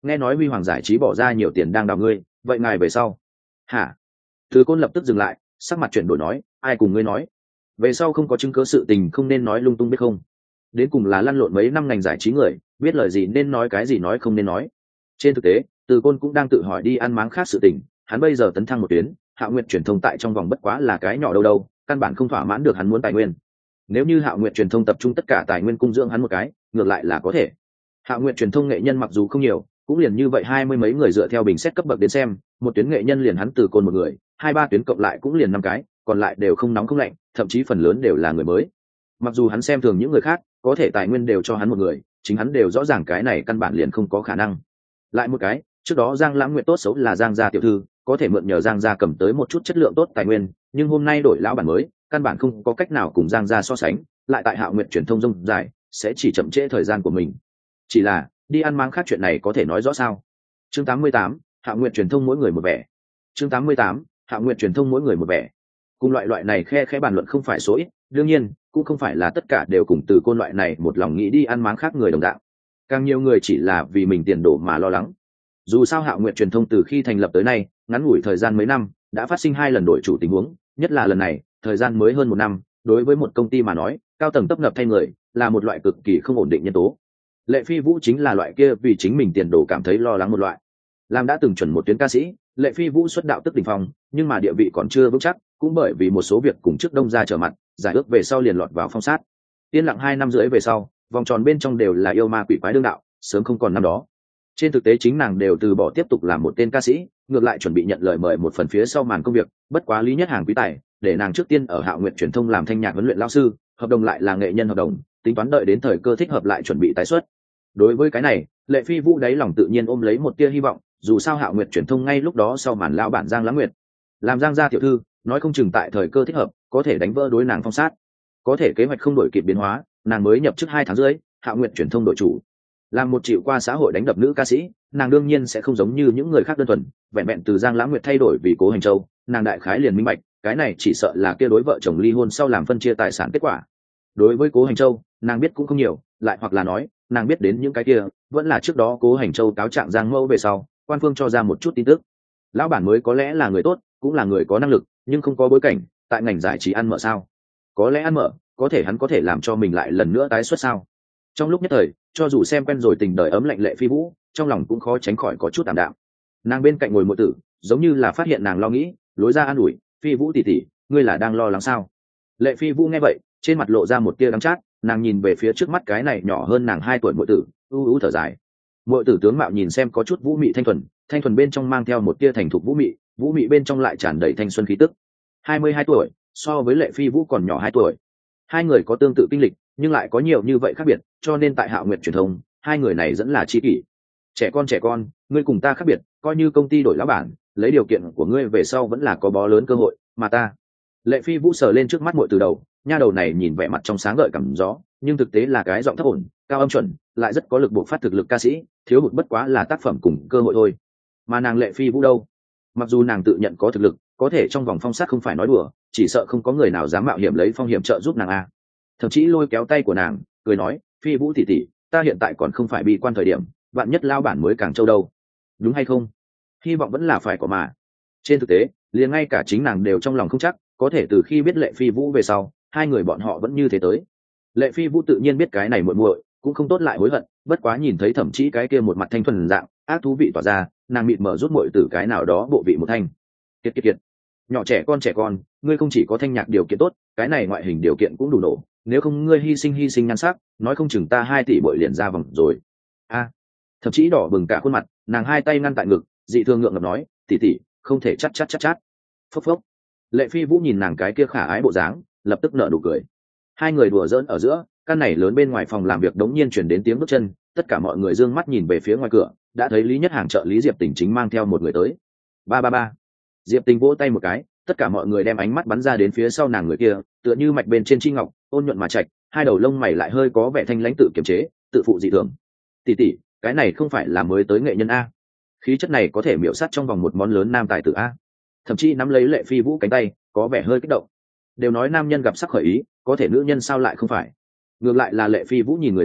nghe nói huy hoàng giải trí bỏ ra nhiều tiền đang đào ngươi, vậy ngài về sau hả? Từ Côn lập tức dừng lại, sắc mặt chuyển đổi nói, ai cùng ngươi nói? Về sau không có chứng cứ sự tình không nên nói lung tung biết không? Đến cùng là lăn lộn mấy năm ngành giải trí người, biết lời gì nên nói cái gì nói không nên nói. Trên thực tế, Từ Côn cũng đang tự hỏi đi ăn máng khác sự tình, hắn bây giờ tấn thăng một tuyến, Hạo Nguyệt truyền thông tại trong vòng bất quá là cái nhỏ đâu đâu, căn bản không thỏa mãn được hắn muốn tài nguyên. Nếu như Hạo Nguyệt truyền thông tập trung tất cả tài nguyên cung dưỡng hắn một cái, ngược lại là có thể. Hạo Nguyệt truyền thông nghệ nhân mặc dù không nhiều, cũng liền như vậy hai mươi mấy người dựa theo bình xét cấp bậc đến xem, một tuyến nghệ nhân liền hắn Từ Côn một người, hai ba tuyến cộng lại cũng liền năm cái, còn lại đều không nóng không lạnh, thậm chí phần lớn đều là người mới. Mặc dù hắn xem thường những người khác, có thể tài nguyên đều cho hắn một người, chính hắn đều rõ ràng cái này căn bản liền không có khả năng. Lại một cái, trước đó Giang Lãng Nguyệt tốt xấu là Giang gia tiểu thư, có thể mượn nhờ Giang gia cầm tới một chút chất lượng tốt tài nguyên, nhưng hôm nay đổi lão bản mới, căn bản không có cách nào cùng Giang gia so sánh, lại tại Hạo Nguyệt truyền thông rông dài, sẽ chỉ chậm trễ thời gian của mình. Chỉ là, đi ăn mang khác chuyện này có thể nói rõ sao? Chương tám mươi tám, Hạo Nguyệt truyền thông mỗi người một vẻ. Chương tám mươi tám, Hạo Nguyệt truyền thông mỗi người một vẻ. Cùng loại loại này khe khẽ bàn luận không phải số ít, đương nhiên, cũng không phải là tất cả đều cùng Từ Côn loại này một lòng nghĩ đi ăn máng khác người đồng dạng. Càng nhiều người chỉ là vì mình tiền đổ mà lo lắng. Dù sao Hạo Nguyệt truyền thông từ khi thành lập tới nay, ngắn ngủi thời gian mấy năm, đã phát sinh hai lần đổi chủ tình huống, nhất là lần này, thời gian mới hơn một năm, đối với một công ty mà nói, cao tầng tấp nập thay người, là một loại cực kỳ không ổn định nhân tố. Lệ Phi Vũ chính là loại kia vì chính mình tiền đồ cảm thấy lo lắng một loại. Làm đã từng chuẩn một tuyến ca sĩ, Lệ Phi Vũ xuất đạo tức đỉnh phong, nhưng mà địa vị còn chưa vững chắc, cũng bởi vì một số việc cùng trước Đông gia trở mặt, giải ước về sau liền lọt vào phong sát. Yên lặng hai năm rưỡi về sau, vòng tròn bên trong đều là yêu ma quỷ quái đương đạo, sớm không còn năm đó. Trên thực tế chính nàng đều từ bỏ tiếp tục làm một tên ca sĩ, ngược lại chuẩn bị nhận lời mời một phần phía sau màn công việc, bất quá Lý Nhất Hàng quý tài, để nàng trước tiên ở Hạo Nguyệt truyền thông làm thanh nhạc huấn luyện lão sư, hợp đồng lại là nghệ nhân hợp đồng, tính toán đợi đến thời cơ thích hợp lại chuẩn bị tái xuất. Đối với cái này, Lệ Phi Vũ đáy lòng tự nhiên ôm lấy một tia hy vọng, dù sao Hạo Nguyệt truyền thông ngay lúc đó sau màn lão bản Giang Lãng Nguyệt, làm Giang gia tiểu thư, nói không chừng tại thời cơ thích hợp, có thể đánh vỡ đối nàng phong sát. Có thể kế hoạch không đổi kịp biến hóa, nàng mới nhập chức hai tháng rưỡi, Hạo Nguyệt truyền thông đội chủ. Làm một chịu qua xã hội đánh đập nữ ca sĩ, nàng đương nhiên sẽ không giống như những người khác đơn thuần, vẹn vẹn từ Giang Lãng Nguyệt thay đổi vì Cố Hành Châu, nàng đại khái liền minh bạch, cái này chỉ sợ là kia đối vợ chồng ly hôn sau làm phân chia tài sản kết quả. Đối với Cố Hành Châu, nàng biết cũng không nhiều, lại hoặc là nói, nàng biết đến những cái kia, vẫn là trước đó Cố Hành Châu cáo trạng Giang Mẫu về sau, quan phương cho ra một chút tin tức. Lão bản mới có lẽ là người tốt, cũng là người có năng lực, nhưng không có bối cảnh, tại ngành giải trí ăn mở sao? Có lẽ ăn mở, có thể hắn có thể làm cho mình lại lần nữa tái xuất sao? Trong lúc nhất thời, cho dù xem quen rồi tình đời ấm lạnh Lệ Phi Vũ, trong lòng cũng khó tránh khỏi có chút tạm đạm. Nàng bên cạnh ngồi muội tử, giống như là phát hiện nàng lo nghĩ, lối ra an ủi, Phi Vũ tỷ tỷ, ngươi là đang lo lắng sao? Lệ Phi Vũ nghe vậy, trên mặt lộ ra một tia đắng chát, nàng nhìn về phía trước mắt cái này nhỏ hơn nàng hai tuổi muội tử, u u thở dài. Muội tử tướng mạo nhìn xem có chút vũ mị thanh thuần, thanh thuần bên trong mang theo một tia thành thục vũ mị, vũ mị bên trong lại tràn đầy thanh xuân khí tức. hai mươi hai tuổi, so với Lệ Phi Vũ còn nhỏ hai tuổi. Hai người có tương tự kinh lịch, nhưng lại có nhiều như vậy khác biệt, cho nên tại Hạo Nguyệt truyền thông, hai người này dẫn là tri kỷ. Trẻ con trẻ con, ngươi cùng ta khác biệt, coi như công ty đổi lão bản, lấy điều kiện của ngươi về sau vẫn là có bó lớn cơ hội, mà ta. Lệ Phi Vũ sờ lên trước mắt muội từ đầu, nha đầu này nhìn vẻ mặt trong sáng gợi cảm gió, nhưng thực tế là cái giọng thấp ổn, cao âm chuẩn, lại rất có lực buộc phát thực lực ca sĩ, thiếu hụt bất quá là tác phẩm cùng cơ hội thôi. Mà nàng Lệ Phi Vũ đâu? Mặc dù nàng tự nhận có thực lực, có thể trong vòng phong sát không phải nói đùa, chỉ sợ không có người nào dám mạo hiểm lấy phong hiểm trợ giúp nàng a. Thậm chí lôi kéo tay của nàng, cười nói, Phi Vũ tỷ tỷ, ta hiện tại còn không phải bị quan thời điểm, bạn nhất lao bản mới càng trâu đâu, đúng hay không? Hy vọng vẫn là phải có mà. Trên thực tế, liền ngay cả chính nàng đều trong lòng không chắc, có thể từ khi biết Lệ Phi Vũ về sau, hai người bọn họ vẫn như thế tới. Lệ Phi Vũ tự nhiên biết cái này muội muội cũng không tốt lại hối hận, bất quá nhìn thấy thậm chí cái kia một mặt thanh thuần dạng, ác thú vị tỏa ra, nàng mịt mở rút muội từ cái nào đó bộ vị một thanh. Kiệt kiệt kiệt, nhỏ trẻ con trẻ con, ngươi không chỉ có thanh nhạc điều kiện tốt, cái này ngoại hình điều kiện cũng đủ nổ, nếu không ngươi hy sinh hy sinh nhan sắc, nói không chừng ta hai tỷ bội liền ra vòng rồi. A, thậm chí đỏ bừng cả khuôn mặt, nàng hai tay ngăn tại ngực, dị thương ngượng ngập nói, tỷ tỷ, không thể chắt chắt chắt chắt. Phốc phốc. Lệ Phi Vũ nhìn nàng cái kia khả ái bộ dáng, lập tức nở nụ cười. Hai người đùa giỡn ở giữa, căn này lớn bên ngoài phòng làm việc đống nhiên chuyển đến tiếng bước chân, tất cả mọi người dương mắt nhìn về phía ngoài cửa, đã thấy Lý Nhất Hàng trợ lý Diệp Tình chính mang theo một người tới. Ba ba ba. Diệp Tình vỗ tay một cái, tất cả mọi người đem ánh mắt bắn ra đến phía sau nàng người kia, tựa như mạch bên trên chi ngọc, ôn nhuận mà trạch, hai đầu lông mày lại hơi có vẻ thanh lãnh tự kiềm chế, tự phụ dị thường. Tỷ tỷ, cái này không phải là mới tới nghệ nhân a? Khí chất này có thể miểu sát trong vòng một món lớn nam tài tử a. Thậm chí nắm lấy Lệ Phi Vũ cánh tay, có vẻ hơi kích động. Đều nói nam nhân gặp sắc khởi ý, có thể nữ nhân sao lại không phải? Ngược lại là Lệ Phi Vũ nhìn người tới,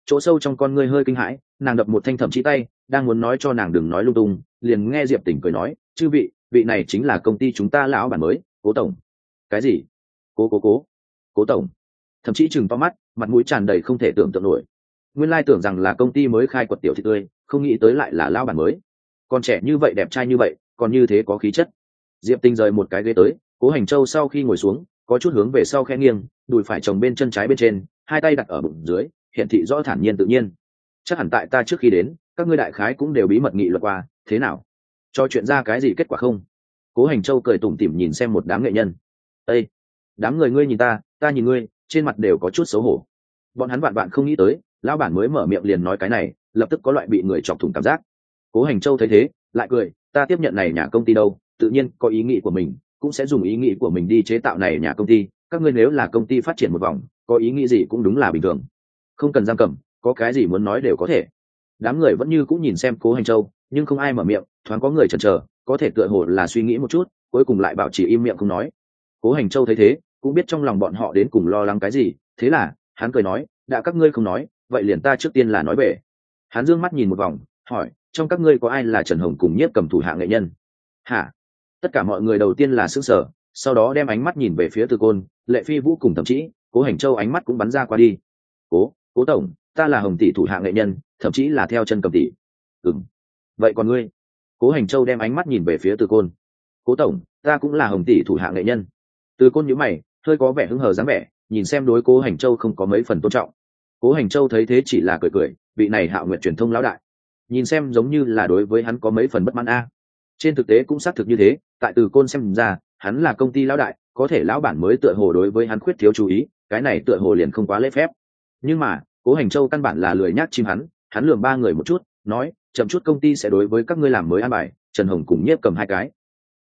chỗ sâu trong con ngươi hơi kinh hãi, nàng đập một thanh thẩm chí tay, đang muốn nói cho nàng đừng nói lung tung, liền nghe Diệp Tình cười nói, chư vị, vị này chính là công ty chúng ta lão bản mới, Cố tổng. Cái gì? Cố cố cố Cố tổng. Thậm chí chừng to mắt, mặt mũi tràn đầy không thể tưởng tượng nổi. Nguyên lai tưởng rằng là công ty mới khai quật tiểu thị tươi, không nghĩ tới lại là lão bản mới. Còn trẻ như vậy, đẹp trai như vậy, còn như thế có khí chất. Diệp Tình rời một cái ghế tới, Cố Hành Châu sau khi ngồi xuống, có chút hướng về sau khẽ nghiêng, đùi phải chồng bên chân trái bên trên, hai tay đặt ở bụng dưới, hiện thị rõ thản nhiên tự nhiên. Chắc hẳn tại ta trước khi đến, các ngươi đại khái cũng đều bí mật nghị luận qua, thế nào? Cho chuyện ra cái gì kết quả không? Cố Hành Châu cười tủm tỉm nhìn xem một đám nghệ nhân. Ê! Đám người ngươi nhìn ta, ta nhìn ngươi, trên mặt đều có chút xấu hổ. Bọn hắn vạn vạn không nghĩ tới, lão bản mới mở miệng liền nói cái này, lập tức có loại bị người chọc thủng cảm giác. Cố Hành Châu thấy thế, lại cười, ta tiếp nhận này nhà công ty đâu, tự nhiên có ý nghĩ của mình, cũng sẽ dùng ý nghĩ của mình đi chế tạo này nhà công ty. Các ngươi nếu là công ty phát triển một vòng, có ý nghĩ gì cũng đúng là bình thường, không cần giam cầm, có cái gì muốn nói đều có thể. Đám người vẫn như cũng nhìn xem Cố Hành Châu, nhưng không ai mở miệng, thoáng có người chần chờ, có thể tựa hồ là suy nghĩ một chút, cuối cùng lại bảo trì im miệng không nói. Cố Hành Châu thấy thế, cũng biết trong lòng bọn họ đến cùng lo lắng cái gì, thế là hắn cười nói, đã các ngươi không nói, vậy liền ta trước tiên là nói về. Hắn dương mắt nhìn một vòng, hỏi, trong các ngươi có ai là Trần Hồng cùng Nhiếp Cầm thủ hạ nghệ nhân? Hả? Tất cả mọi người đầu tiên là sững sờ, sau đó đem ánh mắt nhìn về phía Từ Côn, Lệ Phi Vũ cùng Thẩm Chí. Cố Hành Châu ánh mắt cũng bắn ra qua đi. Cố, Cố tổng, ta là Hồng tỷ thủ hạ nghệ nhân, thậm chí là theo chân Cầm tỷ. Ừm. Vậy còn ngươi? Cố Hành Châu đem ánh mắt nhìn về phía Từ Côn. Cố tổng, ta cũng là Hồng tỷ thủ hạ nghệ nhân. Từ Côn nhíu mày, hơi có vẻ hứng hờ dáng vẻ, nhìn xem đối Cố Hành Châu không có mấy phần tôn trọng. Cố Hành Châu thấy thế chỉ là cười cười, vị này Hạo Nguyệt truyền thông lão đại, nhìn xem giống như là đối với hắn có mấy phần bất mãn a. Trên thực tế cũng xác thực như thế, tại Từ Côn xem ra, hắn là công ty lão đại, có thể lão bản mới tựa hồ đối với hắn khuyết thiếu chú ý, cái này tựa hồ liền không quá lễ phép. Nhưng mà, Cố Hành Châu căn bản là lười nhác chim hắn, hắn lườm ba người một chút, nói, chậm chút công ty sẽ đối với các ngươi làm mới an bài, Trần Hồng cùng Nhiếp Cầm hai cái,